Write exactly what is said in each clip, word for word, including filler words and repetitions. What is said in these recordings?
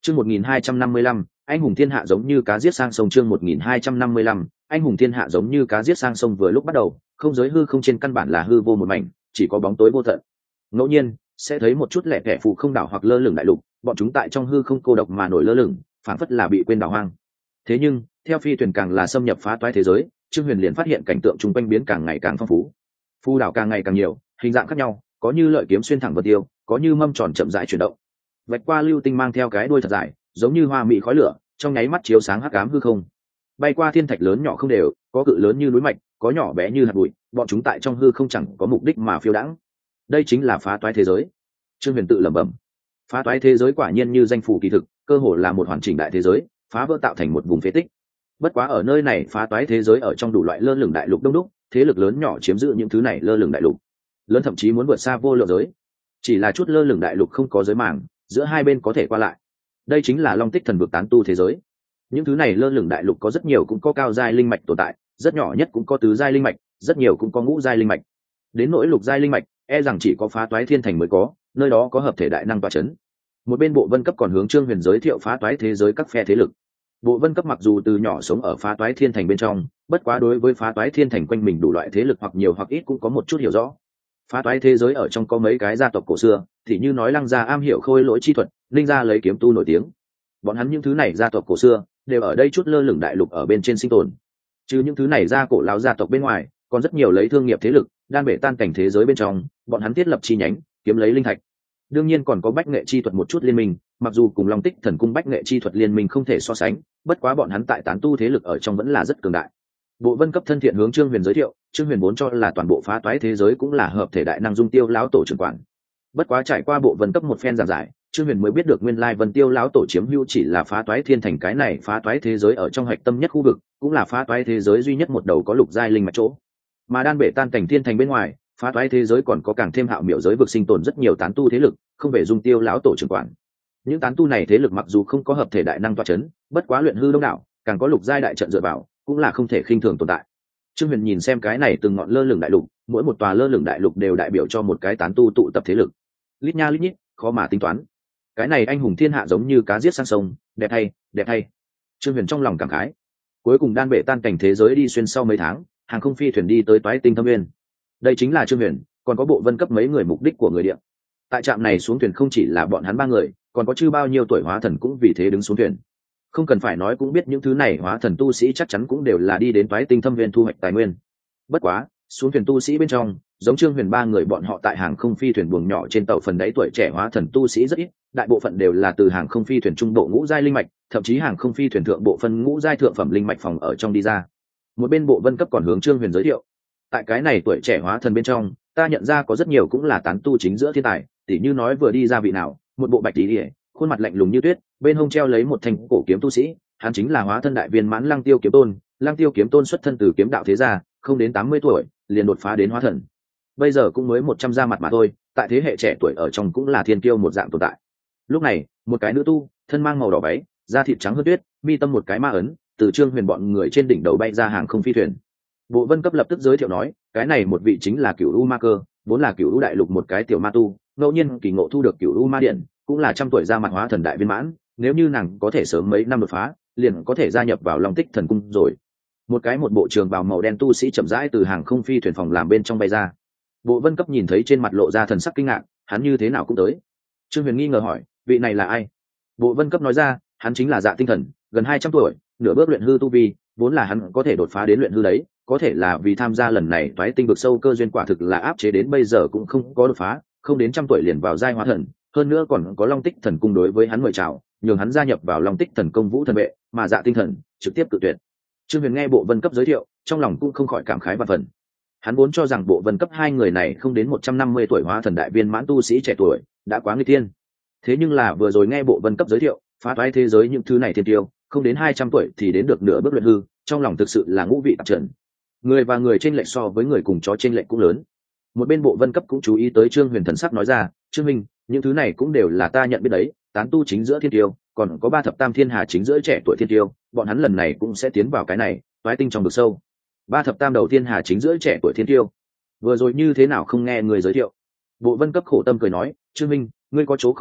Chương một nghìn hai trăm năm mươi lăm, anh hùng thiên hạ giống như cá giết sang sông. Chương một nghìn hai trăm năm mươi lăm, anh hùng thiên hạ giống như cá giết sang sông. Vừa lúc bắt đầu, không giới hư không trên căn bản là hư vô một mảnh, chỉ có bóng tối vô tận. Ngẫu nhiên sẽ thấy một chút lẻ tẻ phù không đảo hoặc lơ lửng đại lục, bọn chúng tại trong hư không cô độc mà nổi lơ lửng, phản phất là bị quên đảo hoang. Thế nhưng theo phi thuyền càng là xâm nhập phá toái thế giới, Trương Huyền liền phát hiện cảnh tượng chung quanh biến càng ngày càng phong phú. Phù đảo càng ngày càng nhiều, hình dạng khác nhau, có như lợi kiếm xuyên thẳng vật tiêu, có như mâm tròn chậm rãi chuyển động, vạch qua lưu tinh mang theo cái đuôi thật dài, giống như hoa mỹ khói lửa, trong nháy mắt chiếu sáng hắc ám hư không. Bay qua thiên thạch lớn nhỏ không đều, có cự lớn như núi mạch, có nhỏ bé như hạt bụi, bọn chúng tại trong hư không chẳng có mục đích mà phiêu đãng. Đây chính là phá toái thế giới. Trương Huyền tự lẩm bẩm. Phá toái thế giới quả nhiên như danh phủ kỳ thực, cơ hồ là một hoàn chỉnh đại thế giới, phá vỡ tạo thành một vùng phế tích. Bất quá ở nơi này phá toái thế giới ở trong đủ loại lơ lửng đại lục đông đúc, thế lực lớn nhỏ chiếm giữ những thứ này lơ lửng đại lục, lớn thậm chí muốn vượt xa vô lượng giới. Chỉ là chút lơ lửng đại lục không có giới màng, giữa hai bên có thể qua lại. Đây chính là Long Tích Thần vực tán tu thế giới. Những thứ này lơ lửng đại lục có rất nhiều cũng có cao giai linh mạch tồn tại, rất nhỏ nhất cũng có tứ giai linh mạch, rất nhiều cũng có ngũ giai linh mạch. Đến nỗi lục giai linh mạch, e rằng chỉ có phá toái thiên thành mới có, nơi đó có hợp thể đại năng tọa chấn. Một bên bộ vân cấp còn hướng Trương Huyền giới thiệu phá toái thế giới các phe thế lực. Bộ vân cấp mặc dù từ nhỏ sống ở phá toái thiên thành bên trong, bất quá đối với phá toái thiên thành quanh mình đủ loại thế lực hoặc nhiều hoặc ít cũng có một chút hiểu rõ. Phá toái thế giới ở trong có mấy cái gia tộc cổ xưa, thì như nói Lăng gia am hiểu khôi lỗi chi thuật, Linh gia lấy kiếm tu nổi tiếng. Bọn hắn những thứ này gia tộc cổ xưa đều ở đây chút lơ lửng đại lục ở bên trên sinh tồn. Trừ những thứ này ra cổ lão gia tộc bên ngoài, còn rất nhiều lấy thương nghiệp thế lực, đan bể tan cảnh thế giới bên trong, bọn hắn thiết lập chi nhánh, kiếm lấy linh thạch. Đương nhiên còn có bách nghệ chi thuật một chút liên minh, mặc dù cùng Long Tích Thần cung bách nghệ chi thuật liên minh không thể so sánh, bất quá bọn hắn tại tán tu thế lực ở trong vẫn là rất cường đại. Bộ vân cấp thân thiện hướng Trương Huyền giới thiệu, Trương Huyền vốn cho là toàn bộ phá toái thế giới cũng là hợp thể đại năng Dung Tiêu lão tổ trưởng quản. Bất quá trải qua bộ vân cấp một phen giảng giải, Trương Huyền mới biết được nguyên lai Vân Tiêu lão tổ chiếm hữu chỉ là phá toái thiên thành cái này phá toái thế giới ở trong hạch tâm nhất khu vực, cũng là phá toái thế giới duy nhất một đầu có lục giai linh mạch chỗ. Mà đan bể tan cảnh thiên thành bên ngoài, phá toái thế giới còn có càng thêm hạo miểu giới vực sinh tồn rất nhiều tán tu thế lực, không về Dung Tiêu lão tổ trưởng quản. Những tán tu này thế lực mặc dù không có hợp thể đại năng tọa chấn, bất quá luyện hư đông đảo, càng có lục giai đại trận dựa vào, cũng là không thể khinh thường tồn tại. Trương Huyền nhìn xem cái này từng ngọn lơ lửng đại lục, mỗi một tòa lơ lửng đại lục đều đại biểu cho một cái tán tu tụ tập thế lực. Lít nha lít nhít, khó mà tính toán. Cái này anh hùng thiên hạ giống như cá giết sang sông, đẹp hay, đẹp hay. Trương Huyền trong lòng cảm khái. Cuối cùng đan bể tan cảnh thế giới đi xuyên sau mấy tháng, hàng không phi thuyền đi tới Toái Tinh Thâm Nguyên. Đây chính là Trương Huyền, còn có bộ vân cấp mấy người mục đích của người địa. Tại trạm này xuống thuyền không chỉ là bọn hắn ba người, còn có chư bao nhiêu tuổi hóa thần cũng vì thế đứng xuống thuyền. Không cần phải nói cũng biết những thứ này hóa thần tu sĩ chắc chắn cũng đều là đi đến Toái Tinh Thâm Nguyên thu hoạch tài nguyên. Bất quá, xuống thuyền tu sĩ bên trong, giống Trương Huyền ba người bọn họ tại hàng không phi thuyền buồng nhỏ trên tàu phần đáy tuổi trẻ hóa thần tu sĩ rất ít, đại bộ phận đều là từ hàng không phi thuyền trung bộ ngũ giai linh mạch, thậm chí hàng không phi thuyền thượng bộ phân ngũ giai thượng phẩm linh mạch phòng ở trong đi ra. Một bên bộ vân cấp còn hướng Trương Huyền giới thiệu, tại cái này tuổi trẻ hóa thần bên trong, ta nhận ra có rất nhiều cũng là tán tu chính giữa thiên tài, tỉ như nói vừa đi ra vị nào, một bộ bạch tí, khuôn mặt lạnh lùng như tuyết, bên hông treo lấy một thanh cổ kiếm tu sĩ, hắn chính là hóa thân đại viên mãn Lăng Tiêu kiếm tôn. Lăng Tiêu kiếm tôn xuất thân từ kiếm đạo thế gia, không đến tám mươi tuổi liền đột phá đến hóa thần, bây giờ cũng mới một trăm ra mặt mà thôi, tại thế hệ trẻ tuổi ở trong cũng là thiên kiêu một dạng tồn tại. Lúc này một cái nữ tu thân mang màu đỏ váy, da thịt trắng hơn tuyết, mi tâm một cái ma ấn, từ Trương Huyền bọn người trên đỉnh đầu bay ra hàng không phi thuyền. Bộ vân cấp lập tức giới thiệu nói, cái này một vị chính là Cửu U Ma Cơ, vốn là Cửu U đại lục một cái tiểu ma tu, ngẫu nhiên kỳ ngộ thu được Cửu U Ma điện, cũng là trăm tuổi ra mặt hóa thần đại viên mãn, nếu như nàng có thể sớm mấy năm đột phá, liền có thể gia nhập vào Long Tích Thần cung rồi. Một cái một bộ trường bào màu đen tu sĩ chậm rãi từ hàng không phi thuyền phòng làm bên trong bay ra. Bộ vân cấp nhìn thấy trên mặt lộ ra thần sắc kinh ngạc, hắn như thế nào cũng tới. Trương Huyền nghi ngờ hỏi, vị này là ai? Bộ vân cấp nói ra, hắn chính là Dạ Tinh Thần, gần hai trăm tuổi, nửa bước luyện hư tu vi, vốn là hắn có thể đột phá đến luyện hư đấy, có thể là vì tham gia lần này Toái Tinh vực sâu cơ duyên quả thực là áp chế đến bây giờ cũng không có đột phá, không đến trăm tuổi liền vào giai hóa thần, hơn nữa còn có Long Tích Thần cung đối với hắn mời chào, nhường hắn gia nhập vào Long Tích Thần công vũ thần vệ, mà Dạ Tinh Thần trực tiếp cự tuyệt. Trương Huyền nghe bộ vân cấp giới thiệu, trong lòng cũng không khỏi cảm khái và phần. Hắn vốn cho rằng bộ vân cấp hai người này không đến một trăm năm mươi tuổi hóa thần đại viên mãn tu sĩ trẻ tuổi, đã quá nguy tiên. Thế nhưng là vừa rồi nghe bộ vân cấp giới thiệu, phá toái thế giới những thứ này thiên tiêu, không đến hai trăm tuổi thì đến được nửa bước luyện hư, trong lòng thực sự là ngũ vị tạp trần. Người và người chênh lệch so với người cùng chó chênh lệch cũng lớn. Một bên bộ vân cấp cũng chú ý tới Trương Huyền thần sắc nói ra, Trương Minh, những thứ này cũng đều là ta nhận biết đấy, tán tu chính giữa thiên tiêu, còn có ba thập tam thiên hà chính giữa trẻ tuổi thiên tiêu, bọn hắn lần này cũng sẽ tiến vào cái này Toái Tinh trong vực sâu. Ba thập tam đầu thiên hà chính giữa trẻ tuổi thiên tiêu, vừa rồi như thế nào không nghe người giới thiệu? Bộ vân cấp khổ tâm cười nói, Trương Minh, ngươi có chỗ không biết,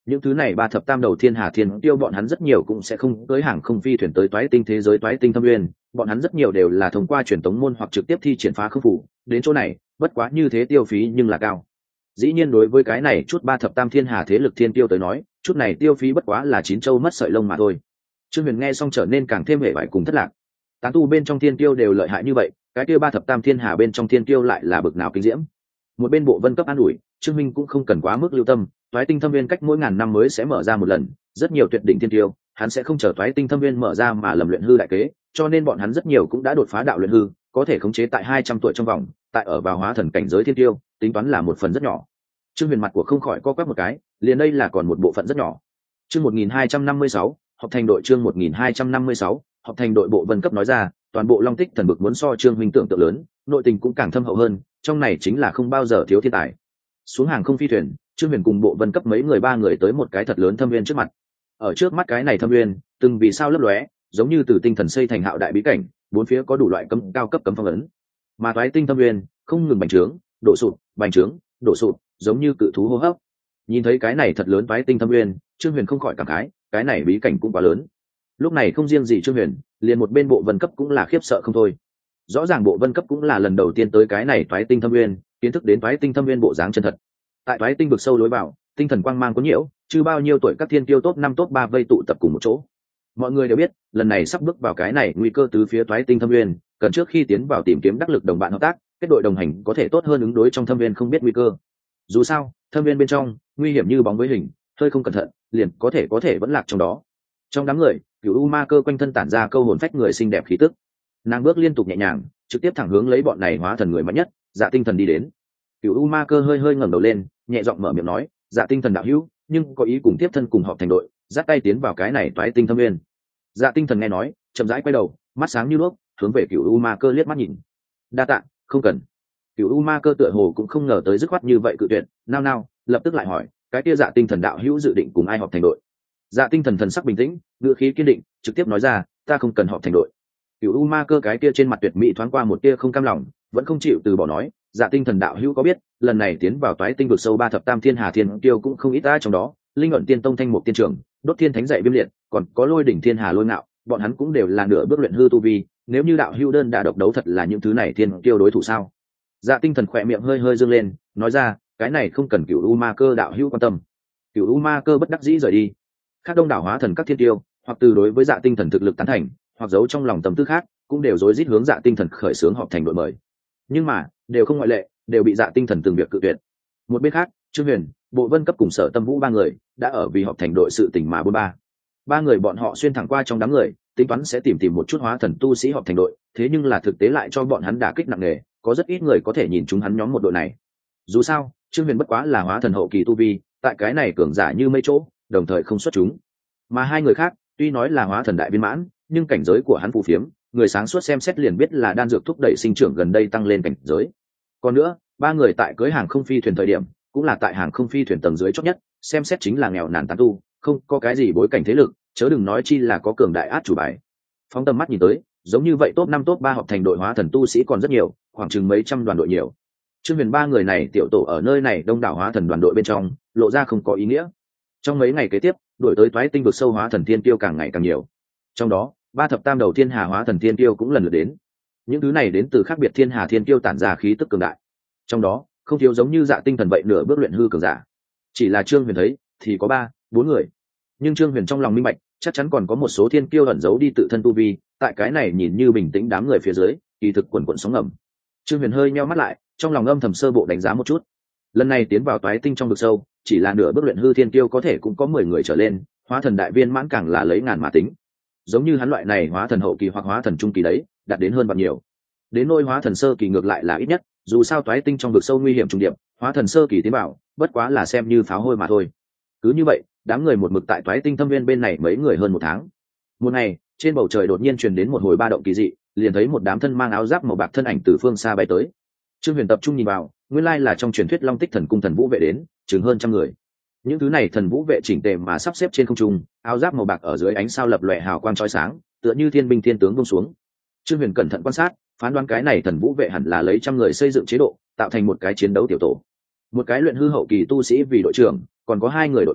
những thứ này ba thập tam đầu thiên hà thiên tiêu bọn hắn rất nhiều cũng sẽ không tới hàng không phi thuyền tới toái tinh thế giới toái tinh thâm nguyên, bọn hắn rất nhiều đều là thông qua truyền tống môn hoặc trực tiếp thi triển phá không phủ đến chỗ này, bất quá như thế tiêu phí nhưng là cao. Dĩ nhiên đối với cái này chút ba thập tam thiên hà thế lực thiên tiêu tới nói, chút này tiêu phí bất quá là chín châu mất sợi lông mà thôi. Trương Huyền nghe xong trở nên càng thêm hệ vải cùng thất lạc. Tán tu bên trong thiên tiêu đều lợi hại như vậy, cái kia ba thập tam thiên hà bên trong thiên tiêu lại là bực nào kinh diễm. Một bên bộ vân cấp an ủi, Trương Minh cũng không cần quá mức lưu tâm, toái tinh thâm viên cách mỗi ngàn năm mới sẽ mở ra một lần, rất nhiều tuyệt đỉnh thiên tiêu, hắn sẽ không chờ toái tinh thâm viên mở ra mà lầm luyện hư đại kế, cho nên bọn hắn rất nhiều cũng đã đột phá đạo luyện hư, có thể khống chế tại hai trăm tuổi trong vòng, tại ở vào hóa thần cảnh giới thiên tiêu, tính toán là một phần rất nhỏ. Trương Huyền mặt của không khỏi co quắp một cái, liền đây là còn một bộ phận rất nhỏ. Chương một nghìn hai trăm năm mươi sáu, họp thành đội chương một nghìn hai trăm năm mươi sáu, họp thành đội bộ vân cấp nói ra, toàn bộ Long Tích thần vực muốn so Trương Minh tưởng tượng lớn, nội tình cũng càng thâm hậu hơn, trong này chính là không bao giờ thiếu thiên tài. Xuống hàng không phi thuyền, Trương Huyền cùng bộ vân cấp mấy người ba người tới một cái thật lớn thâm viên trước mặt. Ở trước mắt cái này thâm viên, từng vì sao lấp lóe, giống như từ tinh thần xây thành hạo đại bí cảnh, bốn phía có đủ loại cấm cao cấp cấm phong ấn. Mà toái tinh thâm viên không ngừng bành trướng, đổ sụp, bành trướng, đổ sụp, giống như cự thú hô hấp. Nhìn thấy cái này thật lớn toái tinh thâm viên, Trương Huyền không khỏi cảm khái, cái này bí cảnh cũng quá lớn. Lúc này không riêng gì Trương Huyền, liền một bên bộ vân cấp cũng là khiếp sợ không thôi. Rõ ràng bộ vân cấp cũng là lần đầu tiên tới cái này toái tinh thâm viên, kiến thức đến toái tinh thâm viên bộ dáng chân thật. Tại toái tinh vực sâu lối vào, tinh thần quang mang có nhiễu, chứ bao nhiêu tuổi các thiên tiêu top năm top ba vây tụ tập cùng một chỗ. Mọi người đều biết, lần này sắp bước vào cái này nguy cơ từ phía toái tinh thâm viên, cần trước khi tiến vào tìm kiếm đắc lực đồng bạn hợp tác, kết đội đồng hành có thể tốt hơn ứng đối trong thâm viên không biết nguy cơ. Dù sao, thâm viên bên trong nguy hiểm như bóng với hình, hơi không cẩn thận, liền có thể có thể vẫn lạc trong đó. Trong đám người, Cửu U Ma Cơ quanh thân tản ra câu hồn phách người xinh đẹp khí tức. Nàng bước liên tục nhẹ nhàng, trực tiếp thẳng hướng lấy bọn này hóa thần người mạnh nhất, Dạ Tinh Thần đi đến. Cửu U Ma Cơ hơi hơi ngẩng đầu lên, nhẹ giọng mở miệng nói, Dạ Tinh Thần đạo hữu, nhưng có ý cùng tiếp thân cùng họp thành đội, dắt tay tiến vào cái này toái tinh thâm viên. Dạ Tinh Thần nghe nói, chậm rãi quay đầu, mắt sáng như đuốc, hướng về Cửu U Ma Cơ liếc mắt nhìn. Đa tạ, không cần. Cửu U Ma Cơ tựa hồ cũng không ngờ tới dứt khoát như vậy cự tuyệt, nao nao, lập tức lại hỏi, cái kia Dạ Tinh Thần đạo hữu dự định cùng ai họp thành đội? Dạ Tinh Thần thần sắc bình tĩnh, ngữ khí kiên định, trực tiếp nói ra, ta không cần họp thành đội. Cửu U Ma Cơ cái kia trên mặt tuyệt mỹ thoáng qua một tia không cam lòng, vẫn không chịu từ bỏ nói, Dạ Tinh Thần đạo hữu có biết, lần này tiến vào toái tinh vực sâu ba thập tam thiên hà thiên tiêu cũng không ít ta trong đó, linh ẩn tiên tông thanh mục tiên trưởng, đốt thiên thánh dạy viêm liệt, còn có lôi đỉnh thiên hà lôi ngạo, bọn hắn cũng đều là nửa bước luyện hư tu vi, nếu như đạo hữu đơn đả độc đấu thật là những thứ này thiên tiêu đối thủ sao? Dạ Tinh Thần khỏe miệng hơi hơi dương lên, nói ra, cái này không cần Cửu U Ma Cơ đạo hữu quan tâm. Cửu U Ma Cơ bất đắc dĩ rời đi. Khác đông đảo hóa thần các thiên tiêu, hoặc từ đối với Dạ Tinh Thần thực lực tán thành, hoặc giấu trong lòng tâm tư khác, cũng đều rối rít hướng Dạ Tinh Thần khởi xướng họp thành đội mời. Nhưng mà, đều không ngoại lệ, đều bị Dạ Tinh Thần từng việc cự tuyệt. Một bên khác, Trương Huyền, Bộ Vân cấp cùng Sở Tâm Vũ ba người đã ở vì họp thành đội sự tình mà bốn ba. Ba người bọn họ xuyên thẳng qua trong đám người, tính toán sẽ tìm tìm một chút hóa thần tu sĩ họp thành đội, thế nhưng là thực tế lại cho bọn hắn đả kích nặng nề, có rất ít người có thể nhìn chúng hắn nhóm một đội này. Dù sao, Trương Huyền bất quá là hóa thần hậu kỳ tu vi, tại cái này cường giả như mây chỗ, đồng thời không xuất chúng. Mà hai người khác, tuy nói là hóa thần đại viên mãn, nhưng cảnh giới của hắn phù phiếm, người sáng suốt xem xét liền biết là đan dược thúc đẩy sinh trưởng gần đây tăng lên cảnh giới. Còn nữa, ba người tại cưới hàng không phi thuyền thời điểm, cũng là tại hàng không phi thuyền tầng dưới chót nhất, xem xét chính là nghèo nàn tán tu, không có cái gì bối cảnh thế lực, chớ đừng nói chi là có cường đại át chủ bài. Phóng tầm mắt nhìn tới, giống như vậy top năm top ba họp thành đội hóa thần tu sĩ còn rất nhiều, khoảng chừng mấy trăm đoàn đội nhiều. Trương Huyền ba người này tiểu tổ ở nơi này đông đảo hóa thần đoàn đội bên trong, lộ ra không có ý nghĩa. Trong mấy ngày kế tiếp, đổi tới toái tinh vực sâu hóa thần thiên tiêu càng ngày càng nhiều. Trong đó, ba thập tam đầu thiên hà hóa thần thiên tiêu cũng lần lượt đến. Những thứ này đến từ khác biệt thiên hà thiên tiêu tản ra khí tức cường đại. Trong đó, không thiếu giống như Dạ Tinh Thần vậy nửa bước luyện hư cường giả. Chỉ là Trương Huyền thấy, thì có ba, bốn người. Nhưng Trương Huyền trong lòng minh bạch, chắc chắn còn có một số thiên kiêu ẩn giấu đi tự thân tu vi, tại cái này nhìn như bình tĩnh đám người phía dưới, kỳ thực quần quần sóng ngầm. Trương Huyền hơi nheo mắt lại, trong lòng âm thầm sơ bộ đánh giá một chút. Lần này tiến vào toái tinh trong vực sâu, chỉ là nửa bước luyện hư thiên kiêu có thể cũng có mười người trở lên, hóa thần đại viên mãn càng là lấy ngàn mà tính. Giống như hắn loại này hóa thần hậu kỳ hoặc hóa thần trung kỳ đấy, đạt đến hơn bao nhiều. Đến nôi hóa thần sơ kỳ ngược lại là ít nhất, dù sao toái tinh trong vực sâu nguy hiểm trùng điệp, hóa thần sơ kỳ tiến bảo, bất quá là xem như pháo hôi mà thôi. Cứ như vậy, đám người một mực tại toái tinh thâm viên bên này mấy người hơn một tháng. Một ngày, trên bầu trời đột nhiên truyền đến một hồi ba động kỳ dị, liền thấy một đám thân mang áo giáp màu bạc thân ảnh từ phương xa bay tới. Trương Huyền tập trung nhìn vào, nguyên lai là trong truyền thuyết Long Tích Thần Cung thần vũ vệ đến, chừng hơn trăm người. Những thứ này thần vũ vệ chỉnh tề mà sắp xếp trên không trung, áo giáp màu bạc ở dưới ánh sao lập lòe hào quang chói sáng, tựa như thiên binh thiên tướng buông xuống. Trương Huyền cẩn thận quan sát, phán đoán cái này thần vũ vệ hẳn là lấy trăm người xây dựng chế độ, tạo thành một cái chiến đấu tiểu tổ. Một cái luyện hư hậu kỳ tu sĩ vì đội trưởng, còn có hai người đội phó,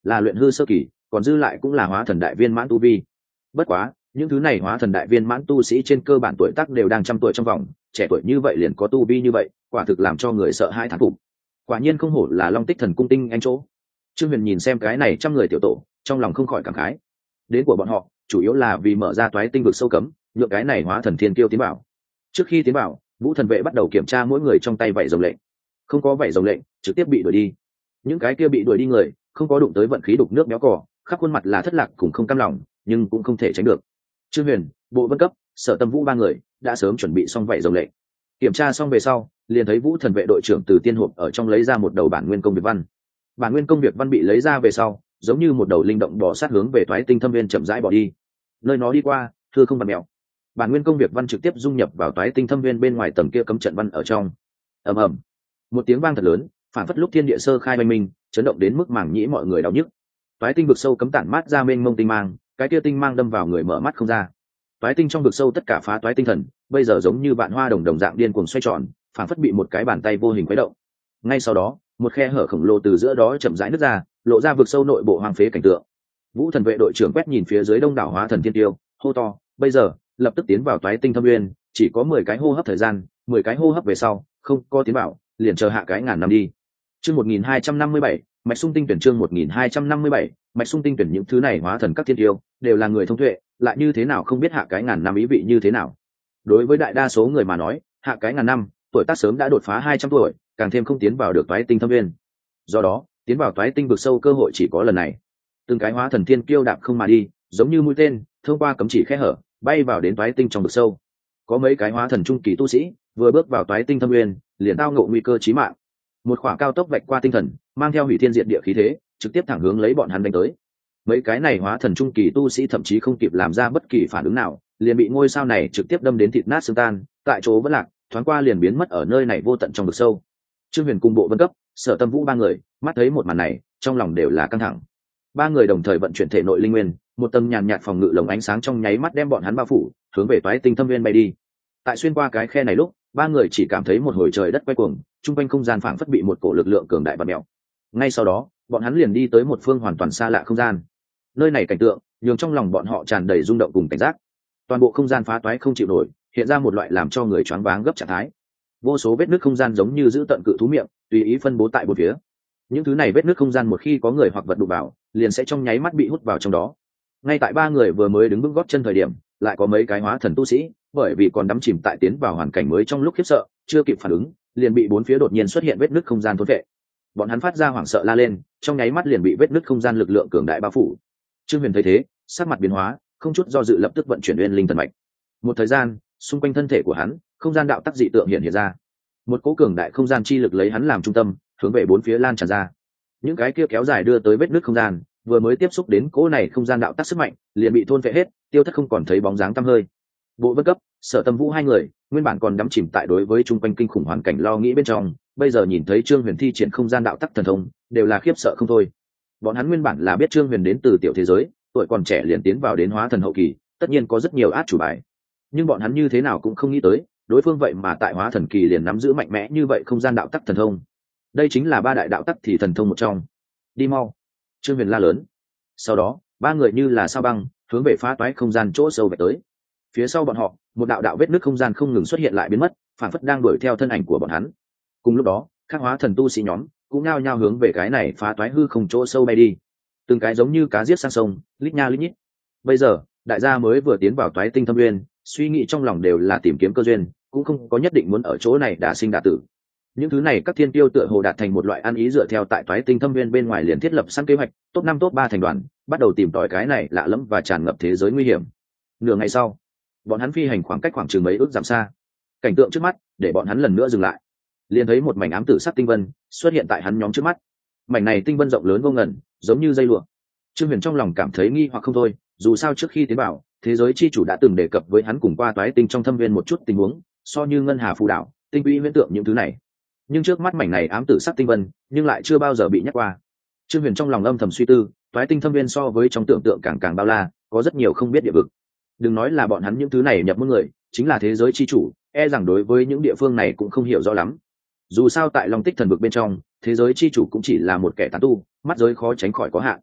là luyện hư sơ kỳ, còn dư lại cũng là hóa thần đại viên mãn tu vi. Bất quá những thứ này hóa thần đại viên mãn tu sĩ trên cơ bản tuổi tác đều đang trăm tuổi trong vòng, trẻ tuổi như vậy liền có tu vi như vậy, quả thực làm cho người sợ hãi thán phục. Quả nhiên không hổ là Long Tích Thần Cung tinh anh chỗ. Trương Huyền nhìn xem cái này trăm người tiểu tổ, trong lòng không khỏi cảm khái. Đến của bọn họ chủ yếu là vì mở ra toái tinh vực sâu cấm, nhượng cái này hóa thần thiên kiêu tiến bảo. Trước khi tiến bảo, Vũ Thần vệ bắt đầu kiểm tra mỗi người trong tay vảy rồng lệnh. Không có vảy rồng lệnh, trực tiếp bị đuổi đi. Những cái kia bị đuổi đi người, không có đụng tới vận khí đục nước béo cò, khắp khuôn mặt là thất lạc cùng không cam lòng, nhưng cũng không thể tránh được. Trương Huyền, Bộ Vân Cấp, Sở Tâm Vũ ba người đã sớm chuẩn bị xong vảy rồng lệnh. Kiểm tra xong về sau, liền thấy Vũ Thần vệ đội trưởng từ tiên hộp ở trong lấy ra một đầu bản nguyên công việc văn. Bản nguyên công việc văn bị lấy ra về sau, giống như một đầu linh động bò sát hướng về toái tinh thâm viên chậm rãi bỏ đi. Nơi nó đi qua, thưa không vặn mèo. Bản nguyên công việc văn trực tiếp dung nhập vào toái tinh thâm viên bên ngoài tầng kia cấm trận văn ở trong. Ầm ầm, một tiếng vang thật lớn, phản phất lúc thiên địa sơ khai oanh minh, chấn động đến mức màng nhĩ mọi người đau nhức. Toái tinh vực sâu cấm tản mát ra mênh mông tinh mang, cái kia tinh mang đâm vào người mở mắt không ra. Toái tinh trong vực sâu tất cả phá toái tinh thần, bây giờ giống như vạn hoa đồng đồng dạng điên cuồng xoay tròn, phản phất bị một cái bàn tay vô hình khuấy động. Ngay sau đó, một khe hở khổng lồ từ giữa đó chậm rãi nứt ra, lộ ra vực sâu nội bộ hoang phế cảnh tượng. Vũ Thần vệ đội trưởng quét nhìn phía dưới đông đảo hóa thần thiên tiêu, hô to, bây giờ lập tức tiến vào toái tinh thâm nguyên, chỉ có mười cái hô hấp thời gian, mười cái hô hấp về sau không có tiến vào, liền chờ hạ cái ngàn năm đi. Chương một nghìn hai trăm năm mươi bảy, mạch sung tinh tuyển. Chương một nghìn hai trăm năm mươi bảy, mạch sung tinh tuyển. Những thứ này hóa thần các thiên tiêu đều là người thông tuệ, lại như thế nào không biết hạ cái ngàn năm ý vị như thế nào. Đối với đại đa số người mà nói, hạ cái ngàn năm, tuổi tác sớm đã đột phá hai trăm tuổi, càng thêm không tiến vào được toái tinh thâm nguyên. Do đó, tiến vào toái tinh vực sâu cơ hội chỉ có lần này. Từng cái hóa thần thiên kiêu đạp không mà đi, giống như mũi tên, thông qua cấm chỉ khe hở, bay vào đến toái tinh trong vực sâu. Có mấy cái hóa thần trung kỳ tu sĩ, vừa bước vào toái tinh thâm nguyên, liền tao ngộ nguy cơ chí mạng. Một khỏa cao tốc vạch qua tinh thần, mang theo hủy thiên diệt địa khí thế, trực tiếp thẳng hướng lấy bọn hắn đánh tới. Mấy cái này hóa thần trung kỳ tu sĩ thậm chí không kịp làm ra bất kỳ phản ứng nào, liền bị ngôi sao này trực tiếp đâm đến thịt nát xương tan, tại chỗ vẫn lạc, thoáng qua liền biến mất ở nơi này vô tận trong vực sâu. Trương Huyền cùng Bộ Vân Cấp, Sở Tâm Vũ ba người, mắt thấy một màn này, trong lòng đều là căng thẳng. Ba người đồng thời vận chuyển thể nội linh nguyên, một tầng nhàn nhạt phòng ngự lồng ánh sáng trong nháy mắt đem bọn hắn bao phủ, hướng về toái tinh thâm viên bay đi. Tại xuyên qua cái khe này lúc, ba người chỉ cảm thấy một hồi trời đất quay cuồng, trung quanh không gian phảng phất bị một cổ lực lượng cường đại vặn mèo. Ngay sau đó, bọn hắn liền đi tới một phương hoàn toàn xa lạ không gian. Nơi này cảnh tượng, nhường trong lòng bọn họ tràn đầy rung động cùng cảnh giác. Toàn bộ không gian phá toái không chịu nổi, hiện ra một loại làm cho người choáng váng gấp trạng thái. Vô số vết nứt không gian giống như giữ tận cự thú miệng, tùy ý phân bố tại bốn phía. Những thứ này vết nứt không gian một khi có người hoặc vật đụng vào, liền sẽ trong nháy mắt bị hút vào trong đó. Ngay tại ba người vừa mới đứng vững gót chân thời điểm, lại có mấy cái hóa thần tu sĩ, bởi vì còn đắm chìm tại tiến vào hoàn cảnh mới trong lúc khiếp sợ, chưa kịp phản ứng, liền bị bốn phía đột nhiên xuất hiện vết nứt không gian thôn vệ. Bọn hắn phát ra hoảng sợ la lên, trong nháy mắt liền bị vết nứt không gian lực lượng cường đại bao phủ. Trương Huyền thấy thế, sắc mặt biến hóa, không chút do dự lập tức vận chuyển Nguyên Linh Thần Mạch. Một thời gian, xung quanh thân thể của hắn, không gian đạo tắc dị tượng hiện hiện ra. Một cỗ cường đại không gian chi lực lấy hắn làm trung tâm, hướng về bốn phía lan tràn ra. Những cái kia kéo dài đưa tới vết nứt không gian, vừa mới tiếp xúc đến cỗ này không gian đạo tắc sức mạnh, liền bị thôn phệ hết, tiêu thất không còn thấy bóng dáng tăm hơi. Bộ Vân Cấp, Sở Tâm Vũ hai người, nguyên bản còn đắm chìm tại đối với trung quanh kinh khủng hoàn cảnh lo nghĩ bên trong, bây giờ nhìn thấy Trương Huyền thi triển không gian đạo tắc thần thông, đều là khiếp sợ không thôi. Bọn hắn nguyên bản là biết Trương Huyền đến từ tiểu thế giới, tuổi còn trẻ liền tiến vào đến hóa thần hậu kỳ, tất nhiên có rất nhiều át chủ bài. Nhưng bọn hắn như thế nào cũng không nghĩ tới, đối phương vậy mà tại hóa thần kỳ liền nắm giữ mạnh mẽ như vậy không gian đạo tắc thần thông. Đây chính là ba đại đạo tắc thì thần thông một trong. Đi mau! Trương Huyền la lớn. Sau đó, ba người như là sao băng, hướng về phá toái không gian chỗ sâu về tới. Phía sau bọn họ, một đạo đạo vết nứt không gian không ngừng xuất hiện lại biến mất, phản phất đang đuổi theo thân ảnh của bọn hắn. Cùng lúc đó, các hóa thần tu sĩ nhóm cũng nhao nhao hướng về cái này phá toái hư không chỗ sâu bay đi. Từng cái giống như cá giết sang sông, lít nha lít nhít. Bây giờ, đại gia mới vừa tiến vào toái tinh thâm nguyên, suy nghĩ trong lòng đều là tìm kiếm cơ duyên, cũng không có nhất định muốn ở chỗ này đả sinh đả tử. Những thứ này các thiên tiêu tựa hồ đạt thành một loại ăn ý dựa theo tại toái tinh thâm nguyên bên ngoài liền thiết lập sẵn kế hoạch, top năm top ba thành đoàn, bắt đầu tìm tòi cái này lạ lẫm và tràn ngập thế giới nguy hiểm. Nửa ngày sau, bọn hắn phi hành khoảng cách khoảng chừng mấy ước dặm xa. Cảnh tượng trước mắt để bọn hắn lần nữa dừng lại. Liền thấy một mảnh ám tử sắc tinh vân xuất hiện tại hắn nhóm trước mắt. Mảnh này tinh vân rộng lớn vô ngần, giống như dây lụa. Trương Huyền trong lòng cảm thấy nghi hoặc không thôi, dù sao trước khi tiến vào, thế giới chi chủ đã từng đề cập với hắn cùng qua toái tinh trong thâm viên một chút tình huống, so như ngân hà phù đảo, tinh quỹ huyễn tượng những thứ này. Nhưng trước mắt mảnh này ám tử sắc tinh vân, nhưng lại chưa bao giờ bị nhắc qua. Trương Huyền trong lòng âm thầm suy tư, toái tinh thâm viên so với trong tưởng tượng càng càng bao la, có rất nhiều không biết địa vực. Đừng nói là bọn hắn những thứ này nhập môn người, chính là thế giới chi chủ, e rằng đối với những địa phương này cũng không hiểu rõ lắm. Dù sao tại Long Tích Thần vực bên trong, thế giới chi chủ cũng chỉ là một kẻ tán tu, mắt giới khó tránh khỏi có hạn.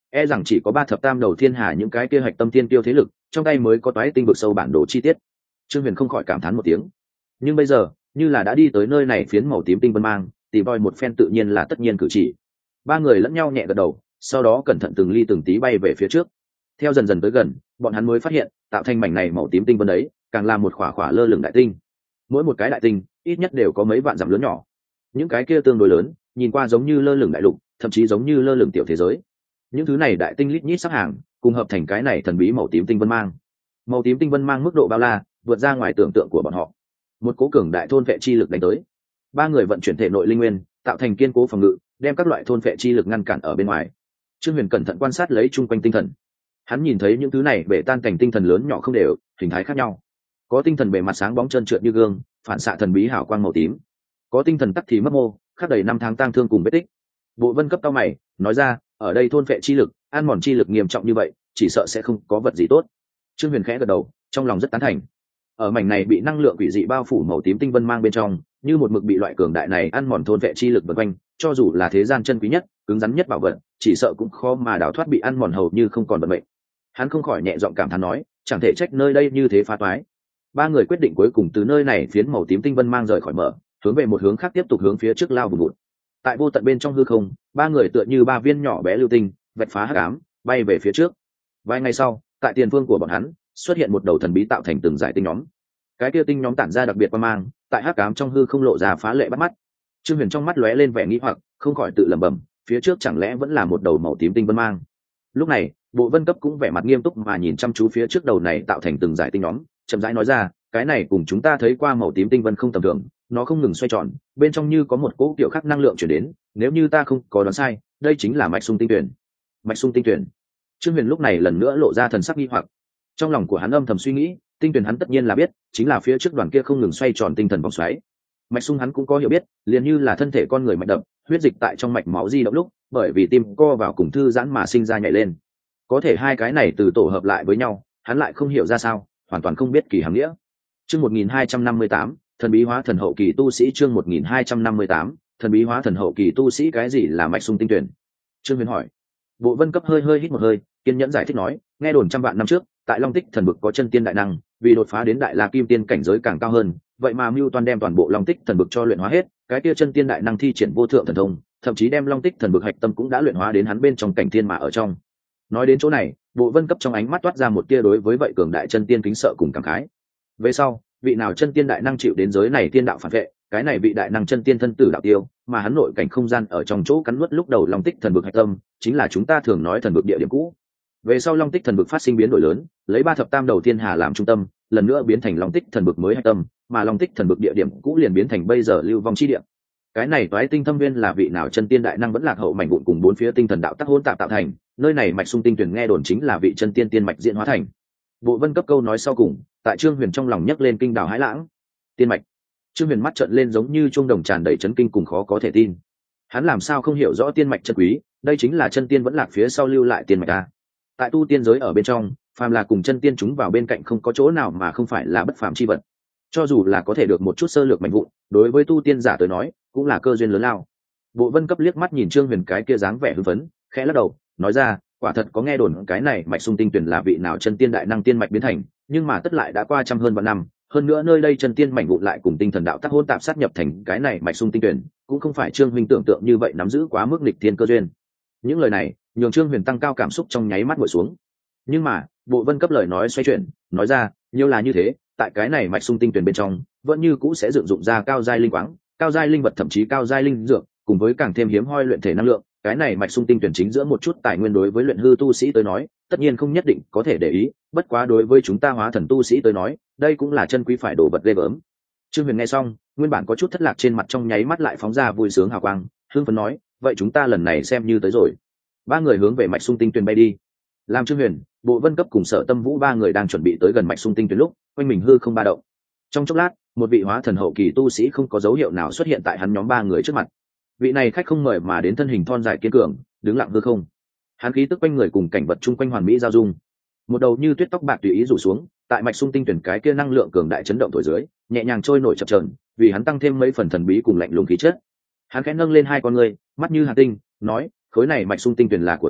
e rằng chỉ có ba thập tam đầu thiên hà những cái kia hạch tâm tiên tiêu thế lực trong tay mới có toái tinh vực sâu bản đồ chi tiết. Trương Huyền không khỏi cảm thán một tiếng. Nhưng bây giờ như là đã đi tới nơi này, phiến màu tím tinh vân mang tìm voi một phen tự nhiên là tất nhiên cử chỉ. Ba người lẫn nhau nhẹ gật đầu, sau đó cẩn thận từng ly từng tí bay về phía trước. Theo dần dần tới gần, bọn hắn mới phát hiện tạo thành mảnh này màu tím tinh vân ấy càng là một khỏa khỏa lơ lửng đại tinh. Mỗi một cái đại tinh ít nhất đều có mấy vạn dặm lớn nhỏ. Những cái kia tương đối lớn, nhìn qua giống như lơ lửng đại lục, thậm chí giống như lơ lửng tiểu thế giới. Những thứ này đại tinh lít nhít sắp hàng, cùng hợp thành cái này thần bí màu tím tinh vân mang. Màu tím tinh vân mang mức độ bao la, vượt ra ngoài tưởng tượng của bọn họ. Một cố cường đại thôn vệ chi lực đánh tới. Ba người vận chuyển thể nội linh nguyên, tạo thành kiên cố phòng ngự, đem các loại thôn vệ chi lực ngăn cản ở bên ngoài. Trương Huyền cẩn thận quan sát lấy chung quanh tinh thần. Hắn nhìn thấy những thứ này bể tan cảnh tinh thần lớn nhỏ không đều, hình thái khác nhau. Có tinh thần bề mặt sáng bóng trơn trượt như gương, phản xạ thần bí hào quang màu tím. Có tinh thần tắc thì mất mô, khắc đầy năm tháng tang thương cùng vết tích. Bộ Vân cấp cao mày, nói ra, ở đây thôn vệ chi lực, ăn mòn chi lực nghiêm trọng như vậy, chỉ sợ sẽ không có vật gì tốt. Trương Huyền khẽ gật đầu, trong lòng rất tán thành. Ở mảnh này bị năng lượng quỷ dị bao phủ màu tím tinh vân mang bên trong, như một mực bị loại cường đại này ăn mòn thôn vệ chi lực vần quanh, cho dù là thế gian chân quý nhất, cứng rắn nhất bảo vật, chỉ sợ cũng khó mà đào thoát bị ăn mòn hầu như không còn vận mệnh. Hắn không khỏi nhẹ giọng cảm thán nói, chẳng thể trách nơi đây như thế phá toái. Ba người quyết định cuối cùng từ nơi này phiến màu tím tinh vân mang rời khỏi mở, hướng về một hướng khác tiếp tục hướng phía trước lao vùn vụt. Tại vô tận bên trong hư không, ba người tựa như ba viên nhỏ bé lưu tinh, vạch phá hắc ám, bay về phía trước. Vài ngày sau, tại tiền phương của bọn hắn xuất hiện một đầu thần bí tạo thành từng dải tinh nhóm. Cái kia tinh nhóm tản ra đặc biệt quang mang, tại hắc ám trong hư không lộ ra phá lệ bắt mắt. Trương Huyền trong mắt lóe lên vẻ nghi hoặc, không khỏi tự lẩm bẩm, phía trước chẳng lẽ vẫn là một đầu màu tím tinh vân mang. Lúc này, Bộ Vân cấp cũng vẻ mặt nghiêm túc mà nhìn chăm chú phía trước đầu này tạo thành từng dải tinh nhóm, chậm rãi nói ra, cái này cùng chúng ta thấy qua màu tím tinh vân không tầm thường, nó không ngừng xoay tròn, bên trong như có một cỗ kiểu khác năng lượng chuyển đến, nếu như ta không có đoán sai, đây chính là mạch sung tinh tuyển. Mạch sung tinh tuyển. Trương Huyền lúc này lần nữa lộ ra thần sắc nghi hoặc. Trong lòng của hắn âm thầm suy nghĩ, tinh tuyển hắn tất nhiên là biết, chính là phía trước đoàn kia không ngừng xoay tròn tinh thần vòng xoáy. Mạch sung hắn cũng có hiểu biết, liền như là thân thể con người mạch đập, huyết dịch tại trong mạch máu di động lúc, bởi vì tim co vào cùng thư giãn mà sinh ra nhảy lên. Có thể hai cái này từ tổ hợp lại với nhau, hắn lại không hiểu ra sao, hoàn toàn không biết kỳ hàm nghĩa. Chương một nghìn hai trăm năm mươi tám, thần bí hóa thần hậu kỳ tu sĩ. Chương một nghìn hai trăm năm mươi tám, thần bí hóa thần hậu kỳ tu sĩ. Cái gì là mạch sung tinh tuyển? Trương Huyền hỏi. Bộ Vân cấp hơi hơi hít một hơi, kiên nhẫn giải thích nói, nghe đồn trăm vạn năm trước, tại Long Tích thần vực có chân tiên đại năng, vì đột phá đến đại la kim tiên cảnh giới càng cao hơn, vậy mà mưu toan đem toàn bộ Long Tích thần vực cho luyện hóa hết, cái kia chân tiên đại năng thi triển vô thượng thần thông, thậm chí đem Long Tích thần vực hạch tâm cũng đã luyện hóa đến hắn bên trong cảnh thiên mà ở trong. Nói đến chỗ này, Bộ Vân cấp trong ánh mắt toát ra một tia đối với vậy cường đại chân tiên kính sợ cùng cảm khái. Về sau, vị nào chân tiên đại năng chịu đến giới này tiên đạo phản vệ, cái này vị đại năng chân tiên thân tử đạo tiêu, mà hắn nội cảnh không gian ở trong chỗ cắn nuốt lúc đầu Long Tích thần vực hạch tâm, chính là chúng ta thường nói thần vực địa điểm cũ. Về sau Long Tích thần vực phát sinh biến đổi lớn, lấy ba thập tam đầu thiên hà làm trung tâm, lần nữa biến thành Long Tích thần vực mới hạch tâm, mà Long Tích thần vực địa điểm cũ liền biến thành bây giờ lưu vong chi địa. Cái này toái tinh thâm viên là vị nào chân tiên đại năng vẫn lạc hậu mảnh vụn cùng bốn phía tinh thần đạo tác hỗn tạp tạo thành, nơi này mạch sung tinh tuyển nghe đồn chính là vị chân tiên tiên mạch diễn hóa thành. Bộ Vân cấp câu nói sau cùng, tại Trương Huyền trong lòng nhấc lên kinh đào hãi lãng. Tiên mạch. Trương Huyền mắt trợn lên giống như chuông đồng tràn đầy chấn kinh cùng khó có thể tin. Hắn làm sao không hiểu rõ tiên mạch chân quý, đây chính là chân tiên vẫn lạc phía sau lưu lại tiên mạch a. Tại tu tiên giới ở bên trong, phàm là cùng chân tiên chúng vào bên cạnh không có chỗ nào mà không phải là bất phàm chi vật. Cho dù là có thể được một chút sơ lược mạnh vụn, đối với tu tiên giả tới nói, cũng là cơ duyên lớn lao. Bộ Vân cấp liếc mắt nhìn Trương Huyền cái kia dáng vẻ hưng phấn, khẽ lắc đầu, nói ra, quả thật có nghe đồn cái này mạch sung tinh tuyển là vị nào chân tiên đại năng tiên mạch biến thành, nhưng mà tất lại đã qua trăm hơn vạn năm, hơn nữa nơi đây chân tiên mảnh vụn lại cùng tinh thần đạo tác hỗn tạp sát nhập thành cái này mạch sung tinh tuyển, cũng không phải Trương Huyền tưởng tượng như vậy nắm giữ quá mức nghịch thiên cơ duyên. Những lời này, nhường Trương Huyền tăng cao cảm xúc trong nháy mắt nguội xuống. Nhưng mà, Bộ Vân cấp lời nói xoay chuyển, nói ra, nhiều là như thế, tại cái này mạch sung tinh tuyển bên trong, vẫn như cũ sẽ dựng dụng ra cao giai linh quáng, cao giai linh vật thậm chí cao giai linh dược, cùng với càng thêm hiếm hoi luyện thể năng lượng, cái này mạch sung tinh tuyển chính giữa một chút tài nguyên đối với luyện hư tu sĩ tới nói, tất nhiên không nhất định có thể để ý, bất quá đối với chúng ta hóa thần tu sĩ tới nói, đây cũng là chân quý phải đồ vật ghê gớm. Trương Huyền nghe xong, nguyên bản có chút thất lạc trên mặt trong nháy mắt lại phóng ra vui sướng hào quang, hưng phấn nói, vậy chúng ta lần này xem như tới rồi. Ba người hướng về mạch sung tinh tuyển bay đi. Làm Trương Huyền, Bộ Vân cấp cùng Sở Tâm Vũ ba người đang chuẩn bị tới gần mạch sung tinh tuyển lúc, quanh mình hư không ba động. Trong chốc lát, một vị hóa thần hậu kỳ tu sĩ không có dấu hiệu nào xuất hiện tại hắn nhóm ba người trước mặt. Vị này khách không mời mà đến thân hình thon dài kiên cường, đứng lặng hư không. Hắn khí tức quanh người cùng cảnh vật chung quanh hoàn mỹ giao dung. Một đầu như tuyết tóc bạc tùy ý rủ xuống, tại mạch sung tinh tuyển cái kia năng lượng cường đại chấn động thổi dưới, nhẹ nhàng trôi nổi chập chờn, vì hắn tăng thêm mấy phần thần bí cùng lạnh lùng khí chất. Hắn khẽ nâng lên hai con ngươi, mắt như hàn tinh, nói, khối này mạch sung tinh tuyển là của ta,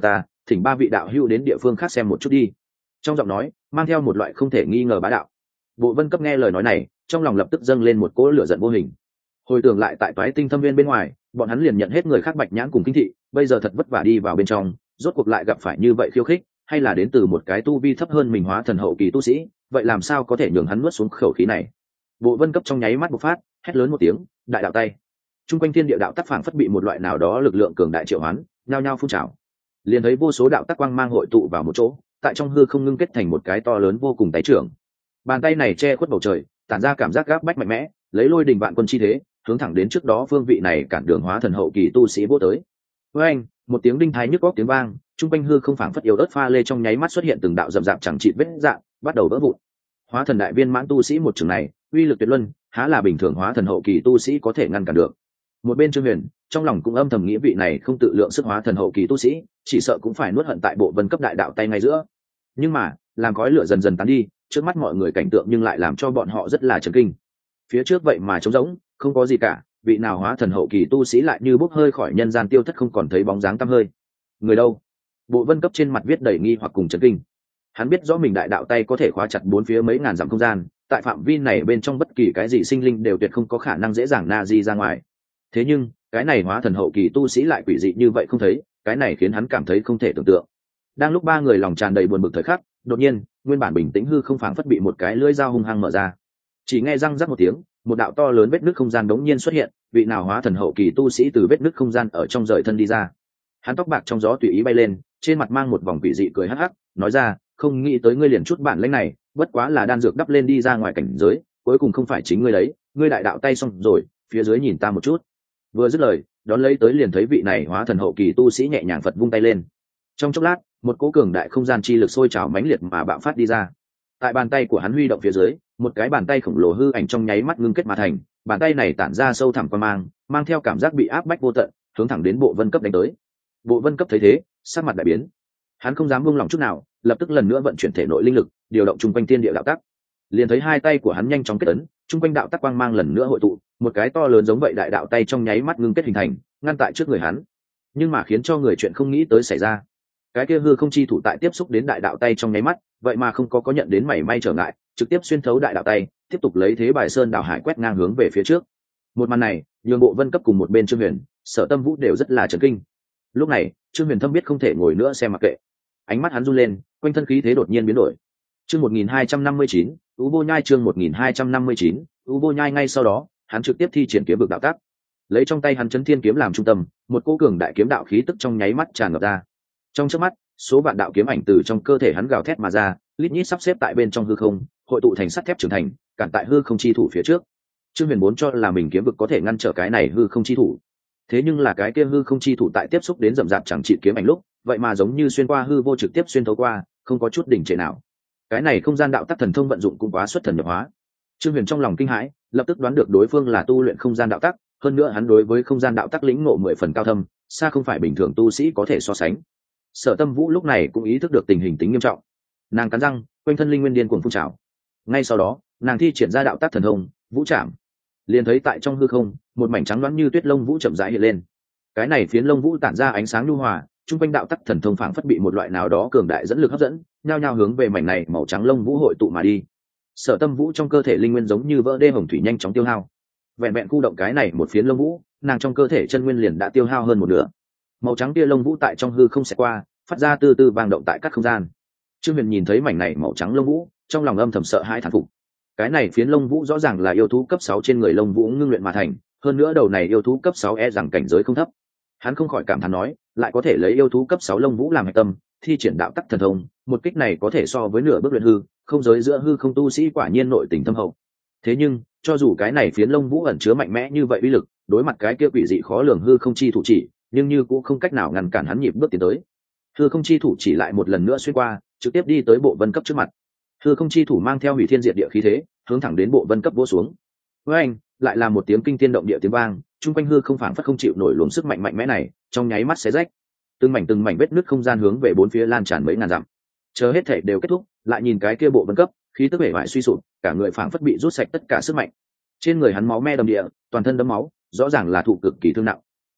thỉnh ba vị đạo hữu đến địa phương khác xem một chút đi. Trong giọng nói mang theo một loại không thể nghi ngờ bá đạo. Bộ Vân Cấp nghe lời nói này, trong lòng lập tức dâng lên một cỗ lửa giận vô hình. Hồi tưởng lại tại toái tinh thâm viên bên ngoài, bọn hắn liền nhận hết người khác bạch nhãn cùng kinh thị, bây giờ thật vất vả đi vào bên trong, rốt cuộc lại gặp phải như vậy khiêu khích, hay là đến từ một cái tu vi thấp hơn mình hóa thần hậu kỳ tu sĩ, vậy làm sao có thể nhường hắn nuốt xuống khẩu khí này. Bộ Vân Cấp trong nháy mắt bộc phát, hét lớn một tiếng, đại đạo tay. Trung quanh thiên địa đạo tác phảng phất bị một loại nào đó lực lượng cường đại triệu hoán, nhao nhao phun trào. Liền thấy vô số đạo tác quang mang hội tụ vào một chỗ, tại trong hư không ngưng kết thành một cái to lớn vô cùng tay trưởng. Bàn tay này che khuất bầu trời, tản ra cảm giác gáp bách mạnh mẽ, lấy lôi đình vạn quân chi thế, hướng thẳng đến trước đó phương vị này cản đường hóa thần hậu kỳ tu sĩ vô tới. Với anh, một tiếng đinh thái nhức óc tiếng vang, trung quanh hư không phảng phất yếu ớt pha lê trong nháy mắt xuất hiện từng đạo rậm rạp chẳng chịt vết dạn, bắt đầu vỡ vụn. Hóa thần đại viên mãn tu sĩ một trường này, uy lực tuyệt luân, há là bình thường hóa thần hậu kỳ tu sĩ có thể ngăn cản được. Một bên Trương Huyền, trong lòng cũng âm thầm nghĩ vị này không tự lượng sức hóa thần hậu kỳ tu sĩ, chỉ sợ cũng phải nuốt hận tại Bộ Vân Cấp đại đạo tay ngay giữa. Nhưng mà, làm khói lửa dần dần tán đi, trước mắt mọi người cảnh tượng nhưng lại làm cho bọn họ rất là chấn kinh. Phía trước vậy mà trống rỗng, không có gì cả, vị nào hóa thần hậu kỳ tu sĩ lại như bốc hơi khỏi nhân gian tiêu thất không còn thấy bóng dáng tăm hơi. Người đâu? Bộ Vân Cấp trên mặt viết đầy nghi hoặc cùng chấn kinh. Hắn biết rõ mình đại đạo tay có thể khóa chặt bốn phía mấy ngàn dặm không gian, tại phạm vi này bên trong bất kỳ cái gì sinh linh đều tuyệt không có khả năng dễ dàng na di ra ngoài. Thế nhưng, cái này hóa thần hậu kỳ tu sĩ lại quỷ dị như vậy không thấy, cái này khiến hắn cảm thấy không thể tưởng tượng. Đang lúc ba người lòng tràn đầy buồn bực thời khắc, đột nhiên, nguyên bản bình tĩnh hư không phảng phất bị một cái lưỡi dao hung hăng mở ra. Chỉ nghe răng rắc một tiếng, một đạo to lớn vết nứt không gian đống nhiên xuất hiện, vị nào hóa thần hậu kỳ tu sĩ từ vết nứt không gian ở trong rời thân đi ra. Hắn tóc bạc trong gió tùy ý bay lên, trên mặt mang một vòng quỷ dị cười hắc hắc, nói ra, không nghĩ tới ngươi liền chút bản lĩnh này, bất quá là đan dược đắp lên đi ra ngoài cảnh giới, cuối cùng không phải chính ngươi đấy, ngươi đại đạo tay xong rồi, phía dưới nhìn ta một chút. Vừa dứt lời, đón lấy tới liền thấy vị này hóa thần hậu kỳ tu sĩ nhẹ nhàng phật vung tay lên. Trong chốc lát, một cỗ cường đại không gian chi lực sôi trào mãnh liệt mà bạo phát đi ra. Tại bàn tay của hắn huy động phía dưới, một cái bàn tay khổng lồ hư ảnh trong nháy mắt ngưng kết mà thành, bàn tay này tản ra sâu thẳm quan mang, mang theo cảm giác bị áp bách vô tận, hướng thẳng đến Bộ Vân Cấp đánh tới. Bộ Vân Cấp thấy thế, sắc mặt đại biến. Hắn không dám buông lỏng chút nào, lập tức lần nữa vận chuyển thể nội linh lực, điều động trung quanh thiên địa đạo tắc. Liền thấy hai tay của hắn nhanh chóng kết ấn, trung quanh đạo tắc quang mang lần nữa hội tụ, một cái to lớn giống vậy đại đạo tay trong nháy mắt ngưng kết hình thành, ngăn tại trước người hắn. Nhưng mà khiến cho người chuyện không nghĩ tới xảy ra, cái kia hư không chi thủ tại tiếp xúc đến đại đạo tay trong nháy mắt, vậy mà không có có nhận đến mảy may trở ngại, trực tiếp xuyên thấu đại đạo tay, tiếp tục lấy thế bài sơn đảo hải quét ngang hướng về phía trước. Một màn này, nhường Bộ Vân Cấp cùng một bên Trương Huyền, Sở Tâm Vũ đều rất là chấn kinh. Lúc này, Trương Huyền thâm biết không thể ngồi nữa xem mặc kệ, ánh mắt hắn run lên, quanh thân khí thế đột nhiên biến đổi. Chương một nghìn hai trăm năm mươi chín, U Vô Nhai chương một nghìn hai trăm năm mươi chín, U Vô Nhai ngay sau đó, hắn trực tiếp thi triển kiếm vực đạo tác. Lấy trong tay hắn Chấn Thiên kiếm làm trung tâm, một cỗ cường đại kiếm đạo khí tức trong nháy mắt tràn ngập ra. Trong chớp mắt, số vạn đạo kiếm ảnh từ trong cơ thể hắn gào thét mà ra, lít nhít sắp xếp tại bên trong hư không, hội tụ thành sắt thép trưởng thành, cản tại hư không chi thủ phía trước. Trương Huyền muốn cho là mình kiếm vực có thể ngăn trở cái này hư không chi thủ. Thế nhưng là cái kia hư không chi thủ tại tiếp xúc đến rậm rạp chẳng trị kiếm ảnh lúc, vậy mà giống như xuyên qua hư vô trực tiếp xuyên thấu qua, không có chút đỉnh trệ nào. Cái này không gian đạo tắc thần thông vận dụng cũng quá xuất thần nhập hóa. Trương Huyền trong lòng kinh hãi, lập tức đoán được đối phương là tu luyện không gian đạo tắc, hơn nữa hắn đối với không gian đạo tắc lĩnh ngộ mười phần cao thâm, xa không phải bình thường tu sĩ có thể so sánh. Sở Tâm Vũ lúc này cũng ý thức được tình hình tính nghiêm trọng, nàng cắn răng, quanh thân linh nguyên điên cuồng phun trào. Ngay sau đó, nàng thi triển ra đạo tắc thần thông, Vũ Trảm. Liền thấy tại trong hư không, một mảnh trắng loáng như tuyết lông vũ chậm rãi hiện lên. Cái này phiến lông vũ tản ra ánh sáng nhu hòa, trung quanh đạo tắc thần thông phảng phất bị một loại nào đó cường đại dẫn lực hấp dẫn, nhao nhao hướng về mảnh này màu trắng lông vũ hội tụ mà đi. Sở Tâm Vũ trong cơ thể linh nguyên giống như vỡ đê hồng thủy nhanh chóng tiêu hao. Vẹn vẹn khu động cái này một phiến lông vũ, nàng trong cơ thể chân nguyên liền đã tiêu hao hơn một nửa. Màu trắng kia lông vũ tại trong hư không xẹt qua, phát ra từ từ vang động tại các không gian. Trương Huyền nhìn thấy mảnh này màu trắng lông vũ, trong lòng âm thầm sợ hãi thán phục. Cái này phiến lông vũ rõ ràng là yêu thú cấp sáu trên người lông vũ ngưng luyện mà thành, hơn nữa đầu này yêu thú cấp sáu e rằng cảnh giới không thấp. Hắn không khỏi cảm thán nói, lại có thể lấy yêu thú cấp sáu lông vũ làm hạch tâm, thi triển đạo tắc thần thông, một kích này có thể so với nửa bước luyện hư, không giới giữa hư không tu sĩ quả nhiên nội tình thâm hậu. Thế nhưng, cho dù cái này phiến lông vũ ẩn chứa mạnh mẽ như vậy uy lực, đối mặt cái kia quỷ dị khó lường hư không chi thủ chỉ, nhưng như cũng không cách nào ngăn cản hắn nhịp bước tiến tới. Hư không chi thủ chỉ lại một lần nữa xuyên qua, trực tiếp đi tới Bộ Vân Cấp trước mặt. Hư không chi thủ mang theo hủy thiên diệt địa khí thế, hướng thẳng đến Bộ Vân Cấp vỗ xuống. Với anh, lại là một tiếng kinh thiên động địa tiếng vang, trung quanh hư không phảng phất không chịu nổi luồng sức mạnh mạnh mẽ này, trong nháy mắt xé rách. Từng mảnh từng mảnh vết nứt không gian hướng về bốn phía lan tràn mấy ngàn dặm. Chờ hết thể đều kết thúc, lại nhìn cái kia Bộ Vân Cấp, khí tức bể bại suy sụp, cả người phảng phất bị rút sạch tất cả sức mạnh. Trên người hắn máu me đầm địa, toàn thân đẫm máu, rõ ràng là thụ cực kỳ thương nặng.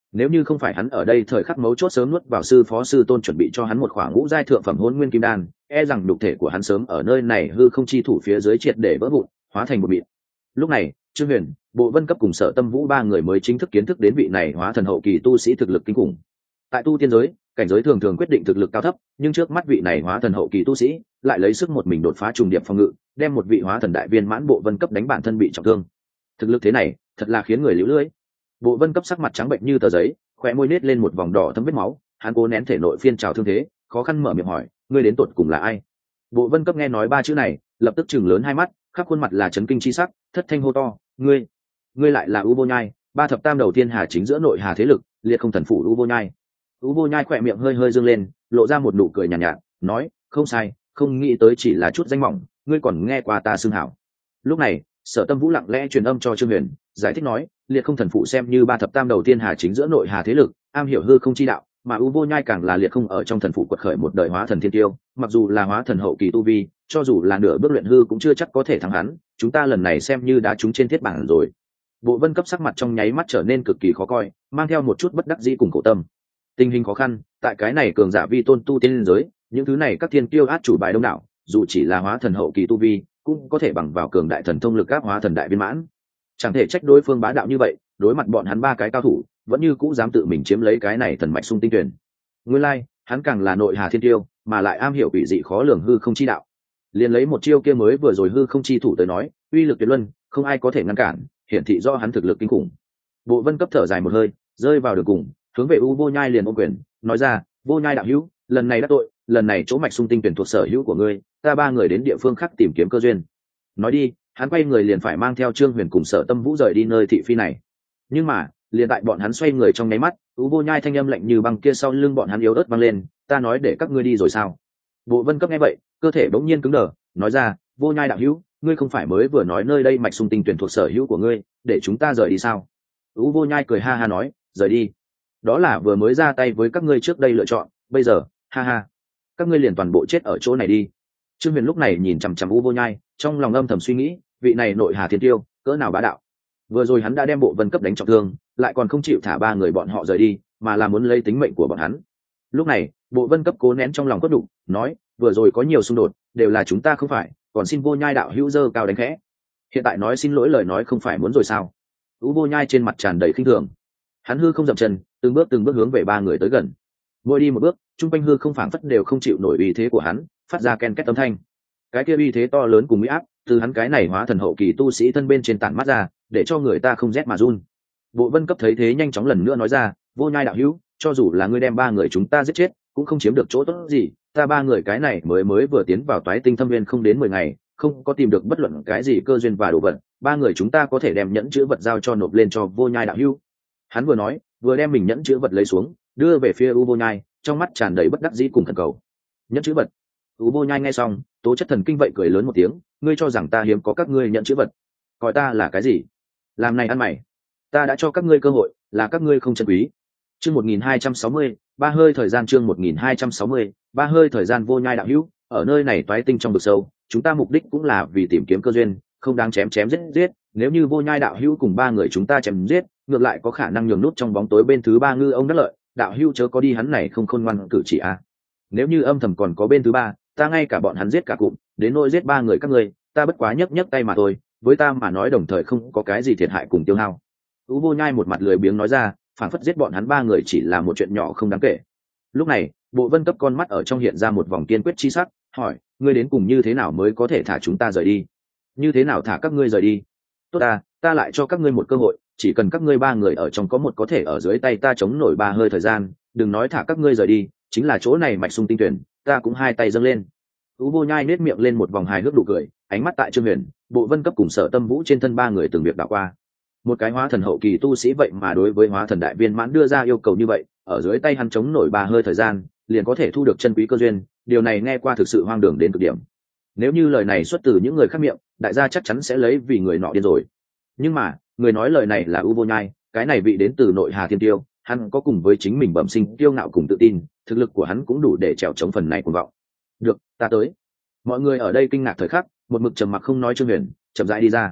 nếu như không phải hắn ở đây thời khắc mấu chốt sớm nuốt vào sư phó sư tôn chuẩn bị cho hắn một khoảng ngũ giai thượng phẩm hôn nguyên kim đan, e rằng nhục thể của hắn sớm ở nơi này hư không chi thủ phía dưới triệt để vỡ vụn, hóa thành một mịn. Lúc này Trương Huyền, Bộ Vân Cấp cùng Sở Tâm Vũ ba người mới chính thức kiến thức đến vị này hóa thần hậu kỳ tu sĩ thực lực kinh khủng. Tại tu tiên giới, cảnh giới thường thường quyết định thực lực cao thấp, nhưng trước mắt vị này hóa thần hậu kỳ tu sĩ lại lấy sức một mình đột phá trùng điệp phòng ngự, đem một vị hóa thần đại viên mãn Bộ Vân Cấp đánh bản thân bị trọng thương. Thực lực thế này, thật là khiến người liễu lưỡi. Bộ Vân Cấp sắc mặt trắng bệnh như tờ giấy, khóe môi nết lên một vòng đỏ thấm vết máu, hắn cố nén thể nội phiên trào thương thế, khó khăn mở miệng hỏi, ngươi đến tụt cùng là ai? Bộ Vân Cấp nghe nói ba chữ này, lập tức chừng lớn hai mắt, khắp khuôn mặt là chấn kinh chi sắc, thất thanh hô to, ngươi, ngươi lại là U Vô Nhai, ba thập tam đầu tiên hà chính giữa nội hà thế lực, liệt không thần phủ U Vô Nhai. U Vô Nhai khỏe miệng hơi hơi dương lên, lộ ra một nụ cười nhàn nhạt, nhạt, nói, không sai, không nghĩ tới chỉ là chút danh mỏng, ngươi còn nghe qua ta xưng hảo. Lúc này, Sở Tâm Vũ lặng lẽ truyền âm cho Trương Huyền, giải thích nói, liệt không thần phụ xem như ba thập tam đầu tiên hà chính giữa nội hà thế lực, am hiểu hư không chi đạo, mà U Vô Nhai càng là liệt không ở trong thần phụ quật khởi một đời hóa thần thiên tiêu, mặc dù là hóa thần hậu kỳ tu vi, cho dù là nửa bước luyện hư cũng chưa chắc có thể thắng hắn, chúng ta lần này xem như đã trúng trên thiết bản rồi. Bộ Vân Cấp sắc mặt trong nháy mắt trở nên cực kỳ khó coi, mang theo một chút bất đắc dĩ cùng khổ tâm. Tình hình khó khăn, tại cái này cường giả vi tôn tu tiên giới, những thứ này các thiên kiêu át chủ bài đông đảo, dù chỉ là hóa thần hậu kỳ tu vi, cũng có thể bằng vào cường đại thần thông lực áp hóa thần đại viên mãn. Chẳng thể trách đối phương bá đạo như vậy, đối mặt bọn hắn ba cái cao thủ, vẫn như cũ dám tự mình chiếm lấy cái này thần mạch sung tinh tuyển. Nguyên lai, like, hắn càng là nội hà thiên tiêu, mà lại am hiểu quỷ dị khó lường hư không chi đạo. Liền lấy một chiêu kia mới vừa rồi hư không chi thủ tới nói, uy lực tuyệt luân, không ai có thể ngăn cản, hiển thị do hắn thực lực kinh khủng. Bộ Vân Cấp thở dài một hơi, rơi vào đường cùng, hướng về U Vô Nhai liền ôm quyền, nói ra, Vô Nhai đạo hữu, lần này đã tội, lần này chỗ mạch sung tinh tuyển thuộc sở hữu của ngươi, ta ba người đến địa phương khác tìm kiếm cơ duyên. Nói đi, hắn quay người liền phải mang theo Trương Huyền cùng Sở Tâm Vũ rời đi nơi thị phi này. Nhưng mà, liền tại bọn hắn xoay người trong nháy mắt, U Vô Nhai thanh âm lạnh như băng kia sau lưng bọn hắn yếu ớt vang lên, ta nói để các ngươi đi rồi sao? Bộ Vân Cấp nghe vậy, cơ thể bỗng nhiên cứng đờ, nói ra, Vô Nhai đạo hữu, ngươi không phải mới vừa nói nơi đây mạch sung tinh tuyển thuộc sở hữu của ngươi, để chúng ta rời đi sao? U Vô Nhai cười ha ha nói, rời đi. Đó là vừa mới ra tay với các ngươi trước đây lựa chọn, bây giờ, ha ha, các ngươi liền toàn bộ chết ở chỗ này đi. Trương Huyền lúc này nhìn chằm chằm U Vô Nhai, trong lòng âm thầm suy nghĩ, vị này nội hà thiên tiêu, cỡ nào bá đạo. Vừa rồi hắn đã đem Bộ Vân Cấp đánh trọng thương, lại còn không chịu thả ba người bọn họ rời đi, mà là muốn lấy tính mệnh của bọn hắn. Lúc này, Bộ Vân Cấp cố nén trong lòng cốt đục, nói, vừa rồi có nhiều xung đột, đều là chúng ta không phải, còn xin Vô Nhai đạo hữu dơ cao đánh khẽ. Hiện tại nói xin lỗi lời nói không phải muốn rồi sao? U Vô Nhai trên mặt tràn đầy khinh thường. Hắn hư không dậm chân, từng bước từng bước hướng về ba người tới gần. Mỗi đi một bước, trung quanh hư không phảng phất đều không chịu nổi uy thế của hắn, phát ra ken két âm thanh. Cái kia uy thế to lớn cùng uy áp, từ hắn cái này hóa thần hậu kỳ tu sĩ thân bên trên tản mắt ra, để cho người ta không rét mà run. Bộ Vân Cấp thấy thế nhanh chóng lần nữa nói ra, Vô Nhai đạo hữu, cho dù là ngươi đem ba người chúng ta giết chết, cũng không chiếm được chỗ tốt gì, ta ba người cái này mới mới vừa tiến vào Toái Tinh Thâm Nguyên không đến mười ngày, không có tìm được bất luận cái gì cơ duyên và đồ vật, ba người chúng ta có thể đem nhẫn chữ vật giao cho nộp lên cho Vô Nhai đạo hữu. Hắn vừa nói, vừa đem mình nhẫn chữ vật lấy xuống, đưa về phía U Vô Nhai, trong mắt tràn đầy bất đắc dĩ cùng thần cầu. Nhẫn chữ vật? U Vô Nhai nghe xong, tố chất thần kinh vậy cười lớn một tiếng, ngươi cho rằng ta hiếm có các ngươi nhẫn chữ vật? Coi ta là cái gì? Làm này ăn mày. Ta đã cho các ngươi cơ hội, là các ngươi không trân quý. Chương một nghìn hai trăm sáu mươi, ba hơi thời gian chương một nghìn hai trăm sáu mươi, ba hơi thời gian. Vô Nhai đạo hữu, ở nơi này Toái Tinh trong vực sâu, chúng ta mục đích cũng là vì tìm kiếm cơ duyên, không đáng chém chém giết giết, nếu như Vô Nhai đạo hữu cùng ba người chúng ta chém giết, ngược lại có khả năng nhường nút trong bóng tối bên thứ ba ngư ông đắc lợi, đạo hữu chớ có đi hắn này không khôn ngoan cử chỉ a. À. Nếu như âm thầm còn có bên thứ ba, ta ngay cả bọn hắn giết cả cụm, đến nỗi giết ba người các ngươi, ta bất quá nhấc nhấc tay mà thôi, với ta mà nói đồng thời không có cái gì thiệt hại cùng tiêu hao. U Vô Nhai một mặt lười biếng nói ra, phản phất giết bọn hắn ba người chỉ là một chuyện nhỏ không đáng kể. Lúc này, Bộ Vân Cấp con mắt ở trong hiện ra một vòng kiên quyết chi sắc, hỏi, ngươi đến cùng như thế nào mới có thể thả chúng ta rời đi? Như thế nào thả các ngươi rời đi? Tốt ta, ta lại cho các ngươi một cơ hội, chỉ cần các ngươi ba người ở trong có một có thể ở dưới tay ta chống nổi ba hơi thời gian, đừng nói thả các ngươi rời đi, chính là chỗ này mạch sung tinh tuyển, ta cũng hai tay dâng lên. U Vô Nhai nết miệng lên một vòng hài hước đủ cười, ánh mắt tại Trương Huyền, Bộ Vân Cấp cùng Sở Tâm Vũ trên thân ba người từng việc đảo qua. Một cái hóa thần hậu kỳ tu sĩ vậy mà đối với hóa thần đại viên mãn đưa ra yêu cầu như vậy, ở dưới tay hắn chống nổi ba hơi thời gian, liền có thể thu được chân quý cơ duyên, điều này nghe qua thực sự hoang đường đến cực điểm. Nếu như lời này xuất từ những người khác miệng, đại gia chắc chắn sẽ lấy vì người nọ điên rồi. Nhưng mà, người nói lời này là U Vô Nhai, cái này vị đến từ nội Hà Thiên Tiêu, hắn có cùng với chính mình bẩm sinh kiêu ngạo cùng tự tin, thực lực của hắn cũng đủ để trèo chống phần này cuồng vọng. Được, ta tới. Mọi người ở đây kinh ngạc thời khắc, một mực trầm mặc không nói Trương Huyền, chậm rãi đi ra.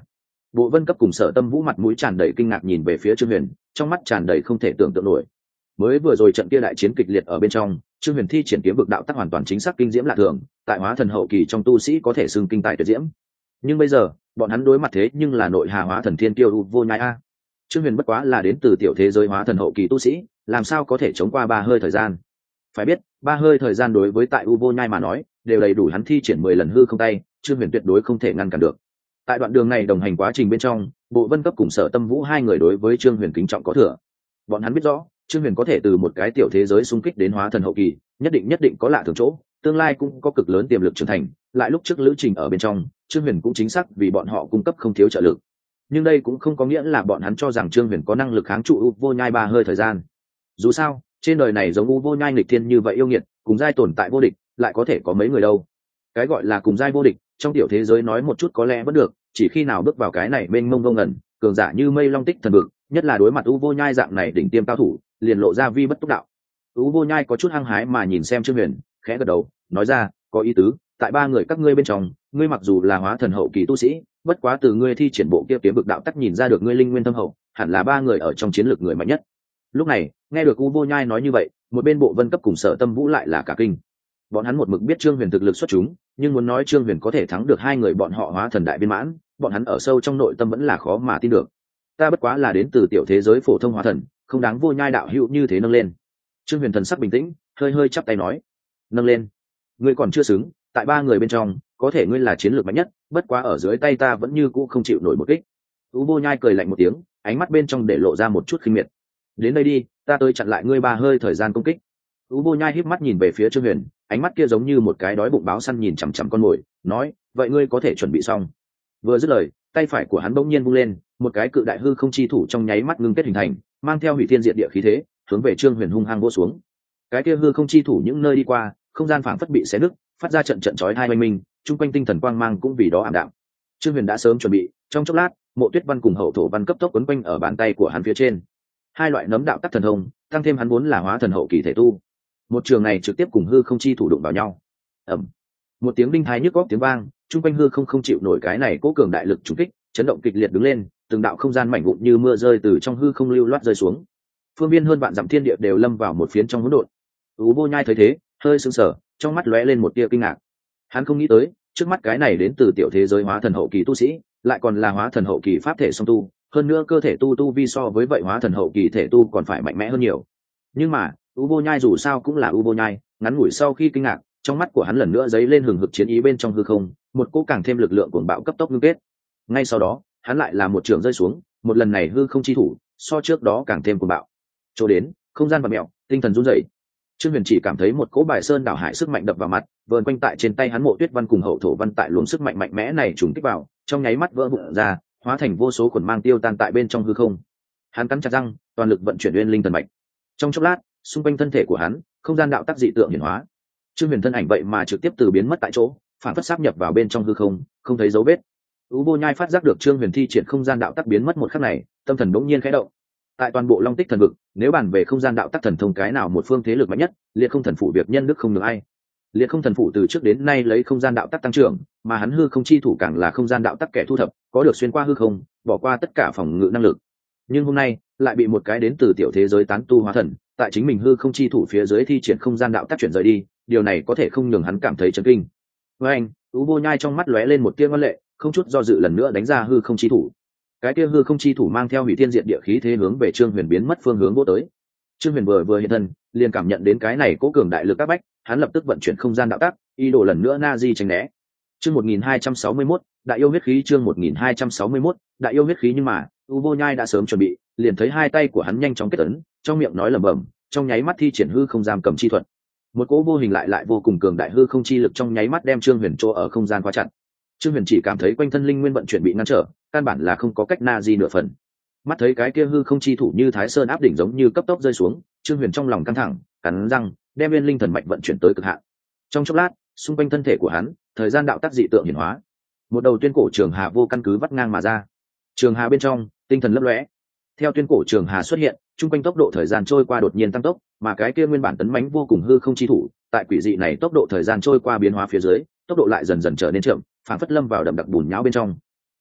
Bộ Vân Cấp cùng Sở Tâm Vũ mặt mũi tràn đầy kinh ngạc nhìn về phía Trương Huyền, trong mắt tràn đầy không thể tưởng tượng nổi. Mới vừa rồi trận kia đại chiến kịch liệt ở bên trong, Trương Huyền thi triển kiếm vực đạo tắc hoàn toàn chính xác kinh diễm lạ thường, tại hóa thần hậu kỳ trong tu sĩ có thể xưng kinh tài tuyệt diễm. Nhưng bây giờ, bọn hắn đối mặt thế nhưng là nội hà hóa thần thiên kiêu U Vô Nhai a. Trương Huyền bất quá là đến từ tiểu thế giới hóa thần hậu kỳ tu sĩ, làm sao có thể chống qua ba hơi thời gian? Phải biết, ba hơi thời gian đối với tại U Vô Nhai mà nói, đều đầy đủ hắn thi triển mười lần hư không tay, Trương Huyền tuyệt đối không thể ngăn cản được. Tại đoạn đường này đồng hành quá trình bên trong, Bộ Vân Cấp cùng Sở Tâm Vũ hai người đối với Trương Huyền kính trọng có thừa. Bọn hắn biết rõ, Trương Huyền có thể từ một cái tiểu thế giới xung kích đến hóa thần hậu kỳ, nhất định nhất định có lạ thường chỗ, tương lai cũng có cực lớn tiềm lực trưởng thành. Lại lúc trước lữ trình ở bên trong, Trương Huyền cũng chính xác vì bọn họ cung cấp không thiếu trợ lực. Nhưng đây cũng không có nghĩa là bọn hắn cho rằng Trương Huyền có năng lực kháng trụ U Vô Nhai ba hơi thời gian. Dù sao, trên đời này giống U Vô Nhai nghịch thiên như vậy yêu nghiệt, cùng giai tồn tại vô địch, lại có thể có mấy người đâu? Cái gọi là cùng giai vô địch, trong tiểu thế giới nói một chút có lẽ vẫn được, chỉ khi nào bước vào cái này mênh mông vô ngần, cường giả như mây long tích thần vực, nhất là đối mặt U Vô Nhai dạng này đỉnh tiêm cao thủ, liền lộ ra vi bất túc đạo. U Vô Nhai có chút hăng hái mà nhìn xem Trương Huyền, khẽ gật đầu, nói ra, có ý tứ, tại ba người các ngươi bên trong, ngươi mặc dù là hóa thần hậu kỳ tu sĩ, bất quá từ ngươi thi triển bộ kia kiếm vực đạo tắc nhìn ra được ngươi linh nguyên thâm hậu, hẳn là ba người ở trong chiến lược người mạnh nhất. Lúc này, nghe được U Vô Nhai nói như vậy, một bên Bộ Vân Cấp cùng Sở Tâm Vũ lại là cả kinh. Bọn hắn một mực biết Trương Huyền thực lực xuất chúng, nhưng muốn nói Trương Huyền có thể thắng được hai người bọn họ hóa thần đại viên mãn, bọn hắn ở sâu trong nội tâm vẫn là khó mà tin được. Ta bất quá là đến từ tiểu thế giới phổ thông hóa thần, không đáng Vô Nhai đạo hữu như thế nâng lên. Trương Huyền thần sắc bình tĩnh, hơi hơi chắp tay nói, nâng lên, ngươi còn chưa xứng, tại ba người bên trong, có thể ngươi là chiến lược mạnh nhất, bất quá ở dưới tay ta vẫn như cũ không chịu nổi một kích. U Vô Nhai cười lạnh một tiếng, ánh mắt bên trong để lộ ra một chút khinh miệt. Đến đây đi, ta tới chặn lại ngươi ba hơi thời gian công kích. U Vô Nhai híp mắt nhìn về phía Trương Huyền, ánh mắt kia giống như một cái đói bụng báo săn nhìn chằm chằm con mồi, nói, vậy ngươi có thể chuẩn bị xong. Vừa dứt lời, tay phải của hắn bỗng nhiên vung lên, một cái cự đại hư không chi thủ trong nháy mắt ngưng kết hình thành, mang theo hủy thiên diệt địa khí thế, hướng về Trương Huyền hung hăng vỗ xuống. Cái kia hư không chi thủ những nơi đi qua, không gian phảng phất bị xé nứt, phát ra trận trận chói tai oanh minh, trung quanh tinh thần quang mang cũng vì đó ảm đạm. Trương Huyền đã sớm chuẩn bị, trong chốc lát, Mộ Tuyết Văn cùng Hậu Thổ Văn cấp tốc quấn quanh ở bàn tay của hắn phía trên. Hai loại nấm đạo tắc thần thông, tăng thêm hắn vốn là hóa thần hậu kỳ thể tu. Một trường này trực tiếp cùng hư không chi thủ đụng vào nhau. Ầm. Một tiếng đinh thái nhức óc tiếng vang, trung quanh hư không không chịu nổi cái này cố cường đại lực trùng kích, chấn động kịch liệt đứng lên, từng đạo không gian mảnh vụn như mưa rơi từ trong hư không lưu loát rơi xuống. Phương viên hơn vạn dặm thiên địa đều lâm vào một phiến trong hỗn độn. U Vô Nhai thấy thế, hơi sững sờ, trong mắt lóe lên một tia kinh ngạc. Hắn không nghĩ tới, trước mắt cái này đến từ tiểu thế giới hóa thần hậu kỳ tu sĩ, lại còn là hóa thần hậu kỳ pháp thể song tu, hơn nữa cơ thể tu tu vi so với vậy hóa thần hậu kỳ thể tu còn phải mạnh mẽ hơn nhiều. Nhưng mà, U Vô Nhai dù sao cũng là U Vô Nhai, ngắn ngủi sau khi kinh ngạc, trong mắt của hắn lần nữa dấy lên hừng hực chiến ý bên trong hư không, một cỗ càng thêm lực lượng cuồng bạo cấp tốc ngưng kết. Ngay sau đó, hắn lại là một trường rơi xuống, một lần này hư không chi thủ, so trước đó càng thêm cuồng bạo. Chỗ đến, không gian vặn mèo, tinh thần run rẩy. Trương Huyền chỉ cảm thấy một cỗ bài sơn đảo hải sức mạnh đập vào mặt, vờn quanh tại trên tay hắn Mộ Tuyết Văn cùng Hậu Thổ Văn tại luồng sức mạnh mạnh mẽ này trùng kích vào, trong nháy mắt vỡ vụn ra, hóa thành vô số quần mang tiêu tan tại bên trong hư không. Hắn cắn chặt răng, toàn lực vận chuyển Uyên Linh Thần Mạch. Trong chốc lát, xung quanh thân thể của hắn, không gian đạo tắc dị tượng hiển hóa. Trương Huyền thân ảnh vậy mà trực tiếp từ biến mất tại chỗ, phản phất sáp nhập vào bên trong hư không, không thấy dấu vết. U Vô Nhai phát giác được Trương Huyền thi triển không gian đạo tắc biến mất một khắc này, tâm thần bỗng nhiên khẽ động. Tại toàn bộ Long Tích thần vực, nếu bàn về không gian đạo tắc thần thông cái nào một phương thế lực mạnh nhất, Liệt Không Thần Phủ việc nhân đức không được ai. Liệt Không Thần Phủ từ trước đến nay lấy không gian đạo tắc tăng trưởng, mà hắn hư không chi thủ càng là không gian đạo tắc kẻ thu thập, có được xuyên qua hư không, bỏ qua tất cả phòng ngự năng lực. Nhưng hôm nay, lại bị một cái đến từ tiểu thế giới tán tu hóa thần, tại chính mình hư không chi thủ phía dưới thi triển không gian đạo tắc chuyển rời đi, điều này có thể không nhường hắn cảm thấy chấn kinh. Với anh, U Vô Nhai trong mắt lóe lên một tia ngoan lệ, không chút do dự lần nữa đánh ra hư không chi thủ. Cái kia hư không chi thủ mang theo hủy thiên diệt địa khí thế hướng về Trương Huyền biến mất phương hướng vô tới. Trương Huyền vừa vừa hiện thân, liền cảm nhận đến cái này cố cường đại lực áp bách, hắn lập tức vận chuyển không gian đạo tắc, ý đồ lần nữa na di tránh né. Chương một nghìn hai trăm sáu mươi mốt, đại yêu huyết khí chương một nghìn hai trăm sáu mươi mốt, đại yêu huyết khí nhưng mà, U Vô Nhai đã sớm chuẩn bị, liền thấy hai tay của hắn nhanh chóng kết ấn, trong miệng nói lẩm bẩm, trong nháy mắt thi triển hư không giam cầm chi thuật. Một cỗ vô hình lại lại vô cùng cường đại hư không chi lực trong nháy mắt đem Trương Huyền chỗ ở không gian khóa chặt. Trương Huyền chỉ cảm thấy quanh thân linh nguyên vận chuyển bị ngăn trở, căn bản là không có cách na di nửa phần. Mắt thấy cái kia hư không chi thủ như Thái Sơn áp đỉnh giống như cấp tốc rơi xuống, Trương Huyền trong lòng căng thẳng, cắn răng, đem Nguyên Linh Thần Mạch vận chuyển tới cực hạn. Trong chốc lát, xung quanh thân thể của hắn, thời gian đạo tắc dị tượng hiển hóa. Một đầu tuyên cổ trường hà vô căn cứ vắt ngang mà ra. Trường hà bên trong, tinh thần lấp lóe. Theo tuyên cổ trường hà xuất hiện, trung quanh tốc độ thời gian trôi qua đột nhiên tăng tốc, mà cái kia nguyên bản tấn mãnh vô cùng hư không chi thủ, tại quỷ dị này tốc độ thời gian trôi qua biến hóa phía dưới, tốc độ lại dần dần trở nên chậm, phản phất lâm vào đậm đặc bùn nhão bên trong.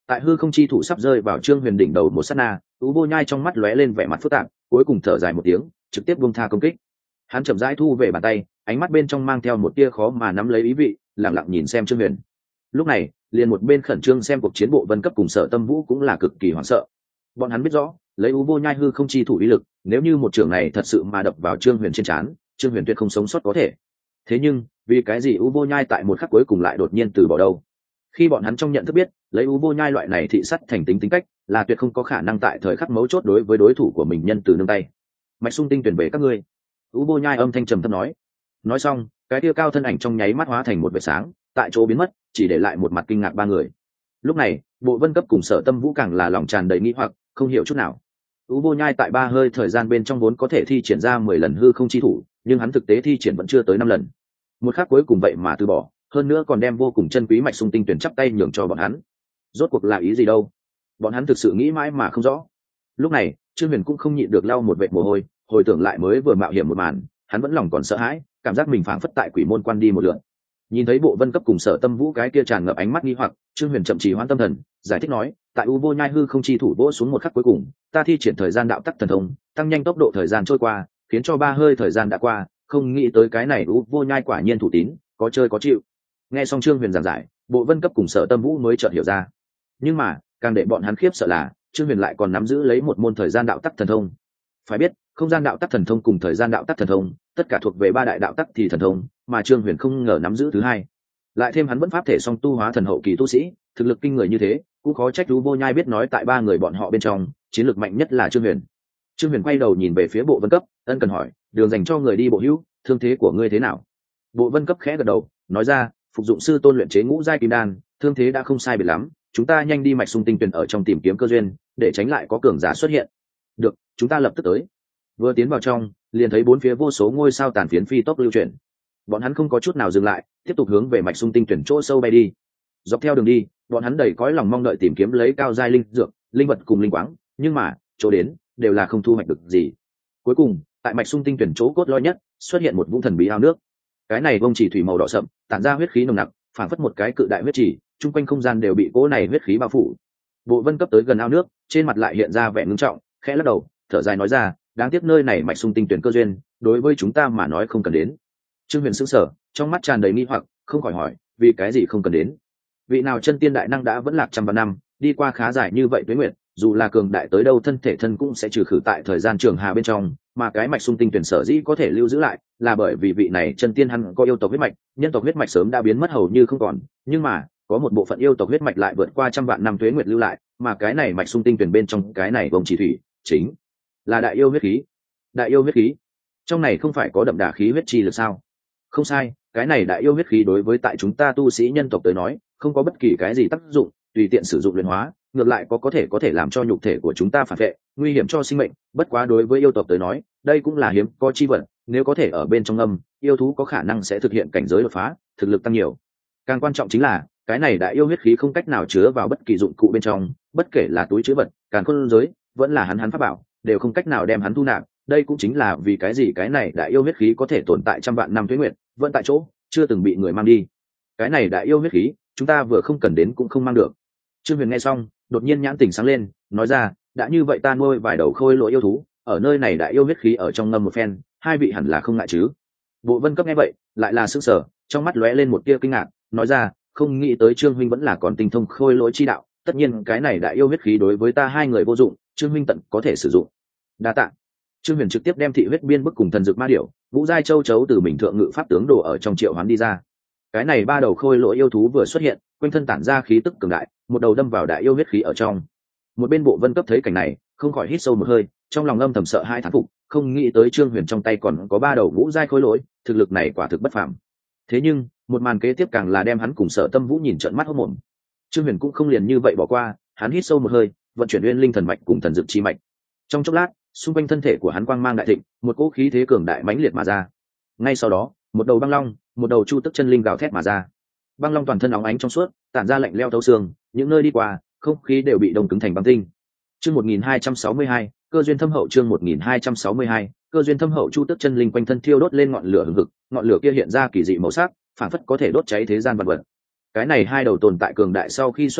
Tại hư không chi thủ sắp rơi vào Trương Huyền đỉnh đầu một sát na, Ú Vô Nhai trong mắt lóe lên vẻ mặt phức tạp, cuối cùng thở dài một tiếng, trực tiếp buông tha công kích. Hắn chậm rãi thu về bàn tay, ánh mắt bên trong mang theo một tia khó mà nắm lấy ý vị, lặng lặng nhìn xem Trương Huyền. Lúc này, liền một bên khẩn trương xem cuộc chiến bộ Vân Cấp cùng Sở Tâm Vũ cũng là cực kỳ hoảng sợ. Bọn hắn biết rõ, lấy Ú Vô Nhai hư không chi thủ ý lực, nếu như một trường này thật sự mà đập vào Trương Huyền trên trán, Trương Huyền tuyệt không sống sót có thể. Thế nhưng, vì cái gì Ú Vô Nhai tại một khắc cuối cùng lại đột nhiên từ bỏ đâu? Khi bọn hắn trong nhận thức biết, lấy Ú Vô Nhai loại này thị sắt thành tính tính cách, là tuyệt không có khả năng tại thời khắc mấu chốt đối với đối thủ của mình nhân từ nương tay. Mạch Sung Tinh tuyển về các ngươi. Ú Vô Nhai âm thanh trầm thấp nói. Nói xong, cái tia cao thân ảnh trong nháy mắt hóa thành một vệt sáng, tại chỗ biến mất, chỉ để lại một mặt kinh ngạc ba người. Lúc này, bộ Vân Cấp cùng Sở Tâm Vũ càng là lòng tràn đầy nghi hoặc, không hiểu chút nào. Ú Vô Nhai tại ba hơi thời gian bên trong vốn có thể thi triển ra mười lần hư không chi thủ, nhưng hắn thực tế thi triển vẫn chưa tới năm lần. Một khắc cuối cùng vậy mà từ bỏ, hơn nữa còn đem vô cùng chân quý Mạch Sung Tinh tuyển chắp tay nhường cho bọn hắn. Rốt cuộc là ý gì đâu? Bọn hắn thực sự nghĩ mãi mà không rõ. Lúc này, Trương Huyền cũng không nhịn được lau một vệt mồ hôi, hồi tưởng lại mới vừa mạo hiểm một màn, hắn vẫn lòng còn sợ hãi, cảm giác mình phảng phất tại quỷ môn quan đi một lượt. Nhìn thấy bộ Vân Cấp cùng Sở Tâm Vũ cái kia tràn ngập ánh mắt nghi hoặc, Trương Huyền chậm trì hoãn tâm thần, giải thích nói, tại U Vô Nhai hư không chi thủ vỗ xuống một khắc cuối cùng, ta thi triển thời gian đạo tắc thần thông, tăng nhanh tốc độ thời gian trôi qua, khiến cho ba hơi thời gian đã qua, không nghĩ tới cái này U Vô Nhai quả nhiên thủ tín, có chơi có chịu. Nghe xong Trương Huyền giảng giải, bộ Vân Cấp cùng Sở Tâm Vũ mới chợt hiểu ra. Nhưng mà, càng để bọn hắn khiếp sợ là, Trương Huyền lại còn nắm giữ lấy một môn thời gian đạo tắc thần thông. Phải biết, không gian đạo tắc thần thông cùng thời gian đạo tắc thần thông, tất cả thuộc về ba đại đạo tắc thì thần thông, mà Trương Huyền không ngờ nắm giữ thứ hai. Lại thêm hắn vẫn pháp thể song tu hóa thần hậu kỳ tu sĩ, thực lực kinh người như thế, cũng khó trách U Vô Nhai biết nói tại ba người bọn họ bên trong, chiến lược mạnh nhất là Trương Huyền. Trương Huyền quay đầu nhìn về phía bộ Vân Cấp, ân cần hỏi, đường dành cho người đi bộ hữu, thương thế của ngươi thế nào? Bộ Vân Cấp khẽ gật đầu, nói ra, phục dụng sư tôn luyện chế ngũ giai kim đan, thương thế đã không sai biệt lắm, chúng ta nhanh đi Mạch Sung Tinh tuyển ở trong tìm kiếm cơ duyên, để tránh lại có cường giả xuất hiện. Được, chúng ta lập tức tới. Vừa tiến vào trong, liền thấy bốn phía vô số ngôi sao tàn phiến phi tốc lưu chuyển. Bọn hắn không có chút nào dừng lại, tiếp tục hướng về Mạch Sung Tinh tuyển chỗ sâu bay đi. Dọc theo đường đi, bọn hắn đầy cõi lòng mong đợi tìm kiếm lấy cao giai linh dược, linh vật cùng linh quáng, nhưng mà, chỗ đến đều là không thu hoạch được gì. Cuối cùng, tại Mạch Sung Tinh tuyển chỗ cốt lõi nhất, xuất hiện một vũng thần bí ao nước. Cái này vông chỉ thủy màu đỏ sậm, tản ra huyết khí nồng nặc, phản phất một cái cự đại huyết chỉ, chung quanh không gian đều bị cỗ này huyết khí bao phủ. Bộ Vân Cấp tới gần ao nước, trên mặt lại hiện ra vẻ ngưng trọng, khẽ lắc đầu, thở dài nói ra, đáng tiếc nơi này Mạch Sung Tinh tuyển cơ duyên, đối với chúng ta mà nói không cần đến. Trương Huyền sững sờ, trong mắt tràn đầy nghi hoặc, không khỏi hỏi, vì cái gì không cần đến? Vị nào chân tiên đại năng đã vẫn lạc trăm vạn năm, đi qua khá dài như vậy tuế nguyệt, dù là cường đại tới đâu thân thể thân cũng sẽ trừ khử tại thời gian trường hà bên trong, mà cái Mạch Sung Tinh tuyển sở dĩ có thể lưu giữ lại, là bởi vì vị này chân tiên hắn có yêu tộc huyết mạch, nhân tộc huyết mạch sớm đã biến mất hầu như không còn, nhưng mà có một bộ phận yêu tộc huyết mạch lại vượt qua trăm vạn năm tuế nguyệt lưu lại, mà cái này Mạch Sung Tinh tuyển bên trong cái này vòng chỉ thủy, chính là đại yêu huyết khí. Đại yêu huyết khí, trong này không phải có đậm đà khí huyết chi lực sao? Không sai, cái này đại yêu huyết khí đối với tại chúng ta tu sĩ nhân tộc tới nói, không có bất kỳ cái gì tác dụng, tùy tiện sử dụng luyện hóa, ngược lại có có thể có thể làm cho nhục thể của chúng ta phản vệ, nguy hiểm cho sinh mệnh, bất quá đối với yêu tộc tới nói, đây cũng là hiếm có chi vật, nếu có thể ở bên trong âm, yêu thú có khả năng sẽ thực hiện cảnh giới đột phá, thực lực tăng nhiều. Càng quan trọng chính là, cái này đại yêu huyết khí không cách nào chứa vào bất kỳ dụng cụ bên trong, bất kể là túi trữ vật, càn khôn giới, vẫn là hắn hắn pháp bảo, đều không cách nào đem hắn thu nạp, đây cũng chính là vì cái gì cái này đại yêu huyết khí có thể tồn tại trăm vạn năm tuế nguyệt, vẫn tại chỗ, chưa từng bị người mang đi. Cái này đại yêu huyết khí, chúng ta vừa không cần đến cũng không mang được. Trương Huyền nghe xong, đột nhiên nhãn tỉnh sáng lên, nói ra, đã như vậy ta nuôi vài đầu khôi lỗi yêu thú, ở nơi này đại yêu huyết khí ở trong ngâm một phen, hai vị hẳn là không ngại chứ? Bộ Vân Cấp nghe vậy, lại là sững sờ, trong mắt lóe lên một tia kinh ngạc, nói ra, không nghĩ tới Trương huynh vẫn là còn tinh thông khôi lỗi chi đạo, tất nhiên cái này đại yêu huyết khí đối với ta hai người vô dụng, Trương huynh tận có thể sử dụng. Đa tạ. Trương Huyền trực tiếp đem thị huyết biên bức cùng thần dược ma điểu, ngũ giai châu chấu từ mình thượng ngự pháp tướng đồ ở trong triệu hoán đi ra. Cái này ba đầu khôi lỗi yêu thú vừa xuất hiện, quanh thân tản ra khí tức cường đại, một đầu đâm vào đại yêu huyết khí ở trong. Một bên bộ Vân Cấp thấy cảnh này, không khỏi hít sâu một hơi, trong lòng âm thầm sợ hai thán phục, không nghĩ tới Trương Huyền trong tay còn có ba đầu ngũ giai khôi lỗi, thực lực này quả thực bất phàm. Thế nhưng, một màn kế tiếp càng là đem hắn cùng Sở Tâm Vũ nhìn trợn mắt hốt mồm. Trương Huyền cũng không liền như vậy bỏ qua, hắn hít sâu một hơi, vận chuyển Uyên Linh thần mạch cùng thần dược chi mạch. Trong chốc lát, xung quanh thân thể của hắn quang mang đại thịnh, một cỗ khí thế cường đại mãnh liệt mà ra. Ngay sau đó, một đầu băng long, một đầu chu tức chân linh gào thét mà ra. Băng long toàn thân óng ánh trong suốt, tản ra lạnh lẽo thấu xương, những nơi đi qua, không khí đều bị đông cứng thành băng tinh. Chương một nghìn hai trăm sáu mươi hai, cơ duyên thâm hậu. Chương một nghìn hai trăm sáu mươi hai, cơ duyên thâm hậu. Chu tức chân linh quanh thân thiêu đốt lên ngọn lửa hừng hực, ngọn lửa kia hiện ra kỳ dị màu sắc, phản phất có thể đốt cháy thế gian vạn vật. Cái này hai đầu tồn tại cường đại sau khi xuất hiện,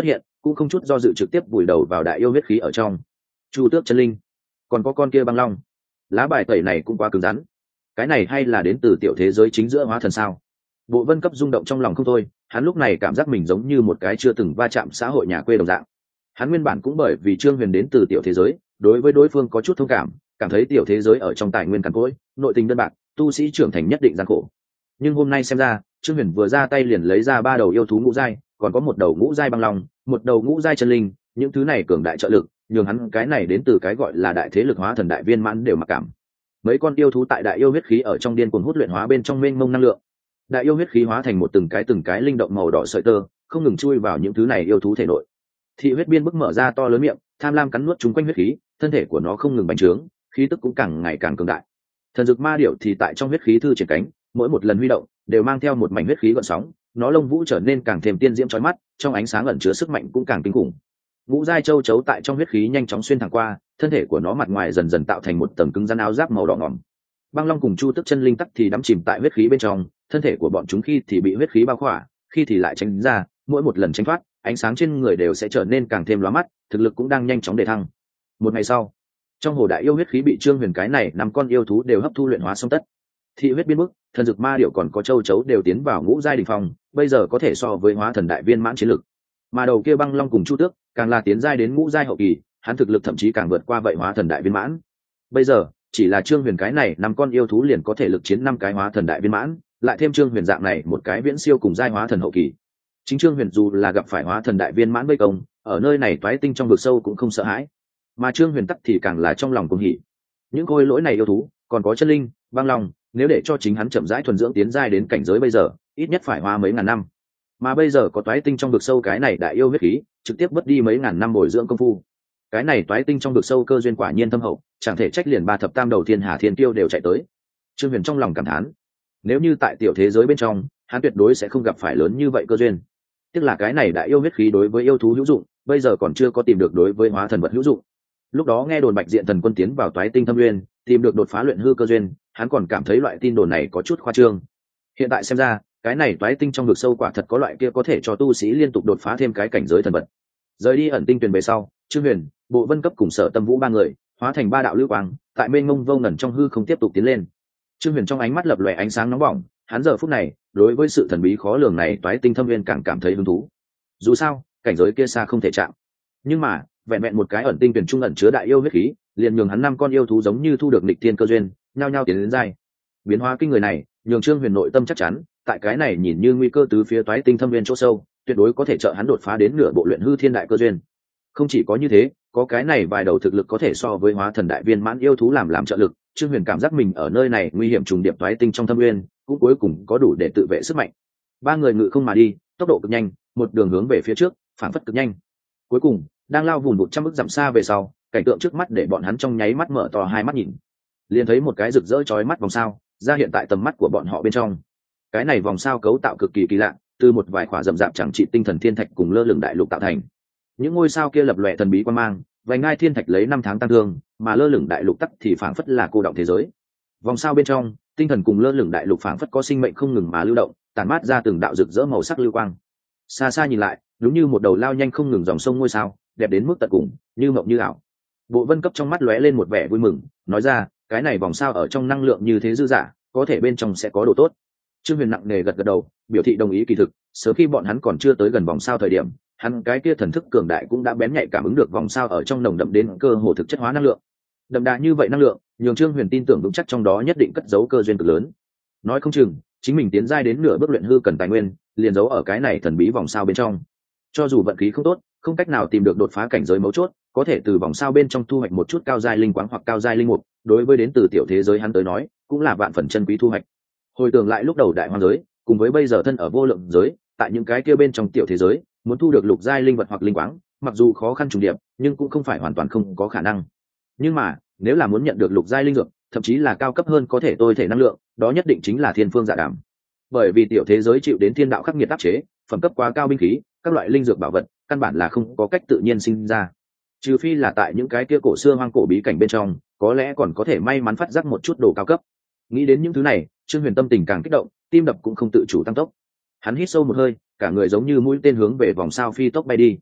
cũng không chút do dự trực tiếp vùi đầu vào đại yêu huyết khí ở trong. Chu Tước chân linh, còn có con kia băng long, lá bài tẩy này cũng quá cứng rắn. Cái này hay là đến từ tiểu thế giới chính giữa hóa thần sao? Bộ Vân Cấp rung động trong lòng không thôi, hắn lúc này cảm giác mình giống như một cái chưa từng va chạm xã hội nhà quê đồng dạng. Hắn nguyên bản cũng bởi vì Trương Huyền đến từ tiểu thế giới, đối với đối phương có chút thông cảm, cảm thấy tiểu thế giới ở trong tài nguyên cằn cỗi, nội tình đơn bạc, tu sĩ trưởng thành nhất định gian khổ. Nhưng hôm nay xem ra, Trương Huyền vừa ra tay liền lấy ra ba đầu yêu thú ngũ giai, còn có một đầu ngũ giai băng long, một đầu ngũ giai chân linh, những thứ này cường đại trợ lực, nhường hắn cái này đến từ cái gọi là đại thế lực hóa thần đại viên mãn đều mặc cảm. Mấy con yêu thú tại đại yêu huyết khí ở trong điên cuồng hút luyện hóa bên trong mênh mông năng lượng. Đại yêu huyết khí hóa thành một từng cái từng cái linh động màu đỏ sợi tơ, không ngừng chui vào những thứ này yêu thú thể nội. Thị huyết biên bức mở ra to lớn miệng, tham lam cắn nuốt chúng quanh huyết khí, thân thể của nó không ngừng bành trướng, khí tức cũng càng ngày càng cường đại. Thần dược ma điểu thì tại trong huyết khí thư triển cánh, mỗi một lần huy động đều mang theo một mảnh huyết khí gợn sóng, nó lông vũ trở nên càng thêm tiên diễm chói mắt, trong ánh sáng ẩn chứa sức mạnh cũng càng kinh khủng. Ngũ giai châu chấu tại trong huyết khí nhanh chóng xuyên thẳng qua, thân thể của nó mặt ngoài dần dần tạo thành một tầng cứng rắn áo giáp màu đỏ ngòm. Băng long cùng Chu Tức chân linh tắc thì đắm chìm tại huyết khí bên trong, thân thể của bọn chúng khi thì bị huyết khí bao khỏa, khi thì lại tránh ra, mỗi một lần tránh thoát, ánh sáng trên người đều sẽ trở nên càng thêm lóa mắt, thực lực cũng đang nhanh chóng đề thăng. Một ngày sau, trong hồ đại yêu huyết khí bị Trương Huyền cái này năm con yêu thú đều hấp thu luyện hóa xong tất. Thị huyết biến mức, thần dược ma điểu còn có châu chấu đều tiến vào ngũ giai đỉnh phong, bây giờ có thể so với hóa thần đại viên mãn chiến lực. Mà đầu kia băng long cùng Chu Tước, càng là tiến giai đến ngũ giai hậu kỳ, hắn thực lực thậm chí càng vượt qua vậy hóa thần đại viên mãn. Bây giờ, chỉ là Trương Huyền cái này năm con yêu thú liền có thể lực chiến năm cái hóa thần đại viên mãn, lại thêm Trương Huyền dạng này một cái viễn siêu cùng giai hóa thần hậu kỳ. Chính Trương Huyền dù là gặp phải hóa thần đại viên mãn vây công, ở nơi này toái tinh trong vực sâu cũng không sợ hãi. Mà Trương Huyền tắc thì càng là trong lòng cuồng hỉ. Những khôi lỗi này yêu thú, còn có chân linh, băng long, nếu để cho chính hắn chậm rãi thuần dưỡng tiến giai đến cảnh giới bây giờ, ít nhất phải hoa mấy ngàn năm. Mà bây giờ có toái tinh trong vực sâu cái này đại yêu huyết khí, trực tiếp mất đi mấy ngàn năm bồi dưỡng công phu. Cái này toái tinh trong vực sâu cơ duyên quả nhiên thâm hậu, chẳng thể trách liền ba thập tam đầu thiên hà thiên tiêu đều chạy tới. Trương Huyền trong lòng cảm thán, nếu như tại tiểu thế giới bên trong, hắn tuyệt đối sẽ không gặp phải lớn như vậy cơ duyên. Tức là cái này đại yêu huyết khí đối với yêu thú hữu dụng, bây giờ còn chưa có tìm được đối với hóa thần vật hữu dụng. Lúc đó nghe đồn Bạch Diện Thần Quân tiến vào toái tinh thâm nguyên, tìm được đột phá luyện hư cơ duyên, hắn còn cảm thấy loại tin đồn này có chút khoa trương. Hiện tại xem ra, cái này toái tinh trong vực sâu quả thật có loại kia có thể cho tu sĩ liên tục đột phá thêm cái cảnh giới thần vật. Rời đi ẩn tinh tuyển về sau, Trương Huyền, Bộ Vân Cấp cùng Sở Tâm Vũ ba người hóa thành ba đạo lưu quang, tại mênh mông vô ngần trong hư không tiếp tục tiến lên. Trương Huyền trong ánh mắt lập lòe ánh sáng nóng bỏng, hắn giờ phút này đối với sự thần bí khó lường này toái tinh thâm nguyên càng cảm thấy hứng thú. Dù sao, cảnh giới kia xa không thể chạm, nhưng mà vẹn vẹn một cái ẩn tinh tuyển trung ẩn chứa đại yêu huyết khí, liền nhường hắn năm con yêu thú giống như thu được nghịch thiên cơ duyên, nhao nhao tiến đến giai. Biến hóa kinh người này, nhường Trương Huyền nội tâm chắc chắn, tại cái này nhìn như nguy cơ tứ phía toái tinh thâm nguyên chỗ sâu, tuyệt đối có thể trợ hắn đột phá đến nửa bộ luyện hư thiên đại cơ duyên. Không chỉ có như thế, có cái này vài đầu thực lực có thể so với hóa thần đại viên mãn yêu thú làm làm trợ lực, Trương Huyền cảm giác mình ở nơi này nguy hiểm trùng điệp toái tinh trong thâm nguyên, cũng cuối cùng có đủ để tự vệ sức mạnh. Ba người ngự không mà đi, tốc độ cực nhanh, một đường hướng về phía trước, phản phất cực nhanh. Cuối cùng, đang lao vùn vụt trăm bước dặm xa về sau, cảnh tượng trước mắt để bọn hắn trong nháy mắt mở to hai mắt nhìn, liền thấy một cái rực rỡ chói mắt vòng sao ra hiện tại tầm mắt của bọn họ bên trong. Cái này vòng sao cấu tạo cực kỳ kỳ lạ, từ một vài khỏa rậm rạp chẳng trị tinh thần thiên thạch cùng lơ lửng đại lục tạo thành. Những ngôi sao kia lập lòe thần bí quan mang, vành ngai thiên thạch lấy năm tháng tăng thương, mà lơ lửng đại lục tắc thì phảng phất là cô đọng thế giới. Vòng sao bên trong, tinh thần cùng lơ lửng đại lục phảng phất có sinh mệnh không ngừng mà lưu động, tản mát ra từng đạo rực rỡ màu sắc lưu quang. Xa xa nhìn lại, đúng như một đầu lao nhanh không ngừng dòng sông ngôi sao, đẹp đến mức tận cùng, như mộng như ảo. Bộ Vân Cấp trong mắt lóe lên một vẻ vui mừng, nói ra, cái này vòng sao ở trong năng lượng như thế dư dả, có thể bên trong sẽ có đồ tốt. Trương Huyền nặng nề gật gật đầu, biểu thị đồng ý. Kỳ thực, sớm khi bọn hắn còn chưa tới gần vòng sao thời điểm, hắn cái kia thần thức cường đại cũng đã bén nhạy cảm ứng được vòng sao ở trong nồng đậm đến cơ hồ thực chất hóa năng lượng. Đậm đà như vậy năng lượng, nhường Trương Huyền tin tưởng vững chắc trong đó nhất định cất giấu cơ duyên cực lớn. Nói không chừng, chính mình tiến giai đến nửa bước luyện hư cần tài nguyên, liền giấu ở cái này thần bí vòng sao bên trong. Cho dù vận khí không tốt, không cách nào tìm được đột phá cảnh giới mấu chốt, có thể từ vòng sao bên trong thu hoạch một chút cao giai linh quáng hoặc cao giai linh mục, đối với đến từ tiểu thế giới hắn tới nói, cũng là vạn phần chân quý thu hoạch. Hồi tưởng lại lúc đầu đại hoang giới, cùng với bây giờ thân ở vô lượng giới, tại những cái kia bên trong tiểu thế giới, muốn thu được lục giai linh vật hoặc linh quáng, mặc dù khó khăn trùng điệp, nhưng cũng không phải hoàn toàn không có khả năng. Nhưng mà, nếu là muốn nhận được lục giai linh dược, thậm chí là cao cấp hơn có thể tôi thể năng lượng, đó nhất định chính là thiên phương dạ đàm. Bởi vì tiểu thế giới chịu đến thiên đạo khắc nghiệt áp chế, phẩm cấp quá cao binh khí, các loại linh dược bảo vật, căn bản là không có cách tự nhiên sinh ra. Trừ phi là tại những cái kia cổ xưa hoang cổ bí cảnh bên trong, có lẽ còn có thể may mắn phát giác một chút đồ cao cấp. Nghĩ đến những thứ này, Trương Huyền tâm tình càng kích động, tim đập cũng không tự chủ tăng tốc. Hắn hít sâu một hơi, cả người giống như mũi tên hướng về vòng sao phi tốc bay đi.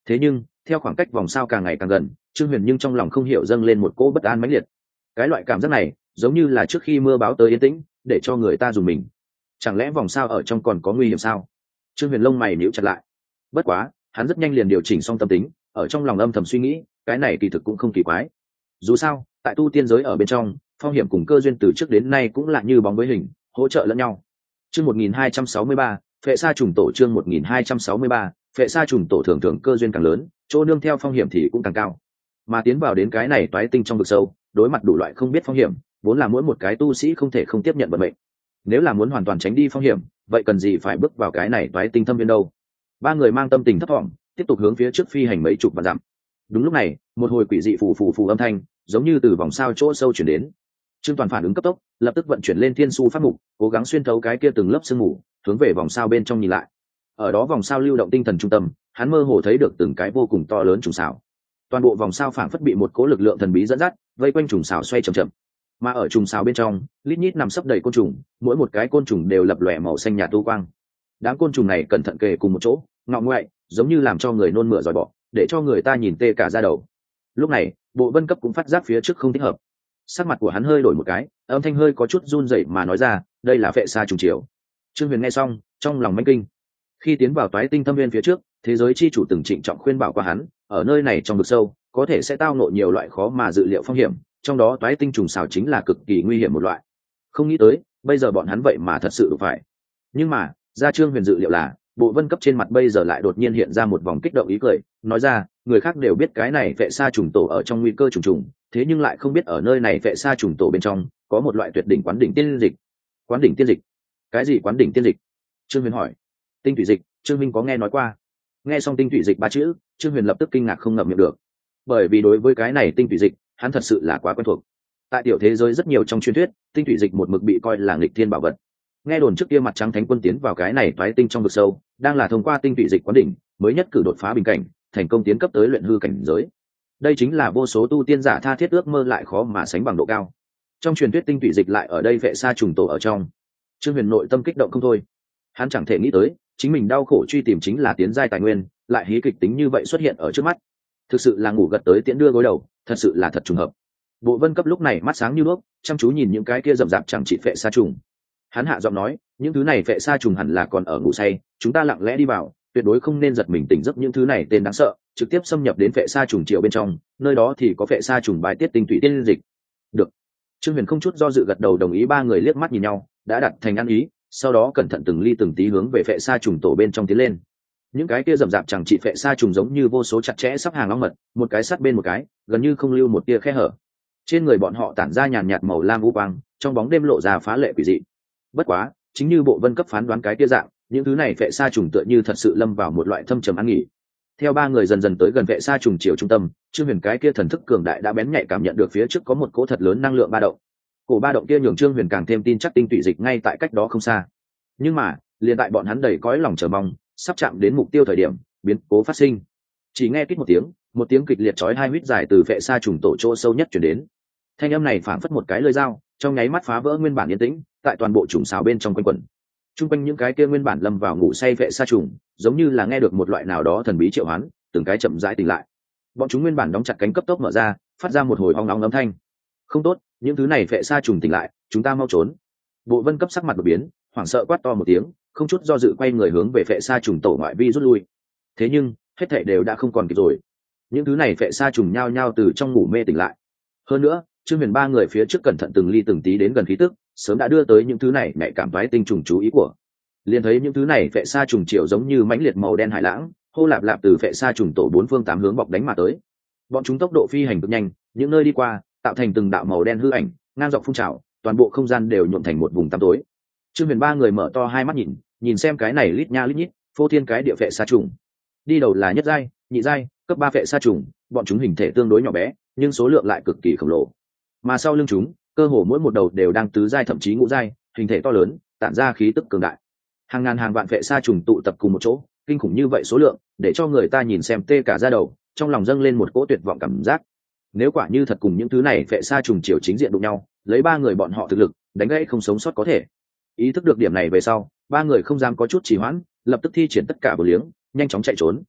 Thế nhưng theo khoảng cách vòng sao càng ngày càng gần, Trương Huyền nhưng trong lòng không hiểu dâng lên một cỗ bất an mãnh liệt. Cái loại cảm giác này giống như là trước khi mưa báo tới yên tĩnh, để cho người ta dùng mình. Chẳng lẽ vòng sao ở trong còn có nguy hiểm sao? Trương Huyền lông mày nhíu chặt lại. Bất quá hắn rất nhanh liền điều chỉnh xong tâm tính, ở trong lòng âm thầm suy nghĩ, cái này kỳ thực cũng không kỳ quái. Dù sao tại tu tiên giới ở bên trong, phong hiểm cùng cơ duyên từ trước đến nay cũng là như bóng với hình, hỗ trợ lẫn nhau. Chương một nghìn hai trăm sáu mươi ba, phệ sa trùng tổ. Chương một nghìn hai trăm sáu mươi ba, phệ sa trùng tổ. Thường thường cơ duyên càng lớn, chỗ nương theo phong hiểm thì cũng càng cao. Mà tiến vào đến cái này toái tinh trong vực sâu, đối mặt đủ loại không biết phong hiểm, vốn là mỗi một cái tu sĩ không thể không tiếp nhận vận mệnh. Nếu là muốn hoàn toàn tránh đi phong hiểm, vậy cần gì phải bước vào cái này toái tinh thâm viên đâu? Ba người mang tâm tình thấp thỏm, tiếp tục hướng phía trước phi hành mấy chục vạn dặm. Đúng lúc này, một hồi quỷ dị phù phù phù âm thanh, giống như từ vòng sao chỗ sâu chuyển đến. Trương Toàn phản ứng cấp tốc, lập tức vận chuyển lên thiên su pháp mục, cố gắng xuyên thấu cái kia từng lớp sương mù, hướng về vòng sao bên trong nhìn lại. Ở đó vòng sao lưu động tinh thần trung tâm, hắn mơ hồ thấy được từng cái vô cùng to lớn trùng sao. Toàn bộ vòng sao phảng phất bị một cỗ lực lượng thần bí dẫn dắt, vây quanh trùng sao xoay chậm chậm. Mà ở trùng sao bên trong, lít nhít nằm sấp đầy côn trùng, mỗi một cái côn trùng đều lập lòe màu xanh nhạt tu quang. Đám côn trùng này cẩn thận kề cùng một chỗ, ngọ ngoại, giống như làm cho người nôn mửa dòi bọ, để cho người ta nhìn tê cả da đầu. Lúc này, Bộ Vân Cấp cũng phát giác phía trước không thích hợp. Sắc mặt của hắn hơi đổi một cái, âm thanh hơi có chút run rẩy mà nói ra, đây là phệ sa trùng chiều. Trương Huyền nghe xong, trong lòng manh kinh. Khi tiến vào toái tinh thâm viên phía trước, thế giới chi chủ từng trịnh trọng khuyên bảo qua hắn, ở nơi này trong vực sâu, có thể sẽ tao ngộ nhiều loại khó mà dự liệu phong hiểm, trong đó toái tinh trùng xào chính là cực kỳ nguy hiểm một loại. Không nghĩ tới, bây giờ bọn hắn vậy mà thật sự đụng phải. Nhưng mà, ra Trương Huyền dự liệu là, Bộ Vân Cấp trên mặt bây giờ lại đột nhiên hiện ra một vòng kích động ý cười, nói ra, người khác đều biết cái này phệ sa trùng tổ ở trong nguy cơ trùng trùng, thế nhưng lại không biết ở nơi này phệ sa trùng tổ bên trong có một loại tuyệt đỉnh quán đỉnh tiên dịch. Quán đỉnh tiên dịch? Cái gì quán đỉnh tiên dịch? Trương Huyền hỏi. Tinh thủy dịch, Trương Minh có nghe nói qua. Nghe xong tinh thủy dịch ba chữ, Trương Huyền lập tức kinh ngạc không ngậm miệng được, bởi vì đối với cái này tinh thủy dịch, hắn thật sự là quá quen thuộc. Tại tiểu thế giới rất nhiều trong truyền thuyết, tinh thủy dịch một mực bị coi là nghịch thiên bảo vật. Nghe đồn trước kia mặt trắng thánh quân tiến vào cái này toái tinh trong vực sâu, đang là thông qua tinh thủy dịch quán đỉnh mới nhất cử đột phá bình cảnh, thành công tiến cấp tới luyện hư cảnh giới. Đây chính là vô số tu tiên giả tha thiết ước mơ lại khó mà sánh bằng độ cao. Trong truyền thuyết tinh thủy dịch lại ở đây vệ sa trùng tổ ở trong. Trương Huyền nội tâm kích động không thôi. Hắn chẳng thể nghĩ tới, chính mình đau khổ truy tìm chính là tiến giai tài nguyên, lại hí kịch tính như vậy xuất hiện ở trước mắt. Thực sự là ngủ gật tới tiễn đưa gối đầu, thật sự là thật trùng hợp. Bộ Vân Cấp lúc này mắt sáng như đuốc, chăm chú nhìn những cái kia rậm rạp chẳng trị phệ sa trùng. Hắn hạ giọng nói, những thứ này phệ sa trùng hẳn là còn ở ngủ say, chúng ta lặng lẽ đi vào, tuyệt đối không nên giật mình tỉnh giấc những thứ này tên đáng sợ, trực tiếp xâm nhập đến phệ sa trùng triệu bên trong, nơi đó thì có phệ sa trùng bài tiết tinh thủy tiên dịch. Được. Trương Huyền không chút do dự gật đầu đồng ý, ba người liếc mắt nhìn nhau, đã đặt thành ăn ý, sau đó cẩn thận từng ly từng tí hướng về phệ sa trùng tổ bên trong tiến lên. Những cái kia rậm rạp chẳng trị phệ sa trùng giống như vô số chặt chẽ sắp hàng ong mật, một cái sát bên một cái, gần như không lưu một tia khe hở. Trên người bọn họ tản ra nhàn nhạt màu lam u quang, trong bóng đêm lộ ra phá lệ quỷ dị. Bất quá, chính như Bộ Vân Cấp phán đoán cái tia dạng, những thứ này phệ sa trùng tựa như thật sự lâm vào một loại thâm trầm an nghỉ. Theo ba người dần dần tới gần phệ sa trùng chiều trung tâm, Trương Huyền cái kia thần thức cường đại đã bén nhạy cảm nhận được phía trước có một cỗ thật lớn năng lượng ba động. Cổ ba động kia nhường Trương Huyền càng thêm tin chắc tinh tụy dịch ngay tại cách đó không xa. Nhưng mà, liền tại bọn hắn đầy cõi lòng chờ mong, sắp chạm đến mục tiêu thời điểm, biến cố phát sinh. Chỉ nghe kít một tiếng, một tiếng kịch liệt chói hai huýt dài từ phệ sa trùng tổ chỗ sâu nhất truyền đến. Thanh âm này phảng phất một cái lưỡi dao, trong nháy mắt phá vỡ nguyên bản yên tĩnh, tại toàn bộ trùng xào bên trong quanh quẩn. Trung quanh những cái kia nguyên bản lâm vào ngủ say phệ sa trùng, giống như là nghe được một loại nào đó thần bí triệu hoán, từng cái chậm rãi tỉnh lại. Bọn chúng nguyên bản đóng chặt cánh cấp tốc mở ra, phát ra một hồi ong ong âm thanh. Không tốt, những thứ này phệ sa trùng tỉnh lại, chúng ta mau trốn. Bộ Vân Cấp sắc mặt đột biến, hoảng sợ quát to một tiếng, không chút do dự quay người hướng về phệ sa trùng tổ ngoại vi rút lui. Thế nhưng, hết thảy đều đã không còn kịp rồi. Những thứ này phệ sa trùng nhao nhao từ trong ngủ mê tỉnh lại. Hơn nữa, Trương Huyền ba người phía trước cẩn thận từng ly từng tí đến gần khí tức, sớm đã đưa tới những thứ này nhạy cảm toái tinh trùng chú ý của. Liền thấy những thứ này phệ sa trùng triệu giống như mãnh liệt màu đen hải lãng, hô lạp lạp từ phệ sa trùng tổ bốn phương tám hướng bọc đánh mà tới. Bọn chúng tốc độ phi hành cực nhanh, những nơi đi qua, tạo thành từng đạo màu đen hư ảnh, ngang dọc phun trào, toàn bộ không gian đều nhuộm thành một vùng tăm tối. Trương Huyền ba người mở to hai mắt nhìn, nhìn xem cái này lít nha lít nhít, phô thiên cái địa phệ sa trùng. Đi đầu là nhất giai, nhị giai, cấp ba phệ sa trùng, bọn chúng hình thể tương đối nhỏ bé, nhưng số lượng lại cực kỳ khổng lồ. Mà sau lưng chúng, cơ hồ mỗi một đầu đều đang tứ giai thậm chí ngũ giai, hình thể to lớn, tản ra khí tức cường đại. Hàng ngàn hàng vạn phệ sa trùng tụ tập cùng một chỗ, kinh khủng như vậy số lượng, để cho người ta nhìn xem tê cả da đầu, trong lòng dâng lên một cỗ tuyệt vọng cảm giác. Nếu quả như thật cùng những thứ này phệ sa trùng chiều chính diện đụng nhau, lấy ba người bọn họ thực lực, đánh gãy không sống sót có thể. Ý thức được điểm này về sau, ba người không dám có chút trì hoãn, lập tức thi triển tất cả bổ liếng, nhanh chóng chạy trốn.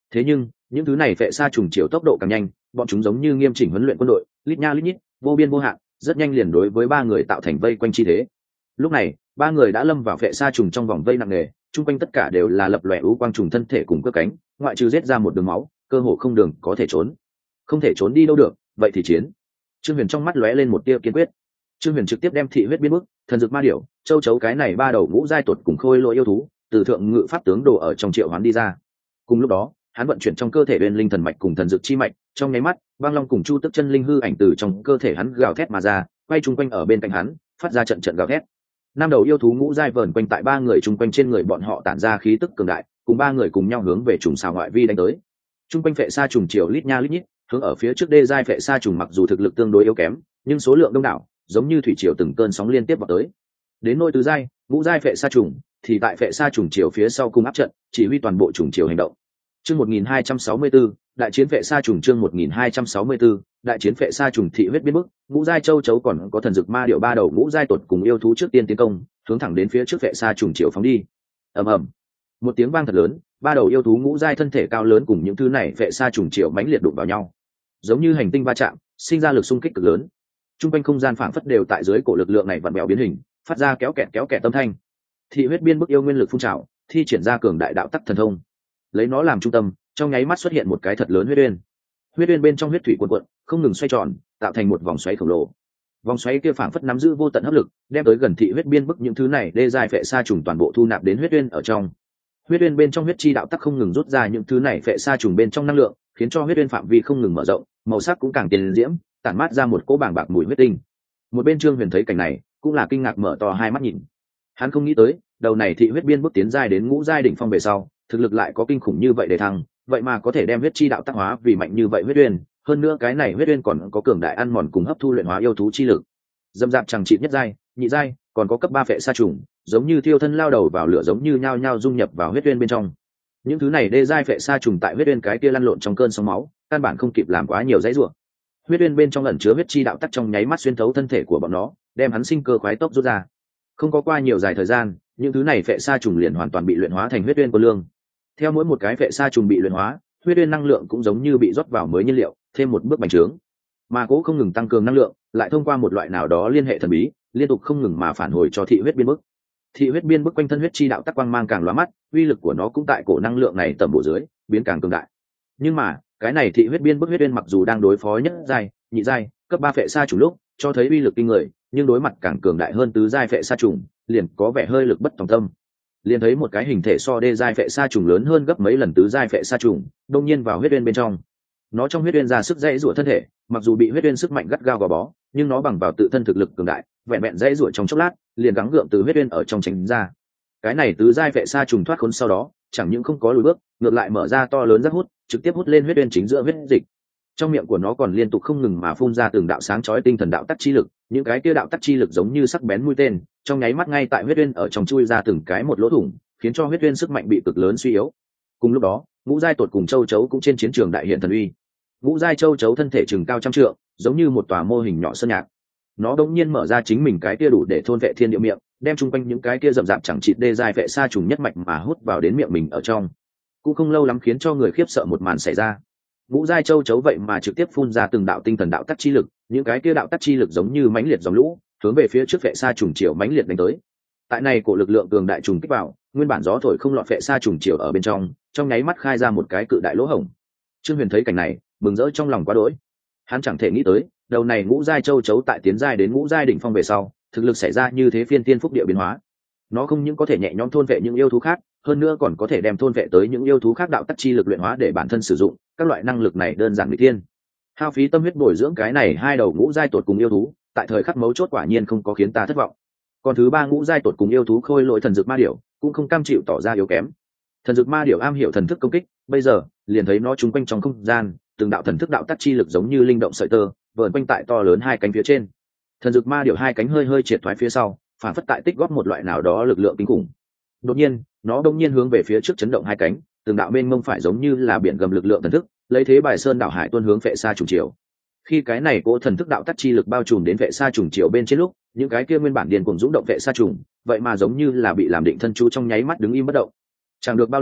Thế nhưng những thứ này vệ sa trùng chiều tốc độ càng nhanh, bọn chúng giống như nghiêm chỉnh huấn luyện quân đội, lít nha lít nhít, vô biên vô hạn, rất nhanh liền đối với ba người tạo thành vây quanh chi thế. Lúc này ba người đã lâm vào vệ sa trùng trong vòng vây nặng nề, chung quanh tất cả đều là lập lòe ú quang trùng thân thể cùng cơ cánh, ngoại trừ giết ra một đường máu, cơ hồ không đường có thể trốn. Không thể trốn đi đâu được, vậy thì chiến. Trương Huyền trong mắt lóe lên một tia kiên quyết. Trương Huyền trực tiếp đem thị huyết biến bức, thần dược ma điểu, châu chấu cái này ba đầu ngũ giai tuột cùng khôi lỗi yêu thú, từ thượng ngự pháp tướng đồ ở trong triệu hoán đi ra. Cùng lúc đó, hắn vận chuyển trong cơ thể bên linh thần mạch cùng thần dược chi mạch, trong nháy mắt, băng long cùng chu tức chân linh hư ảnh từ trong cơ thể hắn gào thét mà ra, quay chung quanh ở bên cạnh hắn, phát ra trận trận gào thét. Năm đầu yêu thú ngũ giai vờn quanh tại ba người chung quanh trên người bọn họ tản ra khí tức cường đại, cùng ba người cùng nhau hướng về trùng xào ngoại vi đánh tới. Chung quanh phệ sa trùng triều lít nha lít nhít, hướng ở phía trước đê giai phệ sa trùng mặc dù thực lực tương đối yếu kém, nhưng số lượng đông đảo, giống như thủy triều từng cơn sóng liên tiếp vào tới. Đến nôi tứ giai, ngũ giai phệ sa trùng, thì tại phệ sa trùng triều phía sau cung áp trận, chỉ huy toàn bộ trùng triều hành động. Chương một nghìn hai trăm sáu mươi tư, đại chiến phệ sa trùng chương một nghìn hai trăm sáu mươi tư, đại chiến phệ sa trùng thị huyết biến bức, ngũ giai châu chấu còn có thần dược ma điệu ba đầu ngũ giai tuột cùng yêu thú trước tiên tiến công, hướng thẳng đến phía trước phệ sa trùng triều phóng đi. Ầm ầm. Một tiếng vang thật lớn, ba đầu yêu thú ngũ giai thân thể cao lớn cùng những thứ này phệ sa trùng triều mãnh liệt đụng vào nhau. Giống như hành tinh va chạm, sinh ra lực xung kích cực lớn. Trung quanh không gian phảng phất đều tại dưới cổ lực lượng này vặn vẹo biến hình, phát ra kéo kẹt kéo kẹt âm thanh. Thị huyết biên bức yêu nguyên lực phun trào, thi triển ra cường đại đạo tắc thần thông. Lấy nó làm trung tâm, trong nháy mắt xuất hiện một cái thật lớn huyết uyên. Huyết uyên bên trong huyết thủy cuồn cuộn, không ngừng xoay tròn, tạo thành một vòng xoáy khổng lồ. Vòng xoáy kia phảng phất nắm giữ vô tận hấp lực, đem tới gần thị huyết biên bức những thứ này đê giai phệ sa trùng toàn bộ thu nạp đến huyết uyên ở trong. Huyết uyên bên trong huyết chi đạo tắc không ngừng rút ra những thứ này phệ sa trùng bên trong năng lượng, khiến cho huyết uyên phạm vi không ngừng mở rộng, màu sắc cũng càng tiền diễm, tản mát ra một cỗ bàng bạc mùi huyết tinh. Một bên Trương Huyền thấy cảnh này, cũng là kinh ngạc mở to hai mắt nhìn. Hắn không nghĩ tới, đầu này thị huyết biên bước tiến giai đến ngũ giai đỉnh phong về sau, thực lực lại có kinh khủng như vậy để thăng, vậy mà có thể đem huyết chi đạo tác hóa vì mạnh như vậy huyết uyên, hơn nữa cái này huyết uyên còn có cường đại ăn mòn cùng hấp thu luyện hóa yêu thú chi lực. Dâm dạp chẳng chịt nhất giai, nhị giai, còn có cấp ba phệ sa trùng, giống như thiêu thân lao đầu vào lửa giống như nhao nhao dung nhập vào huyết uyên bên trong. Những thứ này đê giai phệ sa trùng tại huyết uyên cái kia lăn lộn trong cơn sóng máu, căn bản không kịp làm quá nhiều dãy rủa. Huyết uyên bên trong ẩn chứa huyết chi đạo tắc trong nháy mắt xuyên thấu thân thể của bọn nó, đem hắn sinh cơ khoái tốc rút ra. Không có qua nhiều dài thời gian, những thứ này phệ sa trùng liền hoàn toàn bị luyện hóa thành huyết uyên của lương. Theo mỗi một cái phệ sa trùng bị luyện hóa, huyết uyên năng lượng cũng giống như bị rót vào mới nhiên liệu, thêm một bước bành trướng. Mà cố không ngừng tăng cường năng lượng, lại thông qua một loại nào đó liên hệ thần bí, liên tục không ngừng mà phản hồi cho thị huyết biên bức. Thị huyết biên bức quanh thân huyết chi đạo tắc quang mang càng lóa mắt, uy lực của nó cũng tại cổ năng lượng này tầm bộ dưới, biến càng cường đại. Nhưng mà, cái này thị huyết biên bức huyết uyên mặc dù đang đối phó nhất giai, nhị giai, cấp ba phệ sa trùng lúc, cho thấy uy lực kinh người, nhưng đối mặt càng cường đại hơn tứ giai phệ sa trùng, liền có vẻ hơi lực bất tòng tâm. Liền thấy một cái hình thể so đê giai phệ sa trùng lớn hơn gấp mấy lần tứ giai phệ sa trùng, đột nhiên vào huyết uyên bên trong. Nó trong huyết uyên ra sức dãy rủa thân thể, mặc dù bị huyết uyên sức mạnh gắt gao gò bó, nhưng nó bằng vào tự thân thực lực cường đại, vẹn vẹn dãy rủa trong chốc lát, liền gắng gượng từ huyết uyên ở trong tránh ra. Cái này tứ giai phệ sa trùng thoát khốn sau đó, chẳng những không có lùi bước, ngược lại mở ra to lớn rác hút, trực tiếp hút lên huyết uyên chính giữa huyết dịch. Trong miệng của nó còn liên tục không ngừng mà phun ra từng đạo sáng chói tinh thần đạo tắc chi lực, những cái kia đạo tắc chi lực giống như sắc bén mũi tên, trong nháy mắt ngay tại huyết uyên ở trong chui ra từng cái một lỗ thủng, khiến cho huyết uyên sức mạnh bị cực lớn suy yếu. Cùng lúc đó, ngũ giai tuột cùng châu chấu cũng trên chiến trường đại hiện thần uy. Ngũ giai châu chấu thân thể chừng cao trăm trượng, giống như một tòa mô hình nhỏ sơn nhạc. Nó đống nhiên mở ra chính mình cái kia đủ để thôn vệ thiên địa miệng, đem chung quanh những cái kia rậm rạp chẳng chịt đê giai phệ sa trùng nhất mạch mà hút vào đến miệng mình ở trong. Cũng không lâu lắm khiến cho người khiếp sợ một màn xảy ra. Ngũ giai châu chấu vậy mà trực tiếp phun ra từng đạo tinh thần đạo tắc chi lực, những cái kia đạo tắc chi lực giống như mãnh liệt dòng lũ, hướng về phía trước phệ sa trùng triều mãnh liệt đánh tới. Tại này cổ lực lượng cường đại trùng kích vào, nguyên bản gió thổi không lọt phệ sa trùng triều ở bên trong, trong nháy mắt khai ra một cái cự đại lỗ hổng. Trương Huyền thấy cảnh này, mừng rỡ trong lòng quá đỗi. Hắn chẳng thể nghĩ tới, đầu này ngũ giai châu chấu tại tiến giai đến ngũ giai đỉnh phong về sau, thực lực xảy ra như thế phiên tiên phúc địa biến hóa. Nó không những có thể nhẹ nhõm thôn vệ những yêu thú khác, hơn nữa còn có thể đem thôn vệ tới những yêu thú khác đạo tắc chi lực luyện hóa để bản thân sử dụng, các loại năng lực này đơn giản nghịch thiên. Hao phí tâm huyết bồi dưỡng cái này hai đầu ngũ giai tuột cùng yêu thú, tại thời khắc mấu chốt quả nhiên không có khiến ta thất vọng. Còn thứ ba ngũ giai tuột cùng yêu thú khôi lỗi thần dược ma điểu, cũng không cam chịu tỏ ra yếu kém. Thần dược ma điểu am hiểu thần thức công kích, bây giờ liền thấy nó trúng quanh trong không gian, từng đạo thần thức đạo tắc chi lực giống như linh động sợi tơ, vờn quanh tại to lớn hai cánh phía trên. Thần dược ma điểu hai cánh hơi hơi triệt thoái phía sau, phản phất tại tích góp một loại nào đó lực lượng kinh khủng. Đột nhiên, nó đông nhiên hướng về phía trước chấn động hai cánh, từng đạo bên mông phải giống như là biển gầm lực lượng thần thức, lấy thế bài sơn đảo hải tuôn hướng phệ sa trùng triều. Khi cái này cỗ thần thức đạo tắc chi lực bao trùm đến phệ sa trùng triều bên trên lúc, những cái kia nguyên bản điên cuồng dũng động phệ sa trùng, vậy mà giống như là bị làm định thân chú trong nháy mắt đứng im bất động. Chẳng được bao lâu,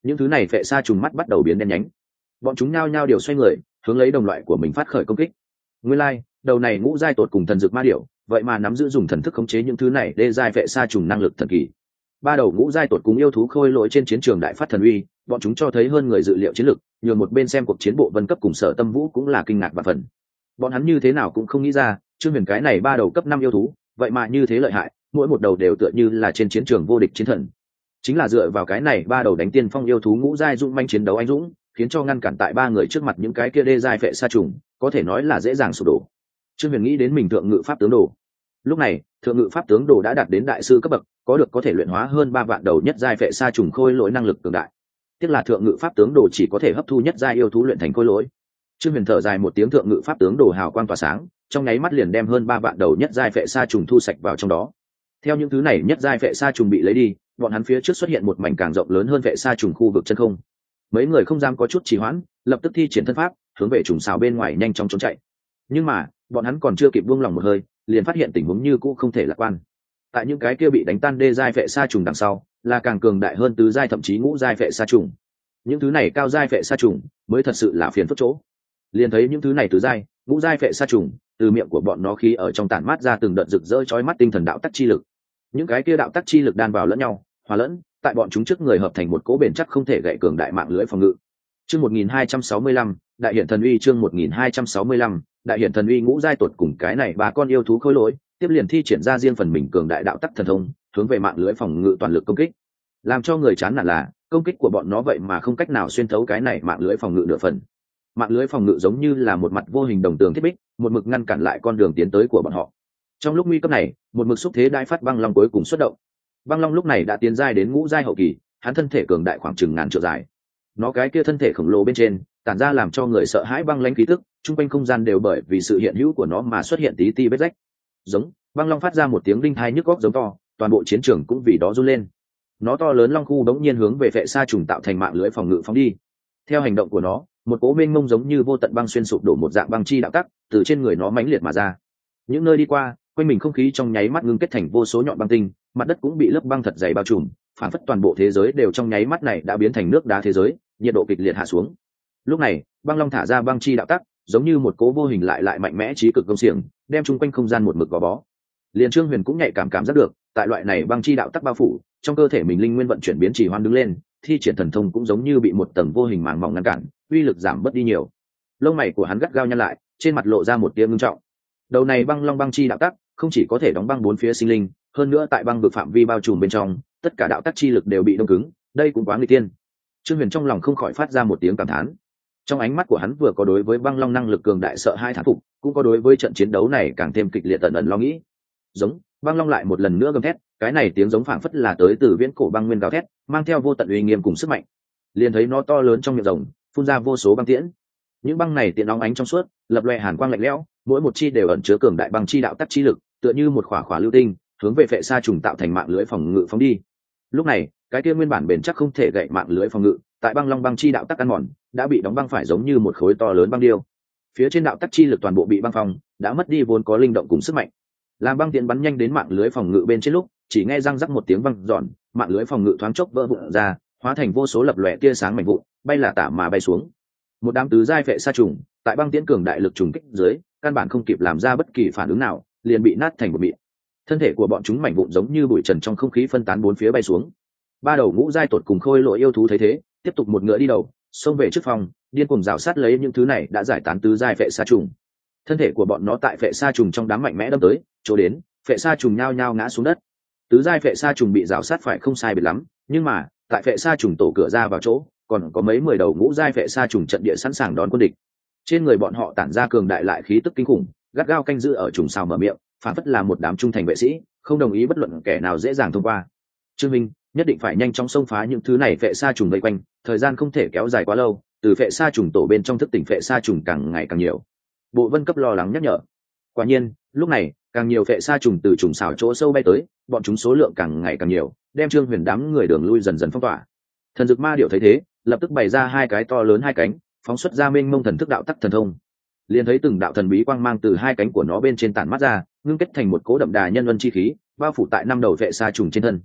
những thứ này phệ sa trùng mắt bắt đầu biến đen nhánh, bọn chúng nhao nhao điều xoay người hướng lấy đồng loại của mình phát khởi công kích. Nguyên lai, like, đầu này ngũ giai tột cùng thần dược ma điểu, vậy mà nắm giữ dùng thần thức khống chế những thứ này đê giai phệ sa trùng năng lực thần kỳ. Ba đầu ngũ giai tột cùng yêu thú khôi lỗi trên chiến trường đại phát thần uy, bọn chúng cho thấy hơn người dự liệu chiến lực, nhường một bên xem cuộc chiến bộ Vân cấp cùng Sở Tâm Vũ cũng là kinh ngạc và phần. Bọn hắn như thế nào cũng không nghĩ ra, Trương Huyền cái này ba đầu cấp năm yêu thú, vậy mà như thế lợi hại, mỗi một đầu đều tựa như là trên chiến trường vô địch chiến thần. Chính là dựa vào cái này ba đầu đánh tiên phong yêu thú ngũ giai dũng manh chiến đấu anh dũng, khiến cho ngăn cản tại ba người trước mặt những cái kia đê giai phệ sa trùng, có thể nói là dễ dàng sụp đổ. Trương Huyền nghĩ đến mình thượng ngự pháp tướng đồ. Lúc này, thượng ngự pháp tướng đồ đã đạt đến đại sư cấp bậc, có được có thể luyện hóa hơn ba vạn đầu nhất giai phệ sa trùng khôi lỗi năng lực cường đại. Tiếc là thượng ngự pháp tướng đồ chỉ có thể hấp thu nhất giai yêu thú luyện thành khôi lỗi. Trương Huyền thở dài một tiếng, thượng ngự pháp tướng đồ hào quang tỏa sáng, trong nháy mắt liền đem hơn ba vạn đầu nhất giai phệ sa trùng thu sạch vào trong đó. Theo những thứ này nhất giai phệ sa trùng bị lấy đi, bọn hắn phía trước xuất hiện một mảnh càng rộng lớn hơn phệ sa trùng khu vực chân không. Mấy người không dám có chút trì hoãn, lập tức thi triển thân pháp, hướng về trùng xào bên ngoài nhanh chóng trốn chạy. Nhưng mà, bọn hắn còn chưa kịp buông lòng một hơi, liền phát hiện tình huống như cũ không thể lạc quan. Tại những cái kia bị đánh tan đê giai phệ sa trùng đằng sau, là càng cường đại hơn tứ giai thậm chí ngũ giai phệ sa trùng. Những thứ này cao giai phệ sa trùng mới thật sự là phiền phức chỗ. Liền thấy những thứ này tứ giai, ngũ giai phệ sa trùng, từ miệng của bọn nó khí ở trong tản mát ra từng đợt rực rỡ chói mắt tinh thần đạo tắc chi lực. Những cái kia đạo tắc chi lực đan vào lẫn nhau, hòa lẫn, tại bọn chúng trước người hợp thành một cỗ bền chắc không thể gãy cường đại mạng lưới phòng ngự. Chương một nghìn hai trăm sáu mươi lăm, đại hiển thần uy. Chương một nghìn hai trăm sáu mươi lăm, đại hiển thần uy. Ngũ giai tuột cùng cái này ba con yêu thú khối lỗi, tiếp liền thi triển ra riêng phần mình cường đại đạo tắc thần thông, hướng về mạng lưới phòng ngự toàn lực công kích. Làm cho người chán nản là, công kích của bọn nó vậy mà không cách nào xuyên thấu cái này mạng lưới phòng ngự nửa phần. Mạng lưới phòng ngự giống như là một mặt vô hình đồng tường thiết bích, một mực ngăn cản lại con đường tiến tới của bọn họ. Trong lúc nguy cấp này, một mực xúc thế đai phát băng long cuối cùng xuất động. Băng long lúc này đã tiến giai đến ngũ giai hậu kỳ, hắn thân thể cường đại khoảng chừng ngàn trượng dài. Nó cái kia thân thể khổng lồ bên trên, tản ra làm cho người sợ hãi băng lãnh khí tức, trung quanh không gian đều bởi vì sự hiện hữu của nó mà xuất hiện tí ti vết rách. Giống, băng long phát ra một tiếng đinh tai nhức óc giống to, toàn bộ chiến trường cũng vì đó run lên. Nó to lớn long khu đống nhiên hướng về phệ sa trùng tạo thành mạng lưới phòng ngự phóng đi. Theo hành động của nó, một cỗ mênh mông giống như vô tận băng xuyên sụp đổ một dạng băng chi đạo tắc, từ trên người nó mãnh liệt mà ra. Những nơi đi qua, quanh mình không khí trong nháy mắt ngưng kết thành vô số nhọn băng tinh, mặt đất cũng bị lớp băng thật dày bao trùm, phản phất toàn bộ thế giới đều trong nháy mắt này đã biến thành nước đá thế giới, nhiệt độ kịch liệt hạ xuống. Lúc này, băng long thả ra băng chi đạo tắc, giống như một cỗ vô hình lại lại mạnh mẽ trí cực công xiềng, đem chung quanh không gian một mực gò bó. Liên Trương Huyền cũng nhạy cảm cảm giác được, tại loại này băng chi đạo tắc bao phủ, trong cơ thể mình linh nguyên vận chuyển biến chỉ hoan đứng lên, thi triển thần thông cũng giống như bị một tầng vô hình màng mỏng ngăn cản, uy lực giảm bớt đi nhiều. Lông mày của hắn gắt gao nhăn lại, trên mặt lộ ra một tia ngưng trọng. Đầu này băng long băng chi đạo tắc, không chỉ có thể đóng băng bốn phía sinh linh, hơn nữa tại băng vực phạm vi bao trùm bên trong, tất cả đạo tắc chi lực đều bị đông cứng, đây cũng quá nguy tiên. Trương Huyền trong lòng không khỏi phát ra một tiếng cảm thán. Trong ánh mắt của hắn vừa có đối với băng long năng lực cường đại sợ hai thán phục, cũng có đối với trận chiến đấu này càng thêm kịch liệt tận ẩn lo nghĩ. Giống, băng long lại một lần nữa gầm thét, cái này tiếng giống phảng phất là tới từ viễn cổ băng nguyên gào thét, mang theo vô tận uy nghiêm cùng sức mạnh. Liền thấy nó to lớn trong miệng rồng, phun ra vô số băng tiễn. Những băng này tiện nóng ánh trong suốt, lập loè hàn quang lạnh lẽo, mỗi một chi đều ẩn chứa cường đại băng chi đạo tắc chi lực, tựa như một khỏa khỏa lưu tinh, hướng về phệ sa trùng tạo thành mạng lưới phòng ngự phóng đi. Lúc này, cái kia nguyên bản bền chắc không thể gãy mạng lưới phòng ngự, tại băng long băng chi đạo tắc ăn mòn, đã bị đóng băng phải giống như một khối to lớn băng điêu. Phía trên đạo tắc chi lực toàn bộ bị băng phong, đã mất đi vốn có linh động cùng sức mạnh. Làm băng tiễn bắn nhanh đến mạng lưới phòng ngự bên trên lúc, chỉ nghe răng rắc một tiếng vang giòn, mạng lưới phòng ngự thoáng chốc vỡ vụn ra, hóa thành vô số lập lòe tia sáng mảnh vụn, bay là tả mà bay xuống. Một đám tứ giai phệ sa trùng, tại băng tiễn cường đại lực trùng kích dưới, căn bản không kịp làm ra bất kỳ phản ứng nào, liền bị nát thành một mịn. Thân thể của bọn chúng mảnh vụn giống như bụi trần trong không khí phân tán bốn phía bay xuống. Ba đầu ngũ giai tột cùng khôi lỗi yêu thú thấy thế, tiếp tục một ngựa đi đầu, xông về trước phòng, điên cuồng rào sát lấy những thứ này đã giải tán tứ giai phệ sa trùng. Thân thể của bọn nó tại phệ sa trùng trong đám mạnh mẽ đâm tới, chỗ đến, phệ sa trùng nhao nhao ngã xuống đất. Tứ giai phệ sa trùng bị rào sát phải không sai biệt lắm, nhưng mà, tại phệ sa trùng tổ cửa ra vào chỗ, còn có mấy mười đầu ngũ giai phệ sa trùng trận địa sẵn sàng đón quân địch. Trên người bọn họ tản ra cường đại lại khí tức kinh khủng, gắt gao canh giữ ở trùng sao mở miệng, phản phất là một đám trung thành vệ sĩ, không đồng ý bất luận kẻ nào dễ dàng thông qua. Trương Minh nhất định phải nhanh chóng xông phá những thứ này phệ sa trùng vây quanh, thời gian không thể kéo dài quá lâu, từ phệ sa trùng tổ bên trong thức tỉnh phệ sa trùng càng ngày càng nhiều. Bộ Vân cấp lo lắng nhắc nhở. Quả nhiên, lúc này, càng nhiều phệ sa trùng từ trùng xảo chỗ sâu bay tới, bọn chúng số lượng càng ngày càng nhiều, đem Trương Huyền đám người đường lui dần dần phong tỏa. Thần Dực Ma Điểu thấy thế, lập tức bày ra hai cái to lớn hai cánh, phóng xuất ra mênh mông thần thức đạo tắc thần thông. Liền thấy từng đạo thần bí quang mang từ hai cánh của nó bên trên tản mắt ra, ngưng kết thành một cỗ đậm đà nhân luân chi khí, bao phủ tại năm đầu phệ sa trùng trên thân.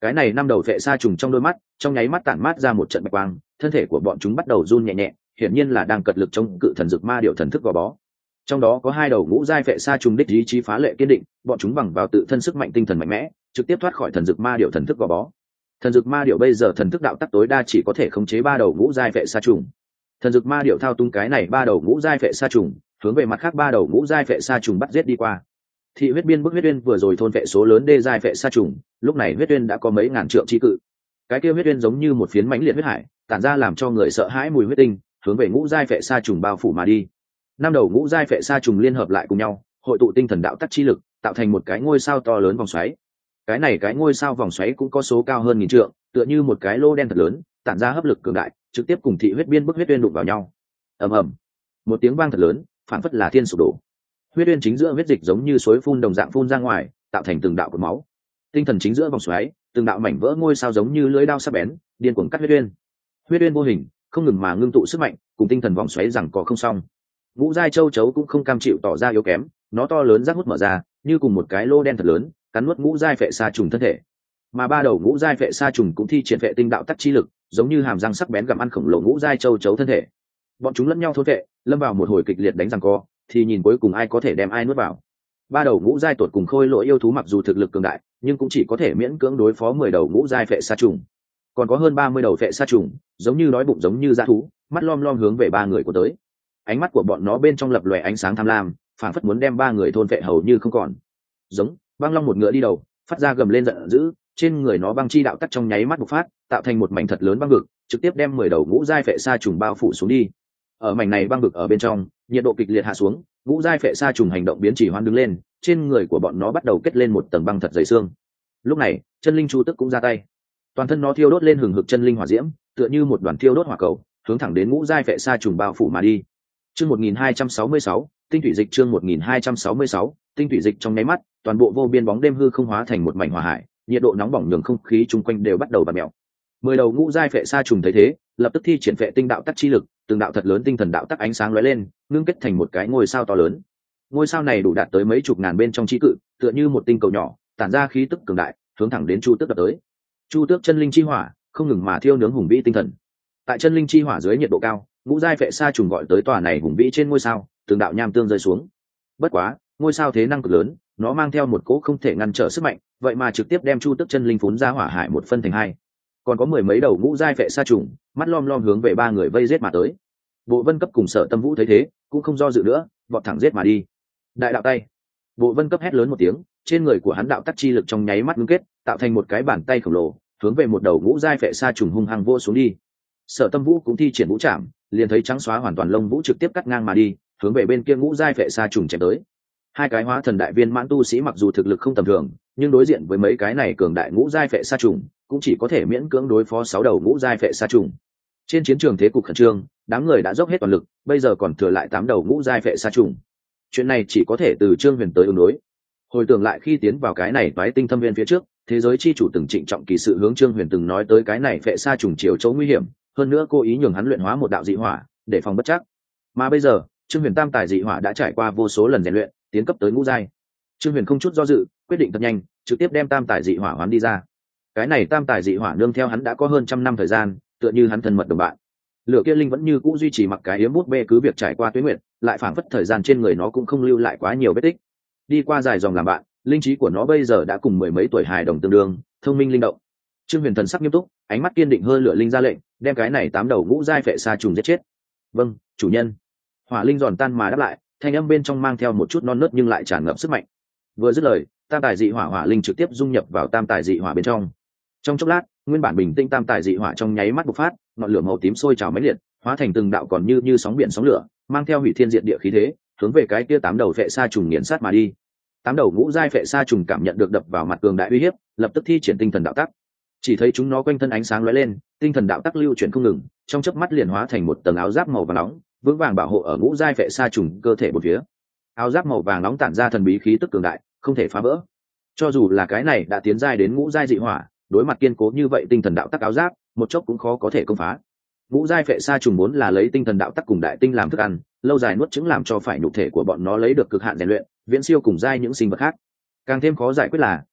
Cái này năm đầu vệ sa trùng trong đôi mắt trong nháy mắt tản mát ra một trận bạch quang, thân thể của bọn chúng bắt đầu run nhẹ nhẹ, hiển nhiên là đang cật lực chống cự thần dược ma điệu thần thức gò bó. Trong đó có hai đầu ngũ giai vệ sa trùng đích ý chí phá lệ kiên định, bọn chúng bằng vào tự thân sức mạnh tinh thần mạnh mẽ trực tiếp thoát khỏi thần dược ma điệu thần thức gò bó. Thần dược ma điệu bây giờ thần thức đạo tắc tối đa chỉ có thể khống chế ba đầu ngũ giai vệ sa trùng. Thần dược ma điệu thao túng cái này ba đầu ngũ giai vệ sa trùng, hướng về mặt khác ba đầu ngũ giai vệ sa trùng bắt giết đi qua. Thị huyết biên bức huyết uyên vừa rồi thôn vệ số lớn đê giai vệ sa trùng, lúc này huyết uyên đã có mấy ngàn trượng chi cự. Cái kia huyết uyên giống như một phiến mãnh liệt huyết hải, tản ra làm cho người sợ hãi mùi huyết tinh, hướng về ngũ giai vệ sa trùng bao phủ mà đi. Năm đầu ngũ giai vệ sa trùng liên hợp lại cùng nhau, hội tụ tinh thần đạo tắc chi lực, tạo thành một cái ngôi sao to lớn vòng xoáy. Cái này cái ngôi sao vòng xoáy cũng có số cao hơn nghìn trượng, tựa như một cái lô đen thật lớn, tản ra hấp lực cường đại, trực tiếp cùng thị huyết biên bức huyết uyên đụng vào nhau. Ầm ầm, một tiếng vang thật lớn, phản phất là thiên sụp đổ. Huyết uyên chính giữa huyết dịch giống như suối phun đồng dạng phun ra ngoài, tạo thành từng đạo cột máu. Tinh thần chính giữa vòng xoáy, từng đạo mảnh vỡ ngôi sao giống như lưỡi dao sắc bén, điên cuồng cắt huyết uyên. Huyết uyên vô hình, không ngừng mà ngưng tụ sức mạnh, cùng tinh thần vòng xoáy rằng có không xong. Ngũ giai châu chấu cũng không cam chịu tỏ ra yếu kém, nó to lớn rác hút mở ra, như cùng một cái lô đen thật lớn, cắn nuốt ngũ giai phệ sa trùng thân thể. Mà ba đầu ngũ giai phệ sa trùng cũng thi triển phệ tinh đạo tắc chi lực, giống như hàm răng sắc bén gặm ăn khổng lồ ngũ giai châu chấu thân thể. Bọn chúng lẫn nhau thôn phệ, lâm vào một hồi kịch liệt đánh giằng co, thì nhìn cuối cùng ai có thể đem ai nuốt vào. Ba đầu ngũ giai tột cùng khôi lỗi yêu thú mặc dù thực lực cường đại, nhưng cũng chỉ có thể miễn cưỡng đối phó mười đầu ngũ giai phệ sa trùng. Còn có hơn ba mươi đầu phệ sa trùng, giống như đói bụng giống như dã thú, mắt lom lom hướng về ba người của tới. Ánh mắt của bọn nó bên trong lập lòe ánh sáng tham lam, phảng phất muốn đem ba người thôn phệ hầu như không còn. Giống, băng long một ngựa đi đầu, phát ra gầm lên giận dữ, trên người nó băng chi đạo tắc trong nháy mắt bộc phát, tạo thành một mảnh thật lớn băng vực, trực tiếp đem mười đầu ngũ giai phệ sa trùng bao phủ xuống đi. Ở mảnh này băng vực ở bên trong, nhiệt độ kịch liệt hạ xuống, ngũ giai phệ sa trùng hành động biến chỉ hoan đứng lên, trên người của bọn nó bắt đầu kết lên một tầng băng thật dày xương. Lúc này, chân linh chu tức cũng ra tay, toàn thân nó thiêu đốt lên hừng hực chân linh hỏa diễm, tựa như một đoàn thiêu đốt hỏa cầu, hướng thẳng đến ngũ giai phệ sa trùng bao phủ mà đi. Chương một nghìn hai trăm sáu mươi sáu, tinh thủy dịch chương một nghìn hai trăm sáu mươi sáu, tinh thủy dịch trong nháy mắt, toàn bộ vô biên bóng đêm hư không hóa thành một mảnh hỏa hải, nhiệt độ nóng bỏng nhường không khí chung quanh đều bắt đầu bạt mèo. Mười đầu ngũ giai phệ sa trùng thấy thế, lập tức thi triển phệ tinh đạo tắc chi lực, từng đạo thật lớn tinh thần đạo tắc ánh sáng lóe lên, ngưng kết thành một cái ngôi sao to lớn. Ngôi sao này đủ đạt tới mấy chục ngàn bên trong chi cự, tựa như một tinh cầu nhỏ, tản ra khí tức cường đại, hướng thẳng đến Chu Tước đập tới. Chu Tước chân linh chi hỏa, không ngừng mà thiêu nướng hùng vĩ tinh thần. Tại chân linh chi hỏa dưới nhiệt độ cao, ngũ giai phệ sa trùng gọi tới tòa này hùng vĩ trên ngôi sao, từng đạo nham tương rơi xuống. Bất quá, ngôi sao thế năng cực lớn, nó mang theo một cỗ không thể ngăn trở sức mạnh, vậy mà trực tiếp đem Chu Tước chân linh phún ra hỏa hải một phân thành hai. Còn có mười mấy đầu ngũ giai phệ sa trùng, mắt lom lom hướng về ba người vây giết mà tới. Bộ Vân Cấp cùng Sở Tâm Vũ thấy thế, cũng không do dự nữa, vọt thẳng giết mà đi. Đại đạo tay. Bộ Vân Cấp hét lớn một tiếng, trên người của hắn đạo tắc chi lực trong nháy mắt ngưng kết, tạo thành một cái bàn tay khổng lồ, hướng về một đầu ngũ giai phệ sa trùng hung hăng vô xuống đi. Sở Tâm Vũ cũng thi triển vũ trảm, liền thấy trắng xóa hoàn toàn lông vũ trực tiếp cắt ngang mà đi, hướng về bên kia ngũ giai phệ sa trùng chém tới. Hai cái hóa thần đại viên mãn tu sĩ mặc dù thực lực không tầm thường, nhưng đối diện với mấy cái này cường đại ngũ giai phệ sa trùng, cũng chỉ có thể miễn cưỡng đối phó sáu đầu ngũ giai phệ sa trùng. Trên chiến trường thế cục khẩn trương, đám người đã dốc hết toàn lực, bây giờ còn thừa lại tám đầu ngũ giai phệ sa trùng. Chuyện này chỉ có thể từ Trương Huyền tới ứng đối. Hồi tưởng lại khi tiến vào cái này toái tinh thâm viên phía trước, thế giới chi chủ từng trịnh trọng kỳ sự hướng Trương Huyền từng nói tới cái này phệ sa trùng chiều chỗ nguy hiểm, hơn nữa cố ý nhường hắn luyện hóa một đạo dị hỏa, để phòng bất trắc. Mà bây giờ, Trương Huyền tam tài dị hỏa đã trải qua vô số lần rèn luyện, tiến cấp tới ngũ giai. Trương Huyền không chút do dự, quyết định thật nhanh, trực tiếp đem tam tài dị hỏa hoán đi ra. Cái này tam tài dị hỏa nương theo hắn đã có hơn trăm năm thời gian, tựa như hắn thân mật đồng bạn. Lửa kia linh vẫn như cũ duy trì mặc cái yếm bút bê cứ việc trải qua tuế nguyệt, lại phảng phất thời gian trên người nó cũng không lưu lại quá nhiều vết tích. Đi qua dài dòng làm bạn, linh trí của nó bây giờ đã cùng mười mấy tuổi hài đồng tương đương, thông minh linh động. Trương Huyền thần sắc nghiêm túc, ánh mắt kiên định hơn lửa linh ra lệnh, đem cái này tám đầu ngũ giai phệ sa trùng giết chết. Vâng, chủ nhân. Hỏa linh giòn tan mà đáp lại, thanh âm bên trong mang theo một chút non nớt nhưng lại tràn ngập sức mạnh. Vừa dứt lời, tam tài dị hỏa hỏa linh trực tiếp dung nhập vào tam tài dị hỏa bên trong. Trong chốc lát, nguyên bản bình tĩnh tam tài dị hỏa trong nháy mắt bộc phát, ngọn lửa màu tím sôi trào mãnh liệt, hóa thành từng đạo còn như như sóng biển sóng lửa, mang theo hủy thiên diệt địa khí thế, hướng về cái kia tám đầu phệ sa trùng nghiền sát mà đi. Tám đầu ngũ giai phệ sa trùng cảm nhận được đập vào mặt cường đại uy hiếp, lập tức thi triển tinh thần đạo tắc. Chỉ thấy chúng nó quanh thân ánh sáng lóe lên, tinh thần đạo tắc lưu chuyển không ngừng, trong chớp mắt liền hóa thành một tầng áo giáp màu vàng nóng, vững vàng bảo hộ ở ngũ giai phệ sa trùng cơ thể bốn phía. Áo giáp màu vàng nóng tản ra thần bí khí tức cường đại, không thể phá vỡ. Cho dù là cái này đã tiến giai đến ngũ giai dị hỏa, đối mặt kiên cố như vậy tinh thần đạo tắc áo giáp, một chốc cũng khó có thể công phá. Ngũ giai phệ sa trùng vốn là lấy tinh thần đạo tắc cùng đại tinh làm thức ăn, lâu dài nuốt trứng làm cho phải nhục thể của bọn nó lấy được cực hạn rèn luyện, viễn siêu cùng giai những sinh vật khác. Càng thêm khó giải quyết là,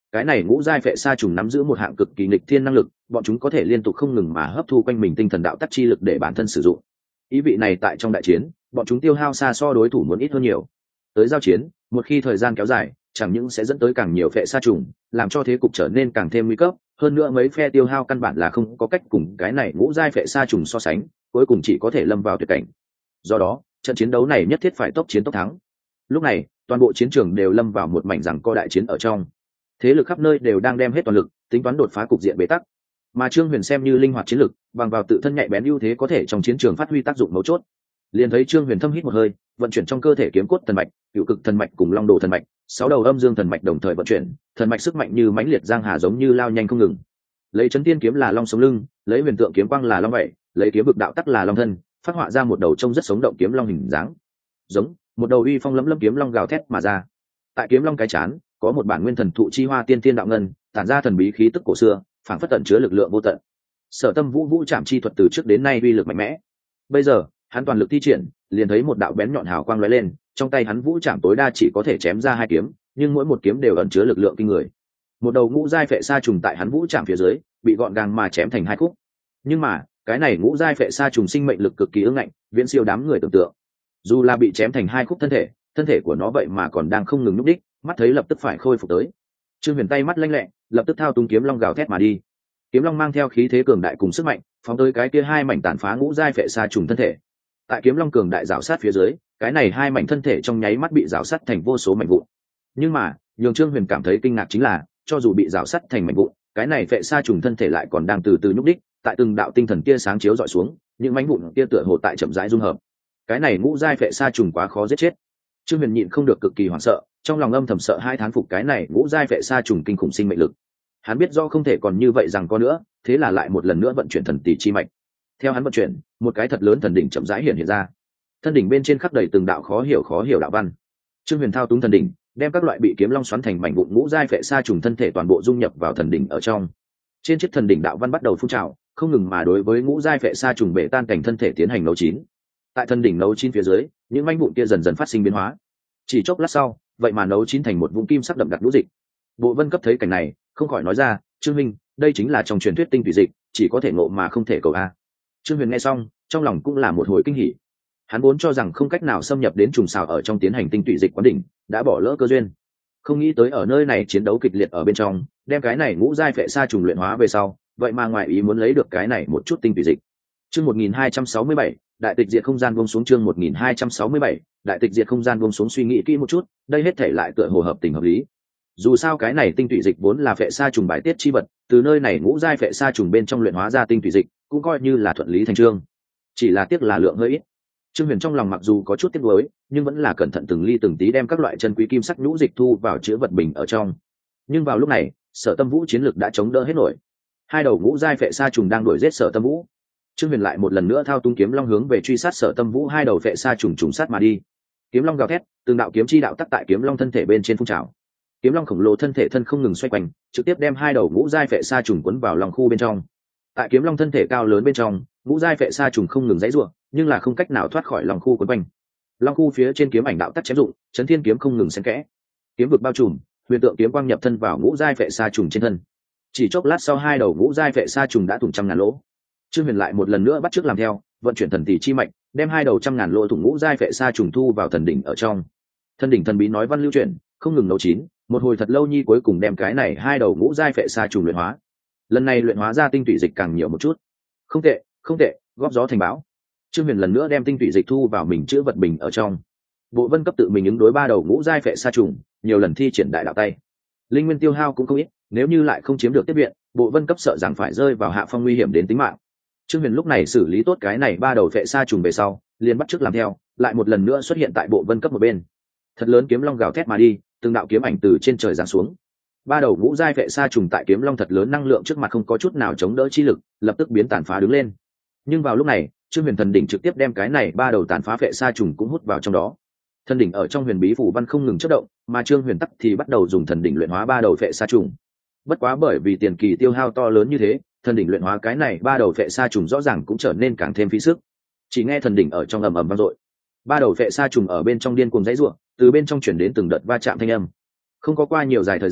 cái này ngũ giai phệ sa trùng nắm giữ một hạng cực kỳ nghịch thiên năng lực, bọn chúng có thể liên tục không ngừng mà hấp thu quanh mình tinh thần đạo tắc chi lực để bản thân sử dụng. Ý vị này tại trong đại chiến, bọn chúng tiêu hao xa so đối thủ muốn ít hơn nhiều. Tới giao chiến, một khi thời gian kéo dài, chẳng những sẽ dẫn tới càng nhiều phệ sa trùng, làm cho thế cục trở nên càng thêm nguy cấp, hơn nữa mấy phe tiêu hao căn bản là không có cách cùng cái này ngũ giai phệ sa trùng so sánh, cuối cùng chỉ có thể lâm vào tuyệt cảnh. Do đó, trận chiến đấu này nhất thiết phải tốc chiến tốc thắng. Lúc này, toàn bộ chiến trường đều lâm vào một mảnh giằng co đại chiến ở trong. Thế lực khắp nơi đều đang đem hết toàn lực, tính toán đột phá cục diện bế tắc. Mà Trương Huyền xem như linh hoạt chiến lực, bằng vào tự thân nhạy bén ưu thế có thể trong chiến trường phát huy tác dụng mấu chốt. Liền thấy Trương Huyền thâm hít một hơi, vận chuyển trong cơ thể kiếm cốt thần mạch, cựu cực thần mạch cùng long đồ thần mạch, sáu đầu âm dương thần mạch đồng thời vận chuyển, thần mạch sức mạnh như mãnh liệt giang hà giống như lao nhanh không ngừng. Lấy chấn tiên kiếm là long sống lưng, lấy huyền tượng kiếm quang là long vậy, lấy kiếm vực đạo tắc là long thân, phát họa ra một đầu trông rất sống động kiếm long hình dáng. Giống, một đầu uy phong lẫm lẫm kiếm long gào thét mà ra. Tại kiếm long cái chán, có một bản nguyên thần thụ chi hoa tiên tiên đạo ngân, tản ra thần bí khí tức cổ xưa, phảng phất tận chứa lực lượng vô tận. Sở Tâm Vũ vũ chạm chi thuật từ trước đến nay uy lực mạnh mẽ. Bây giờ, hắn toàn lực thi triển, liền thấy một đạo bén nhọn hào quang lóe lên, trong tay hắn vũ chạm tối đa chỉ có thể chém ra hai kiếm, nhưng mỗi một kiếm đều ẩn chứa lực lượng kinh người. Một đầu ngũ giai phệ sa trùng tại hắn vũ chạm phía dưới, bị gọn gàng mà chém thành hai khúc. Nhưng mà, cái này ngũ giai phệ sa trùng sinh mệnh lực cực kỳ ương ngạnh, viễn siêu đám người tưởng tượng. Dù là bị chém thành hai khúc thân thể, thân thể của nó vậy mà còn đang không ngừng nhúc đích, mắt thấy lập tức phải khôi phục tới. Trương Huyền tay mắt lanh lẹ, lập tức thao túng kiếm long gào thét mà đi. Kiếm long mang theo khí thế cường đại cùng sức mạnh, phóng tới cái kia hai mảnh tàn phá ngũ giai phệ sa trùng thân thể. Tại kiếm long cường đại rào sát phía dưới, cái này hai mảnh thân thể trong nháy mắt bị rào sát thành vô số mảnh vụn. Nhưng mà, nhường Trương Huyền cảm thấy kinh ngạc chính là, cho dù bị rào sát thành mảnh vụn, cái này phệ sa trùng thân thể lại còn đang từ từ nhúc đích, tại từng đạo tinh thần kia sáng chiếu dọi xuống, những mảnh vụn kia tựa hồ tại chậm rãi dung hợp. Cái này ngũ giai phệ sa trùng quá khó giết chết. Trương Huyền nhịn không được cực kỳ hoảng sợ, trong lòng âm thầm sợ hai thán phục cái này ngũ giai phệ sa trùng kinh khủng sinh mệnh lực. Hắn biết do không thể còn như vậy rằng có nữa, thế là lại một lần nữa vận chuyển thần tỷ chi mạch. Theo hắn vận chuyển, một cái thật lớn thần đỉnh chậm rãi hiện hiện ra. Thân đỉnh bên trên khắc đầy từng đạo khó hiểu khó hiểu đạo văn. Trương Huyền thao túng thần đỉnh, đem các loại bị kiếm long xoắn thành mảnh vụn ngũ giai phệ sa trùng thân thể toàn bộ dung nhập vào thần đỉnh ở trong. Trên chiếc thần đỉnh đạo văn bắt đầu phun trào, không ngừng mà đối với ngũ giai phệ sa trùng bể tan cảnh thân thể tiến hành nấu chín. Tại thần đỉnh nấu chín phía dưới, những mảnh vụn kia dần dần phát sinh biến hóa. Chỉ chốc lát sau, vậy mà nấu chín thành một vũng kim sắc đậm đặc lũ dịch. Bộ Vân Cấp thấy cảnh này, không khỏi nói ra, Trương Minh, đây chính là trong truyền thuyết tinh thủy dịch, chỉ có thể ngộ mà không thể cầu a. Trương Huyền nghe xong, trong lòng cũng là một hồi kinh hỉ. Hắn vốn cho rằng không cách nào xâm nhập đến trùng xào ở trong tiến hành tinh thủy dịch quán đỉnh, đã bỏ lỡ cơ duyên. Không nghĩ tới ở nơi này chiến đấu kịch liệt ở bên trong, đem cái này ngũ giai phệ sa trùng luyện hóa về sau, vậy mà ngoài ý muốn lấy được cái này một chút tinh thủy dịch. Chương một nghìn hai trăm sáu mươi bảy, đại tịch diệt không gian buông xuống chương một nghìn hai trăm sáu mươi bảy, đại tịch diệt không gian buông xuống suy nghĩ kỹ một chút, đây hết thể lại tựa hồ hợp tình hợp lý. Dù sao cái này tinh thủy dịch vốn là phệ sa trùng bài tiết chi vật, từ nơi này ngũ giai phệ sa trùng bên trong luyện hóa ra tinh thủy dịch, cũng coi như là thuận lý thành chương. Chỉ là tiếc là lượng hơi ít. Trương Huyền trong lòng mặc dù có chút tiếc nuối, nhưng vẫn là cẩn thận từng ly từng tí đem các loại chân quý kim sắc nhũ dịch thu vào chứa vật bình ở trong. Nhưng vào lúc này, Sở Tâm Vũ chiến lực đã chống đỡ hết nổi. Hai đầu ngũ giai phệ sa trùng đang đuổi giết Sở Tâm Vũ. Trương Huyền lại một lần nữa thao tung kiếm long hướng về truy sát Sở Tâm Vũ hai đầu phệ sa trùng trùng sát mà đi. Kiếm long gào thét, từng đạo kiếm chi đạo tắc tại kiếm long thân thể bên trên phun trào. Kiếm long khổng lồ thân thể thân không ngừng xoay quanh, trực tiếp đem hai đầu ngũ giai phệ sa trùng quấn vào lòng khu bên trong. Tại kiếm long thân thể cao lớn bên trong, ngũ giai phệ sa trùng không ngừng giãy giụa, nhưng là không cách nào thoát khỏi lòng khu quấn quanh. Long khu phía trên kiếm ảnh đạo tắc chém dụng, chấn thiên kiếm không ngừng xen kẽ. Kiếm vực bao trùm, huyền tượng kiếm quang nhập thân vào ngũ giai phệ sa trùng trên thân. Chỉ chốc lát sau hai đầu ngũ giai phệ sa trùng đã thủng trăm ngàn lỗ. Trương Huyền lại một lần nữa bắt chước làm theo, vận chuyển thần tỷ chi mạch, đem hai đầu trăm ngàn lỗ thủng ngũ giai phệ sa trùng thu vào thần đỉnh ở trong. Thần đỉnh thần bí nói văn lưu chuyển, không ngừng nấu chín, một hồi thật lâu nhi cuối cùng đem cái này hai đầu ngũ giai phệ sa trùng luyện hóa. Lần này luyện hóa ra tinh thủy dịch càng nhiều một chút. Không tệ, không tệ, góp gió thành bão. Trương Huyền lần nữa đem tinh thủy dịch thu vào mình chứa vật bình ở trong. Bộ Vân Cấp tự mình ứng đối ba đầu ngũ giai phệ sa trùng, nhiều lần thi triển đại đạo tay. Linh nguyên tiêu hao cũng không ít, nếu như lại không chiếm được tiếp viện, Bộ Vân Cấp sợ rằng phải rơi vào hạ phong nguy hiểm đến tính mạng. Trương Huyền lúc này xử lý tốt cái này ba đầu phệ sa trùng về sau, liền bắt chước làm theo, lại một lần nữa xuất hiện tại Bộ Vân Cấp một bên. Thật lớn kiếm long gào thét mà đi, từng đạo kiếm ảnh từ trên trời giáng xuống. Ba đầu ngũ giai phệ sa trùng tại kiếm long thật lớn năng lượng trước mặt không có chút nào chống đỡ chi lực, lập tức biến tàn phá đứng lên. Nhưng vào lúc này, Trương Huyền thần đỉnh trực tiếp đem cái này ba đầu tàn phá phệ sa trùng cũng hút vào trong đó. Thần đỉnh ở trong huyền bí phủ văn không ngừng chớp động, mà Trương Huyền tắc thì bắt đầu dùng thần đỉnh luyện hóa ba đầu phệ sa trùng. Bất quá bởi vì tiền kỳ tiêu hao to lớn như thế, thần đỉnh luyện hóa cái này ba đầu phệ sa trùng rõ ràng cũng trở nên càng thêm phí sức. Chỉ nghe thần đỉnh ở trong ầm ầm vang dội, ba đầu phệ sa trùng ở bên trong điên cuồng giãy giụa, từ bên trong chuyển đến từng đợt va chạm thanh âm. Không có qua nhiều dài thời gian,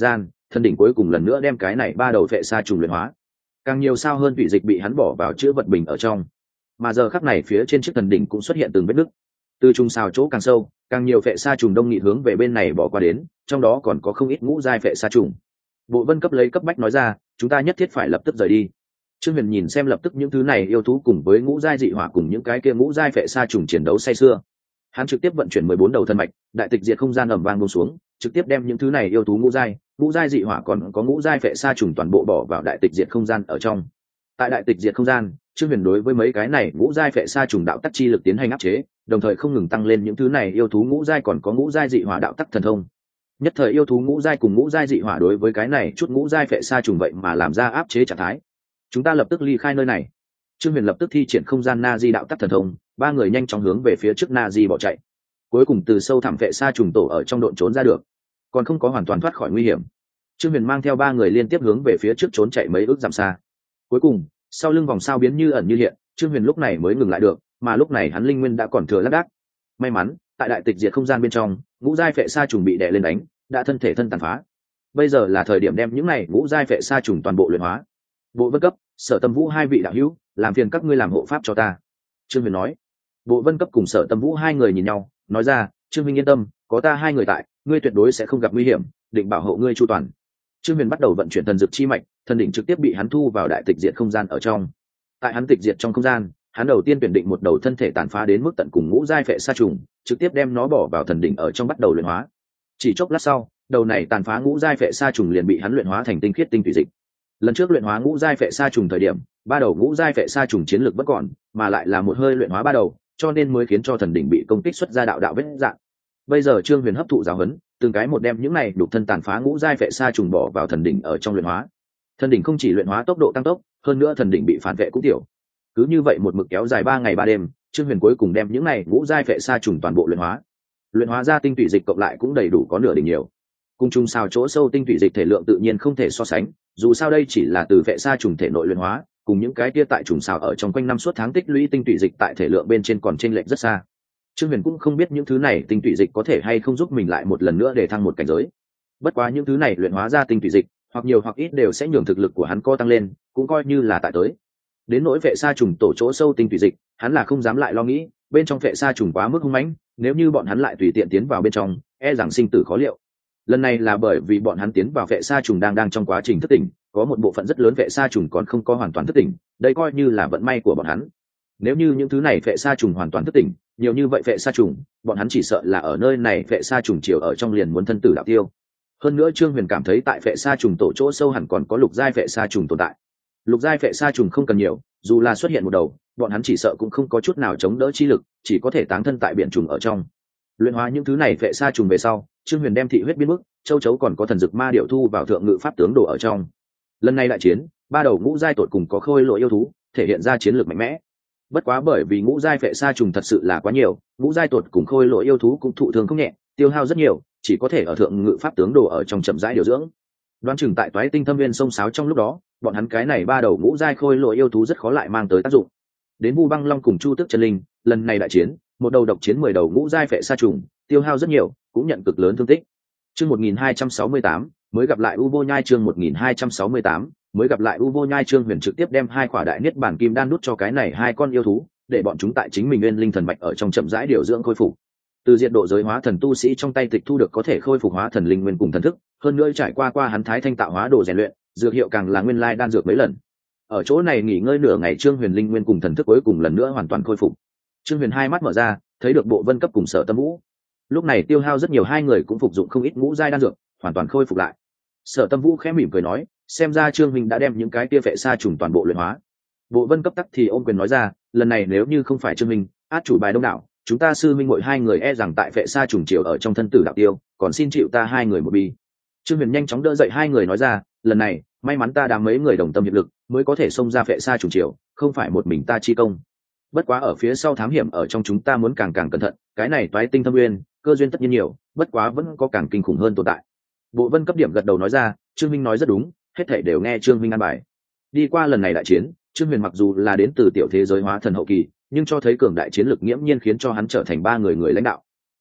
thần đỉnh cuối cùng lần nữa đem cái này ba đầu phệ sa trùng luyện hóa. Càng nhiều sao hơn thủy dịch bị hắn bỏ vào chứa vật bình ở trong, mà giờ khắc này phía trên chiếc thần đỉnh cũng xuất hiện từng vết nứt. Từ trùng sao chỗ càng sâu, càng nhiều phệ sa trùng đông nghị hướng về bên này bỏ qua đến, trong đó còn có không ít ngũ giai phệ sa trùng. Bộ Vân cấp lấy cấp bách nói ra, chúng ta nhất thiết phải lập tức rời đi. Trương Huyền nhìn xem lập tức những thứ này yêu thú cùng với ngũ giai dị hỏa cùng những cái kia ngũ giai phệ sa trùng chiến đấu say sưa, hắn trực tiếp vận chuyển mười bốn đầu thân mạch, đại tịch diệt không gian ầm vang buông xuống, trực tiếp đem những thứ này yêu thú ngũ giai, ngũ giai dị hỏa còn có ngũ giai phệ sa trùng toàn bộ bỏ vào đại tịch diệt không gian ở trong. Tại đại tịch diệt không gian, Trương Huyền đối với mấy cái này ngũ giai phệ sa trùng đạo tắc chi lực tiến hành áp chế, đồng thời không ngừng tăng lên những thứ này yêu thú ngũ giai còn có ngũ giai dị hỏa đạo tắc thần thông. Nhất thời yêu thú ngũ giai cùng ngũ giai dị hỏa đối với cái này chút ngũ giai phệ sa trùng vậy mà làm ra áp chế trạng thái. Chúng ta lập tức ly khai nơi này. Trương Huyền lập tức thi triển không gian na di đạo tắc thần thông, ba người nhanh chóng hướng về phía trước na di bỏ chạy. Cuối cùng từ sâu thẳm phệ sa trùng tổ ở trong độn trốn ra được, còn không có hoàn toàn thoát khỏi nguy hiểm. Trương Huyền mang theo ba người liên tiếp hướng về phía trước trốn chạy mấy ước dặm xa. Cuối cùng, sau lưng vòng sao biến như ẩn như hiện, Trương Huyền lúc này mới ngừng lại được, mà lúc này hắn linh nguyên đã còn thừa lác đác. May mắn, tại đại tịch diệt không gian bên trong, ngũ giai phệ sa trùng bị đè lên đánh, đã thân thể thân tàn phá. Bây giờ là thời điểm đem những này ngũ giai phệ sa trùng toàn bộ luyện hóa. Bộ Vân cấp, Sở Tâm Vũ hai vị đạo hữu, làm phiền các ngươi làm hộ pháp cho ta. Trương Huyền nói. Bộ Vân cấp cùng Sở Tâm Vũ hai người nhìn nhau, nói ra, Trương Minh yên tâm, có ta hai người tại, ngươi tuyệt đối sẽ không gặp nguy hiểm, định bảo hộ ngươi chu toàn. Trương Huyền bắt đầu vận chuyển thần dược chi mạch, thần đỉnh trực tiếp bị hắn thu vào đại tịch diệt không gian ở trong. Tại hắn tịch diệt trong không gian, hắn đầu tiên tuyển định một đầu thân thể tàn phá đến mức tận cùng ngũ giai phệ sa trùng, trực tiếp đem nó bỏ vào thần đỉnh ở trong bắt đầu luyện hóa. Chỉ chốc lát sau, đầu này tàn phá ngũ giai phệ sa trùng liền bị hắn luyện hóa thành tinh khiết tinh thủy dịch. Lần trước luyện hóa ngũ giai phệ sa trùng thời điểm, ba đầu ngũ giai phệ sa trùng chiến lược bất còn, mà lại là một hơi luyện hóa ba đầu, cho nên mới khiến cho thần đỉnh bị công kích xuất ra đạo đạo vết dạng. Bây giờ Trương Huyền hấp thụ giáo huấn, từng cái một đem những này đục thân tàn phá ngũ giai phệ sa trùng bỏ vào thần đỉnh ở trong luyện hóa. Thần đỉnh không chỉ luyện hóa tốc độ tăng tốc, hơn nữa thần đỉnh bị phản vệ cũng tiểu. Cứ như vậy một mực kéo dài ba ngày ba đêm, Trương Huyền cuối cùng đem những này ngũ giai phệ sa trùng toàn bộ luyện hóa. Luyện hóa ra tinh thủy dịch cộng lại cũng đầy đủ có nửa đỉnh nhiều. Cùng chung sao chỗ sâu tinh thủy dịch thể lượng tự nhiên không thể so sánh, dù sao đây chỉ là từ phệ sa trùng thể nội luyện hóa, cùng những cái kia tại trùng sao ở trong quanh năm suốt tháng tích lũy tinh thủy dịch tại thể lượng bên trên còn chênh lệch rất xa. Trương Huyền cũng không biết những thứ này tinh thủy dịch có thể hay không giúp mình lại một lần nữa để thăng một cảnh giới. Bất quá những thứ này luyện hóa ra tinh thủy dịch, hoặc nhiều hoặc ít đều sẽ nhường thực lực của hắn co tăng lên, cũng coi như là tại tới. Đến nỗi phệ sa trùng tổ chỗ sâu tinh thủy dịch, hắn là không dám lại lo nghĩ, bên trong phệ sa trùng quá mức hung mãnh, nếu như bọn hắn lại tùy tiện tiến vào bên trong, e rằng sinh tử khó liệu. Lần này là bởi vì bọn hắn tiến vào phệ sa trùng đang đang trong quá trình thức tỉnh, có một bộ phận rất lớn phệ sa trùng còn không có hoàn toàn thức tỉnh, đây coi như là vận may của bọn hắn. Nếu như những thứ này phệ sa trùng hoàn toàn thức tỉnh, nhiều như vậy phệ sa trùng, bọn hắn chỉ sợ là ở nơi này phệ sa trùng chiều ở trong liền muốn thân tử đạo tiêu. Hơn nữa Trương Huyền cảm thấy tại phệ sa trùng tổ chỗ sâu hẳn còn có lục giai phệ sa trùng tồn tại. Lục giai phệ sa trùng không cần nhiều, dù là xuất hiện một đầu, bọn hắn chỉ sợ cũng không có chút nào chống đỡ chi lực, chỉ có thể táng thân tại biển trùng ở trong. Luyện hóa những thứ này phệ sa trùng về sau, Trương Huyền đem thị huyết biến mức, châu chấu còn có thần dược ma điệu thu vào thượng ngự pháp tướng đồ ở trong. Lần này đại chiến, ba đầu ngũ giai tột cùng có khôi lỗi yêu thú, thể hiện ra chiến lược mạnh mẽ. Bất quá bởi vì ngũ giai phệ sa trùng thật sự là quá nhiều, ngũ giai tột cùng khôi lỗi yêu thú cũng thụ thương không nhẹ, tiêu hao rất nhiều, chỉ có thể ở thượng ngự pháp tướng đồ ở trong chậm rãi điều dưỡng. Đoán chừng tại toái tinh thâm viên sông sáo trong lúc đó, bọn hắn cái này ba đầu ngũ giai khôi lỗi yêu thú rất khó lại mang tới tác dụng. Đến Vu Băng Long cùng Chu Tước Chân Linh, lần này đại chiến, một đầu độc chiến mười đầu ngũ giai phệ sa trùng, tiêu hao rất nhiều, cũng nhận cực lớn thương tích. Chương một nghìn hai trăm sáu mươi tám, mới gặp lại U Vô Nhai chương một nghìn hai trăm sáu mươi tám, mới gặp lại U Vô Nhai Trương Huyền trực tiếp đem hai quả đại niết bản kim đan đút cho cái này hai con yêu thú, để bọn chúng tại chính mình nguyên linh thần mạch ở trong chậm rãi điều dưỡng khôi phục. Từ diện độ giới hóa thần tu sĩ trong tay tịch thu được có thể khôi phục hóa thần linh nguyên cùng thần thức, hơn nữa trải qua qua hắn thái thanh tạo hóa đồ rèn luyện, dược hiệu càng là nguyên lai đan dược mấy lần. Ở chỗ này nghỉ ngơi nửa ngày, Trương Huyền linh nguyên cùng thần thức cuối cùng lần nữa hoàn toàn khôi phục. Trương Huyền hai mắt mở ra, thấy được Bộ Vân cấp cùng Sở Tâm Vũ. Lúc này tiêu hao rất nhiều, hai người cũng phục dụng không ít ngũ giai đan dược, hoàn toàn khôi phục lại. Sở Tâm Vũ khẽ mỉm cười nói, xem ra Trương Minh đã đem những cái kia phệ sa trùng toàn bộ luyện hóa. Bộ Vân cấp tắc thì ôm quyền nói ra, lần này nếu như không phải Trương Minh, át chủ bài đông đảo, chúng ta sư minh muội hai người e rằng tại phệ sa trùng triều ở trong thân tử đạo tiêu, còn xin chịu ta hai người một bi. Trương Huyền nhanh chóng đỡ dậy hai người nói ra, lần này may mắn ta đám mấy người đồng tâm hiệp lực mới có thể xông ra phệ sa trùng triều, không phải một mình ta chi công. Bất quá ở phía sau thám hiểm ở trong chúng ta muốn càng càng cẩn thận, cái này toái tinh thâm nguyên, cơ duyên tất nhiên nhiều, bất quá vẫn có càng kinh khủng hơn tồn tại. Bộ Vân cấp điểm gật đầu nói ra, Trương Minh nói rất đúng, hết thảy đều nghe Trương Minh an bài. Đi qua lần này đại chiến, Trương Huyền mặc dù là đến từ tiểu thế giới hóa thần hậu kỳ, nhưng cho thấy cường đại chiến lực nghiễm nhiên khiến cho hắn trở thành ba người người lãnh đạo.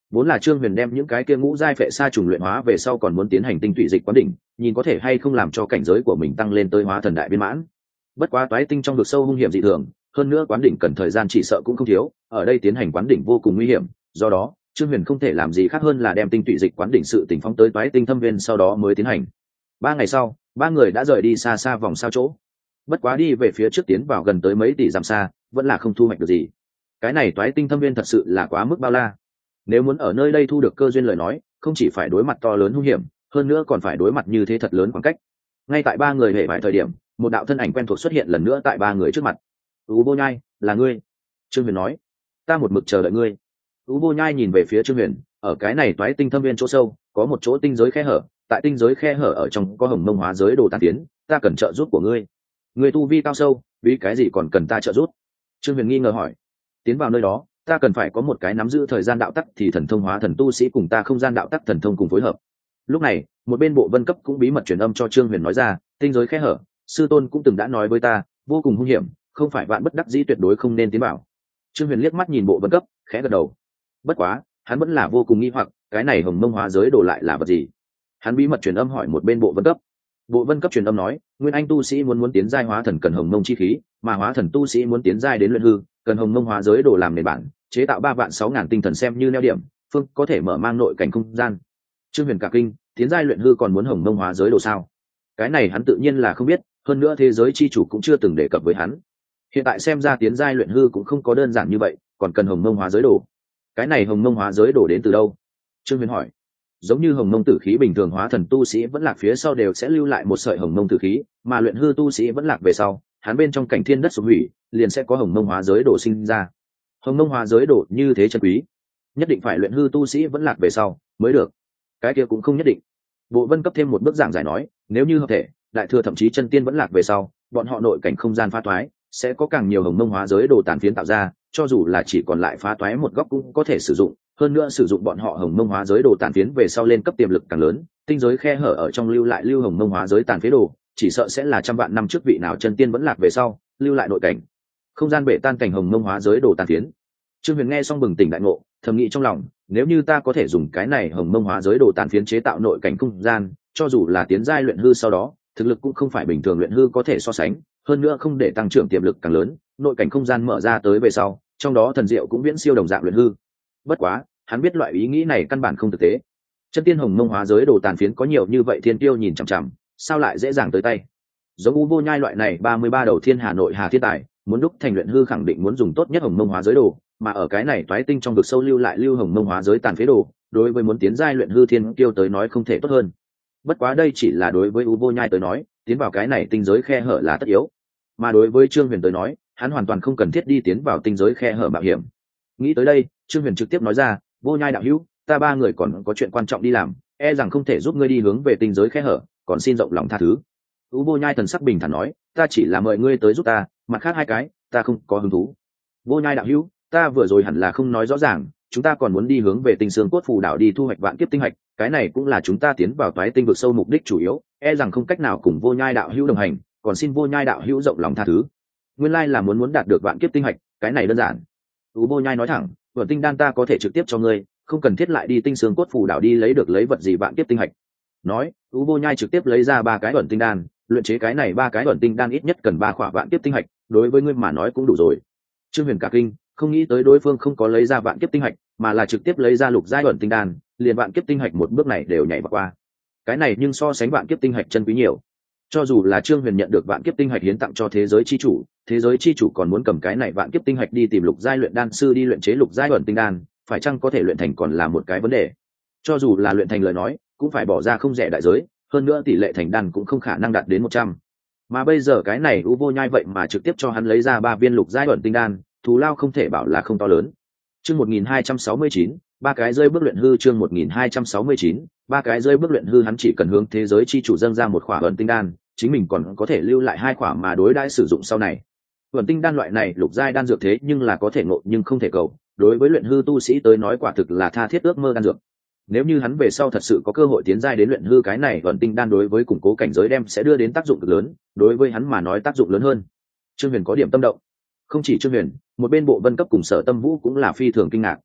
Vốn là Trương Huyền đem những cái kia ngũ giai phệ sa trùng luyện hóa về sau còn muốn tiến hành tinh tụy dịch quán đỉnh, nhìn có thể hay không làm cho cảnh giới của mình tăng lên tới hóa thần đại viên mãn. Bất quá toái tinh trong vực sâu hung hiểm dị thường, hơn nữa quán đỉnh cần thời gian chỉ sợ cũng không thiếu, ở đây tiến hành quán đỉnh vô cùng nguy hiểm, do đó Trương Huyền không thể làm gì khác hơn là đem tinh tụy dịch quán đỉnh sự tình phóng tới toái tinh thâm viên sau đó mới tiến hành. Ba ngày sau, ba người đã rời đi xa xa vòng sao chỗ. Bất quá đi về phía trước tiến vào gần tới mấy tỷ dặm xa, vẫn là không thu hoạch được gì. Cái này toái tinh thâm viên thật sự là quá mức bao la. Nếu muốn ở nơi đây thu được cơ duyên lời nói, không chỉ phải đối mặt to lớn hung hiểm, hơn nữa còn phải đối mặt như thế thật lớn khoảng cách. Ngay tại ba người hệ vài thời điểm, một đạo thân ảnh quen thuộc xuất hiện lần nữa tại ba người trước mặt. Ú Vô Nhai, là ngươi? Trương Huyền nói. Ta một mực chờ đợi ngươi. Ú Vô Nhai nhìn về phía Trương Huyền, ở cái này toái tinh thâm viên chỗ sâu, có một chỗ tinh giới khe hở, tại tinh giới khe hở ở trong có hồng mông hóa giới đồ tàn tiến, ta cần trợ giúp của ngươi. Ngươi tu vi cao sâu, vì cái gì còn cần ta trợ giúp? Trương Huyền nghi ngờ hỏi. Tiến vào nơi đó, ta cần phải có một cái nắm giữ thời gian đạo tắc thì thần thông hóa thần tu sĩ cùng ta không gian đạo tắc thần thông cùng phối hợp. Lúc này, một bên bộ vân cấp cũng bí mật truyền âm cho Trương Huyền nói ra, tinh giới khe hở, sư tôn cũng từng đã nói với ta, vô cùng hung hiểm, không phải vạn bất đắc dĩ tuyệt đối không nên tiến vào. Trương Huyền liếc mắt nhìn bộ vân cấp, khẽ gật đầu. Bất quá, hắn vẫn là vô cùng nghi hoặc, cái này hồng mông hóa giới đồ lại là vật gì? Hắn bí mật truyền âm hỏi một bên bộ vân cấp. Bộ vân cấp truyền âm nói, nguyên anh tu sĩ muốn muốn tiến giai hóa thần cần hồng mông chi khí, mà hóa thần tu sĩ muốn tiến giai đến luyện hư, cần hồng mông hóa giới đồ làm nền bản, chế tạo ba vạn sáu ngàn tinh thần xem như neo điểm, phương có thể mở mang nội cảnh không gian. Trương Huyền cả kinh, tiến giai luyện hư còn muốn hồng mông hóa giới đồ sao? Cái này hắn tự nhiên là không biết, hơn nữa thế giới chi chủ cũng chưa từng đề cập với hắn. Hiện tại xem ra tiến giai luyện hư cũng không có đơn giản như vậy, còn cần hồng mông hóa giới đồ. Cái này hồng mông hóa giới đồ đến từ đâu? Trương Huyền hỏi. Giống như hồng mông tử khí bình thường, hóa thần tu sĩ vẫn lạc phía sau đều sẽ lưu lại một sợi hồng mông tử khí, mà luyện hư tu sĩ vẫn lạc về sau, hắn bên trong cảnh thiên đất sụp hủy, liền sẽ có hồng mông hóa giới đồ sinh ra. Hồng mông hóa giới đồ như thế chân quý, nhất định phải luyện hư tu sĩ vẫn lạc về sau mới được. Cái kia cũng không nhất định. Bộ Vân cấp thêm một bước giảng giải nói, nếu như hợp thể, đại thừa thậm chí chân tiên vẫn lạc về sau, bọn họ nội cảnh không gian phá toái, sẽ có càng nhiều hồng mông hóa giới đồ tàn phiến tạo ra, cho dù là chỉ còn lại phá toái một góc cũng có thể sử dụng. Hơn nữa sử dụng bọn họ hồng mông hóa giới đồ tàn phiến về sau lên cấp tiềm lực càng lớn, tinh giới khe hở ở trong lưu lại lưu hồng mông hóa giới tàn phế đồ, chỉ sợ sẽ là trăm vạn năm trước vị nào chân tiên vẫn lạc về sau lưu lại nội cảnh không gian bể tan cảnh hồng mông hóa giới đồ tàn phiến. Trương Huyền nghe xong bừng tỉnh đại ngộ, thầm nghĩ trong lòng, nếu như ta có thể dùng cái này hồng mông hóa giới đồ tàn phiến chế tạo nội cảnh không gian, cho dù là tiến giai luyện hư sau đó, thực lực cũng không phải bình thường luyện hư có thể so sánh, hơn nữa không để tăng trưởng tiềm lực càng lớn, nội cảnh không gian mở ra tới về sau, trong đó thần diệu cũng viễn siêu đồng dạng luyện hư. Bất quá, hắn biết loại ý nghĩ này căn bản không thực tế. Chân tiên hồng mông hóa giới đồ tàn phiến có nhiều như vậy, thiên tiêu nhìn chằm chằm, sao lại dễ dàng tới tay? Giống U Vô Nhai loại này ba mươi ba đầu thiên hà nội hà thiên tài, muốn đúc thành luyện hư khẳng định muốn dùng tốt nhất hồng mông hóa giới đồ, mà ở cái này toái tinh trong vực sâu lưu lại lưu hồng mông hóa giới tàn phế đồ, đối với muốn tiến giai luyện hư thiên tiêu tới nói không thể tốt hơn. Bất quá đây chỉ là đối với U Vô Nhai tới nói, tiến vào cái này tinh giới khe hở là tất yếu, mà đối với Trương Huyền tới nói, hắn hoàn toàn không cần thiết đi tiến vào tinh giới khe hở mạo hiểm. Nghĩ tới đây, Trương Huyền trực tiếp nói ra, Vô Nhai đạo hữu, ta ba người còn có chuyện quan trọng đi làm, e rằng không thể giúp ngươi đi hướng về tinh giới khe hở, còn xin rộng lòng tha thứ. U Vô Nhai thần sắc bình thản nói, ta chỉ là mời ngươi tới giúp ta, mặt khác hai cái ta không có hứng thú. Vô Nhai đạo hữu, ta vừa rồi hẳn là không nói rõ ràng, chúng ta còn muốn đi hướng về tinh xương cốt phù đảo đi thu hoạch vạn kiếp tinh hạch, cái này cũng là chúng ta tiến vào toái tinh vực sâu mục đích chủ yếu, e rằng không cách nào cùng Vô Nhai đạo hữu đồng hành, còn xin Vô Nhai đạo hữu rộng lòng tha thứ. Nguyên lai là muốn muốn đạt được vạn kiếp tinh hạch, cái này đơn giản. U Vô Nhai nói thẳng, vượn tinh đan ta có thể trực tiếp cho ngươi, không cần thiết lại đi tinh xương cốt phù đảo đi lấy được lấy vật gì vạn kiếp tinh hạch. Nói, U Vô Nhai trực tiếp lấy ra ba cái vượn tinh đan, luyện chế cái này ba cái vượn tinh đan ít nhất cần ba khỏa vạn kiếp tinh hạch, đối với ngươi mà nói cũng đủ rồi. Trương Huyền cả kinh, không nghĩ tới đối phương không có lấy ra vạn kiếp tinh hạch, mà là trực tiếp lấy ra lục giai vượn tinh đan, liền vạn kiếp tinh hạch một bước này đều nhảy vào qua. Cái này nhưng so sánh vạn kiếp tinh hạch chân quý nhiều. Cho dù là Trương Huyền nhận được vạn kiếp tinh hạch hiến tặng cho thế giới chi chủ, thế giới chi chủ còn muốn cầm cái này vạn kiếp tinh hạch đi tìm lục giai luyện đan sư đi luyện chế lục giai vượn tinh đan, phải chăng có thể luyện thành còn là một cái vấn đề. Cho dù là luyện thành lời nói, cũng phải bỏ ra không rẻ đại giới, hơn nữa tỷ lệ thành đan cũng không khả năng đạt đến một trăm. Mà bây giờ cái này U Vô Nhai vậy mà trực tiếp cho hắn lấy ra ba viên lục giai vượn tinh đan, thù lao không thể bảo là không to lớn. Chương một nghìn hai trăm sáu mươi chín, ba cái rơi bước luyện hư. Chương một nghìn hai trăm sáu mươi chín, ba cái rơi bước luyện hư. Hắn chỉ cần hướng thế giới chi chủ dâng ra một khỏa vượn tinh đan, chính mình còn có thể lưu lại hai khỏa mà đối đãi sử dụng sau này. Vượn tinh đan loại này lục giai đan dược thế nhưng là có thể ngộ nhưng không thể cầu, đối với luyện hư tu sĩ tới nói quả thực là tha thiết ước mơ đan dược. Nếu như hắn về sau thật sự có cơ hội tiến giai đến luyện hư, cái này vượn tinh đan đối với củng cố cảnh giới đem sẽ đưa đến tác dụng cực lớn, đối với hắn mà nói tác dụng lớn hơn. Trương Huyền có điểm tâm động. Không chỉ Trương Huyền, một bên Bộ Vân cấp cùng Sở Tâm Vũ cũng là phi thường kinh ngạc.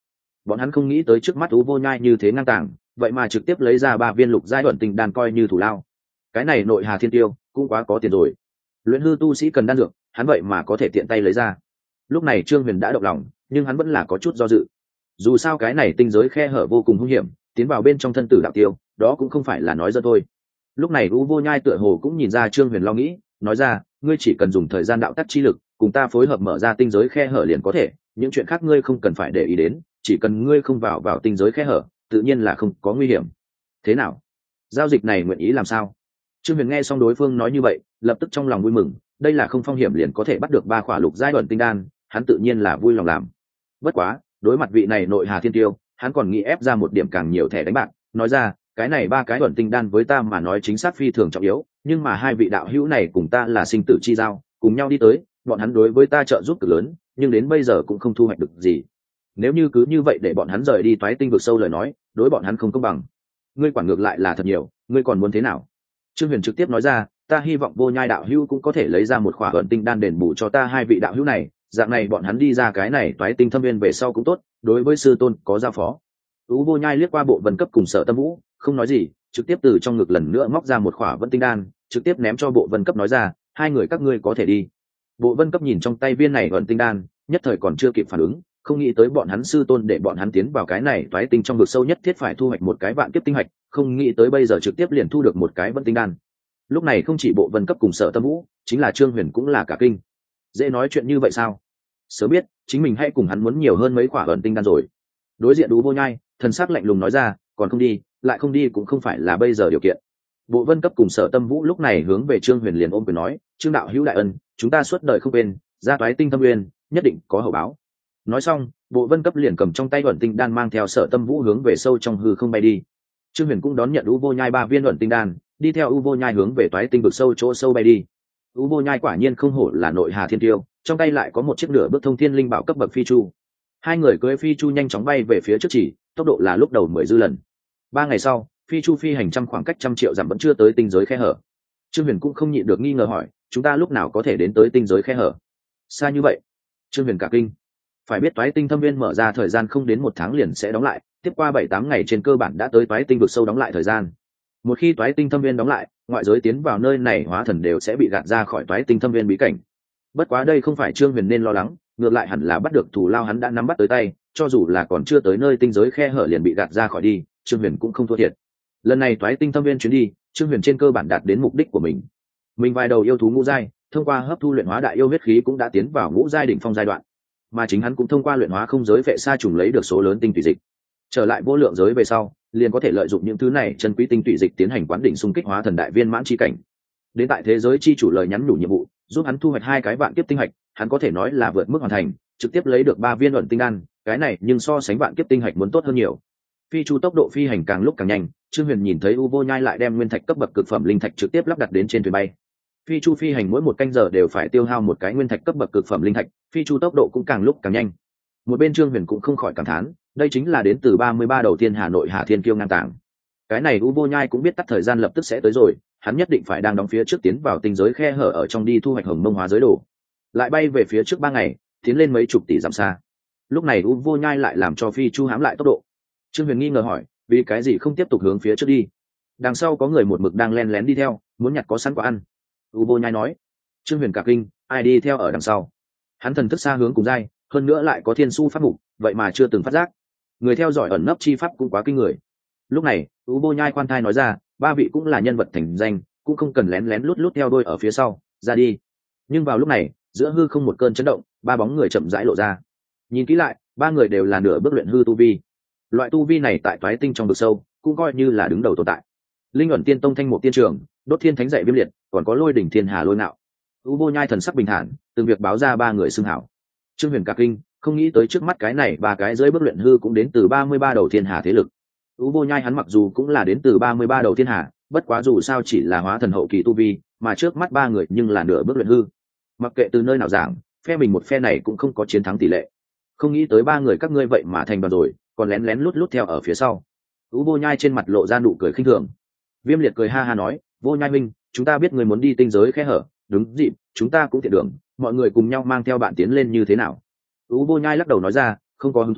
bọn hắn không nghĩ tới trước mắt u vô nhai như thế ngang tàng, vậy mà trực tiếp lấy ra ba viên lục giai đoạn tinh đan coi như thủ lao. Cái này nội hà thiên tiêu cũng quá có tiền rồi. Luyện hư tu sĩ cần đan dược, hắn vậy mà có thể tiện tay lấy ra. Lúc này Trương Huyền đã động lòng, nhưng hắn vẫn là có chút do dự. Dù sao cái này tinh giới khe hở vô cùng hung hiểm, tiến vào bên trong thân tử đạo tiêu, đó cũng không phải là nói dơ thôi. Lúc này u vô nhai tựa hồ cũng nhìn ra Trương Huyền lo nghĩ, nói ra, ngươi chỉ cần dùng thời gian đạo tắc chi lực cùng ta phối hợp mở ra tinh giới khe hở liền có thể, những chuyện khác ngươi không cần phải để ý đến, chỉ cần ngươi không vào vào tinh giới khe hở, tự nhiên là không có nguy hiểm. Thế nào, giao dịch này nguyện ý làm sao? Trương Huyền nghe xong đối phương nói như vậy, lập tức trong lòng vui mừng, đây là không phong hiểm liền có thể bắt được ba khỏa lục giai đoạn tinh đan, hắn tự nhiên là vui lòng làm. Bất quá, đối mặt vị này nội hà thiên tiêu, hắn còn nghĩ ép ra một điểm càng nhiều thẻ đánh bạc, nói ra, cái này ba cái đoạn tinh đan với ta mà nói chính xác phi thường trọng yếu, nhưng mà hai vị đạo hữu này cùng ta là sinh tử chi giao, cùng nhau đi tới, bọn hắn đối với ta trợ giúp cực lớn, nhưng đến bây giờ cũng không thu hoạch được gì. Nếu như cứ như vậy để bọn hắn rời đi toái tinh vực sâu lời nói, đối bọn hắn không công bằng. Ngươi quản ngược lại là thật nhiều, ngươi còn muốn thế nào? Trương Huyền trực tiếp nói ra, ta hy vọng vô nhai đạo hữu cũng có thể lấy ra một khỏa ẩn tinh đan đền bù cho ta hai vị đạo hữu này, dạng này bọn hắn đi ra cái này toái tinh thâm viên về sau cũng tốt, đối với sư tôn có giao phó. Tú vô nhai liếc qua bộ vân cấp cùng Sở Tâm Vũ, không nói gì, trực tiếp từ trong ngực lần nữa móc ra một khỏa vân tinh đan, trực tiếp ném cho bộ vân cấp nói ra, hai người các ngươi có thể đi. Bộ vân cấp nhìn trong tay viên này ẩn tinh đan, nhất thời còn chưa kịp phản ứng, không nghĩ tới bọn hắn sư tôn để bọn hắn tiến vào cái này toái tinh trong vực sâu nhất thiết phải thu hoạch một cái vạn kiếp tinh hạch, không nghĩ tới bây giờ trực tiếp liền thu được một cái vân tinh đan. Lúc này không chỉ bộ vân cấp cùng Sở Tâm Vũ, chính là Trương Huyền cũng là cả kinh. Dễ nói chuyện như vậy sao? Sớm biết, chính mình hay cùng hắn muốn nhiều hơn mấy khỏa ẩn tinh đan rồi. Đối diện Đú Vô Nhai, thần sắc lạnh lùng nói ra, còn không đi, lại không đi cũng không phải là bây giờ điều kiện. Bộ vân cấp cùng Sở Tâm Vũ lúc này hướng về Trương Huyền liền ôm quyền nói, Trương đạo hữu đại ân, chúng ta suốt đời không quên, ra toái tinh thâm nguyên, nhất định có hậu báo. Nói xong, bộ vân cấp liền cầm trong tay ẩn tinh đan mang theo Sở Tâm Vũ hướng về sâu trong hư không bay đi. Trương Huyền cũng đón nhận U Vô Nhai ba viên ẩn tinh đan, đi theo U Vô Nhai hướng về toái tinh vực sâu chỗ sâu bay đi. U Vô Nhai quả nhiên không hổ là nội hà thiên tiêu, trong tay lại có một chiếc nửa bước thông thiên linh bảo cấp bậc phi chu. Hai người cưỡi phi chu nhanh chóng bay về phía trước chỉ, tốc độ là lúc đầu mười dư lần. Ba ngày sau, phi chu phi hành trăm khoảng cách trăm triệu dặm vẫn chưa tới tinh giới khe hở. Trương Huyền cũng không nhịn được nghi ngờ hỏi, chúng ta lúc nào có thể đến tới tinh giới khe hở? Xa như vậy? Trương Huyền cả kinh. Phải biết toái tinh thâm viên mở ra thời gian không đến một tháng liền sẽ đóng lại, tiếp qua bảy tám ngày trên cơ bản đã tới toái tinh vực sâu đóng lại thời gian. Một khi toái tinh thâm viên đóng lại, ngoại giới tiến vào nơi này hóa thần đều sẽ bị gạt ra khỏi toái tinh thâm viên bí cảnh. Bất quá đây không phải Trương Huyền nên lo lắng, ngược lại hẳn là bắt được thủ lao hắn đã nắm bắt tới tay, cho dù là còn chưa tới nơi tinh giới khe hở liền bị gạt ra khỏi đi, Trương Huyền cũng không thua thiệt. Lần này toái tinh thâm viên chuyến đi, Trương Huyền trên cơ bản đạt đến mục đích của mình. Mình vài đầu yêu thú ngũ giai, thông qua hấp thu luyện hóa đại yêu huyết khí cũng đã tiến vào ngũ giai đỉnh phong giai đoạn, mà chính hắn cũng thông qua luyện hóa không giới vệ sa trùng lấy được số lớn tinh thủy dịch. Trở lại vô lượng giới về sau, liền có thể lợi dụng những thứ này chân quý tinh thủy dịch tiến hành quán đỉnh xung kích hóa thần đại viên mãn chi cảnh. Đến tại thế giới chi chủ lời nhắn nhủ nhiệm vụ, giúp hắn thu hoạch hai cái vạn kiếp tinh hạch, hắn có thể nói là vượt mức hoàn thành, trực tiếp lấy được ba viên ẩn tinh đan, cái này nhưng so sánh vạn kiếp tinh hạch muốn tốt hơn nhiều. Phi chu tốc độ phi hành càng lúc càng nhanh, Trương Huyền nhìn thấy U Vô Nhai lại đem nguyên thạch cấp bậc cực phẩm linh thạch trực tiếp lắp đặt đến trên thuyền bay. Phi chu phi hành mỗi một canh giờ đều phải tiêu hao một cái nguyên thạch cấp bậc cực phẩm linh thạch, phi chu tốc độ cũng càng lúc càng nhanh. Một bên Trương Huyền cũng không khỏi cảm thán, đây chính là đến từ ba mươi ba đầu tiên Hà Nội Hà Thiên Kiêu ngang tàng. Cái này U Vô Nhai cũng biết tắt thời gian lập tức sẽ tới rồi, hắn nhất định phải đang đóng phía trước tiến vào tinh giới khe hở ở trong đi thu hoạch hồng mông hóa giới đồ. Lại bay về phía trước ba ngày, tiến lên mấy chục tỷ dặm xa. Lúc này U Vô Nhai lại làm cho phi chu hãm lại tốc độ. Trương Huyền nghi ngờ hỏi, vì cái gì không tiếp tục hướng phía trước đi? Đằng sau có người một mực đang len lén đi theo, muốn nhặt có sẵn quả ăn. U Vô Nhai nói. Trương Huyền cả kinh, ai đi theo ở đằng sau? Hắn thần thức xa hướng cùng dai, hơn nữa lại có thiên su pháp mục, vậy mà chưa từng phát giác. Người theo dõi ẩn nấp chi pháp cũng quá kinh người. Lúc này, U Vô Nhai khoan thai nói ra, ba vị cũng là nhân vật thành danh, cũng không cần lén lén lút lút theo đôi ở phía sau, ra đi. Nhưng vào lúc này, giữa hư không một cơn chấn động, ba bóng người chậm rãi lộ ra. Nhìn kỹ lại, ba người đều là nửa bước luyện hư tu vi. Loại tu vi này tại toái tinh trong vực sâu, cũng coi như là đứng đầu tồn tại. Linh ẩn tiên tông thanh mục tiên trường, đốt thiên thánh dạy viêm liệt, còn có lôi đỉnh thiên hà lôi nạo. U Vô Nhai thần sắc bình thản, từng việc báo ra ba người xưng hảo. Trương Huyền cả kinh, không nghĩ tới trước mắt cái này ba cái dưới bước luyện hư cũng đến từ ba mươi ba đầu thiên hà thế lực. U Vô Nhai hắn mặc dù cũng là đến từ ba mươi ba đầu thiên hà, bất quá dù sao chỉ là hóa thần hậu kỳ tu vi, mà trước mắt ba người nhưng là nửa bước luyện hư. Mặc kệ từ nơi nào giảng, phe mình một phe này cũng không có chiến thắng tỷ lệ. Không nghĩ tới ba người các ngươi vậy mà thành đoàn rồi, còn lén lén lút lút theo ở phía sau. U Vô Nhai trên mặt lộ ra nụ cười khinh thường. Viêm Liệt cười ha ha nói, Vô Nhai minh, chúng ta biết người muốn đi tinh giới khe hở, đúng dịp, chúng ta cũng tiện đường, mọi người cùng nhau mang theo bạn tiến lên như thế nào? U Vô Nhai lắc đầu nói ra, không có hứng thú,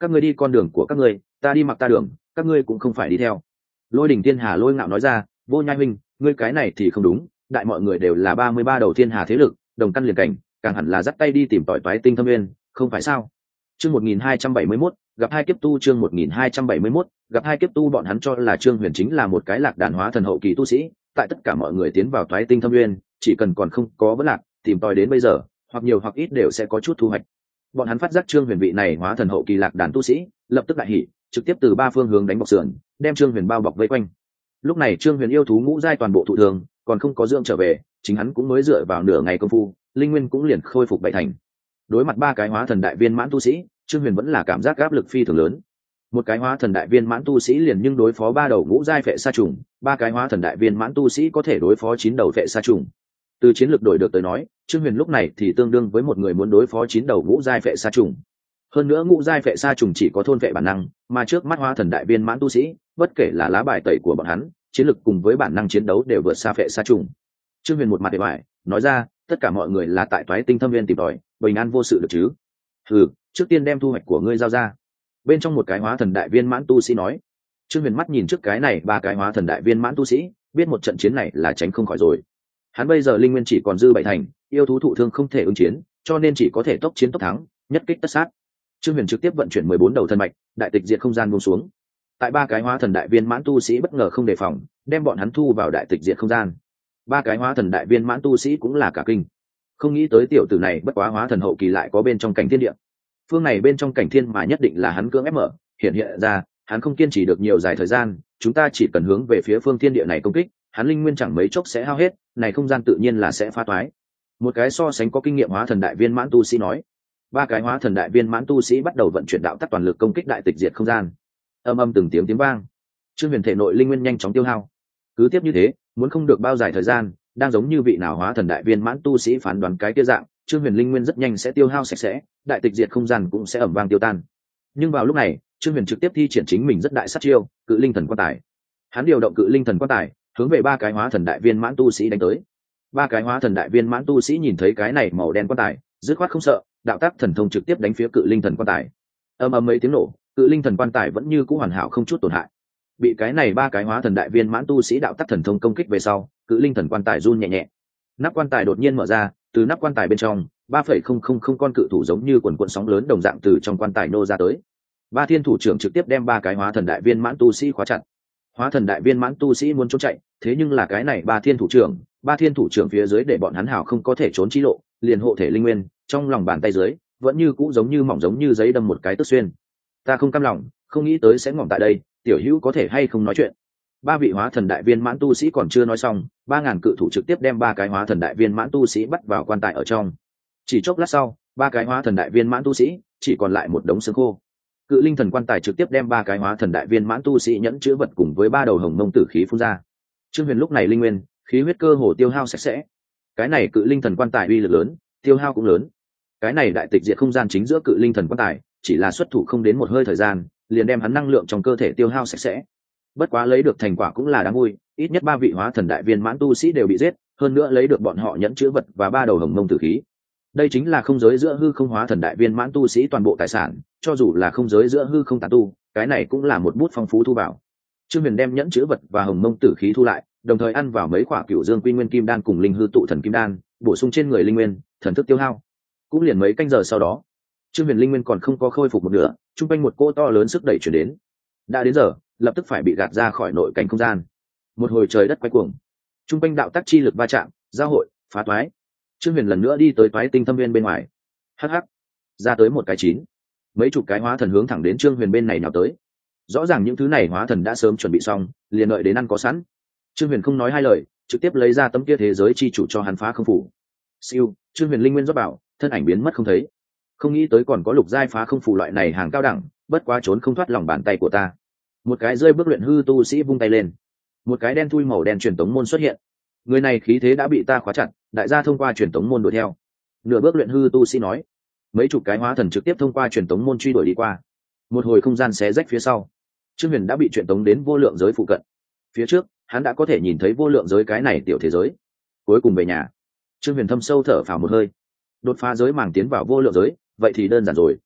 các ngươi đi con đường của các ngươi, ta đi mặc ta đường, các ngươi cũng không phải đi theo. Lôi Đình Thiên Hà Lôi Ngạo nói ra, Vô Nhai huynh, ngươi cái này thì không đúng, đại mọi người đều là ba mươi ba đầu thiên hà thế lực, đồng căn liền cảnh, càng hẳn là dắt tay đi tìm tỏi toái tinh thâm nguyên, không phải sao? Chương một nghìn hai trăm bảy mươi mốt, gặp hai kiếp tu. Chương một nghìn hai trăm bảy mươi mốt, gặp hai kiếp tu. Bọn hắn cho là Trương Huyền chính là một cái lạc đàn hóa thần hậu kỳ tu sĩ, tại tất cả mọi người tiến vào toái tinh thâm nguyên, chỉ cần còn không có vấn lạc, tìm tòi đến bây giờ, hoặc nhiều hoặc ít đều sẽ có chút thu hoạch. Bọn hắn phát giác Trương Huyền vị này hóa thần hậu kỳ lạc đàn tu sĩ, lập tức đại hỉ, trực tiếp từ ba phương hướng đánh bọc sườn, đem Trương Huyền bao bọc vây quanh. Lúc này Trương Huyền yêu thú ngũ giai toàn bộ thụ thường, còn không có dưỡng trở về, chính hắn cũng mới dựa vào nửa ngày công phu, linh nguyên cũng liền khôi phục bảy thành. Đối mặt ba cái hóa thần đại viên mãn tu sĩ, Trương Huyền vẫn là cảm giác áp lực phi thường lớn. Một cái hóa thần đại viên mãn tu sĩ liền nhưng đối phó ba đầu ngũ giai phệ sa trùng, ba cái hóa thần đại viên mãn tu sĩ có thể đối phó chín đầu phệ sa trùng. Từ chiến lược đổi được tới nói, Trương Huyền lúc này thì tương đương với một người muốn đối phó chín đầu ngũ giai phệ sa trùng. Hơn nữa ngũ giai phệ sa trùng chỉ có thôn phệ bản năng, mà trước mắt hóa thần đại viên mãn tu sĩ, bất kể là lá bài tẩy của bọn hắn, chiến lược cùng với bản năng chiến đấu đều vượt xa phệ sa trùng. Trương Huyền một mặt để bại, nói ra, tất cả mọi người là tại toái tinh thâm viên tìm tòi, bình an vô sự được chứ? Ừ, trước tiên đem thu hoạch của ngươi giao ra. Bên trong một cái hóa thần đại viên mãn tu sĩ nói. Trương Huyền mắt nhìn trước cái này ba cái hóa thần đại viên mãn tu sĩ, biết một trận chiến này là tránh không khỏi rồi. Hắn bây giờ linh nguyên chỉ còn dư bảy thành, yêu thú thụ thương không thể ứng chiến, cho nên chỉ có thể tốc chiến tốc thắng, nhất kích tất sát. Trương Huyền trực tiếp vận chuyển mười bốn đầu thần mạch, đại tịch diệt không gian buông xuống. Tại ba cái hóa thần đại viên mãn tu sĩ bất ngờ không đề phòng, đem bọn hắn thu vào đại tịch diệt không gian. Ba cái hóa thần đại viên mãn tu sĩ cũng là cả kinh. Không nghĩ tới tiểu tử này bất quá hóa thần hậu kỳ lại có bên trong cảnh thiên địa. Phương này bên trong cảnh thiên mà nhất định là hắn cưỡng ép mở, hiện hiện ra, hắn không kiên trì được nhiều dài thời gian, chúng ta chỉ cần hướng về phía phương thiên địa này công kích, hắn linh nguyên chẳng mấy chốc sẽ hao hết, này không gian tự nhiên là sẽ phá toái. Một cái so sánh có kinh nghiệm hóa thần đại viên mãn tu sĩ nói. Ba cái hóa thần đại viên mãn tu sĩ bắt đầu vận chuyển đạo tắc toàn lực công kích đại tịch diệt không gian. Âm âm từng tiếng tiếng vang. Trương Huyền thể nội linh nguyên nhanh chóng tiêu hao. Cứ tiếp như thế, muốn không được bao dài thời gian, đang giống như vị nào hóa thần đại viên mãn tu sĩ phán đoán cái kia dạng, Trương Huyền linh nguyên rất nhanh sẽ tiêu hao sạch sẽ, đại tịch diệt không gian cũng sẽ ầm vang tiêu tan. Nhưng vào lúc này, Trương Huyền trực tiếp thi triển chính mình rất đại sát chiêu, Cự Linh Thần Quan Tài. Hắn điều động Cự Linh Thần Quan Tài, hướng về ba cái hóa thần đại viên mãn tu sĩ đánh tới. Ba cái hóa thần đại viên mãn tu sĩ nhìn thấy cái này màu đen quan tài, dứt khoát không sợ, đạo tác thần thông trực tiếp đánh phía Cự Linh Thần Quan Tài. Ầm ầm mấy tiếng nổ, Cự Linh Thần Quan Tài vẫn như cũ hoàn hảo không chút tổn hại. Bị cái này ba cái hóa thần đại viên mãn tu sĩ đạo tác thần thông công kích về sau, Cự Linh Thần Quan Tài run nhẹ nhẹ. Nắp quan tài đột nhiên mở ra, từ nắp quan tài bên trong, ba phẩy không không không con cự thủ giống như quần quần sóng lớn đồng dạng từ trong quan tài nô ra tới. Ba thiên thủ trưởng trực tiếp đem ba cái hóa thần đại viên mãn tu sĩ khóa chặt. Hóa thần đại viên mãn tu sĩ muốn trốn chạy, thế nhưng là cái này ba thiên thủ trưởng, ba thiên thủ trưởng phía dưới để bọn hắn hảo không có thể trốn chi lộ, liền hộ thể linh nguyên, trong lòng bàn tay dưới, vẫn như cũ giống như mỏng giống như giấy đâm một cái tức xuyên. Ta không cam lòng, không nghĩ tới sẽ ngỏm tại đây, tiểu hữu có thể hay không nói chuyện. Ba vị hóa thần đại viên mãn tu sĩ còn chưa nói xong, ba ngàn cự thủ trực tiếp đem ba cái hóa thần đại viên mãn tu sĩ bắt vào quan tài ở trong. Chỉ chốc lát sau, ba cái hóa thần đại viên mãn tu sĩ chỉ còn lại một đống xương khô. Cự Linh Thần Quan Tài trực tiếp đem ba cái hóa thần đại viên mãn tu sĩ nhẫn chứa vật cùng với ba đầu hồng mông tử khí phun ra. Trương Huyền lúc này linh nguyên, khí huyết cơ hồ tiêu hao sạch sẽ. Cái này Cự Linh Thần Quan Tài uy lực lớn, tiêu hao cũng lớn. Cái này đại tịch diệt không gian chính giữa Cự Linh Thần Quan Tài, chỉ là xuất thủ không đến một hơi thời gian, liền đem hắn năng lượng trong cơ thể tiêu hao sạch sẽ. Bất quá lấy được thành quả cũng là đáng vui, ít nhất ba vị hóa thần đại viên mãn tu sĩ đều bị giết, hơn nữa lấy được bọn họ nhẫn chứa vật và ba đầu hồng mông tử khí. Đây chính là không giới giữa hư không hóa thần đại viên mãn tu sĩ toàn bộ tài sản, cho dù là không giới giữa hư không tán tu, cái này cũng là một bút phong phú thu vào. Trương Huyền đem nhẫn chứa vật và hồng mông tử khí thu lại, đồng thời ăn vào mấy quả cửu dương quy nguyên kim đan cùng linh hư tụ thần kim đan, bổ sung trên người linh nguyên, thần thức tiêu hao. Cũng liền mấy canh giờ sau đó, Trương Huyền linh nguyên còn không có khôi phục một nửa, trung quanh một cỗ to lớn sức đẩy chuyển đến. Đã đến giờ, lập tức phải bị gạt ra khỏi nội cảnh không gian. Một hồi trời đất quay cuồng, trung quanh đạo tắc chi lực va chạm, giao hội, phá toái. Trương Huyền lần nữa đi tới toái tinh thâm viên bên ngoài. Hắc hắc, ra tới một cái chín, mấy chục cái hóa thần hướng thẳng đến Trương Huyền bên này nhào tới. Rõ ràng những thứ này hóa thần đã sớm chuẩn bị xong, liền đợi đến ăn có sẵn. Trương Huyền không nói hai lời, trực tiếp lấy ra tấm kia thế giới chi chủ cho hắn phá không phủ. Siêu, Trương Huyền linh nguyên rót bảo, thân ảnh biến mất không thấy. Không nghĩ tới còn có lục giai phá không phủ loại này hàng cao đẳng, bất quá trốn không thoát lòng bàn tay của ta. Một cái rơi bước luyện hư tu sĩ vung tay lên, một cái đen thui màu đen truyền tống môn xuất hiện. Người này khí thế đã bị ta khóa chặt, đại gia thông qua truyền tống môn đuổi theo. Nửa bước luyện hư tu sĩ nói. Mấy chục cái hóa thần trực tiếp thông qua truyền tống môn truy đuổi đi qua. Một hồi không gian xé rách phía sau, Trương Huyền đã bị truyền tống đến vô lượng giới phụ cận. Phía trước, hắn đã có thể nhìn thấy vô lượng giới cái này tiểu thế giới. Cuối cùng về nhà, Trương Huyền thâm sâu thở phào một hơi. Đột phá giới màng tiến vào vô lượng giới, vậy thì đơn giản rồi.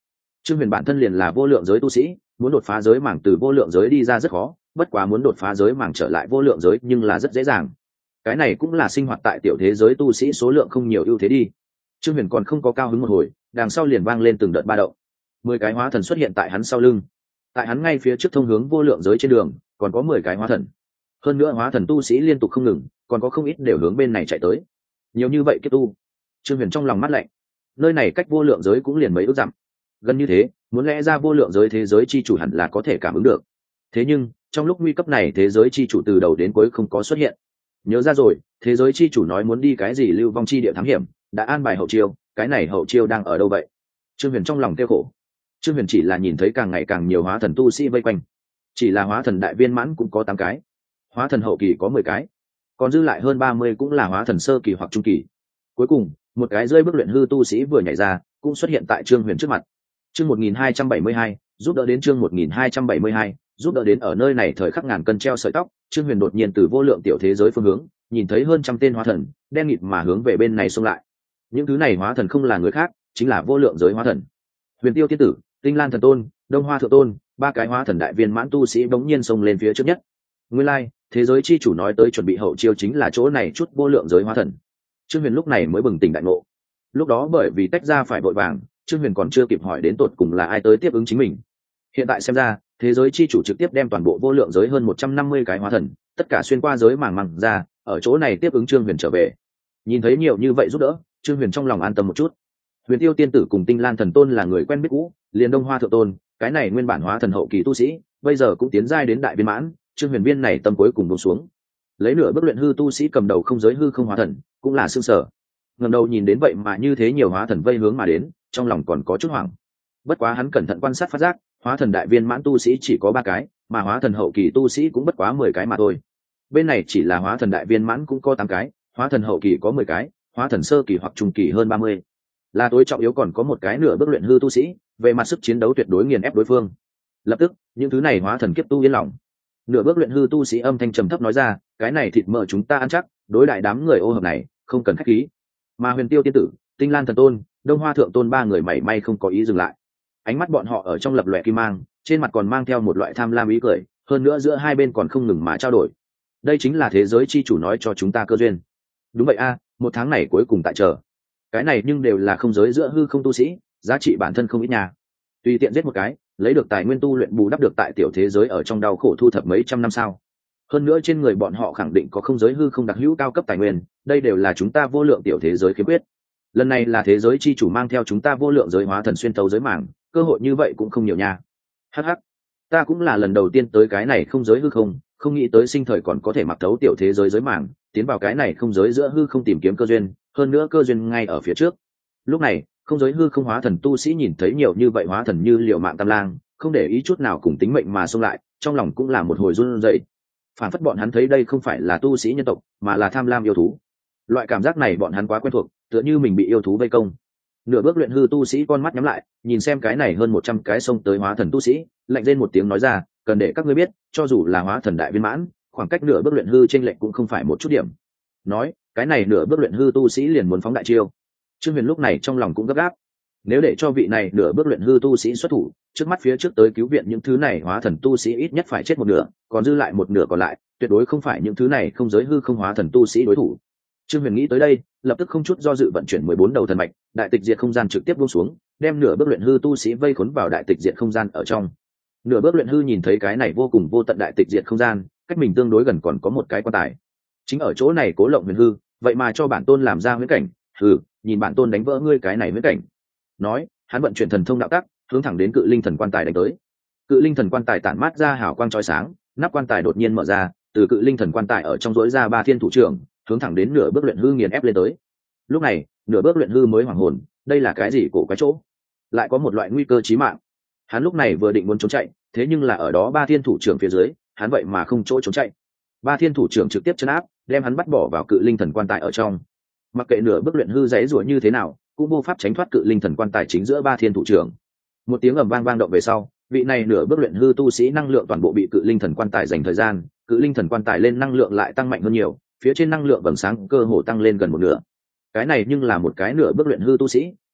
Trương Huyền bản thân liền là vô lượng giới tu sĩ, muốn đột phá giới mảng từ vô lượng giới đi ra rất khó, bất quá muốn đột phá giới mảng trở lại vô lượng giới nhưng là rất dễ dàng. Cái này cũng là sinh hoạt tại tiểu thế giới tu sĩ số lượng không nhiều ưu thế đi. Trương Huyền còn không có cao hứng một hồi, đằng sau liền vang lên từng đợt ba động. Mười cái hóa thần xuất hiện tại hắn sau lưng. Tại hắn ngay phía trước thông hướng vô lượng giới trên đường, còn có mười cái hóa thần. Hơn nữa hóa thần tu sĩ liên tục không ngừng, còn có không ít đều hướng bên này chạy tới. Nhiều như vậy kết tu. Trương Huyền trong lòng mắt lạnh. Nơi này cách vô lượng giới cũng liền mấy ước dặm. Gần như thế, muốn lẽ ra vô lượng giới thế giới chi chủ hẳn là có thể cảm ứng được. Thế nhưng, trong lúc nguy cấp này thế giới chi chủ từ đầu đến cuối không có xuất hiện. Nhớ ra rồi, thế giới chi chủ nói muốn đi cái gì lưu vong chi địa thám hiểm, đã an bài hậu chiêu, cái này hậu chiêu đang ở đâu vậy? Trương Huyền trong lòng kêu khổ. Trương Huyền chỉ là nhìn thấy càng ngày càng nhiều hóa thần tu sĩ vây quanh. Chỉ là hóa thần đại viên mãn cũng có tám cái, hóa thần hậu kỳ có mười cái, còn dư lại hơn ba mươi cũng là hóa thần sơ kỳ hoặc trung kỳ. Cuối cùng, một cái rơi bước luyện hư tu sĩ vừa nhảy ra, cũng xuất hiện tại Trương Huyền trước mặt. Chương một nghìn hai trăm bảy mươi hai, giúp đỡ đến chương một nghìn hai trăm bảy mươi hai, giúp đỡ đến ở nơi này thời khắc ngàn cân treo sợi tóc, Trương Huyền đột nhiên từ vô lượng tiểu thế giới phương hướng, nhìn thấy hơn trăm tên hóa thần, đen nghịt mà hướng về bên này xông lại. Những thứ này hóa thần không là người khác, chính là vô lượng giới hóa thần. Huyền Tiêu Tiên Tử, Tinh Lan Thần Tôn, Đông Hoa Thượng Tôn, ba cái hóa thần đại viên mãn tu sĩ bỗng nhiên xông lên phía trước nhất. Nguyên lai, like, thế giới chi chủ nói tới chuẩn bị hậu chiêu chính là chỗ này chút vô lượng giới hóa thần. Trương Huyền lúc này mới bừng tỉnh đại ngộ. Lúc đó bởi vì tách ra phải vội vàng, Trương Huyền còn chưa kịp hỏi đến tột cùng là ai tới tiếp ứng chính mình. Hiện tại xem ra, thế giới chi chủ trực tiếp đem toàn bộ vô lượng giới hơn một trăm năm mươi cái hóa thần, tất cả xuyên qua giới màng màng ra, ở chỗ này tiếp ứng Trương Huyền trở về. Nhìn thấy nhiều như vậy giúp đỡ, Trương Huyền trong lòng an tâm một chút. Huyền Tiêu Tiên Tử cùng Tinh Lan Thần Tôn là người quen biết cũ, liền Đông Hoa Thượng Tôn, cái này nguyên bản hóa thần hậu kỳ tu sĩ, bây giờ cũng tiến giai đến đại viên mãn, Trương Huyền viên này tâm cuối cùng buông xuống. Lấy nửa bước luyện hư tu sĩ cầm đầu không giới hư không hóa thần, cũng là sương sở. Ngẩng đầu nhìn đến vậy mà như thế nhiều hóa thần vây hướng mà đến, trong lòng còn có chút hoảng. Bất quá hắn cẩn thận quan sát phát giác, hóa thần đại viên mãn tu sĩ chỉ có ba cái, mà hóa thần hậu kỳ tu sĩ cũng bất quá mười cái mà thôi. Bên này chỉ là hóa thần đại viên mãn cũng có tám cái, hóa thần hậu kỳ có mười cái, hóa thần sơ kỳ hoặc trung kỳ hơn ba mươi. Là tối trọng yếu còn có một cái nửa bước luyện hư tu sĩ, về mặt sức chiến đấu tuyệt đối nghiền ép đối phương. Lập tức, những thứ này hóa thần kiếp tu yên lòng. Nửa bước luyện hư tu sĩ âm thanh trầm thấp nói ra, cái này thịt mỡ chúng ta ăn chắc, đối đại đám người ô hợp này, không cần khách khí. Mà Huyền Tiêu Tiên Tử, Tinh Lan Thần Tôn, Đông Hoa Thượng Tôn ba người mảy may không có ý dừng lại. Ánh mắt bọn họ ở trong lập lòe kim mang, trên mặt còn mang theo một loại tham lam ý cười, hơn nữa giữa hai bên còn không ngừng mà trao đổi. Đây chính là thế giới chi chủ nói cho chúng ta cơ duyên. Đúng vậy a, một tháng này cuối cùng tại chờ. Cái này nhưng đều là không giới giữa hư không tu sĩ, giá trị bản thân không ít nhà. Tùy tiện giết một cái, lấy được tài nguyên tu luyện bù đắp được tại tiểu thế giới ở trong đau khổ thu thập mấy trăm năm sau. Hơn nữa trên người bọn họ khẳng định có không giới hư không đặc hữu cao cấp tài nguyên, đây đều là chúng ta vô lượng tiểu thế giới khiếm khuyết. Lần này là thế giới chi chủ mang theo chúng ta vô lượng giới hóa thần xuyên tấu giới mảng, cơ hội như vậy cũng không nhiều nha. Hắc hắc, ta cũng là lần đầu tiên tới cái này không giới hư không, không nghĩ tới sinh thời còn có thể mặc thấu tiểu thế giới giới mảng, tiến vào cái này không giới giữa hư không tìm kiếm cơ duyên, hơn nữa cơ duyên ngay ở phía trước. Lúc này, không giới hư không hóa thần tu sĩ nhìn thấy nhiều như vậy hóa thần như liệu mạng tam lang, không để ý chút nào cùng tính mệnh mà xông lại, trong lòng cũng là một hồi run rẩy. Phản phất bọn hắn thấy đây không phải là tu sĩ nhân tộc, mà là tham lam yêu thú. Loại cảm giác này bọn hắn quá quen thuộc, tựa như mình bị yêu thú vây công. Nửa bước luyện hư tu sĩ con mắt nhắm lại, nhìn xem cái này hơn một trăm cái xông tới hóa thần tu sĩ, lạnh lên một tiếng nói ra, cần để các ngươi biết, cho dù là hóa thần đại viên mãn, khoảng cách nửa bước luyện hư chênh lệch cũng không phải một chút điểm. Nói, cái này nửa bước luyện hư tu sĩ liền muốn phóng đại chiêu. Trương Huyền lúc này trong lòng cũng gấp gáp. Nếu để cho vị này nửa bước luyện hư tu sĩ xuất thủ, trước mắt phía trước tới cứu viện những thứ này hóa thần tu sĩ ít nhất phải chết một nửa, còn dư lại một nửa còn lại, tuyệt đối không phải những thứ này không giới hư không hóa thần tu sĩ đối thủ. Trương Huyền nghĩ tới đây, lập tức không chút do dự vận chuyển mười bốn đầu thần mạch, đại tịch diệt không gian trực tiếp buông xuống, đem nửa bước luyện hư tu sĩ vây khốn vào đại tịch diệt không gian ở trong. Nửa bước luyện hư nhìn thấy cái này vô cùng vô tận đại tịch diệt không gian, cách mình tương đối gần còn có một cái quan tài. Chính ở chỗ này Cố Lộng Huyền hư, vậy mà cho bản tôn làm ra huyễn cảnh, hừ, nhìn bản tôn đánh vỡ ngươi cái này huyễn cảnh. Nói, hắn vận chuyển thần thông đạo tắc, hướng thẳng đến Cự Linh Thần quan tài đánh tới. Cự Linh Thần quan tài tản mát ra hào quang chói sáng, nắp quan tài đột nhiên mở ra, từ Cự Linh Thần quan tài ở trong rỗi ra ba thiên thủ trưởng, hướng thẳng đến nửa bước luyện hư nghiền ép lên tới. Lúc này, nửa bước luyện hư mới hoảng hồn, đây là cái gì cổ quái chỗ? Lại có một loại nguy cơ chí mạng. Hắn lúc này vừa định muốn trốn chạy, thế nhưng là ở đó ba thiên thủ trưởng phía dưới, hắn vậy mà không chỗ trốn chạy. Ba thiên thủ trưởng trực tiếp chấn áp, đem hắn bắt bỏ vào Cự Linh Thần quan tài ở trong. Mặc kệ nửa bước luyện hư giãy giụa như thế nào, cũng vô pháp tránh thoát Cự Linh Thần quan tài chính giữa ba thiên thủ trưởng. Một tiếng ầm vang vang động về sau, vị này nửa bước luyện hư tu sĩ năng lượng toàn bộ bị Cự Linh Thần quan tài dành thời gian, Cự Linh Thần quan tài lên năng lượng lại tăng mạnh hơn nhiều, phía trên năng lượng vầng sáng cơ hồ tăng lên gần một nửa. Cái này nhưng là một cái nửa bước luyện hư tu sĩ,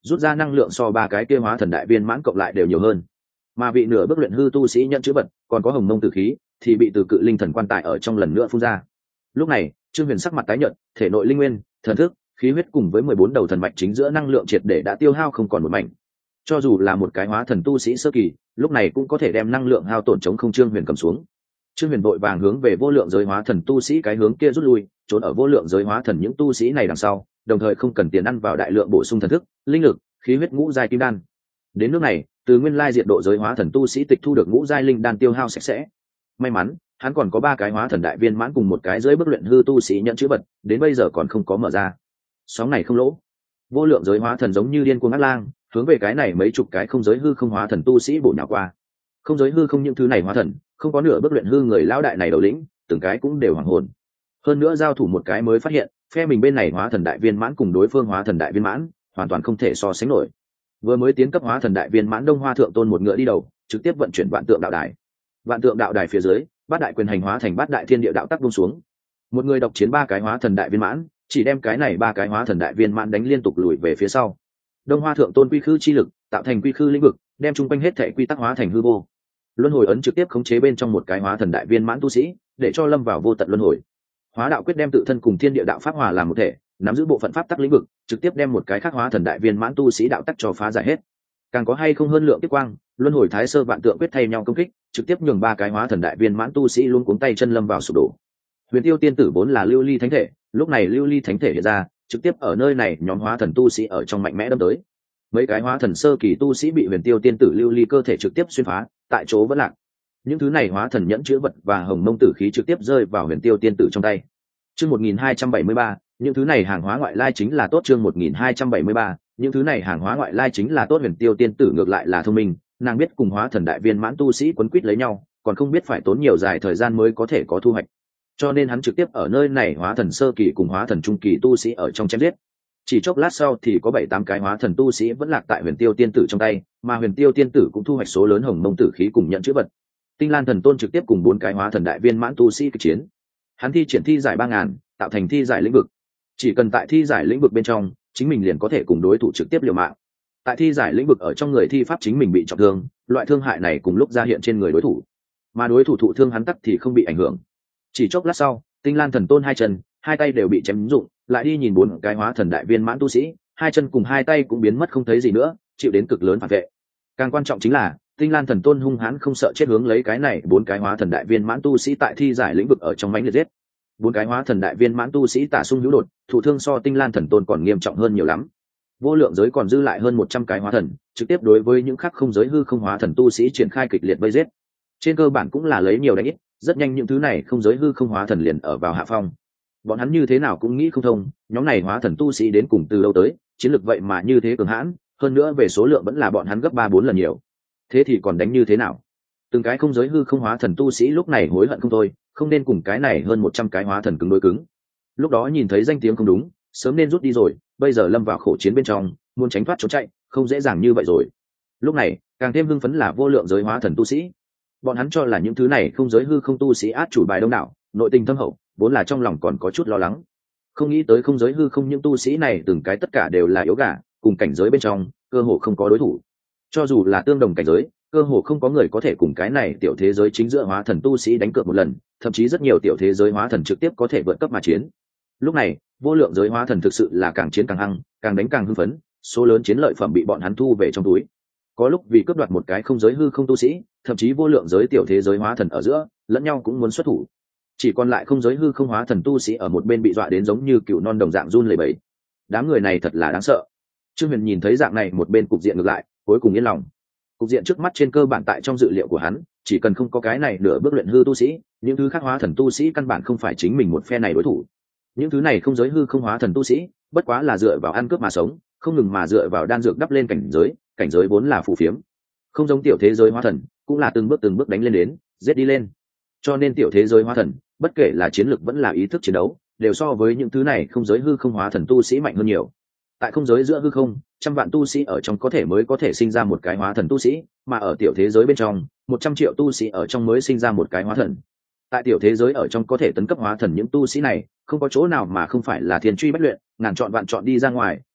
rút ra năng lượng so ba cái kia hóa thần đại viên mãn cộng lại đều nhiều hơn. Mà vị nửa bước luyện hư tu sĩ nhận chữ vật còn có hồng mông tử khí thì bị từ cự linh thần quan tài ở trong lần nữa phun ra. Lúc này Trương Huyền sắc mặt tái nhợt, thể nội linh nguyên, thần thức, khí huyết cùng với mười bốn đầu thần mạch chính giữa năng lượng triệt để đã tiêu hao không còn một mảnh. Cho dù là một cái hóa thần tu sĩ sơ kỳ, lúc này cũng có thể đem năng lượng hao tổn chống không Trương Huyền cầm xuống. Trương Huyền vội vàng hướng về vô lượng giới hóa thần tu sĩ cái hướng kia rút lui, trốn ở vô lượng giới hóa thần những tu sĩ này đằng sau, đồng thời không cần tiền ăn vào đại lượng bổ sung thần thức, linh lực, khí huyết ngũ giai kim đan. Đến nước này, từ nguyên lai diệt độ giới hóa thần tu sĩ tịch thu được ngũ giai linh đan tiêu hao sạch sẽ. May mắn, hắn còn có ba cái hóa thần đại viên mãn cùng một cái dưới bước luyện hư tu sĩ nhận chữ vật, đến bây giờ còn không có mở ra. Sóng này không lỗ. Vô lượng giới hóa thần giống như điên cuồng ác lang, hướng về cái này mấy chục cái không giới hư không hóa thần tu sĩ bổ nhào qua. Không giới hư không những thứ này hóa thần, không có nửa bước luyện hư người lão đại này đầu lĩnh, từng cái cũng đều hoàng hồn. Hơn nữa giao thủ một cái mới phát hiện, phe mình bên này hóa thần đại viên mãn cùng đối phương hóa thần đại viên mãn, hoàn toàn không thể so sánh nổi. Vừa mới tiến cấp hóa thần đại viên mãn Đông Hoa thượng tôn một ngựa đi đầu, trực tiếp vận chuyển vạn tượng đạo đài. Vạn tượng đạo đài phía dưới, bát đại quyền hành hóa thành bát đại thiên địa đạo tắc buông xuống. Một người độc chiến ba cái hóa thần đại viên mãn, chỉ đem cái này ba cái hóa thần đại viên mãn đánh liên tục lùi về phía sau. Đông Hoa thượng tôn quy khư chi lực, tạo thành quy khư lĩnh vực, đem chung quanh hết thể quy tắc hóa thành hư vô. Luân hồi ấn trực tiếp khống chế bên trong một cái hóa thần đại viên mãn tu sĩ, để cho lâm vào vô tận luân hồi. Hóa đạo quyết đem tự thân cùng thiên địa đạo pháp hòa làm một thể, nắm giữ bộ phận pháp tắc lĩnh vực, trực tiếp đem một cái khác hóa thần đại viên mãn tu sĩ đạo tắc cho phá giải hết. Càng có hay không hơn lượng tiếp quang, luân hồi thái sơ vạn tượng quyết thay nhau công kích, trực tiếp nhường ba cái hóa thần đại viên mãn tu sĩ luôn cuống tay chân lâm vào sụp đổ. Huyền Tiêu tiên tử vốn là lưu ly thánh thể, lúc này lưu ly thánh thể hiện ra, trực tiếp ở nơi này nhóm hóa thần tu sĩ ở trong mạnh mẽ đâm tới. Mấy cái hóa thần sơ kỳ tu sĩ bị Huyền Tiêu tiên tử lưu ly cơ thể trực tiếp xuyên phá, tại chỗ vẫn lạc. Những thứ này hóa thần nhẫn chứa vật và hồng mông tử khí trực tiếp rơi vào Huyền Tiêu tiên tử trong tay. Chương một nghìn hai trăm bảy mươi ba, những thứ này hàng hóa ngoại lai chính là tốt. Chương một nghìn hai trăm bảy mươi ba, những thứ này hàng hóa ngoại lai chính là tốt. Huyền Tiêu tiên tử ngược lại là thông minh, nàng biết cùng hóa thần đại viên mãn tu sĩ quấn quýt lấy nhau, còn không biết phải tốn nhiều dài thời gian mới có thể có thu hoạch. Cho nên hắn trực tiếp ở nơi này hóa thần sơ kỳ cùng hóa thần trung kỳ tu sĩ ở trong chém giết. Chỉ chốc lát sau thì có bảy tám cái hóa thần tu sĩ vẫn lạc tại Huyền Tiêu tiên tử trong tay, mà Huyền Tiêu tiên tử cũng thu hoạch số lớn hồng mông tử khí cùng nhận chữ vật. Tinh Lan thần tôn trực tiếp cùng bốn cái hóa thần đại viên mãn tu sĩ kịch chiến. Hắn thi triển thi giải ba ngàn, tạo thành thi giải lĩnh vực. Chỉ cần tại thi giải lĩnh vực bên trong, chính mình liền có thể cùng đối thủ trực tiếp liều mạng. Tại thi giải lĩnh vực ở trong người thi pháp chính mình bị trọng thương, loại thương hại này cùng lúc ra hiện trên người đối thủ, mà đối thủ thụ thương hắn tắc thì không bị ảnh hưởng. Chỉ chốc lát sau, Tinh Lan thần tôn hai chân, hai tay đều bị chém rụng, lại đi nhìn bốn cái hóa thần đại viên mãn tu sĩ, hai chân cùng hai tay cũng biến mất không thấy gì nữa, chịu đến cực lớn phản vệ. Càng quan trọng chính là Tinh Lan thần tôn hung hãn không sợ chết hướng lấy cái này bốn cái hóa thần đại viên mãn tu sĩ tại thi giải lĩnh vực ở trong mãnh liệt giết. Bốn cái hóa thần đại viên mãn tu sĩ tả sung hữu đột, thụ thương so Tinh Lan thần tôn còn nghiêm trọng hơn nhiều lắm. Vô lượng giới còn dư lại hơn một trăm cái hóa thần, trực tiếp đối với những khác không giới hư không hóa thần tu sĩ triển khai kịch liệt vây giết. Trên cơ bản cũng là lấy nhiều đánh ít, rất nhanh những thứ này không giới hư không hóa thần liền ở vào hạ phong. Bọn hắn như thế nào cũng nghĩ không thông, nhóm này hóa thần tu sĩ đến cùng từ đâu tới, chiến lược vậy mà như thế cường hãn, hơn nữa về số lượng vẫn là bọn hắn gấp ba bốn lần nhiều. Thế thì còn đánh như thế nào? Từng cái không giới hư không hóa thần tu sĩ lúc này hối hận không thôi, không nên cùng cái này hơn một trăm cái hóa thần cứng đối cứng. Lúc đó nhìn thấy danh tiếng không đúng, sớm nên rút đi rồi, bây giờ lâm vào khổ chiến bên trong, muốn tránh thoát trốn chạy, không dễ dàng như vậy rồi. Lúc này, càng thêm hưng phấn là vô lượng giới hóa thần tu sĩ. Bọn hắn cho là những thứ này không giới hư không tu sĩ át chủ bài đông đảo, nội tình thâm hậu, vốn là trong lòng còn có chút lo lắng. Không nghĩ tới không giới hư không những tu sĩ này từng cái tất cả đều là yếu gà, cùng cảnh giới bên trong, cơ hồ không có đối thủ. Cho dù là tương đồng cảnh giới, cơ hồ không có người có thể cùng cái này tiểu thế giới chính giữa hóa thần tu sĩ đánh cược một lần, thậm chí rất nhiều tiểu thế giới hóa thần trực tiếp có thể vượt cấp mà chiến. Lúc này, vô lượng giới hóa thần thực sự là càng chiến càng hăng, càng đánh càng hưng phấn, số lớn chiến lợi phẩm bị bọn hắn thu về trong túi. Có lúc vì cướp đoạt một cái không giới hư không tu sĩ, thậm chí vô lượng giới tiểu thế giới hóa thần ở giữa, lẫn nhau cũng muốn xuất thủ. Chỉ còn lại không giới hư không hóa thần tu sĩ ở một bên bị dọa đến giống như cựu non đồng dạng run lẩy bẩy. Đám người này thật là đáng sợ. Trương Huyền nhìn thấy dạng này một bên cục diện ngược lại, cuối cùng yên lòng. Cục diện trước mắt trên cơ bản tại trong dự liệu của hắn, chỉ cần không có cái này nửa bước luyện hư tu sĩ, những thứ khác hóa thần tu sĩ căn bản không phải chính mình một phe này đối thủ. Những thứ này không giới hư không hóa thần tu sĩ, bất quá là dựa vào ăn cướp mà sống, không ngừng mà dựa vào đan dược đắp lên cảnh giới, cảnh giới vốn là phù phiếm. Không giống tiểu thế giới hóa thần, cũng là từng bước từng bước đánh lên đến, giết đi lên. Cho nên tiểu thế giới hóa thần, bất kể là chiến lược vẫn là ý thức chiến đấu, đều so với những thứ này không giới hư không hóa thần tu sĩ mạnh hơn nhiều. Tại không giới giữa hư không, trăm vạn tu sĩ ở trong có thể mới có thể sinh ra một cái hóa thần tu sĩ, mà ở tiểu thế giới bên trong, một trăm triệu tu sĩ ở trong mới sinh ra một cái hóa thần. Tại tiểu thế giới ở trong có thể tấn cấp hóa thần những tu sĩ này, không có chỗ nào mà không phải là thiên truy bách luyện, ngàn chọn vạn chọn đi ra ngoài,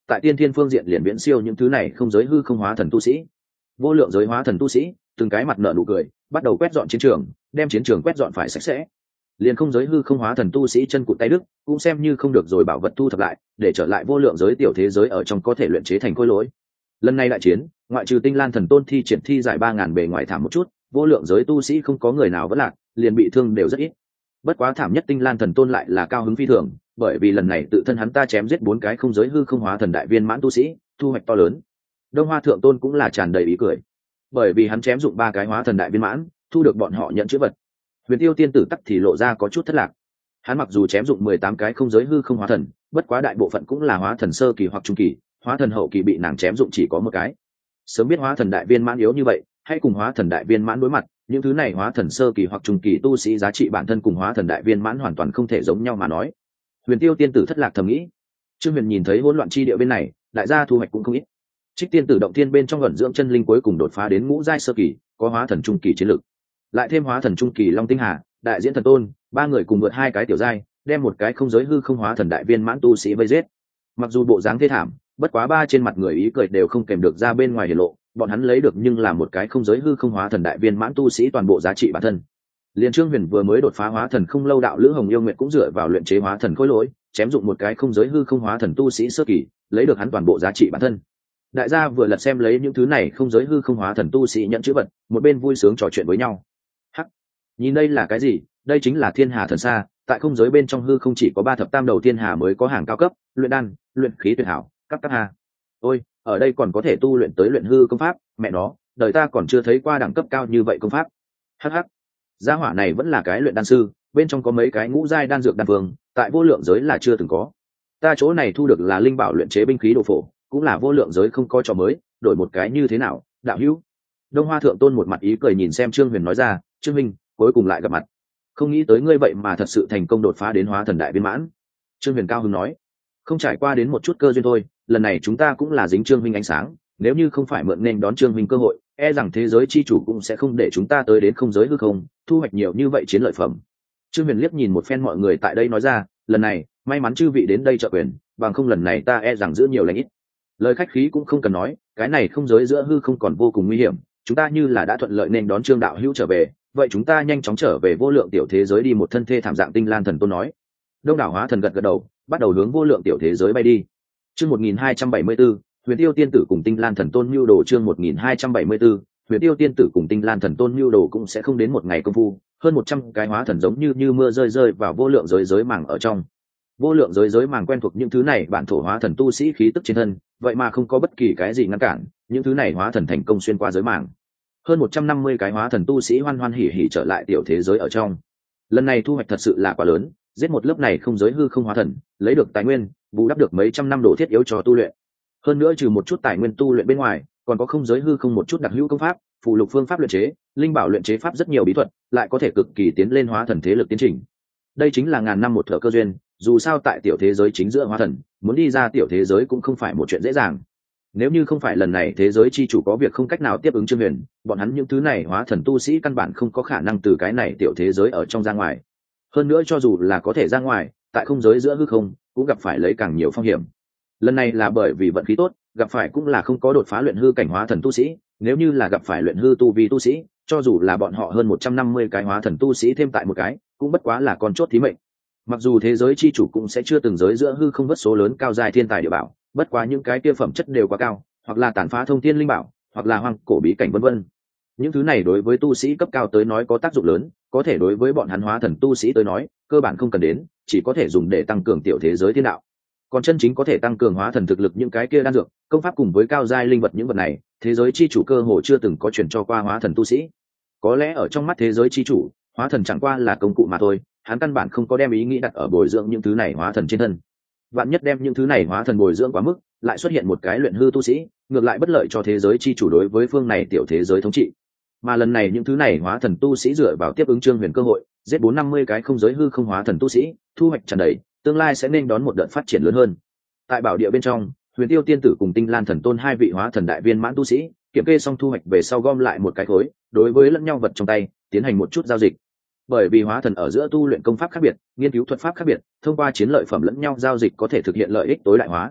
tại tiên thiên phương diện liền viễn siêu những thứ này không giới hư không hóa thần tu sĩ. Vô lượng giới hóa thần tu sĩ từng cái mặt nở nụ cười, bắt đầu quét dọn chiến trường, đem chiến trường quét dọn phải sạch sẽ. Liền không giới hư không hóa thần tu sĩ chân cụt tay đứt cũng xem như không được rồi bảo vật thu thập lại, để trở lại vô lượng giới tiểu thế giới ở trong có thể luyện chế thành khối lỗi. Lần này đại chiến, ngoại trừ Tinh Lan Thần Tôn thi triển thi giải ba ngàn bề ngoài thảm một chút, vô lượng giới tu sĩ không có người nào vẫn lạc, liền bị thương đều rất ít. Bất quá thảm nhất Tinh Lan Thần Tôn lại là cao hứng phi thường, bởi vì lần này tự thân hắn ta chém giết bốn cái không giới hư không hóa thần đại viên mãn tu sĩ, thu hoạch to lớn. Đông Hoa Thượng Tôn cũng là tràn đầy ý cười, bởi vì hắn chém dụng ba cái hóa thần đại viên mãn, thu được bọn họ nhận chữ vật. Huyền Tiêu Tiên Tử tắc thì lộ ra có chút thất lạc. Hắn mặc dù chém dụng mười tám cái không giới hư không hóa thần, bất quá đại bộ phận cũng là hóa thần sơ kỳ hoặc trung kỳ, hóa thần hậu kỳ bị nàng chém dụng chỉ có một cái. Sớm biết hóa thần đại viên mãn yếu như vậy, hãy cùng hóa thần đại viên mãn đối mặt, những thứ này hóa thần sơ kỳ hoặc trung kỳ tu sĩ giá trị bản thân cùng hóa thần đại viên mãn hoàn toàn không thể giống nhau mà nói. Huyền Tiêu Tiên Tử thất lạc thầm nghĩ. Trương Huyền nhìn thấy hỗn loạn chi địa bên này, đại gia thu hoạch cũng không ít. Trích Tiên Tử động thiên bên trong ẩn dưỡng chân linh cuối cùng đột phá đến ngũ giai sơ kỳ, có hóa thần trung kỳ chiến lực. Lại thêm hóa thần trung kỳ Long Tinh Hà, Đại Diễn Thần Tôn, ba người cùng vượt hai cái tiểu giai, đem một cái không giới hư không hóa thần đại viên mãn tu sĩ vây giết. Mặc dù bộ dáng thê thảm, bất quá ba trên mặt người ý cười đều không kèm được ra bên ngoài hiển lộ, bọn hắn lấy được nhưng là một cái không giới hư không hóa thần đại viên mãn tu sĩ toàn bộ giá trị bản thân. Liên Trương Huyền vừa mới đột phá hóa thần không lâu, đạo lữ Hồng Yêu Nguyệt cũng dựa vào luyện chế hóa thần khối lỗi, chém dụng một cái không giới hư không hóa thần tu sĩ sơ kỳ, lấy được hắn toàn bộ giá trị bản thân. Đại gia vừa lật xem lấy những thứ này không giới hư không hóa thần tu sĩ nhận chữ vật, một bên vui sướng trò chuyện với nhau. Hắc, nhìn đây là cái gì? Đây chính là Thiên Hà thần sa, tại không giới bên trong hư không chỉ có ba thập tam đầu thiên hà mới có hàng cao cấp, luyện đan, luyện khí tuyệt hảo, cấp cấp hà. Ôi, ở đây còn có thể tu luyện tới luyện hư công pháp, mẹ nó, đời ta còn chưa thấy qua đẳng cấp cao như vậy công pháp. Hắc hắc. Gia hỏa này vẫn là cái luyện đan sư, bên trong có mấy cái ngũ giai đan dược đan vương, tại vô lượng giới là chưa từng có. Ta chỗ này thu được là linh bảo luyện chế binh khí đồ phổ, cũng là vô lượng giới không có trò mới, đổi một cái như thế nào, đạo hữu. Đông Hoa Thượng Tôn một mặt ý cười nhìn xem Trương Huyền nói ra, Trương Minh, cuối cùng lại gặp mặt. Không nghĩ tới ngươi vậy mà thật sự thành công đột phá đến hóa thần đại viên mãn. Trương Huyền cao hứng nói, không trải qua đến một chút cơ duyên thôi, lần này chúng ta cũng là dính Trương Minh ánh sáng, nếu như không phải mượn nên đón Trương Minh cơ hội, e rằng thế giới chi chủ cũng sẽ không để chúng ta tới đến không giới hư không, thu hoạch nhiều như vậy chiến lợi phẩm. Trương Huyền liếc nhìn một phen mọi người tại đây nói ra, lần này may mắn chư vị đến đây trợ quyền, bằng không lần này ta e rằng giữ nhiều lãnh ít. Lời khách khí cũng không cần nói, cái này không giới giữa hư không còn vô cùng nguy hiểm, chúng ta như là đã thuận lợi nên đón Trương đạo hữu trở về, vậy chúng ta nhanh chóng trở về vô lượng tiểu thế giới đi. Một thân thê thảm dạng Tinh Lan Thần Tôn nói. Đông đảo hóa thần gật gật đầu, bắt đầu hướng vô lượng tiểu thế giới bay đi. Chương một nghìn hai trăm bảy mươi 1274, Huyền Tiêu Tiên Tử cùng Tinh Lan Thần Tôn mưu đồ. Chương một nghìn hai trăm bảy mươi 1274, Huyền Tiêu Tiên Tử cùng Tinh Lan Thần Tôn mưu đồ cũng sẽ không đến một ngày công phu, hơn một trăm cái hóa thần giống như như mưa rơi rơi vào vô lượng giới giới màng ở trong. Vô lượng giới giới màng quen thuộc những thứ này bản thổ hóa thần tu sĩ khí tức trên thân, vậy mà không có bất kỳ cái gì ngăn cản, những thứ này hóa thần thành công xuyên qua giới màng. Hơn một trăm năm mươi cái hóa thần tu sĩ hoan hoan hỉ hỉ trở lại tiểu thế giới ở trong. Lần này thu hoạch thật sự là quá lớn, giết một lớp này không giới hư không hóa thần, lấy được tài nguyên, bù đắp được mấy trăm năm đồ thiết yếu cho tu luyện. Hơn nữa trừ một chút tài nguyên tu luyện bên ngoài, còn có không giới hư không một chút đặc hữu công pháp, phụ lục phương pháp luyện chế, linh bảo luyện chế pháp rất nhiều bí thuật, lại có thể cực kỳ tiến lên hóa thần thế lực tiến trình. Đây chính là ngàn năm một thở cơ duyên, dù sao tại tiểu thế giới chính giữa hóa thần, muốn đi ra tiểu thế giới cũng không phải một chuyện dễ dàng. Nếu như không phải lần này thế giới chi chủ có việc không cách nào tiếp ứng Trương Huyền, bọn hắn những thứ này hóa thần tu sĩ căn bản không có khả năng từ cái này tiểu thế giới ở trong ra ngoài. Hơn nữa cho dù là có thể ra ngoài, tại không giới giữa hư không cũng gặp phải lấy càng nhiều phong hiểm. Lần này là bởi vì vận khí tốt, gặp phải cũng là không có đột phá luyện hư cảnh hóa thần tu sĩ, nếu như là gặp phải luyện hư tu vi tu sĩ, cho dù là bọn họ hơn một trăm năm mươi cái hóa thần tu sĩ thêm tại một cái, cũng bất quá là con chốt thí mệnh. Mặc dù thế giới chi chủ cũng sẽ chưa từng giới giữa hư không vất số lớn cao dài thiên tài địa bảo, bất quá những cái kia phẩm chất đều quá cao, hoặc là tàn phá thông thiên linh bảo, hoặc là hoang cổ bí cảnh vân vân. Những thứ này đối với tu sĩ cấp cao tới nói có tác dụng lớn, có thể đối với bọn hắn hóa thần tu sĩ tới nói, cơ bản không cần đến, chỉ có thể dùng để tăng cường tiểu thế giới thiên đạo. Còn chân chính có thể tăng cường hóa thần thực lực những cái kia đan dược, công pháp cùng với cao giai linh vật những vật này, thế giới chi chủ cơ hồ chưa từng có chuyển cho qua hóa thần tu sĩ. Có lẽ ở trong mắt thế giới chi chủ, hóa thần chẳng qua là công cụ mà thôi, hắn căn bản không có đem ý nghĩ đặt ở bồi dưỡng những thứ này hóa thần trên thân. Vạn nhất đem những thứ này hóa thần bồi dưỡng quá mức, lại xuất hiện một cái luyện hư tu sĩ, ngược lại bất lợi cho thế giới chi chủ đối với phương này tiểu thế giới thống trị. Mà lần này những thứ này hóa thần tu sĩ dựa vào tiếp ứng Trương Huyền cơ hội, giết bốn năm mươi cái không giới hư không hóa thần tu sĩ, thu hoạch tràn đầy, tương lai sẽ nên đón một đợt phát triển lớn hơn. Tại bảo địa bên trong, Huyền Tiêu Tiên Tử cùng Tinh Lan Thần Tôn hai vị hóa thần đại viên mãn tu sĩ, kiểm kê xong thu hoạch về sau gom lại một cái khối, đối với lẫn nhau vật trong tay, tiến hành một chút giao dịch. Bởi vì hóa thần ở giữa tu luyện công pháp khác biệt, nghiên cứu thuật pháp khác biệt, thông qua chiến lợi phẩm lẫn nhau giao dịch có thể thực hiện lợi ích tối đại hóa.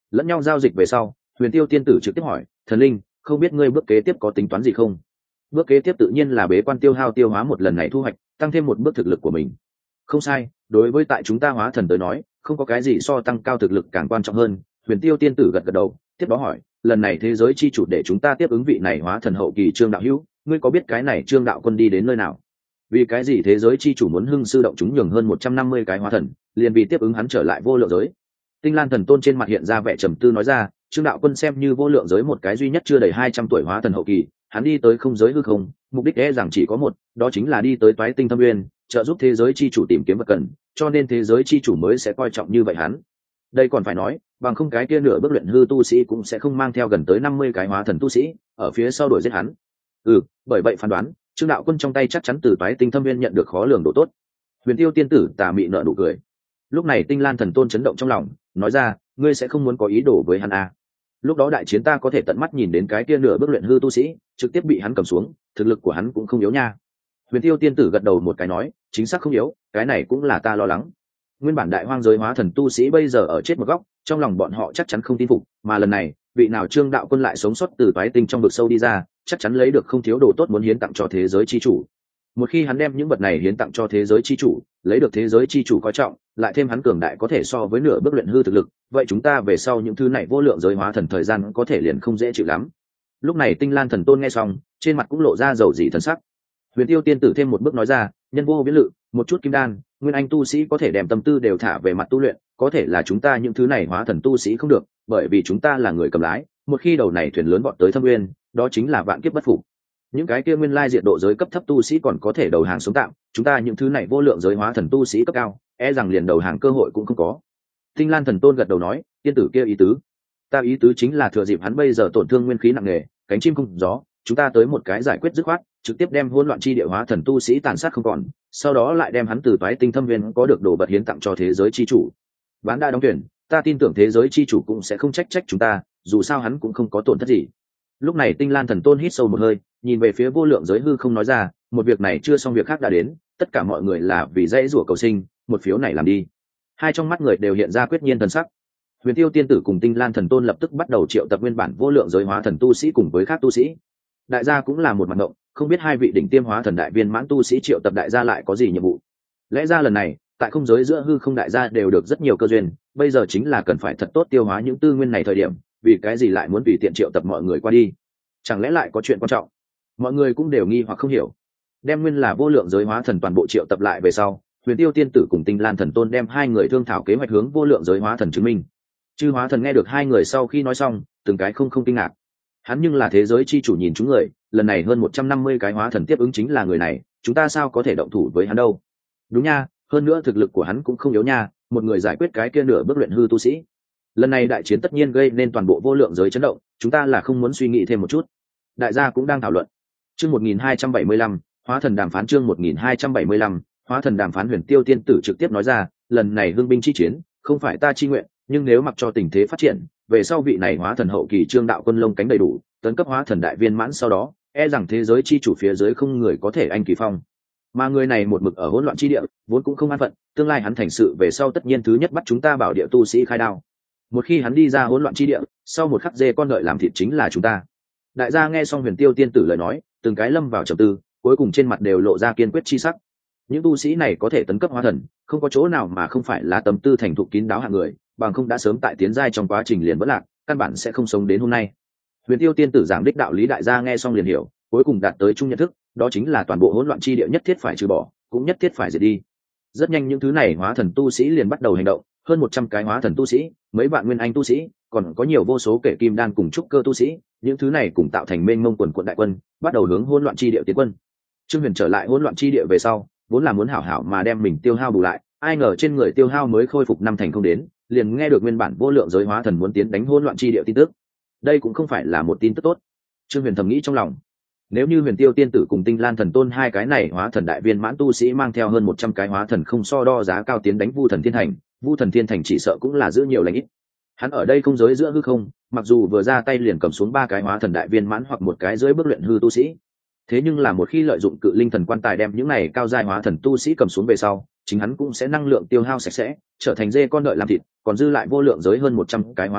lẫn nhau giao dịch về sau, Huyền Tiêu tiên tử trực tiếp hỏi, thần linh, không biết ngươi bước kế tiếp có tính toán gì không? Bước kế tiếp tự nhiên là bế quan tiêu hao tiêu hóa một lần này thu hoạch, tăng thêm một bước thực lực của mình. Không sai, đối với tại chúng ta hóa thần tới nói, không có cái gì so tăng cao thực lực càng quan trọng hơn. Huyền Tiêu tiên tử gật gật đầu, tiếp đó hỏi, lần này thế giới chi chủ để chúng ta tiếp ứng vị này hóa thần hậu kỳ Trương đạo hữu, ngươi có biết cái này Trương đạo quân đi đến nơi nào? Vì cái gì thế giới chi chủ muốn hưng sư động chúng nhường hơn một trăm năm mươi cái hóa thần, liền vì tiếp ứng hắn trở lại vô lượng giới? Tinh Lan thần tôn trên mặt hiện ra vẻ trầm tư nói ra, Trương đạo quân xem như vô lượng giới một cái duy nhất chưa đầy hai trăm tuổi hóa thần hậu kỳ, hắn đi tới không giới hư không, mục đích e rằng chỉ có một, đó chính là đi tới toái tinh thâm nguyên, trợ giúp thế giới chi chủ tìm kiếm vật cần, cho nên thế giới chi chủ mới sẽ coi trọng như vậy hắn. Đây còn phải nói, bằng không cái kia nửa bước luyện hư tu sĩ cũng sẽ không mang theo gần tới năm mươi cái hóa thần tu sĩ ở phía sau đuổi giết hắn. Ừ, bởi vậy phán đoán, Trương đạo quân trong tay chắc chắn từ toái tinh thâm nguyên nhận được khó lường độ tốt. Huyền Tiêu tiên tử tà mị nở nụ cười. Lúc này Tinh Lan thần tôn chấn động trong lòng, nói ra, ngươi sẽ không muốn có ý đồ với hắn à? Lúc đó đại chiến ta có thể tận mắt nhìn đến cái kia nửa bước luyện hư tu sĩ trực tiếp bị hắn cầm xuống, thực lực của hắn cũng không yếu nha. Huyền Tiêu tiên tử gật đầu một cái nói, chính xác không yếu, cái này cũng là ta lo lắng. Nguyên bản đại hoang giới hóa thần tu sĩ bây giờ ở chết một góc, trong lòng bọn họ chắc chắn không tin phục, mà lần này vị nào Trương đạo quân lại sống sót từ toái tinh trong vực sâu đi ra, chắc chắn lấy được không thiếu đồ tốt muốn hiến tặng cho thế giới chi chủ. Một khi hắn đem những vật này hiến tặng cho thế giới chi chủ, lấy được thế giới chi chủ coi trọng, lại thêm hắn cường đại có thể so với nửa bước luyện hư thực lực, vậy chúng ta về sau những thứ này vô lượng giới hóa thần thời gian có thể liền không dễ chịu lắm. Lúc này Tinh Lan thần tôn nghe xong, trên mặt cũng lộ ra dầu dị thần sắc. Huyền Tiêu tiên tử thêm một bước nói ra, nhân vô viễn lự, một chút kim đan, nguyên anh tu sĩ có thể đem tâm tư đều thả về mặt tu luyện, có thể là chúng ta những thứ này hóa thần tu sĩ không được, bởi vì chúng ta là người cầm lái, một khi đầu này thuyền lớn vọt tới thâm nguyên, đó chính là vạn kiếp bất phục. Những cái kia nguyên lai diệt độ giới cấp thấp tu sĩ còn có thể đầu hàng sống tạm, chúng ta những thứ này vô lượng giới hóa thần tu sĩ cấp cao, e rằng liền đầu hàng cơ hội cũng không có. Tinh Lan thần tôn gật đầu nói, tiên tử kia ý tứ, ta ý tứ chính là thừa dịp hắn bây giờ tổn thương nguyên khí nặng nề, cánh chim không gió, chúng ta tới một cái giải quyết dứt khoát, trực tiếp đem hỗn loạn chi địa hóa thần tu sĩ tàn sát không còn, sau đó lại đem hắn từ toái tinh thâm viên có được đồ vật hiến tặng cho thế giới chi chủ. Bán đã đóng tuyển, ta tin tưởng thế giới chi chủ cũng sẽ không trách trách chúng ta, dù sao hắn cũng không có tổn thất gì. Lúc này Tinh Lan thần tôn hít sâu một hơi, nhìn về phía vô lượng giới hư không nói ra, một việc này chưa xong việc khác đã đến, tất cả mọi người là vì dãy rủa cầu sinh, một phiếu này làm đi. Hai trong mắt người đều hiện ra quyết nhiên thần sắc. Huyền Tiêu tiên tử cùng Tinh Lan thần tôn lập tức bắt đầu triệu tập nguyên bản vô lượng giới hóa thần tu sĩ cùng với khác tu sĩ. Đại gia cũng là một mặt ngộng, không biết hai vị đỉnh tiêm hóa thần đại viên mãn tu sĩ triệu tập đại gia lại có gì nhiệm vụ. Lẽ ra lần này, tại không giới giữa hư không đại gia đều được rất nhiều cơ duyên, bây giờ chính là cần phải thật tốt tiêu hóa những tư nguyên này thời điểm, vì cái gì lại muốn tùy tiện triệu tập mọi người qua đi? Chẳng lẽ lại có chuyện quan trọng? Mọi người cũng đều nghi hoặc không hiểu. Đem nguyên là vô lượng giới hóa thần toàn bộ triệu tập lại về sau, Huyền Tiêu tiên tử cùng Tinh Lan thần tôn đem hai người thương thảo kế hoạch hướng vô lượng giới hóa thần chứng minh. Chư hóa thần nghe được hai người sau khi nói xong, từng cái không không kinh ngạc. Hắn nhưng là thế giới chi chủ nhìn chúng người, lần này hơn một trăm năm mươi cái hóa thần tiếp ứng chính là người này, chúng ta sao có thể động thủ với hắn đâu? Đúng nha, hơn nữa thực lực của hắn cũng không yếu nha, một người giải quyết cái kia nửa bước luyện hư tu sĩ. Lần này đại chiến tất nhiên gây nên toàn bộ vô lượng giới chấn động, chúng ta là không muốn suy nghĩ thêm một chút. Đại gia cũng đang thảo luận. Chương một nghìn hai trăm bảy mươi lăm, hóa thần đàm phán chương một nghìn hai trăm bảy mươi lăm, hóa thần đàm phán Huyền Tiêu tiên tử trực tiếp nói ra, lần này hương binh chi chiến, không phải ta chi nguyện, nhưng nếu mặc cho tình thế phát triển, về sau vị này hóa thần hậu kỳ Trương đạo quân lông cánh đầy đủ, tấn cấp hóa thần đại viên mãn sau đó, e rằng thế giới chi chủ phía dưới không người có thể anh kỳ phong. Mà người này một mực ở hỗn loạn chi địa, vốn cũng không an phận, tương lai hắn thành sự về sau tất nhiên thứ nhất bắt chúng ta bảo địa tu sĩ khai đao. Một khi hắn đi ra hỗn loạn chi địa, sau một khắc dê con đợi làm thịt chính là chúng ta. Đại gia nghe xong Huyền Tiêu tiên tử lời nói, từng cái lâm vào trầm tư, cuối cùng trên mặt đều lộ ra kiên quyết chi sắc. Những tu sĩ này có thể tấn cấp hóa thần, không có chỗ nào mà không phải là tâm tư thành thục kín đáo hạng người, bằng không đã sớm tại tiến giai trong quá trình liền vỡ lạc, căn bản sẽ không sống đến hôm nay. Huyền Tiêu tiên tử giảng đích đạo lý đại gia nghe xong liền hiểu, cuối cùng đạt tới chung nhận thức, đó chính là toàn bộ hỗn loạn chi địa nhất thiết phải trừ bỏ, cũng nhất thiết phải diệt đi. Rất nhanh những thứ này hóa thần tu sĩ liền bắt đầu hành động, hơn một trăm cái hóa thần tu sĩ, mấy vạn nguyên anh tu sĩ, còn có nhiều vô số kẻ kim đan cùng trúc cơ tu sĩ, những thứ này cùng tạo thành mênh mông quần quận đại quân, bắt đầu hướng hỗn loạn chi địa tiến quân. Trương Huyền trở lại hỗn loạn chi địa về sau, vốn là muốn hảo hảo mà đem mình tiêu hao bù lại, ai ngờ trên người tiêu hao mới khôi phục năm thành không đến, liền nghe được nguyên bản vô lượng giới hóa thần muốn tiến đánh hỗn loạn chi địa tin tức. Đây cũng không phải là một tin tức tốt. Trương Huyền thầm nghĩ trong lòng, nếu như Huyền Tiêu tiên tử cùng Tinh Lan thần tôn hai cái này hóa thần đại viên mãn tu sĩ mang theo hơn một trăm cái hóa thần không so đo giá cao tiến đánh Vu Thần Thiên Thành, Vu Thần Thiên Thành chỉ sợ cũng là giữ nhiều lành ít. Hắn ở đây không giới giữa hư không, mặc dù vừa ra tay liền cầm xuống ba cái hóa thần đại viên mãn hoặc một cái dưới bước luyện hư tu sĩ, thế nhưng là một khi lợi dụng cự linh thần quan tài đem những này cao giai hóa thần tu sĩ cầm xuống về sau, chính hắn cũng sẽ năng lượng tiêu hao sạch sẽ, trở thành dê con đợi làm thịt, còn dư lại vô lượng giới hơn một trăm cái hóa thần,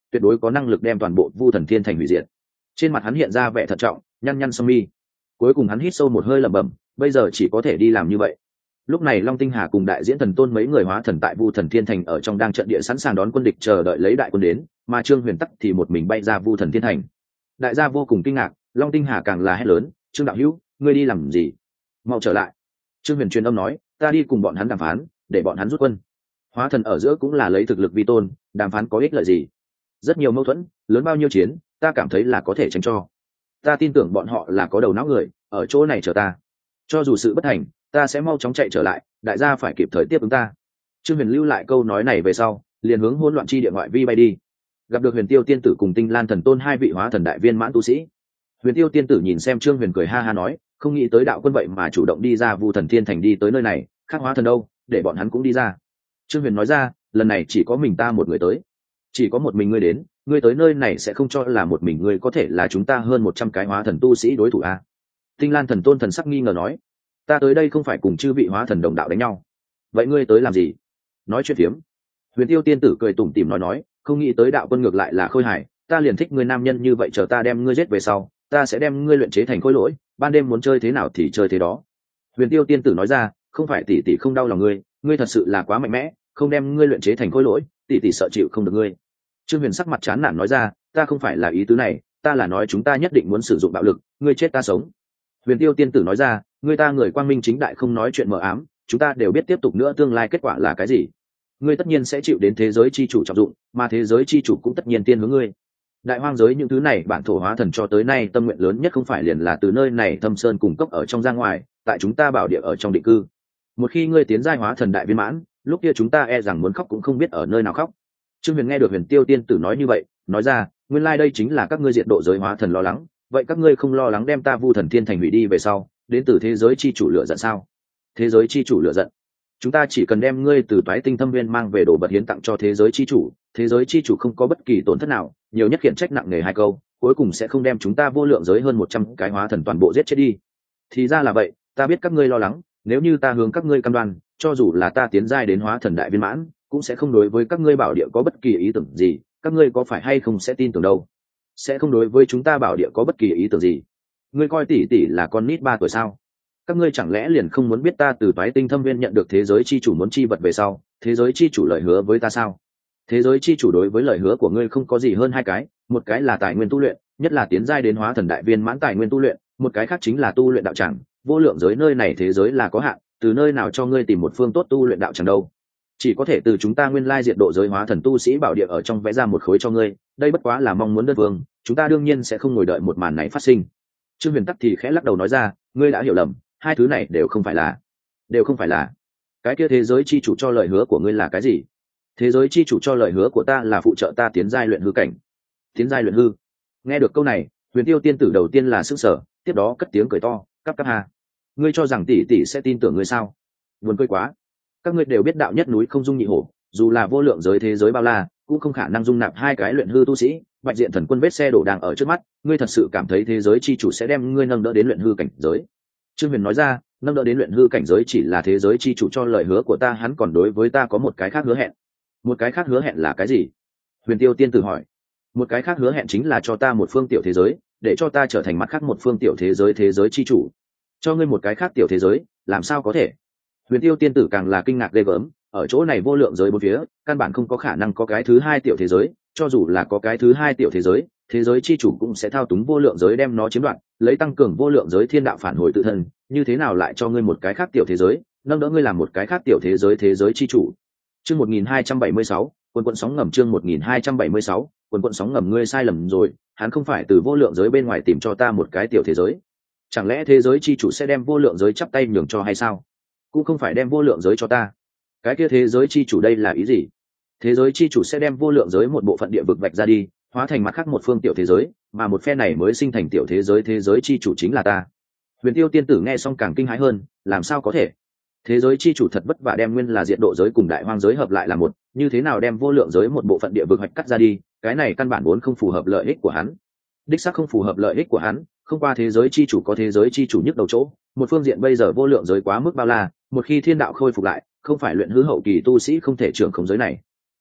tuyệt đối có năng lực đem toàn bộ vu thần thiên thành hủy diệt. Trên mặt hắn hiện ra vẻ thận trọng, nhăn nhăn song mi. Cuối cùng hắn hít sâu một hơi lẩm bẩm, bây giờ chỉ có thể đi làm như vậy. Lúc này Long Tinh Hà cùng đại diễn thần tôn mấy người hóa thần tại vu thần thiên thành ở trong đang trận địa sẵn sàng đón quân địch, chờ đợi lấy đại quân đến, mà Trương Huyền tắc thì một mình bay ra vu thần thiên thành. Đại gia vô cùng kinh ngạc, Long Tinh Hà càng là hét lớn, Trương đạo hữu, ngươi đi làm gì? Mau trở lại. Trương Huyền truyền âm nói, ta đi cùng bọn hắn đàm phán, để bọn hắn rút quân. Hóa thần ở giữa cũng là lấy thực lực vi tôn, đàm phán có ích lợi gì? Rất nhiều mâu thuẫn, lớn bao nhiêu chiến, ta cảm thấy là có thể tránh cho. Ta tin tưởng bọn họ là có đầu não người, ở chỗ này chờ ta. Cho dù sự bất thành, ta sẽ mau chóng chạy trở lại, đại gia phải kịp thời tiếp ứng ta. Trương Huyền lưu lại câu nói này về sau, liền hướng hỗn loạn chi địa ngoại vi bay đi. Gặp được Huyền Tiêu tiên tử cùng Tinh Lan thần tôn hai vị hóa thần đại viên mãn tu sĩ. Huyền Tiêu tiên tử nhìn xem Trương Huyền cười ha ha nói, không nghĩ tới đạo quân vậy mà chủ động đi ra vu thần thiên thành đi tới nơi này, khác hóa thần đâu, để bọn hắn cũng đi ra. Trương Huyền nói ra, lần này chỉ có mình ta một người tới, chỉ có một mình ngươi đến, ngươi tới nơi này sẽ không cho là một mình ngươi có thể là chúng ta hơn một trăm cái hóa thần tu sĩ đối thủ à? Tinh Lan thần tôn thần sắc nghi ngờ nói, ta tới đây không phải cùng chư vị hóa thần đồng đạo đánh nhau, vậy ngươi tới làm gì? Nói chuyện phiếm. Huyền Tiêu tiên tử cười tủm tỉm nói nói, không nghĩ tới đạo quân ngược lại là khôi hài, ta liền thích ngươi nam nhân như vậy, chờ ta đem ngươi giết về sau, ta sẽ đem ngươi luyện chế thành khối lỗi, ban đêm muốn chơi thế nào thì chơi thế đó. Huyền Tiêu tiên tử nói ra, không phải tỷ tỷ không đau lòng ngươi, ngươi thật sự là quá mạnh mẽ, không đem ngươi luyện chế thành khối lỗi, tỷ tỷ sợ chịu không được ngươi. Trương Huyền sắc mặt chán nản nói ra, ta không phải là ý tứ này, ta là nói chúng ta nhất định muốn sử dụng bạo lực, ngươi chết ta sống. Huyền Tiêu tiên tử nói ra, ngươi ta người quang minh chính đại không nói chuyện mờ ám, chúng ta đều biết tiếp tục nữa tương lai kết quả là cái gì. Ngươi tất nhiên sẽ chịu đến thế giới chi chủ trọng dụng, mà thế giới chi chủ cũng tất nhiên tiên hướng ngươi. Đại hoang giới những thứ này bản thổ hóa thần cho tới nay tâm nguyện lớn nhất không phải liền là từ nơi này thâm sơn cùng cốc ở trong ra ngoài, tại chúng ta bảo địa ở trong định cư. Một khi ngươi tiến giai hóa thần đại viên mãn, lúc kia chúng ta e rằng muốn khóc cũng không biết ở nơi nào khóc. Trương Huyền nghe được Huyền Tiêu tiên tử nói như vậy, nói ra, nguyên lai like đây chính là các ngươi diệt độ giới hóa thần lo lắng, vậy các ngươi không lo lắng đem ta vu thần thiên thành hủy đi về sau, đến từ thế giới chi chủ lựa giận sao? Thế giới chi chủ lựa giận? Chúng ta chỉ cần đem ngươi từ toái tinh thâm viên mang về đồ vật hiến tặng cho thế giới chi chủ, thế giới chi chủ không có bất kỳ tổn thất nào, nhiều nhất khiển trách nặng nề hai câu, cuối cùng sẽ không đem chúng ta vô lượng giới hơn một trăm cái hóa thần toàn bộ giết chết đi. Thì ra là vậy, ta biết các ngươi lo lắng, nếu như ta hướng các ngươi cam đoan, cho dù là ta tiến giai đến hóa thần đại viên mãn, cũng sẽ không đối với các ngươi bảo địa có bất kỳ ý tưởng gì, các ngươi có phải hay không sẽ tin tưởng đâu? Sẽ không đối với chúng ta bảo địa có bất kỳ ý tưởng gì. Ngươi coi tỷ tỷ là con nít ba tuổi sao? Các ngươi chẳng lẽ liền không muốn biết ta từ toái tinh thâm viên nhận được thế giới chi chủ muốn chi vật về sau, thế giới chi chủ lời hứa với ta sao? Thế giới chi chủ đối với lời hứa của ngươi không có gì hơn hai cái, một cái là tài nguyên tu luyện, nhất là tiến giai đến hóa thần đại viên mãn tài nguyên tu luyện, một cái khác chính là tu luyện đạo tràng. Vô lượng giới nơi này thế giới là có hạn, từ nơi nào cho ngươi tìm một phương tốt tu luyện đạo tràng đâu? Chỉ có thể từ chúng ta nguyên lai diệt độ giới hóa thần tu sĩ bảo địa ở trong vẽ ra một khối cho ngươi, đây bất quá là mong muốn đơn phương, chúng ta đương nhiên sẽ không ngồi đợi một màn này phát sinh. Trương Huyền tắc thì khẽ lắc đầu nói ra, ngươi đã hiểu lầm, hai thứ này đều không phải là đều không phải là cái kia thế giới chi chủ cho lời hứa của ngươi là cái gì? Thế giới chi chủ cho lời hứa của ta là phụ trợ ta tiến giai luyện hư cảnh. Tiến giai luyện hư? Nghe được câu này, Huyền Tiêu tiên tử đầu tiên là sững sờ, tiếp đó cất tiếng cười to, cắp cắp hà, ngươi cho rằng tỷ tỷ sẽ tin tưởng ngươi sao? Buồn cười quá. Các ngươi đều biết đạo nhất núi không dung nhị hổ, dù là vô lượng giới thế giới bao la, cũng không khả năng dung nạp hai cái luyện hư tu sĩ. Bạch diện thần quân vết xe đổ đang ở trước mắt, ngươi thật sự cảm thấy thế giới chi chủ sẽ đem ngươi nâng đỡ đến luyện hư cảnh giới? Trương Huyền nói ra, nâng đỡ đến luyện hư cảnh giới chỉ là thế giới chi chủ cho lời hứa của ta, hắn còn đối với ta có một cái khác hứa hẹn. Một cái khác hứa hẹn là cái gì? Huyền Tiêu tiên tử hỏi. Một cái khác hứa hẹn chính là cho ta một phương tiểu thế giới, để cho ta trở thành mặt khác một phương tiểu thế giới thế giới chi chủ. Cho ngươi một cái khác tiểu thế giới, làm sao có thể? Huyền Tiêu tiên tử càng là kinh ngạc ghê gớm, ở chỗ này vô lượng giới bốn phía, căn bản không có khả năng có cái thứ hai tiểu thế giới, cho dù là có cái thứ hai tiểu thế giới, thế giới chi chủ cũng sẽ thao túng vô lượng giới đem nó chiếm đoạt, lấy tăng cường vô lượng giới thiên đạo phản hồi tự thân, như thế nào lại cho ngươi một cái khác tiểu thế giới, nâng đỡ ngươi làm một cái khác tiểu thế giới thế giới chi chủ. Chương một nghìn hai trăm bảy mươi sáu, quần quần sóng ngầm. Chương một nghìn hai trăm bảy mươi sáu, quần quần sóng ngầm. Ngươi sai lầm rồi, hắn không phải từ vô lượng giới bên ngoài tìm cho ta một cái tiểu thế giới. Chẳng lẽ thế giới chi chủ sẽ đem vô lượng giới chắp tay nhường cho hay sao? Cũng không phải đem vô lượng giới cho ta. Cái kia thế giới chi chủ đây là ý gì? Thế giới chi chủ sẽ đem vô lượng giới một bộ phận địa vực vạch ra đi, hóa thành mặt khác một phương tiểu thế giới, mà một phe này mới sinh thành tiểu thế giới, thế giới chi chủ chính là ta. Huyền Tiêu tiên tử nghe xong càng kinh hãi hơn, làm sao có thể? Thế giới chi chủ thật vất vả đem nguyên là diện độ giới cùng đại hoang giới hợp lại là một, như thế nào đem vô lượng giới một bộ phận địa vực hoạch cắt ra đi, cái này căn bản vốn không phù hợp lợi ích của hắn. Đích xác không phù hợp lợi ích của hắn, không qua thế giới chi chủ có thế giới chi chủ nhức đầu chỗ, một phương diện bây giờ vô lượng giới quá mức bao la, một khi thiên đạo khôi phục lại, không phải luyện hư hậu kỳ tu sĩ không thể trưởng không giới này.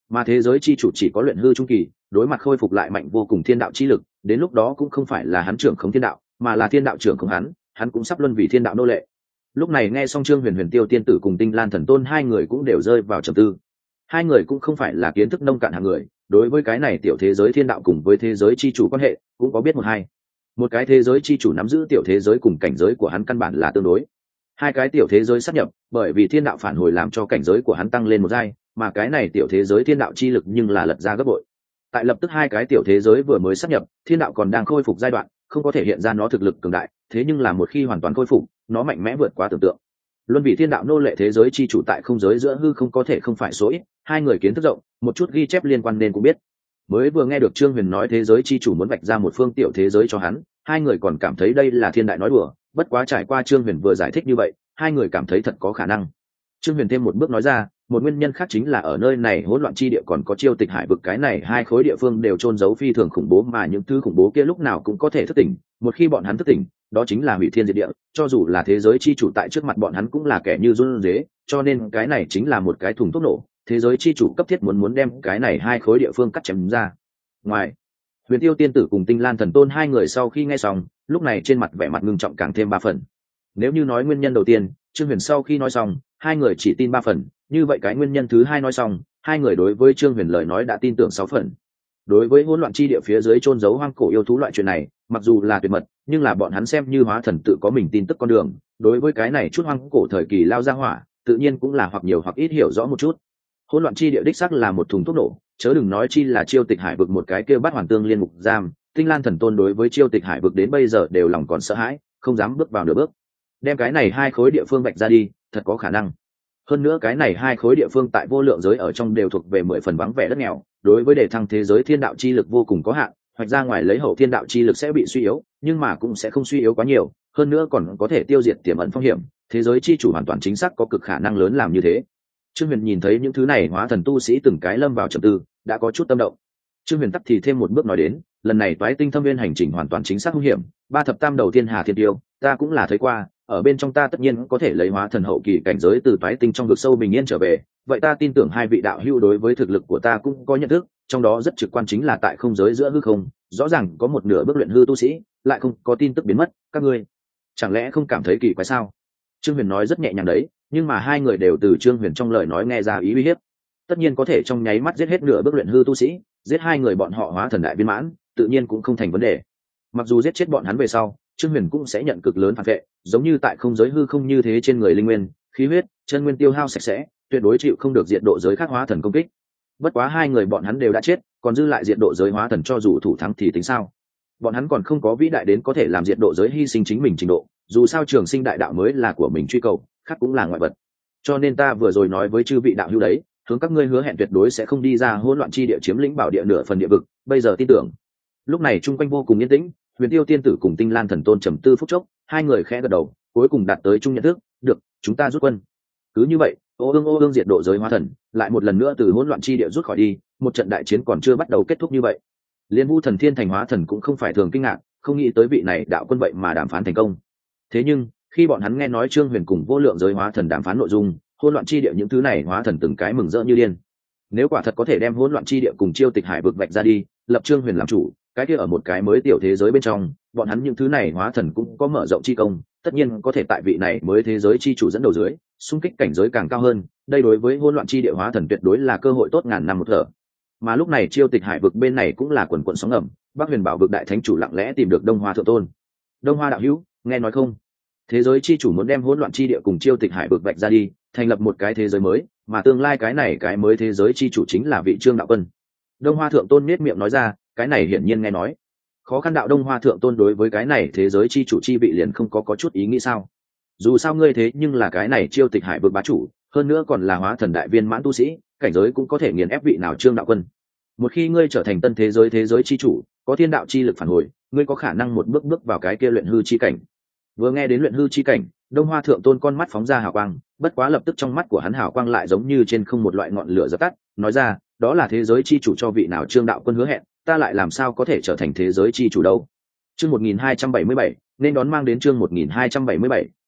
mà thế giới chi chủ chỉ có luyện hư trung kỳ, đối mặt khôi phục lại mạnh vô cùng thiên đạo chi lực, đến lúc đó cũng không phải là hắn trưởng khống thiên đạo, mà là thiên đạo trưởng khống hắn, hắn cũng sắp luân vì thiên đạo nô lệ. Lúc này nghe xong Trương Huyền Huyền Tiêu tiên tử cùng Tinh Lan thần tôn hai người cũng đều rơi vào trầm tư. Hai người cũng không phải là kiến thức nông cạn hạng người, đối với cái này tiểu thế giới thiên đạo cùng với thế giới chi chủ quan hệ cũng có biết một hai. Một cái thế giới chi chủ nắm giữ tiểu thế giới cùng cảnh giới của hắn căn bản là tương đối. Hai cái tiểu thế giới sát nhập, bởi vì thiên đạo phản hồi làm cho cảnh giới của hắn tăng lên một giai, mà cái này tiểu thế giới thiên đạo chi lực nhưng là lật ra gấp bội. Tại lập tức hai cái tiểu thế giới vừa mới sát nhập, thiên đạo còn đang khôi phục giai đoạn, không có thể hiện ra nó thực lực cường đại, thế nhưng là một khi hoàn toàn khôi phục, nó mạnh mẽ vượt quá tưởng tượng. Luân vị thiên đạo nô lệ thế giới chi chủ tại không giới giữa hư không có thể không phải số ít, hai người kiến thức rộng, một chút ghi chép liên quan nên cũng biết. Mới vừa nghe được Trương Huyền nói thế giới chi chủ muốn vạch ra một phương tiểu thế giới cho hắn, hai người còn cảm thấy đây là thiên đại nói đùa, bất quá trải qua Trương Huyền vừa giải thích như vậy, hai người cảm thấy thật có khả năng. Trương Huyền thêm một bước nói ra, một nguyên nhân khác chính là ở nơi này hỗn loạn chi địa còn có chiêu tịch hải vực, cái này hai khối địa phương đều chôn giấu phi thường khủng bố, mà những thứ khủng bố kia lúc nào cũng có thể thức tỉnh, một khi bọn hắn thức tỉnh, đó chính là hủy thiên diệt địa, cho dù là thế giới chi chủ tại trước mặt bọn hắn cũng là kẻ như run rế, cho nên cái này chính là một cái thùng thuốc nổ, thế giới chi chủ cấp thiết muốn muốn đem cái này hai khối địa phương cắt chém ra. Ngoài, Huyền Tiêu tiên tử cùng Tinh Lan thần tôn hai người sau khi nghe xong, lúc này trên mặt vẻ mặt ngưng trọng càng thêm ba phần. Nếu như nói nguyên nhân đầu tiên, Trương Huyền sau khi nói xong, hai người chỉ tin ba phần, như vậy cái nguyên nhân thứ hai nói xong, hai người đối với Trương Huyền lời nói đã tin tưởng sáu phần. Đối với hỗn loạn chi địa phía dưới chôn giấu hoang cổ yêu thú loại chuyện này, mặc dù là tuyệt mật, nhưng là bọn hắn xem như hóa thần tự có mình tin tức con đường, đối với cái này chút hoang cổ thời kỳ lao ra hỏa, tự nhiên cũng là hoặc nhiều hoặc ít hiểu rõ một chút. Hỗn loạn chi địa đích xác là một thùng thuốc nổ, chớ đừng nói chi là chiêu tịch hải vực một cái kêu bắt hoàn tương liên mục giam, Tinh Lan thần tôn đối với chiêu tịch hải vực đến bây giờ đều lòng còn sợ hãi, không dám bước vào nửa bước. Đem cái này hai khối địa phương vạch ra đi, thật có khả năng. Hơn nữa cái này hai khối địa phương tại vô lượng giới ở trong đều thuộc về mười phần vắng vẻ đất nghèo, đối với đề thăng thế giới thiên đạo chi lực vô cùng có hạn, hoạch ra ngoài lấy hậu thiên đạo chi lực sẽ bị suy yếu, nhưng mà cũng sẽ không suy yếu quá nhiều, hơn nữa còn có thể tiêu diệt tiềm ẩn phong hiểm, thế giới chi chủ hoàn toàn chính xác có cực khả năng lớn làm như thế. Trương Huyền nhìn thấy những thứ này hóa thần tu sĩ từng cái lâm vào trầm tư, đã có chút tâm động. Trương Huyền tắc thì thêm một bước nói đến, lần này toái tinh thâm viên hành trình hoàn toàn chính xác hung hiểm, ba thập tam đầu thiên hà thiên tiêu, ta cũng là thấy qua, ở bên trong ta tất nhiên có thể lấy hóa thần hậu kỳ cảnh giới từ toái tinh trong vực sâu bình yên trở về, vậy ta tin tưởng hai vị đạo hữu đối với thực lực của ta cũng có nhận thức, trong đó rất trực quan chính là tại không giới giữa hư không, rõ ràng có một nửa bước luyện hư tu sĩ, lại không có tin tức biến mất, các ngươi chẳng lẽ không cảm thấy kỳ quái sao? Trương Huyền nói rất nhẹ nhàng đấy, nhưng mà hai người đều từ Trương Huyền trong lời nói nghe ra ý uy hiếp. Tất nhiên có thể trong nháy mắt giết hết nửa bước luyện hư tu sĩ, giết hai người bọn họ hóa thần đại viên mãn, tự nhiên cũng không thành vấn đề. Mặc dù giết chết bọn hắn về sau, Trương Huyền cũng sẽ nhận cực lớn phản vệ, giống như tại không giới hư không như thế, trên người linh nguyên, khí huyết, chân nguyên tiêu hao sạch sẽ, tuyệt đối chịu không được diệt độ giới khác hóa thần công kích. Bất quá hai người bọn hắn đều đã chết, còn dư lại diệt độ giới hóa thần cho dù thủ thắng thì tính sao? Bọn hắn còn không có vĩ đại đến có thể làm diệt độ giới hy sinh chính mình trình độ, dù sao trường sinh đại đạo mới là của mình truy cầu, khác cũng là ngoại vật. Cho nên ta vừa rồi nói với chư vị đạo hữu đấy, hướng các ngươi hứa hẹn tuyệt đối sẽ không đi ra hỗn loạn chi địa chiếm lĩnh bảo địa nửa phần địa vực, bây giờ tin tưởng. Lúc này trung quanh vô cùng yên tĩnh, Huyền Tiêu tiên tử cùng Tinh Lan thần tôn trầm tư phút chốc, hai người khẽ gật đầu, cuối cùng đạt tới chung nhận thức, được, chúng ta rút quân. Cứ như vậy, ô ương ô ương diệt độ giới hóa thần, lại một lần nữa từ hỗn loạn chi địa rút khỏi đi, một trận đại chiến còn chưa bắt đầu kết thúc như vậy. Liên Vu thần thiên thành hóa thần cũng không phải thường kinh ngạc, không nghĩ tới vị này đạo quân vậy mà đàm phán thành công. Thế nhưng, khi bọn hắn nghe nói Trương Huyền cùng vô lượng giới hóa thần đàm phán nội dung, hỗn loạn chi địa những thứ này hóa thần từng cái mừng rỡ như điên. Nếu quả thật có thể đem hỗn loạn chi địa cùng chiêu tịch hải vực vạch ra đi, lập Trương Huyền làm chủ, cái kia ở một cái mới tiểu thế giới bên trong, bọn hắn những thứ này hóa thần cũng có mở rộng chi công, tất nhiên có thể tại vị này mới thế giới chi chủ dẫn đầu dưới, xung kích cảnh giới càng cao hơn, đây đối với hỗn loạn chi địa hóa thần tuyệt đối là cơ hội tốt ngàn năm một thở. Mà lúc này chiêu tịch hải vực bên này cũng là quần quần sóng ngầm, Bắc Huyền Bảo vực đại thánh chủ lặng lẽ tìm được Đông Hoa thượng tôn. Đông Hoa đạo hữu, nghe nói không? Thế giới chi chủ muốn đem hỗn loạn chi địa cùng chiêu tịch hải vực vạch ra đi, thành lập một cái thế giới mới, mà tương lai cái này cái mới thế giới chi chủ chính là vị Trương đạo quân. Đông Hoa thượng tôn nhếch miệng nói ra, cái này hiển nhiên nghe nói. Khó khăn đạo Đông Hoa thượng tôn đối với cái này thế giới chi chủ chi vị liền không có có chút ý nghĩ sao? Dù sao ngươi thế nhưng là cái này chiêu tịch hải vực bá chủ, hơn nữa còn là hóa thần đại viên mãn tu sĩ, cảnh giới cũng có thể nghiền ép vị nào Trương đạo quân. Một khi ngươi trở thành tân thế giới thế giới chi chủ, có thiên đạo chi lực phản hồi, ngươi có khả năng một bước bước vào cái kia luyện hư chi cảnh. Vừa nghe đến luyện hư chi cảnh, Đông Hoa thượng tôn con mắt phóng ra hào quang, bất quá lập tức trong mắt của hắn hào quang lại giống như trên không một loại ngọn lửa dập tắt, nói ra, đó là thế giới chi chủ cho vị nào Trương đạo quân hứa hẹn, ta lại làm sao có thể trở thành thế giới chi chủ đâu. Chương một nghìn hai trăm bảy mươi bảy, nên đón mang đến chương một nghìn hai trăm bảy mươi bảy,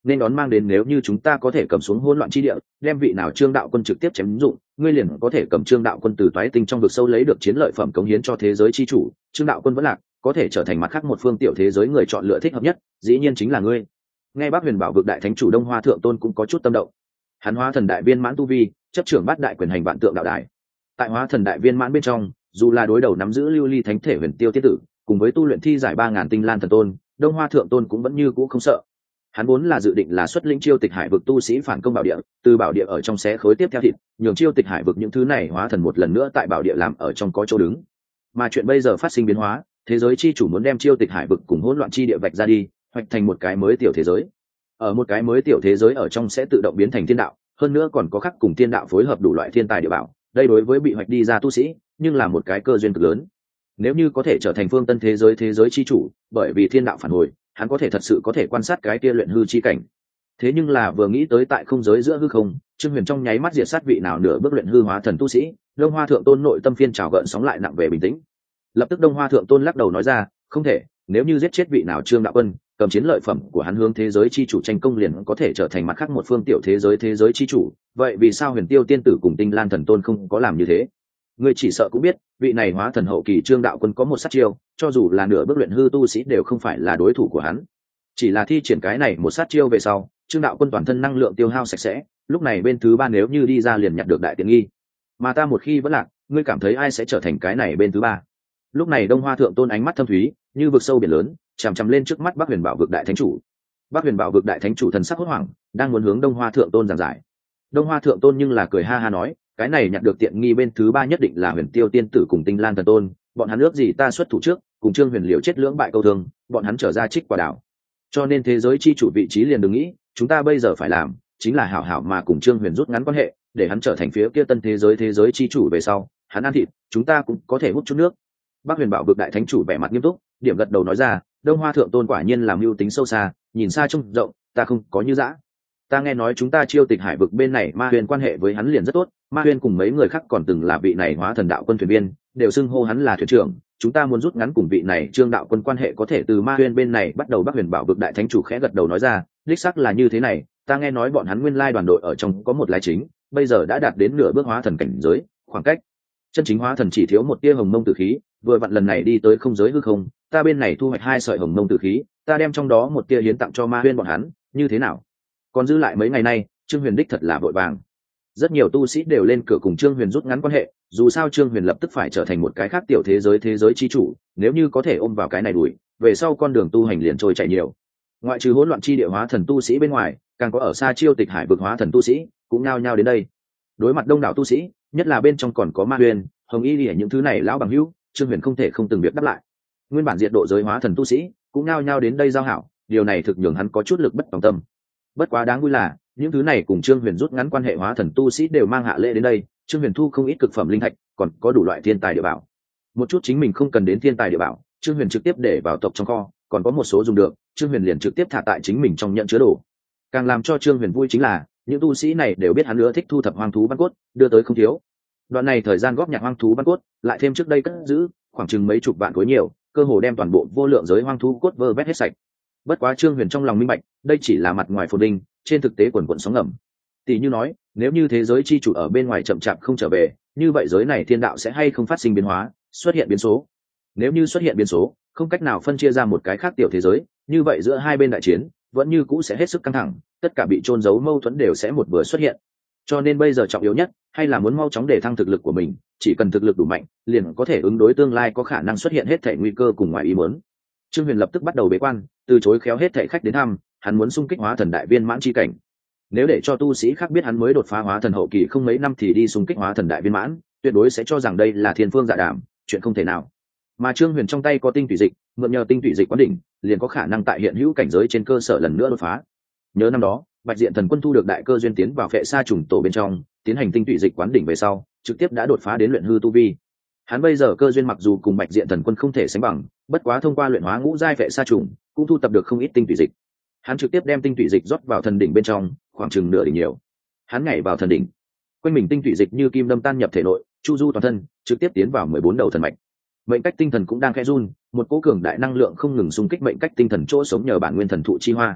nên đón mang đến nếu như chúng ta có thể cầm xuống hỗn loạn chi địa, đem vị nào Trương đạo quân trực tiếp chém dụng, ngươi liền có thể cầm Trương đạo quân từ toái tinh trong vực sâu lấy được chiến lợi phẩm cống hiến cho thế giới chi chủ. Trương đạo quân vẫn lạc, có thể trở thành mặt khác một phương tiểu thế giới người chọn lựa thích hợp nhất, dĩ nhiên chính là ngươi. Nghe Bác Huyền Bảo vực đại thánh chủ Đông Hoa Thượng Tôn cũng có chút tâm động. Hắn hóa thần đại viên mãn tu vi, chấp trưởng bát đại quyền hành vạn tượng đạo đài. Tại hóa thần đại viên mãn bên trong, dù là đối đầu nắm giữ lưu ly thánh thể huyền tiêu tiên tử, cùng với tu luyện thi giải ba ngàn tinh lan thần tôn, Đông Hoa Thượng Tôn cũng vẫn như cũ không sợ. Hắn vốn là dự định là xuất linh chiêu tịch hải vực tu sĩ phản công bảo địa, từ bảo địa ở trong xé khối tiếp theo thịt, nhường chiêu tịch hải vực những thứ này hóa thần một lần nữa tại bảo địa làm ở trong có chỗ đứng. Mà chuyện bây giờ phát sinh biến hóa, thế giới chi chủ muốn đem chiêu tịch hải vực cùng hỗn loạn chi địa vạch ra đi, hoạch thành một cái mới tiểu thế giới. Ở một cái mới tiểu thế giới ở trong sẽ tự động biến thành thiên đạo, hơn nữa còn có khắc cùng thiên đạo phối hợp đủ loại thiên tài địa bảo. Đây đối với bị hoạch đi ra tu sĩ, nhưng là một cái cơ duyên cực lớn. Nếu như có thể trở thành phương tân thế giới thế giới chi chủ, bởi vì thiên đạo phản hồi, hắn có thể thật sự có thể quan sát cái kia luyện hư chi cảnh. Thế nhưng là vừa nghĩ tới tại không giới giữa hư không, Trương Huyền trong nháy mắt diệt sát vị nào nửa bước luyện hư hóa thần tu sĩ, Đông Hoa Thượng Tôn nội tâm phiên trào gợn sóng lại nặng về bình tĩnh. Lập tức Đông Hoa Thượng Tôn lắc đầu nói ra, không thể, nếu như giết chết vị nào Trương đạo quân, cầm chiến lợi phẩm của hắn hướng thế giới chi chủ tranh công liền có thể trở thành mặt khác một phương tiểu thế giới thế giới chi chủ, vậy vì sao Huyền Tiêu tiên tử cùng Tinh Lan thần tôn không có làm như thế? Ngươi chỉ sợ cũng biết, vị này hóa thần hậu kỳ Trương đạo quân có một sát chiêu, cho dù là nửa bước luyện hư tu sĩ đều không phải là đối thủ của hắn. Chỉ là thi triển cái này một sát chiêu về sau, Trương đạo quân toàn thân năng lượng tiêu hao sạch sẽ, lúc này bên thứ ba nếu như đi ra liền nhặt được đại tiện nghi. Mà ta một khi vẫn lạc, ngươi cảm thấy ai sẽ trở thành cái này bên thứ ba? Lúc này Đông Hoa Thượng Tôn ánh mắt thâm thúy, như vực sâu biển lớn, chằm chằm lên trước mắt Bắc Huyền Bảo vực đại thánh chủ. Bắc Huyền Bảo vực đại thánh chủ thần sắc hốt hoảng, đang muốn hướng Đông Hoa Thượng Tôn giảng giải. Đông Hoa Thượng Tôn nhưng là cười ha ha nói, cái này nhặt được tiện nghi bên thứ ba nhất định là Huyền Tiêu tiên tử cùng Tinh Lan thần tôn, bọn hắn ước gì ta xuất thủ trước, cùng Trương Huyền liều chết lưỡng bại câu thương, bọn hắn trở ra trích quả đảo. Cho nên thế giới chi chủ vị trí liền đừng nghĩ, chúng ta bây giờ phải làm chính là hảo hảo mà cùng Trương Huyền rút ngắn quan hệ, để hắn trở thành phía kia tân thế giới thế giới chi chủ về sau, hắn ăn thịt, chúng ta cũng có thể hút chút nước. Bắc Huyền Bảo vực đại thánh chủ vẻ mặt nghiêm túc, điểm gật đầu nói ra, Đông Hoa Thượng Tôn quả nhiên làm mưu tính sâu xa, nhìn xa trông rộng, ta không có như dã. Ta nghe nói chúng ta chiêu tịch hải vực bên này Ma Huyền quan hệ với hắn liền rất tốt, Ma Huyền cùng mấy người khác còn từng là vị này hóa thần đạo quân thuyền viên, đều xưng hô hắn là thuyền trưởng, chúng ta muốn rút ngắn cùng vị này Trương đạo quân quan hệ có thể từ Ma Huyền bên này bắt đầu. Bắc Huyền Bảo vực đại thánh chủ khẽ gật đầu nói ra, đích xác là như thế này, ta nghe nói bọn hắn nguyên lai đoàn đội ở trong có một lai chính, bây giờ đã đạt đến nửa bước hóa thần cảnh giới, khoảng cách chân chính hóa thần chỉ thiếu một tia hồng mông tử khí, vừa vặn lần này đi tới không giới hư không, ta bên này thu hoạch hai sợi hồng mông tử khí, ta đem trong đó một tia hiến tặng cho Ma Huyền bọn hắn, như thế nào? Còn giữ lại mấy ngày nay, Trương Huyền đích thật là vội vàng. Rất nhiều tu sĩ đều lên cửa cùng Trương Huyền rút ngắn quan hệ, dù sao Trương Huyền lập tức phải trở thành một cái khác tiểu thế giới thế giới chi chủ, nếu như có thể ôm vào cái này đuổi, về sau con đường tu hành liền trôi chảy nhiều. Ngoại trừ hỗn loạn chi địa hóa thần tu sĩ bên ngoài, càng có ở xa chiêu tịch hải vực hóa thần tu sĩ cũng nao nhao đến đây. Đối mặt đông đảo tu sĩ, nhất là bên trong còn có Ma Huyền, Hồng Y Lìa những thứ này lão bằng hữu, Trương Huyền không thể không từng việc đáp lại. Nguyên bản diệt độ giới hóa thần tu sĩ cũng nao nhao đến đây giao hảo, điều này thực nhường hắn có chút lực bất tòng tâm. Bất quá đáng vui là, những thứ này cùng Trương Huyền rút ngắn quan hệ hóa thần tu sĩ đều mang hạ lễ đến đây, Trương Huyền thu không ít cực phẩm linh thạch, còn có đủ loại thiên tài địa bảo. Một chút chính mình không cần đến thiên tài địa bảo, Trương Huyền trực tiếp để vào tộc trong kho, còn có một số dùng được, Trương Huyền liền trực tiếp thả tại chính mình trong nhận chứa đồ. Càng làm cho Trương Huyền vui chính là, những tu sĩ này đều biết hắn nữa thích thu thập hoang thú văn cốt, đưa tới không thiếu. Đoạn này thời gian góp nhặt hoang thú văn cốt, lại thêm trước đây cất giữ, khoảng chừng mấy chục vạn khối nhiều, cơ hồ đem toàn bộ vô lượng giới hoang thú cốt vơ vét hết sạch. Bất quá Trương Huyền trong lòng minh bạch, đây chỉ là mặt ngoài phồn vinh, trên thực tế quần quần sóng ngầm. Tỷ như nói, nếu như thế giới chi chủ ở bên ngoài chậm chạp không trở về, như vậy giới này thiên đạo sẽ hay không phát sinh biến hóa, xuất hiện biến số. Nếu như xuất hiện biến số, không cách nào phân chia ra một cái khác tiểu thế giới, như vậy giữa hai bên đại chiến vẫn như cũ sẽ hết sức căng thẳng, tất cả bị trôn giấu mâu thuẫn đều sẽ một vừa xuất hiện. Cho nên bây giờ trọng yếu nhất, hay là muốn mau chóng để thăng thực lực của mình, chỉ cần thực lực đủ mạnh, liền có thể ứng đối tương lai có khả năng xuất hiện hết thảy nguy cơ cùng ngoài ý muốn. Trương Huyền lập tức bắt đầu bế quan, từ chối khéo hết thảy khách đến thăm, hắn muốn xung kích hóa thần đại viên mãn chi cảnh. Nếu để cho tu sĩ khác biết hắn mới đột phá hóa thần hậu kỳ không mấy năm thì đi xung kích hóa thần đại viên mãn, tuyệt đối sẽ cho rằng đây là thiên phương dạ đàm, chuyện không thể nào. Mà Trương Huyền trong tay có tinh thủy dịch, mượn nhờ tinh thủy dịch quán đỉnh, liền có khả năng tại hiện hữu cảnh giới trên cơ sở lần nữa đột phá. Nhớ năm đó, Bạch Diện Thần Quân thu được đại cơ duyên tiến vào Phệ Sa trùng tổ bên trong, tiến hành tinh thủy dịch quán đỉnh về sau, trực tiếp đã đột phá đến luyện hư tu vi. Hắn bây giờ cơ duyên mặc dù cùng Bạch Diện Thần Quân không thể sánh bằng, bất quá thông qua luyện hóa ngũ giai Phệ Sa trùng, cũng thu tập được không ít tinh thủy dịch. Hắn trực tiếp đem tinh thủy dịch rót vào thần đỉnh bên trong, khoảng chừng nửa đỉnh nhiều. Hắn nhảy vào thần đỉnh, quanh mình tinh thủy dịch như kim đâm tan nhập thể nội, chu du toàn thân, trực tiếp tiến vào mười bốn đầu thần mạch. Mệnh cách tinh thần cũng đang khẽ run, một cỗ cường đại năng lượng không ngừng xung kích mệnh cách tinh thần chỗ sống nhờ bản nguyên thần thụ chi hoa.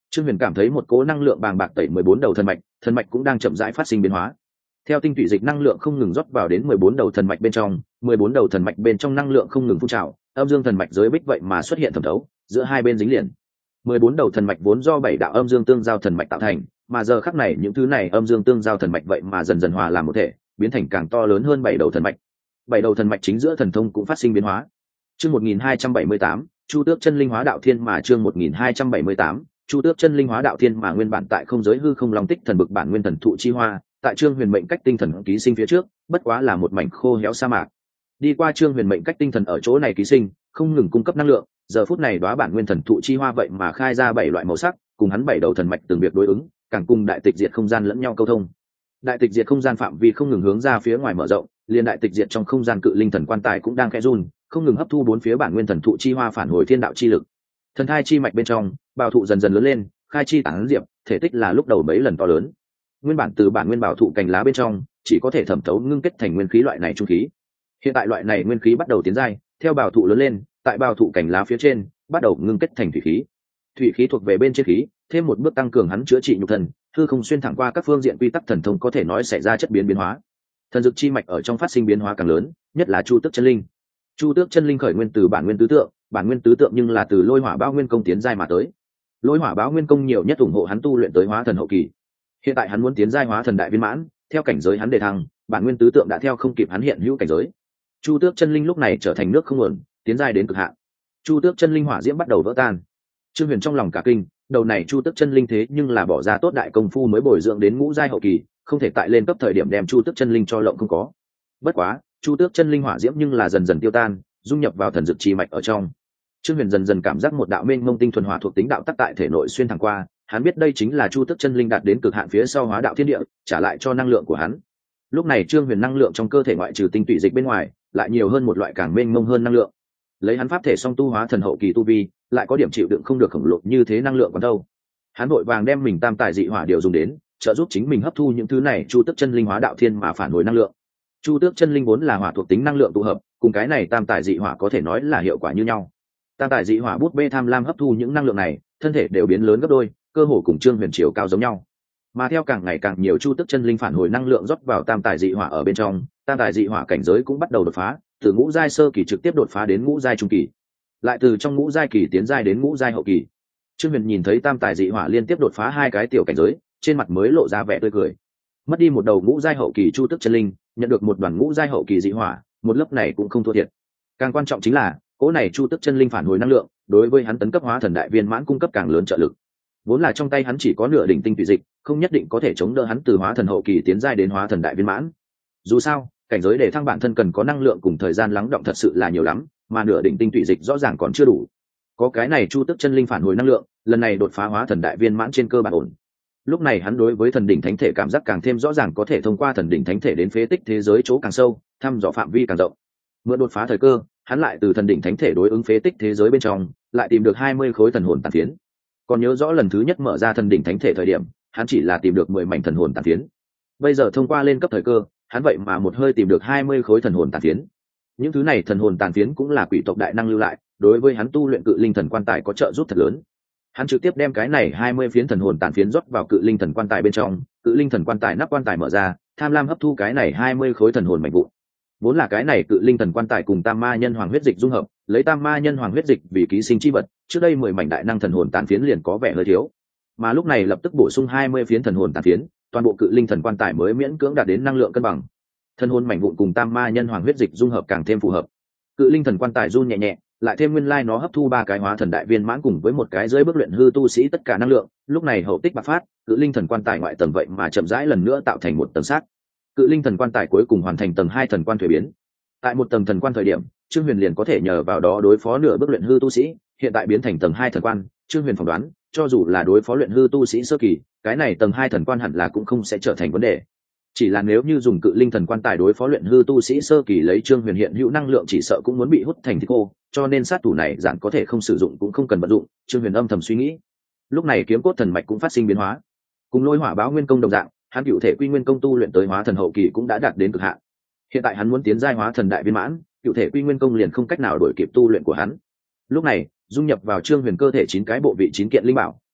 Trương Huyền cảm thấy một cỗ năng lượng bàng bạc tẩy mười bốn đầu thần mạch, thần mạch cũng đang chậm rãi phát sinh biến hóa. Theo tinh thủy dịch năng lượng không ngừng rót vào đến mười bốn đầu thần mạch bên trong, mười bốn đầu thần mạch bên trong năng lượng không ngừng phun trào, âm dương thần mạch giới bích vậy mà xuất hiện thẩm thấu, giữa hai bên dính liền. mười bốn đầu thần mạch vốn do bảy đạo âm dương tương giao thần mạch tạo thành, mà giờ khắc này những thứ này âm dương tương giao thần mạch vậy mà dần dần hòa làm một thể, biến thành càng to lớn hơn bảy đầu thần mạch. Bảy đầu thần mạch chính giữa thần thông cũng phát sinh biến hóa. Chương một nghìn hai trăm bảy mươi tám, Chu Tước chân linh hóa đạo thiên mà chương một nghìn hai trăm bảy mươi tám, Chu Tước chân linh hóa đạo thiên mà nguyên bản tại không giới hư không long tích thần bực bản nguyên thần thụ chi hoa, tại Trương Huyền mệnh cách tinh thần ký sinh phía trước, bất quá là một mảnh khô héo sa mạc. Đi qua Trương Huyền mệnh cách tinh thần ở chỗ này ký sinh, không ngừng cung cấp năng lượng, giờ phút này đóa bản nguyên thần thụ chi hoa vậy mà khai ra bảy loại màu sắc, cùng hắn bảy đầu thần mạch từng việc đối ứng, càng cùng đại tịch diệt không gian lẫn nhau câu thông. Đại tịch diệt không gian phạm vi không ngừng hướng ra phía ngoài mở rộng, liền đại tịch diệt trong không gian cự linh thần quan tài cũng đang khẽ run, không ngừng hấp thu bốn phía bản nguyên thần thụ chi hoa phản hồi thiên đạo chi lực. Thần thai chi mạch bên trong, bảo thụ dần dần lớn lên, khai chi tán diệp, thể tích là lúc đầu mấy lần to lớn. Nguyên bản từ bản nguyên bảo thụ cành lá bên trong, chỉ có thể thẩm thấu ngưng kết thành nguyên khí loại này trung khí. Hiện tại loại này nguyên khí bắt đầu tiến giai, theo bảo thụ lớn lên, tại bảo thụ cành lá phía trên, bắt đầu ngưng kết thành thủy khí. Thủy khí thuộc về bên trên khí, thêm một bước tăng cường hắn chữa trị nhục thần, hư không xuyên thẳng qua các phương diện quy tắc thần thông có thể nói xảy ra chất biến biến hóa. Thần dược chi mạch ở trong phát sinh biến hóa càng lớn, nhất là Chu Tước chân linh. Chu Tước chân linh khởi nguyên từ bản nguyên tứ tượng, bản nguyên tứ tượng nhưng là từ Lôi Hỏa Báo Nguyên Công tiến giai mà tới. Lôi Hỏa Báo Nguyên Công nhiều nhất ủng hộ hắn tu luyện tới hóa thần hậu kỳ. Hiện tại hắn muốn tiến giai hóa thần đại viên mãn, theo cảnh giới hắn đề thăng, bản nguyên tứ tượng đã theo không kịp hắn hiện hữu cảnh giới. Chu Tước chân linh lúc này trở thành nước không nguồn, tiến giai đến cực hạn. Chu Tước chân linh hỏa diễm bắt đầu vỡ tan. Trương Huyền trong lòng cả kinh, đầu này Chu Tước chân linh thế nhưng là bỏ ra tốt đại công phu mới bồi dưỡng đến ngũ giai hậu kỳ, không thể tại lên cấp thời điểm đem Chu Tước chân linh cho lộng không có. Bất quá, Chu Tước chân linh hỏa diễm nhưng là dần dần tiêu tan, dung nhập vào thần dược chi mạch ở trong. Trương Huyền dần dần cảm giác một đạo mênh mông tinh thuần hỏa thuộc tính đạo tắc tại thể nội xuyên thẳng qua, hắn biết đây chính là Chu Tước chân linh đạt đến cực hạn phía sau hóa đạo thiên địa, trả lại cho năng lượng của hắn. Lúc này Trương Huyền năng lượng trong cơ thể ngoại trừ tinh tụy dịch bên ngoài, lại nhiều hơn một loại càng mênh mông hơn năng lượng. Lấy hắn pháp thể song tu hóa thần hậu kỳ tu vi, lại có điểm chịu đựng không được khổng lồ như thế năng lượng còn đâu. Hắn vội vàng đem mình tam tài dị hỏa điều dùng đến, trợ giúp chính mình hấp thu những thứ này Chu Tước chân linh hóa đạo thiên mà phản hồi năng lượng. Chu Tước chân linh vốn là hỏa thuộc tính năng lượng tụ hợp, cùng cái này tam tài dị hỏa có thể nói là hiệu quả như nhau. Tam tài dị hỏa bút bê tham lam hấp thu những năng lượng này, thân thể đều biến lớn gấp đôi, cơ hồ cùng Trương Huyền chiều cao giống nhau. Mà theo càng ngày càng nhiều Chu Tước chân linh phản hồi năng lượng rót vào tam tài dị hỏa ở bên trong, tam tài dị hỏa cảnh giới cũng bắt đầu đột phá, từ ngũ giai sơ kỳ trực tiếp đột phá đến ngũ giai trung kỳ, lại từ trong ngũ giai kỳ tiến giai đến ngũ giai hậu kỳ. Trương Huyền nhìn thấy tam tài dị hỏa liên tiếp đột phá hai cái tiểu cảnh giới, trên mặt mới lộ ra vẻ tươi cười. Mất đi một đầu ngũ giai hậu kỳ Chu Tước chân linh, nhận được một đoàn ngũ giai hậu kỳ dị hỏa, một lớp này cũng không thua thiệt. Càng quan trọng chính là, cỗ này Chu Tước chân linh phản hồi năng lượng, đối với hắn tấn cấp hóa thần đại viên mãn cung cấp càng lớn trợ lực. Vốn là trong tay hắn chỉ có nửa đỉnh tinh tùy dịch, không nhất định có thể chống đỡ hắn từ hóa thần hậu kỳ tiến giai đến hóa thần đại viên mãn. Dù sao, cảnh giới để thăng bản thân cần có năng lượng cùng thời gian lắng động thật sự là nhiều lắm, mà nửa đỉnh tinh tụy dịch rõ ràng còn chưa đủ. Có cái này Chu Tước chân linh phản hồi năng lượng, lần này đột phá hóa thần đại viên mãn trên cơ bản ổn. Lúc này hắn đối với thần đỉnh thánh thể cảm giác càng thêm rõ ràng, có thể thông qua thần đỉnh thánh thể đến phế tích thế giới chỗ càng sâu, thăm dò phạm vi càng rộng. Mượn đột phá thời cơ, hắn lại từ thần đỉnh thánh thể đối ứng phế tích thế giới bên trong, lại tìm được hai mươi khối thần hồn tàn phiến. Còn nhớ rõ lần thứ nhất mở ra thần đỉnh thánh thể thời điểm, hắn chỉ là tìm được mười mảnh thần hồn tàn phiến. Bây giờ thông qua lên cấp thời cơ, hắn vậy mà một hơi tìm được hai mươi khối thần hồn tàn phiến. Những thứ này thần hồn tàn phiến cũng là quỷ tộc đại năng lưu lại, đối với hắn tu luyện cự linh thần quan tài có trợ giúp thật lớn. Hắn trực tiếp đem cái này hai mươi phiến thần hồn tàn phiến rót vào cự linh thần quan tài bên trong, cự linh thần quan tài nắp quan tài mở ra, tham lam hấp thu cái này hai mươi khối thần hồn mạnh vụn. Vốn là cái này cự linh thần quan tài cùng tam ma nhân hoàng huyết dịch dung hợp, lấy tam ma nhân hoàng huyết dịch vì ký sinh chi vật, trước đây mười mảnh đại năng thần hồn tàn phiến liền có vẻ hơi thiếu. Mà lúc này lập tức bổ sung hai mươi phiến thần hồn tàn phiến, toàn bộ cự linh thần quan tài mới miễn cưỡng đạt đến năng lượng cân bằng. Thần hồn mảnh vụn cùng tam ma nhân hoàng huyết dịch dung hợp càng thêm phù hợp. Cự linh thần quan tài run nhẹ nhẹ, lại thêm nguyên lai nó hấp thu ba cái hóa thần đại viên mãn cùng với một cái dưới bước luyện hư tu sĩ tất cả năng lượng, lúc này hậu tích bạc phát, cự linh thần quan tài ngoại tầng vậy mà chậm rãi lần nữa tạo thành một tầng xác. Cự linh thần quan tài cuối cùng hoàn thành tầng hai thần quan thuế biến. Tại một tầng thần quan thời điểm, Trương Huyền liền có thể nhờ vào đó đối phó nửa bước luyện hư tu sĩ, hiện tại biến thành tầng hai thần quan, Trương Huyền phỏng đoán, cho dù là đối phó luyện hư tu sĩ sơ kỳ, cái này tầng hai thần quan hẳn là cũng không sẽ trở thành vấn đề. Chỉ là nếu như dùng cự linh thần quan tài đối phó luyện hư tu sĩ sơ kỳ lấy Trương Huyền hiện hữu năng lượng chỉ sợ cũng muốn bị hút thành thịt khô, cho nên sát thủ này giản có thể không sử dụng cũng không cần vận dụng, Trương Huyền âm thầm suy nghĩ. Lúc này kiếm cốt thần mạch cũng phát sinh biến hóa. Cùng Lôi Hỏa Báo Nguyên Công đồng dạng, hắn cựu thể quy nguyên công tu luyện tới hóa thần hậu kỳ cũng đã đạt đến cực hạn. Hiện tại hắn muốn tiến giai hóa thần đại viên mãn, cựu thể quy nguyên công liền không cách nào đổi kịp tu luyện của hắn. Lúc này, dung nhập vào Trương Huyền cơ thể chín cái bộ vị chín kiện linh bảo,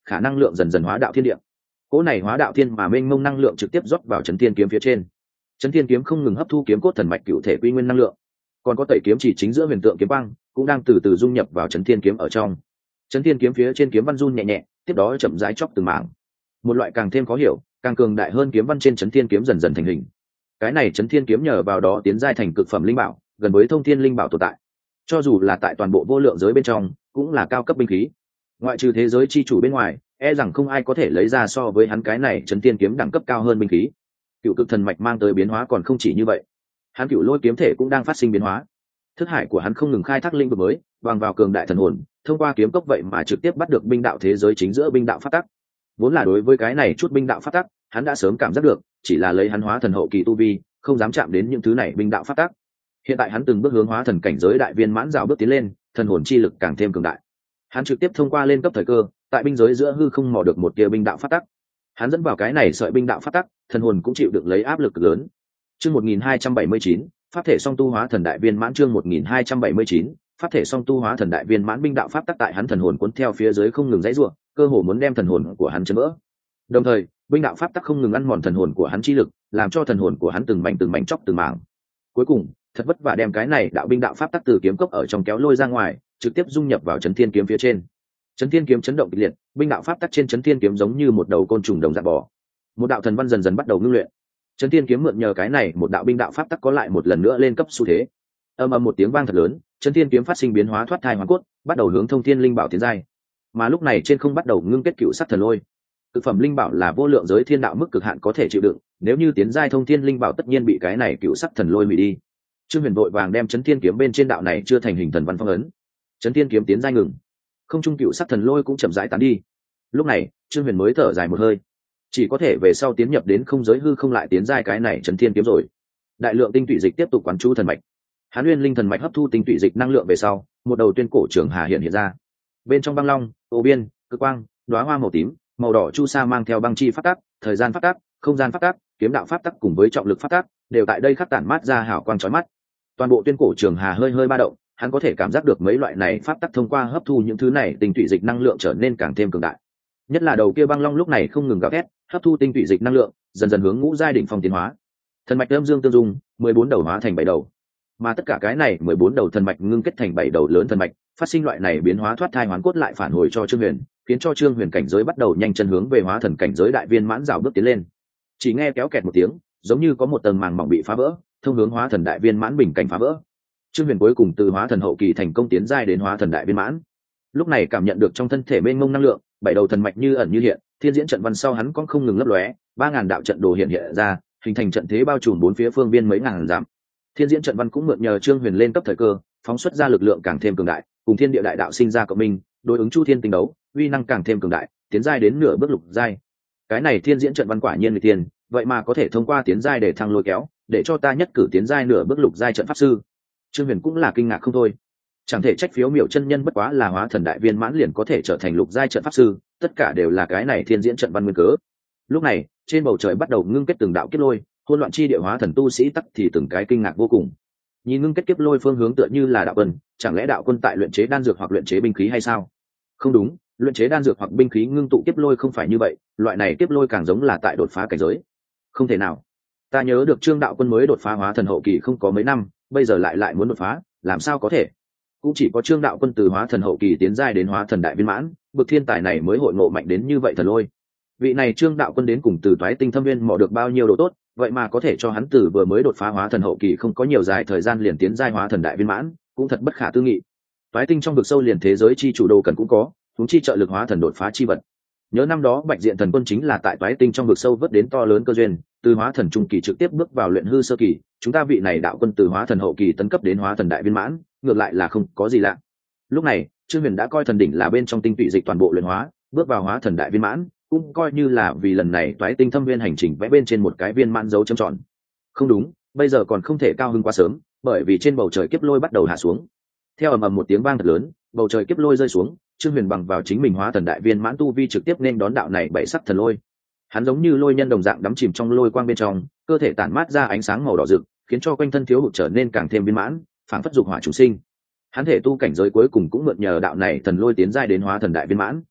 khả năng lượng dần dần hóa đạo thiên địa. Cỗ này hóa đạo thiên mà mênh mông năng lượng trực tiếp rót vào chấn thiên kiếm phía trên. Chấn thiên kiếm không ngừng hấp thu kiếm cốt thần mạch cựu thể quy nguyên năng lượng, còn có tẩy kiếm chỉ chính giữa huyền tượng kiếm băng cũng đang từ từ dung nhập vào chấn thiên kiếm ở trong. Chấn thiên kiếm phía trên kiếm văn run nhẹ nhẹ, tiếp đó chậm rãi chóc từng mảng. Một loại càng thêm khó hiểu, càng cường đại hơn kiếm văn trên chấn thiên kiếm dần dần thành hình. Cái này chấn thiên kiếm nhờ vào đó tiến giai thành cực phẩm linh bảo, gần với thông thiên linh bảo tồn tại. Cho dù là tại toàn bộ vô lượng giới bên trong, cũng là cao cấp binh khí. Ngoại trừ thế giới chi chủ bên ngoài, e rằng không ai có thể lấy ra so với hắn cái này chấn thiên kiếm đẳng cấp cao hơn binh khí. Cựu cực thần mạch mang tới biến hóa còn không chỉ như vậy, hắn cựu lôi kiếm thể cũng đang phát sinh biến hóa. Thức hải của hắn không ngừng khai thác linh vực mới, bằng vào cường đại thần hồn, thông qua kiếm cốc vậy mà trực tiếp bắt được binh đạo thế giới chính giữa binh đạo phát tắc. Vốn là đối với cái này chút binh đạo phát tắc, hắn đã sớm cảm giác được, chỉ là lấy hắn hóa thần hậu kỳ tu vi, không dám chạm đến những thứ này binh đạo phát tắc. Hiện tại hắn từng bước hướng hóa thần cảnh giới đại viên mãn rào bước tiến lên, thần hồn chi lực càng thêm cường đại. Hắn trực tiếp thông qua lên cấp thời cơ, tại binh giới giữa hư không mò được một tia binh đạo phát tắc. Hắn dẫn vào cái này sợi binh đạo phát tắc, thần hồn cũng chịu được lấy áp lực lớn. Chương một nghìn hai trăm bảy mươi chín, pháp thể song tu hóa thần đại viên mãn. Chương một nghìn hai trăm bảy mươi chín, pháp thể song tu hóa thần đại viên mãn. Binh đạo pháp tắc tại hắn thần hồn cuốn theo phía dưới không ngừng dãy rủa, cơ hồ muốn đem thần hồn của hắn chấn vỡ. Đồng thời, binh đạo pháp tắc không ngừng ăn mòn thần hồn của hắn chi lực, làm cho thần hồn của hắn từng mảnh từng mảnh chóc từng mảng. Cuối cùng, thật vất vả đem cái này đạo binh đạo pháp tắc từ kiếm cốc ở trong kéo lôi ra ngoài, trực tiếp dung nhập vào chấn thiên kiếm phía trên. Chấn thiên kiếm chấn động kịch liệt, binh đạo pháp tắc trên chấn thiên kiếm giống như một đầu côn trùng đồng dạng bò. Một đạo thần văn dần dần bắt đầu ngưng luyện. Chấn thiên kiếm mượn nhờ cái này một đạo binh đạo pháp tắc có lại một lần nữa lên cấp xu thế. Âm ầm một tiếng vang thật lớn, chấn thiên kiếm phát sinh biến hóa thoát thai hoàn cốt, bắt đầu hướng thông thiên linh bảo tiến giai. Mà lúc này trên không bắt đầu ngưng kết cựu sắc thần lôi. Cực phẩm linh bảo là vô lượng giới thiên đạo mức cực hạn có thể chịu đựng, nếu như tiến giai thông thiên linh bảo tất nhiên bị cái này cựu sắc thần lôi hủy đi. Trương Huyền vội vàng đem chấn thiên kiếm bên trên đạo này chưa thành hình thần văn phong ấn. Chấn thiên kiếm tiến giai ngừng, không trung cựu sắc thần lôi cũng chậm rãi tán đi. Lúc này, Trương Huyền mới thở dài một hơi, chỉ có thể về sau tiến nhập đến không giới hư không lại tiến giai cái này chấn thiên kiếm rồi. Đại lượng tinh tụy dịch tiếp tục quán chú thần mạch. Hán Nguyên linh thần mạch hấp thu tinh tụy dịch năng lượng về sau, một đầu tuyên cổ trường hà hiện hiện ra. Bên trong băng long, ô biên, cực quang, đóa hoa màu tím, màu đỏ chu sa mang theo băng chi phát tác, thời gian phát tác, không gian phát tác, kiếm đạo phát tác cùng với trọng lực phát tác, đều tại đây khắc tản mát ra hào quang chói mắt. Toàn bộ tuyên cổ trường hà hơi hơi ba động, hắn có thể cảm giác được mấy loại này pháp tắc thông qua hấp thu những thứ này tinh tụy dịch năng lượng trở nên càng thêm cường đại. Nhất là đầu kia băng long lúc này không ngừng gào thét, hấp thu tinh tụy dịch năng lượng, dần dần hướng ngũ giai đỉnh phong tiến hóa. Thần mạch âm dương tương dung, mười bốn đầu hóa thành bảy đầu. Mà tất cả cái này mười bốn đầu thần mạch ngưng kết thành bảy đầu lớn thần mạch, phát sinh loại này biến hóa thoát thai hoán cốt lại phản hồi cho Trương Huyền, khiến cho Trương Huyền cảnh giới bắt đầu nhanh chân hướng về hóa thần cảnh giới đại viên mãn rào bước tiến lên. Chỉ nghe kéo kẹt một tiếng, giống như có một tầng màng mỏng bị phá vỡ, thông hướng hóa thần đại viên mãn bình cảnh phá vỡ. Trương Huyền cuối cùng từ hóa thần hậu kỳ thành công tiến giai đến hóa thần đại viên mãn. Lúc này cảm nhận được trong thân thể mênh mông năng lượng, bảy đầu thần mạch như ẩn như hiện, thiên diễn trận văn sau hắn cũng không ngừng lấp lóe, ba ngàn đạo trận đồ hiện hiện ra, hình thành trận thế bao trùm bốn phía phương biên mấy ngàn dặm. Thiên diễn trận văn cũng mượn nhờ Trương Huyền lên cấp thời cơ, phóng xuất ra lực lượng càng thêm cường đại, cùng thiên địa đại đạo sinh ra cộng minh, đối ứng chu thiên tinh đấu, uy năng càng thêm cường đại, tiến giai đến nửa bước lục giai. Cái này thiên diễn trận văn quả nhiên người tiền, vậy mà có thể thông qua tiến giai để thăng lôi kéo, để cho ta nhất cử tiến giai nửa bước lục giai trận pháp sư. Trương Huyền cũng là kinh ngạc không thôi. Chẳng thể trách phiếu miểu chân nhân bất quá là hóa thần đại viên mãn liền có thể trở thành lục giai trận pháp sư, tất cả đều là cái này thiên diễn trận văn nguyên cớ. Lúc này, trên bầu trời bắt đầu ngưng kết từng đạo kiếp lôi, hỗn loạn chi địa hóa thần tu sĩ tắc thì từng cái kinh ngạc vô cùng. Nhìn ngưng kết kiếp lôi phương hướng tựa như là đạo quân, chẳng lẽ đạo quân tại luyện chế đan dược hoặc luyện chế binh khí hay sao? Không đúng, luyện chế đan dược hoặc binh khí ngưng tụ kiếp lôi không phải như vậy, loại này kiếp lôi càng giống là tại đột phá cảnh giới. Không thể nào. Ta nhớ được Trương đạo quân mới đột phá hóa thần hậu kỳ không có mấy năm, bây giờ lại lại muốn đột phá, làm sao có thể? Cũng chỉ có Trương đạo quân từ hóa thần hậu kỳ tiến giai đến hóa thần đại viên mãn, bậc thiên tài này mới hội ngộ mạnh đến như vậy thần lôi. Vị này Trương đạo quân đến cùng từ toái tinh thâm viên mò được bao nhiêu độ tốt, vậy mà có thể cho hắn từ vừa mới đột phá hóa thần hậu kỳ không có nhiều dài thời gian liền tiến giai hóa thần đại viên mãn, cũng thật bất khả tư nghị. Toái tinh trong vực sâu liền thế giới chi chủ đồ cần cũng có, chúng chi trợ lực hóa thần đột phá chi vật. Nhớ năm đó Bạch Diện thần quân chính là tại toái tinh trong vực sâu vớt đến to lớn cơ duyên, từ hóa thần trung kỳ trực tiếp bước vào luyện hư sơ kỳ, chúng ta vị này đạo quân từ hóa thần hậu kỳ tấn cấp đến hóa thần đại viên mãn, ngược lại là không có gì lạ. Lúc này, Trương Huyền đã coi thần đỉnh là bên trong tinh tụy dịch toàn bộ luyện hóa, bước vào hóa thần đại viên mãn, cũng coi như là vì lần này toái tinh thâm viên hành trình vẽ bên trên một cái viên mãn dấu chấm tròn. Không đúng, bây giờ còn không thể cao hứng quá sớm, bởi vì trên bầu trời kiếp lôi bắt đầu hạ xuống. Theo ầm ầm một tiếng vang thật lớn, bầu trời kiếp lôi rơi xuống, Trương Huyền bằng vào chính mình hóa thần đại viên mãn tu vi trực tiếp nên đón đạo này bảy sắc thần lôi. Hắn giống như lôi nhân đồng dạng đắm chìm trong lôi quang bên trong, cơ thể tản mát ra ánh sáng màu đỏ rực, khiến cho quanh thân thiếu hụt trở nên càng thêm viên mãn, phảng phất dục hỏa chủ sinh. Hắn thể tu cảnh giới cuối cùng cũng mượn nhờ đạo này thần lôi tiến giai đến hóa thần đại viên mãn.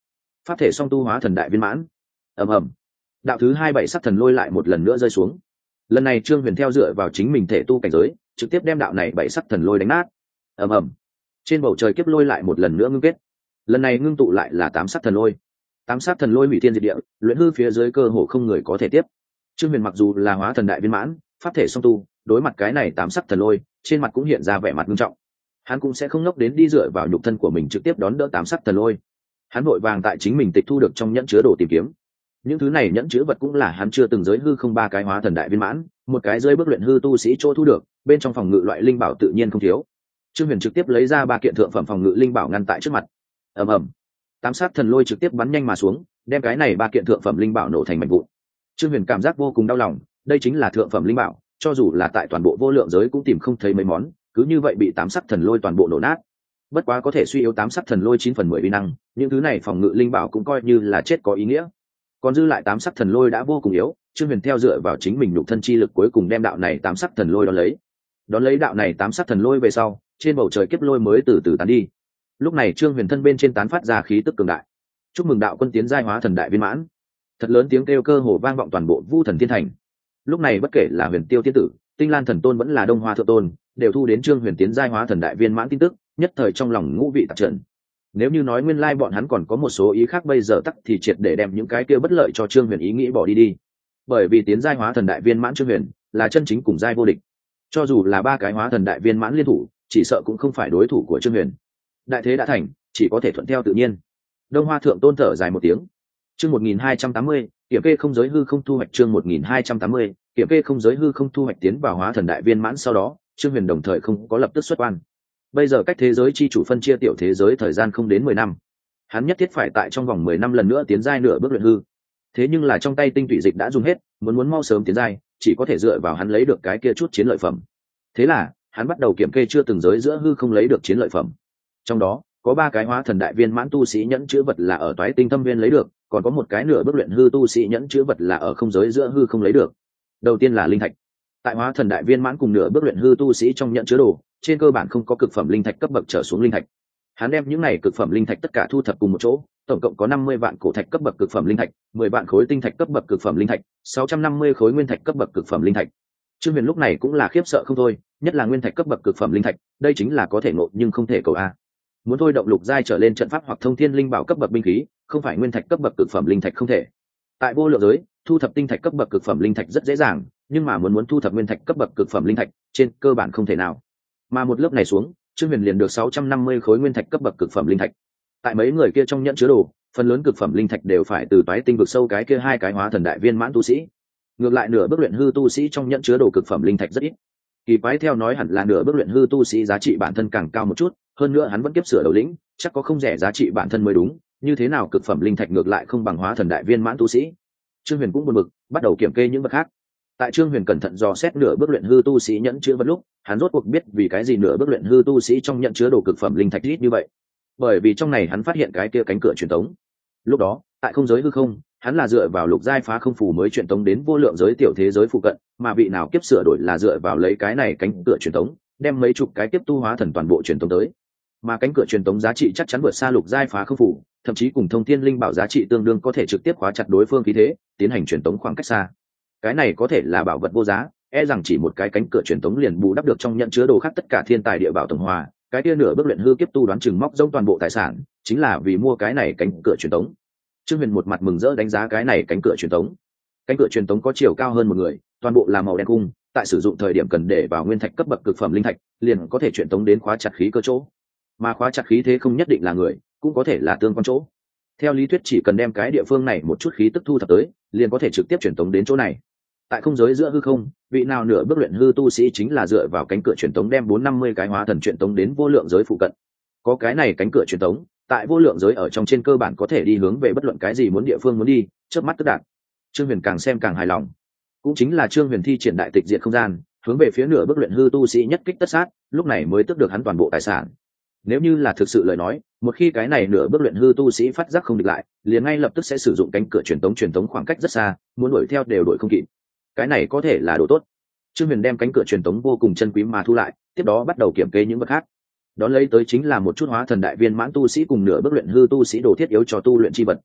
pháp thể song tu hóa thần đại viên mãn. Ầm ầm, đạo thứ hai bảy sắc thần lôi lại một lần nữa rơi xuống. Lần này Trương Huyền theo dựa vào chính mình thể tu cảnh giới, trực tiếp đem đạo này bảy sắc thần lôi đánh nát. Ầm ầm, trên bầu trời kiếp lôi lại một lần nữa ngưng kết. Lần này ngưng tụ lại là tám sắc thần lôi. Tám sắc thần lôi hủy thiên diệt địa, luyện hư phía dưới cơ hồ không người có thể tiếp. Trương Huyền mặc dù là hóa thần đại viên mãn, pháp thể song tu, đối mặt cái này tám sắc thần lôi, trên mặt cũng hiện ra vẻ mặt nghiêm trọng. Hắn cũng sẽ không ngốc đến đi dựa vào nhục thân của mình trực tiếp đón đỡ tám sắc thần lôi. Hắn vội vàng tại chính mình tịch thu được trong nhẫn chứa đồ tìm kiếm. Những thứ này nhẫn chứa vật cũng là hắn chưa từng giới hư không ba cái hóa thần đại viên mãn, một cái rơi bước luyện hư tu sĩ chỗ thu được, bên trong phòng ngự loại linh bảo tự nhiên không thiếu. Trương Huyền trực tiếp lấy ra ba kiện thượng phẩm phòng ngự linh bảo ngăn tại trước mặt. Ầm ầm, tám sắc thần lôi trực tiếp bắn nhanh mà xuống, đem cái này ba kiện thượng phẩm linh bảo nổ thành mảnh vụn. Trương Huyền cảm giác vô cùng đau lòng, đây chính là thượng phẩm linh bảo, cho dù là tại toàn bộ vô lượng giới cũng tìm không thấy mấy món, cứ như vậy bị tám sắc thần lôi toàn bộ nổ nát. Bất quá có thể suy yếu tám sắc thần lôi chín phần mười uy năng, những thứ này phòng ngự linh bảo cũng coi như là chết có ý nghĩa. Còn dư lại tám sắc thần lôi đã vô cùng yếu, Trương Huyền theo dựa vào chính mình nhục thân chi lực cuối cùng đem đạo này tám sắc thần lôi đón lấy. Đón lấy đạo này tám sắc thần lôi về sau, trên bầu trời kiếp lôi mới từ từ tán đi. Lúc này Trương Huyền thân bên trên tán phát ra khí tức cường đại. Chúc mừng đạo quân tiến giai hóa thần đại viên mãn. Thật lớn tiếng kêu cơ hồ vang vọng toàn bộ Vu Thần Thiên Thành. Lúc này bất kể là Huyền Tiêu Tiên tử, Tinh Lan Thần Tôn vẫn là Đông Hoa Thượng Tôn, đều thu đến Trương Huyền tiến giai hóa thần đại viên mãn tin tức, nhất thời trong lòng ngũ vị tạp trần. Nếu như nói nguyên lai bọn hắn còn có một số ý khác bây giờ tắc thì triệt để đem những cái kia bất lợi cho Trương Huyền ý nghĩ bỏ đi đi. Bởi vì tiến giai hóa thần đại viên mãn Trương Huyền là chân chính cùng giai vô địch. Cho dù là ba cái hóa thần đại viên mãn liên thủ, chỉ sợ cũng không phải đối thủ của Trương Huyền. Đại thế đã thành, chỉ có thể thuận theo tự nhiên. Đông Hoa Thượng Tôn thở dài một tiếng. Chương một nghìn hai trăm tám mươi, kiểm kê không giới hư không thu hoạch. Chương một nghìn hai trăm tám mươi, kiểm kê không giới hư không thu hoạch. Tiến vào hóa thần đại viên mãn sau đó, Trương Huyền đồng thời không có lập tức xuất quan. Bây giờ cách thế giới chi chủ phân chia tiểu thế giới thời gian không đến mười năm, hắn nhất thiết phải tại trong vòng mười năm lần nữa tiến giai nửa bước luyện hư. Thế nhưng là trong tay tinh tụy dịch đã dùng hết, muốn muốn mau sớm tiến giai, chỉ có thể dựa vào hắn lấy được cái kia chút chiến lợi phẩm. Thế là, hắn bắt đầu kiểm kê chưa từng giới giữa hư không lấy được chiến lợi phẩm. Trong đó, có ba cái hóa thần đại viên mãn tu sĩ nhẫn chữ vật là ở toái tinh thâm viên lấy được, còn có một cái nửa bước luyện hư tu sĩ nhẫn chữ vật là ở không giới giữa hư không lấy được. Đầu tiên là linh thạch. Tại hóa thần đại viên mãn cùng nửa bước luyện hư tu sĩ trong nhẫn chứa đồ, trên cơ bản không có cực phẩm linh thạch cấp bậc trở xuống linh thạch. Hắn đem những này cực phẩm linh thạch tất cả thu thập cùng một chỗ, tổng cộng có năm mươi vạn cổ thạch cấp bậc cực phẩm linh thạch, mười vạn khối tinh thạch cấp bậc cực phẩm linh thạch, sáu trăm năm mươi khối nguyên thạch cấp bậc cực phẩm linh thạch. Trương Huyền lúc này cũng là khiếp sợ không thôi, nhất là nguyên thạch cấp bậc cực phẩm linh thạch, đây chính là có thể ngộ nhưng không thể cầu a. Muốn thôi động lục giai trở lên trận pháp hoặc thông thiên linh bảo cấp bậc binh khí, không phải nguyên thạch cấp bậc cực phẩm linh thạch không thể. Tại vô lượng giới, thu thập tinh thạch cấp bậc cực phẩm linh thạch rất dễ dàng, nhưng mà muốn muốn thu thập nguyên thạch cấp bậc cực phẩm linh thạch, trên cơ bản không thể nào. Mà một lớp này xuống, Trương Huyền liền được sáu trăm năm mươi khối nguyên thạch cấp bậc cực phẩm linh thạch. Tại mấy người kia trong nhẫn chứa đồ, phần lớn cực phẩm linh thạch đều phải từ toái tinh vực sâu cái kia hai cái hóa thần đại viên mãn tu sĩ. Ngược lại nửa bước luyện hư tu sĩ trong nhẫn chứa đồ cực phẩm linh thạch rất ít. Kỳ quái theo nói hẳn là nửa bước luyện hư tu sĩ giá trị bản thân càng cao một chút, hơn nữa hắn vẫn kiếp sửa đầu lĩnh, chắc có không rẻ giá trị bản thân mới đúng, như thế nào cực phẩm linh thạch ngược lại không bằng hóa thần đại viên mãn tu sĩ. Trương Huyền cũng buồn bực, bắt đầu kiểm kê những vật khác. Tại Trương Huyền cẩn thận dò xét nửa bước luyện hư tu sĩ nhẫn chứa vật lúc, hắn rốt cuộc biết vì cái gì nửa bước luyện hư tu sĩ trong nhẫn chứa đồ cực phẩm linh thạch ít như vậy. Bởi vì trong này hắn phát hiện cái kia cánh cửa truyền tống. Lúc đó, tại không giới hư không, hắn là dựa vào lục giai phá không phù mới truyền tống đến vô lượng giới tiểu thế giới phụ cận, mà vị nào kiếp sửa đổi là dựa vào lấy cái này cánh cửa truyền tống, đem mấy chục cái kiếp tu hóa thần toàn bộ truyền tống tới. Mà cánh cửa truyền tống giá trị chắc chắn vượt xa lục giai phá không phù, thậm chí cùng thông thiên linh bảo giá trị tương đương, có thể trực tiếp khóa chặt đối phương khí thế, tiến hành truyền tống khoảng cách xa. Cái này có thể là bảo vật vô giá, e rằng chỉ một cái cánh cửa truyền tống liền bù đắp được trong nhận chứa đồ khác tất cả thiên tài địa bảo tổng hòa. Cái kia nửa bước luyện hư kiếp tu đoán chừng móc rông toàn bộ tài sản, chính là vì mua cái này cánh cửa truyền tống. Trương Huyền một mặt mừng rỡ đánh giá cái này cánh cửa truyền tống. Cánh cửa truyền tống có chiều cao hơn một người, toàn bộ là màu đen cung, tại sử dụng thời điểm cần để vào nguyên thạch cấp bậc cực phẩm linh thạch, liền có thể truyền tống đến khóa chặt khí cơ chỗ. Mà khóa chặt khí thế không nhất định là người, cũng có thể là tương quan chỗ. Theo lý thuyết chỉ cần đem cái địa phương này một chút khí tức thu thập tới, liền có thể trực tiếp truyền tống đến chỗ này. Tại không giới giữa hư không, vị nào nửa bước luyện hư tu sĩ chính là dựa vào cánh cửa truyền tống đem bốn năm mươi cái hóa thần truyền tống đến vô lượng giới phụ cận. Có cái này cánh cửa truyền tống, tại vô lượng giới ở trong trên cơ bản có thể đi hướng về bất luận cái gì muốn địa phương muốn đi, chớp mắt tức đạt. Trương Huyền càng xem càng hài lòng. Cũng chính là Trương Huyền thi triển đại tịch diệt không gian, hướng về phía nửa bước luyện hư tu sĩ nhất kích tất sát, lúc này mới tức được hắn toàn bộ tài sản. Nếu như là thực sự lời nói, một khi cái này nửa bước luyện hư tu sĩ phát giác không địch lại, liền ngay lập tức sẽ sử dụng cánh cửa truyền tống truyền tống khoảng cách rất xa, muốn đuổi theo đều đuổi không kịp. Cái này có thể là đồ tốt. Trương Huyền đem cánh cửa truyền tống vô cùng chân quý mà thu lại, tiếp đó bắt đầu kiểm kê những vật khác. Đón lấy tới chính là một chút hóa thần đại viên mãn tu sĩ cùng nửa bước luyện hư tu sĩ đồ thiết yếu cho tu luyện chi vật.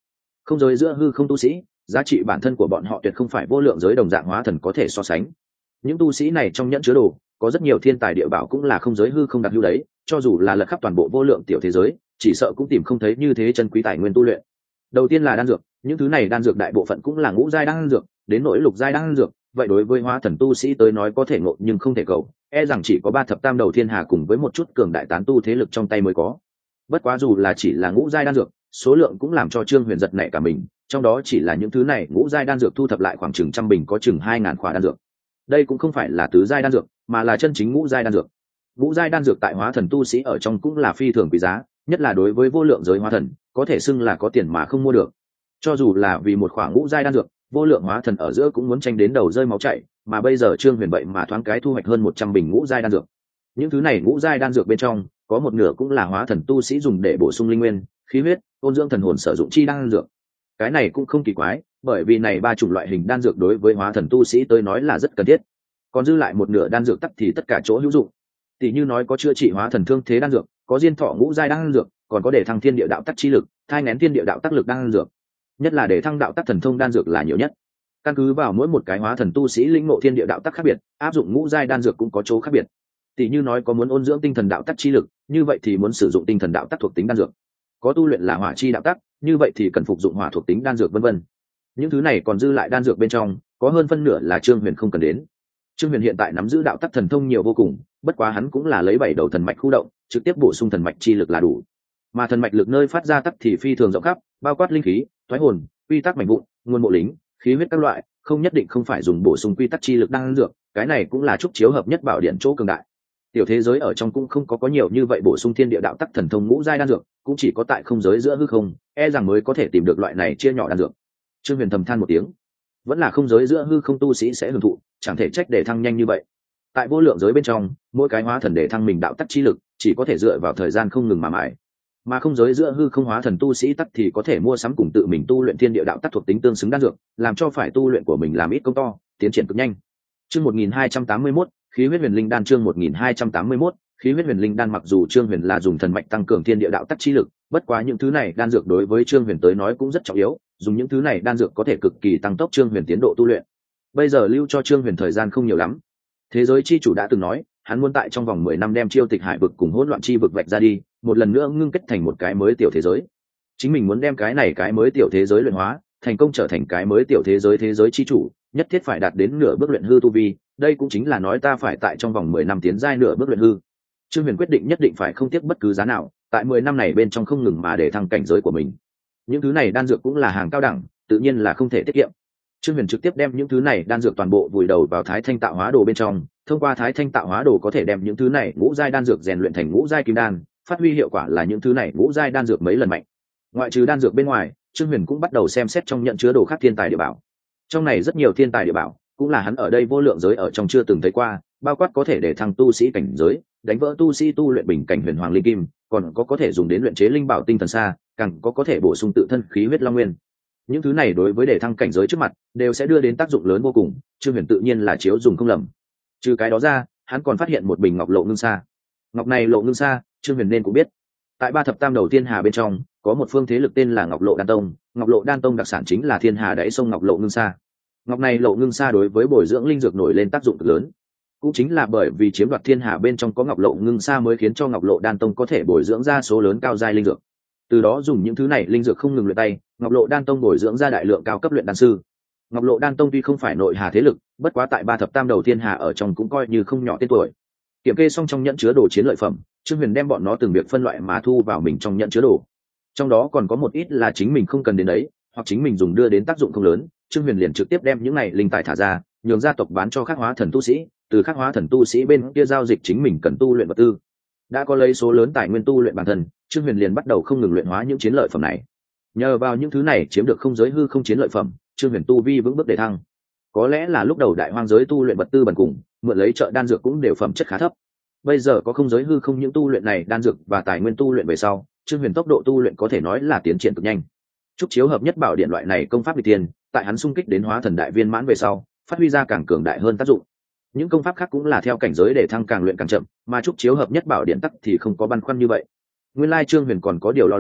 không giới giữa hư không tu sĩ, giá trị bản thân của bọn họ tuyệt không phải vô lượng giới đồng dạng hóa thần có thể so sánh. Những tu sĩ này trong nhẫn chứa đồ có rất nhiều thiên tài địa bảo cũng là không giới hư không đặc lưu đấy, cho dù là lật khắp toàn bộ vô lượng tiểu thế giới, chỉ sợ cũng tìm không thấy như thế chân quý tài nguyên tu luyện. Đầu tiên là đan dược, những thứ này đan dược đại bộ phận cũng là ngũ giai đan dược, đến nỗi lục giai đan dược, vậy đối với hóa thần tu sĩ tới nói có thể ngộ nhưng không thể cầu, e rằng chỉ có ba thập tam đầu thiên hà cùng với một chút cường đại tán tu thế lực trong tay mới có. Bất quá dù là chỉ là ngũ giai đan dược, số lượng cũng làm cho Trương Huyền giật nảy cả mình, trong đó chỉ là những thứ này ngũ giai đan dược thu thập lại khoảng chừng trăm bình có chừng hai ngàn khỏa đan dược. Đây cũng không phải là tứ giai đan dược, mà là chân chính ngũ giai đan dược. Ngũ giai đan dược tại hóa thần tu sĩ ở trong cũng là phi thường quý giá, nhất là đối với vô lượng giới hóa thần, có thể xưng là có tiền mà không mua được. Cho dù là vì một khoảng ngũ giai đan dược, vô lượng hóa thần ở giữa cũng muốn tranh đến đầu rơi máu chảy, mà bây giờ Trương Huyền vậy mà thoáng cái thu hoạch hơn một trăm bình ngũ giai đan dược. Những thứ này ngũ giai đan dược bên trong, có một nửa cũng là hóa thần tu sĩ dùng để bổ sung linh nguyên, khí huyết, ôn dưỡng thần hồn sử dụng chi đan dược. Cái này cũng không kỳ quái, bởi vì này ba chủng loại hình đan dược đối với hóa thần tu sĩ tới nói là rất cần thiết. Còn dư lại một nửa đan dược tắc thì tất cả chỗ hữu dụng. Tỷ như nói có chữa trị hóa thần thương thế đan dược, có diên thọ ngũ giai đan dược, còn có để thăng thiên địa đạo tắc chi lực, thai nghén thiên địa đạo tắc lực đan dược. Nhất là để thăng đạo tắc thần thông đan dược là nhiều nhất. Căn cứ vào mỗi một cái hóa thần tu sĩ lĩnh ngộ thiên địa đạo tắc khác biệt, áp dụng ngũ giai đan dược cũng có chỗ khác biệt. Tỷ như nói có muốn ôn dưỡng tinh thần đạo tắc chi lực, như vậy thì muốn sử dụng tinh thần đạo tắc thuộc tính đan dược. Có tu luyện là hỏa chi đạo tắc, như vậy thì cần phục dụng hỏa thuộc tính đan dược vân vân. Những thứ này còn dư lại đan dược bên trong, có hơn phân nửa là Trương Huyền không cần đến. Trương Huyền hiện tại nắm giữ đạo tắc thần thông nhiều vô cùng, bất quá hắn cũng là lấy bảy đầu thần mạch khu động, trực tiếp bổ sung thần mạch chi lực là đủ. Mà thần mạch lực nơi phát ra tắc thì phi thường rộng khắp, bao quát linh khí, thoái hồn, quy tắc mảnh vụn, nguồn mộ lính, khí huyết các loại, không nhất định không phải dùng bổ sung quy tắc chi lực đan dược, cái này cũng là trúc chiếu hợp nhất bảo điện chỗ cường đại. Tiểu thế giới ở trong cũng không có có nhiều như vậy bổ sung thiên địa đạo tắc thần thông ngũ giai đan dược, cũng chỉ có tại không giới giữa hư không, e rằng mới có thể tìm được loại này chia nhỏ đan dược. Trương Huyền thầm than một tiếng, vẫn là không giới giữa hư không tu sĩ sẽ hưởng thụ, chẳng thể trách để thăng nhanh như vậy. Tại vô lượng giới bên trong, mỗi cái hóa thần để thăng mình đạo tắc chi lực, chỉ có thể dựa vào thời gian không ngừng mà mãi. Mà không giới giữa hư không hóa thần tu sĩ tắc thì có thể mua sắm cùng tự mình tu luyện thiên địa đạo tắc thuộc tính tương xứng đan dược, làm cho phải tu luyện của mình làm ít công to, tiến triển cực nhanh. Chương một nghìn hai trăm tám mươi mốt, khí huyết huyền linh đan. Chương một nghìn hai trăm tám mươi mốt, khí huyết huyền linh đan. Mặc dù Trương Huyền là dùng thần mạch tăng cường thiên địa đạo tắc chi lực, bất quá những thứ này đan dược đối với Trương Huyền tới nói cũng rất trọng yếu, dùng những thứ này đan dược có thể cực kỳ tăng tốc Trương Huyền tiến độ tu luyện. Bây giờ lưu cho Trương Huyền thời gian không nhiều lắm. Thế giới chi chủ đã từng nói, hắn muốn tại trong vòng mười năm đem Chiêu Tịch Hải vực cùng hỗn loạn chi vực vạch ra đi, một lần nữa ngưng kết thành một cái mới tiểu thế giới. Chính mình muốn đem cái này cái mới tiểu thế giới luyện hóa, thành công trở thành cái mới tiểu thế giới thế giới chi chủ, nhất thiết phải đạt đến nửa bước luyện hư tu vi, đây cũng chính là nói ta phải tại trong vòng mười năm tiến giai nửa bước luyện hư. Trương Huyền quyết định nhất định phải không tiếc bất cứ giá nào, tại mười năm này bên trong không ngừng mà để thăng cảnh giới của mình. Những thứ này đan dược cũng là hàng cao đẳng, tự nhiên là không thể tiết kiệm. Trương Huyền trực tiếp đem những thứ này đan dược toàn bộ vùi đầu vào Thái Thanh Tạo Hóa Đồ bên trong, thông qua Thái Thanh Tạo Hóa Đồ có thể đem những thứ này ngũ giai đan dược rèn luyện thành ngũ giai kim đan, phát huy hiệu quả là những thứ này ngũ giai đan dược mấy lần mạnh. Ngoại trừ đan dược bên ngoài, Trương Huyền cũng bắt đầu xem xét trong nhận chứa đồ khác thiên tài địa bảo. Trong này rất nhiều thiên tài địa bảo, cũng là hắn ở đây vô lượng giới ở trong chưa từng thấy qua, bao quát có thể để thăng tu sĩ cảnh giới, đánh vỡ tu sĩ tu luyện bình cảnh huyền hoàng linh kim, còn có có thể dùng đến luyện chế linh bảo tinh thần xa, càng có có thể bổ sung tự thân khí huyết long nguyên. Những thứ này đối với để thăng cảnh giới trước mặt đều sẽ đưa đến tác dụng lớn vô cùng, Trương Huyền tự nhiên là chiếu dùng không lầm. Trừ cái đó ra, hắn còn phát hiện một bình ngọc lộ ngưng sa. Ngọc này lộ ngưng sa, Trương Huyền nên cũng biết. Tại ba thập tam đầu thiên hà bên trong, có một phương thế lực tên là Ngọc Lộ Đan Tông, Ngọc Lộ Đan Tông đặc sản chính là thiên hà đáy sông ngọc lộ ngưng sa. Ngọc này lộ ngưng sa đối với bồi dưỡng linh dược nổi lên tác dụng cực lớn. Cũng chính là bởi vì chiếm đoạt thiên hà bên trong có ngọc lộ ngưng sa mới khiến cho Ngọc Lộ Đan Tông có thể bồi dưỡng ra số lớn cao giai linh dược. Từ đó dùng những thứ này linh dược không ngừng luyện tay, Ngọc Lộ Đan Tông bồi dưỡng ra đại lượng cao cấp luyện đan sư. Ngọc Lộ Đan Tông tuy không phải nội hà thế lực, bất quá tại ba thập tam đầu thiên hà ở trong cũng coi như không nhỏ tên tuổi. Kiểm kê xong trong nhẫn chứa đồ chiến lợi phẩm, Trương Huyền đem bọn nó từng việc phân loại mà thu vào mình trong nhẫn chứa đồ. Trong đó còn có một ít là chính mình không cần đến đấy, hoặc chính mình dùng đưa đến tác dụng không lớn, Trương Huyền liền trực tiếp đem những này linh tài thả ra, nhường gia tộc bán cho các hóa thần tu sĩ, từ các hóa thần tu sĩ bên kia giao dịch chính mình cần tu luyện vật tư. Đã có lấy số lớn tài nguyên tu luyện bản thân, Trương Huyền liền bắt đầu không ngừng luyện hóa những chiến lợi phẩm này. Nhờ vào những thứ này chiếm được không giới hư không chiến lợi phẩm, Trương Huyền tu vi vững bước đề thăng. Có lẽ là lúc đầu đại hoang giới tu luyện vật tư bần cùng, mượn lấy chợ đan dược cũng đều phẩm chất khá thấp. Bây giờ có không giới hư không những tu luyện này đan dược và tài nguyên tu luyện về sau, Trương Huyền tốc độ tu luyện có thể nói là tiến triển cực nhanh. Trúc chiếu hợp nhất bảo điện loại này công pháp vị tiền, tại hắn xung kích đến hóa thần đại viên mãn về sau, phát huy ra càng cường đại hơn tác dụng. Những công pháp khác cũng là theo cảnh giới để thăng càng luyện càng chậm, mà trúc chiếu hợp nhất bảo điện tắc thì không có băn khoăn như vậy. Nguyên lai Trương Huyền còn có điều lo lắng,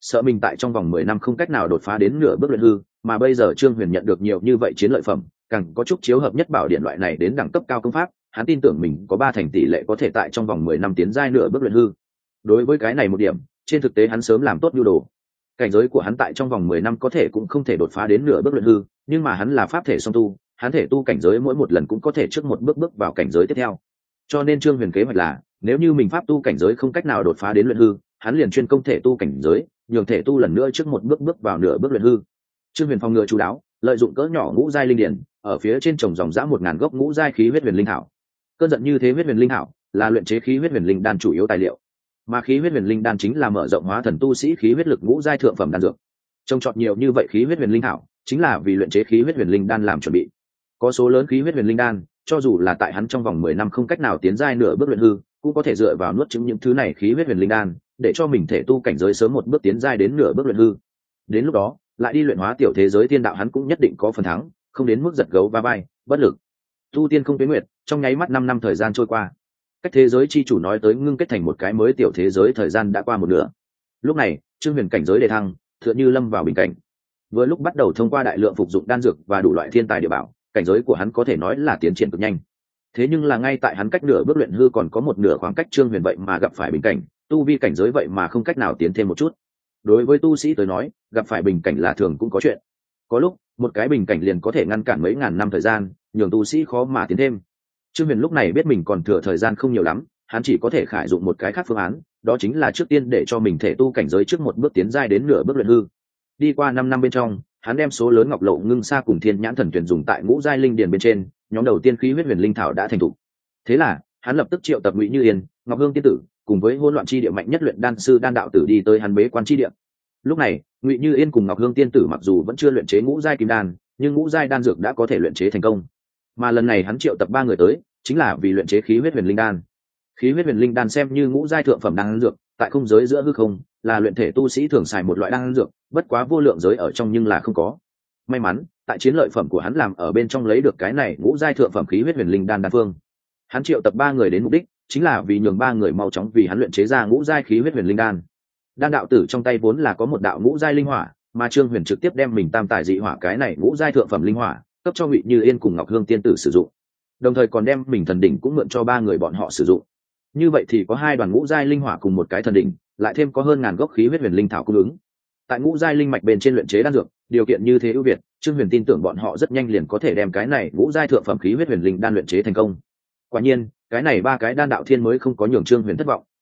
sợ mình tại trong vòng mười năm không cách nào đột phá đến nửa bước luyện hư, mà bây giờ Trương Huyền nhận được nhiều như vậy chiến lợi phẩm, càng có chút chiếu hợp nhất bảo điện loại này đến đẳng cấp cao công pháp, hắn tin tưởng mình có ba thành tỷ lệ có thể tại trong vòng mười năm tiến giai nửa bước luyện hư. Đối với cái này một điểm, trên thực tế hắn sớm làm tốt nhu đồ. Cảnh giới của hắn tại trong vòng mười năm có thể cũng không thể đột phá đến nửa bước luyện hư, nhưng mà hắn là pháp thể song tu, hắn thể tu cảnh giới mỗi một lần cũng có thể trước một bước bước vào cảnh giới tiếp theo. Cho nên Trương Huyền kế hoạch là, nếu như mình pháp tu cảnh giới không cách nào đột phá đến luyện hư, hắn liền chuyên công thể tu cảnh giới, nhường thể tu lần nữa trước một bước bước vào nửa bước luyện hư. Trương Huyền phòng ngừa chú đáo, lợi dụng cỡ nhỏ ngũ giai linh điển, ở phía trên trồng dòng dã một ngàn gốc ngũ giai khí huyết huyền linh thảo. Cơn giận như thế huyết huyền linh thảo là luyện chế khí huyết huyền linh đan chủ yếu tài liệu, mà khí huyết huyền linh đan chính là mở rộng hóa thần tu sĩ khí huyết lực ngũ giai thượng phẩm đan dược. Trông chọn nhiều như vậy khí huyết huyền linh thảo, chính là vì luyện chế khí huyết huyền linh đan làm chuẩn bị. Có số lớn khí huyết huyền linh đan, cho dù là tại hắn trong vòng mười năm không cách nào tiến giai nửa bước luyện hư, cũng có thể dựa vào nuốt chửng những thứ này khí huyết huyền linh đan, để cho mình thể tu cảnh giới sớm một bước tiến giai đến nửa bước luyện hư. Đến lúc đó, lại đi luyện hóa tiểu thế giới thiên đạo hắn cũng nhất định có phần thắng, không đến mức giật gấu va vai, bất lực. Tu tiên không tuyến nguyệt, trong nháy mắt năm năm thời gian trôi qua. Cách thế giới chi chủ nói tới ngưng kết thành một cái mới tiểu thế giới thời gian đã qua một nửa. Lúc này, Trương Huyền cảnh giới đề thăng, tựa như lâm vào bình cảnh. Vừa lúc bắt đầu thông qua đại lượng phục dụng đan dược và đủ loại thiên tài địa bảo, cảnh giới của hắn có thể nói là tiến triển cực nhanh. Thế nhưng là ngay tại hắn cách nửa bước luyện hư còn có một nửa khoảng cách, Trương Huyền vậy mà gặp phải bình cảnh, tu vi cảnh giới vậy mà không cách nào tiến thêm một chút. Đối với tu sĩ tới nói, gặp phải bình cảnh là thường cũng có chuyện. Có lúc, một cái bình cảnh liền có thể ngăn cản mấy ngàn năm thời gian, nhường tu sĩ khó mà tiến thêm. Trương Huyền lúc này biết mình còn thừa thời gian không nhiều lắm, hắn chỉ có thể khải dụng một cái khác phương án, đó chính là trước tiên để cho mình thể tu cảnh giới trước một bước tiến giai đến nửa bước luyện hư. Đi qua năm năm bên trong, hắn đem số lớn ngọc lộ ngưng sa cùng thiên nhãn thần tuyển dùng tại ngũ giai linh điền bên trên, nhóm đầu tiên khí huyết huyền linh thảo đã thành thục. Thế là, hắn lập tức triệu tập Ngụy Như Yên, Ngọc Hương tiên tử, cùng với hỗn loạn chi địa mạnh nhất luyện đan sư đan đạo tử đi tới hắn bế quan chi địa. Lúc này, Ngụy Như Yên cùng Ngọc Hương tiên tử mặc dù vẫn chưa luyện chế ngũ giai kim đan, nhưng ngũ giai đan dược đã có thể luyện chế thành công. Mà lần này hắn triệu tập ba người tới, chính là vì luyện chế khí huyết huyền linh đan. Khí huyết huyền linh đan xem như ngũ giai thượng phẩm đan dược, tại không giới giữa hư không, là luyện thể tu sĩ thường xài một loại đan dược, bất quá vô lượng giới ở trong nhưng là không có. May mắn, tại chiến lợi phẩm của hắn làm ở bên trong lấy được cái này ngũ giai thượng phẩm khí huyết huyền linh đan đan phương. Hắn triệu tập ba người đến mục đích, chính là vì nhường ba người mau chóng vì hắn luyện chế ra ngũ giai khí huyết huyền linh đan. Đan đạo tử trong tay vốn là có một đạo ngũ giai linh hỏa, mà Trương Huyền trực tiếp đem mình tam tài dị hỏa cái này ngũ giai thượng phẩm linh hỏa cấp cho Ngụy Như Yên cùng Ngọc Hương tiên tử sử dụng, đồng thời còn đem mình thần đỉnh cũng mượn cho ba người bọn họ sử dụng. Như vậy thì có hai đoàn ngũ giai linh hỏa cùng một cái thần đỉnh, lại thêm có hơn ngàn gốc khí huyết huyền linh thảo cung ứng. Tại ngũ giai linh mạch bên trên luyện chế đan dược, điều kiện như thế ưu việt, Trương Huyền tin tưởng bọn họ rất nhanh liền có thể đem cái này ngũ giai thượng phẩm khí huyết huyền linh đan luyện chế thành công. Quả nhiên, cái này ba cái đan đạo thiên mới không có nhường Trương Huyền thất vọng.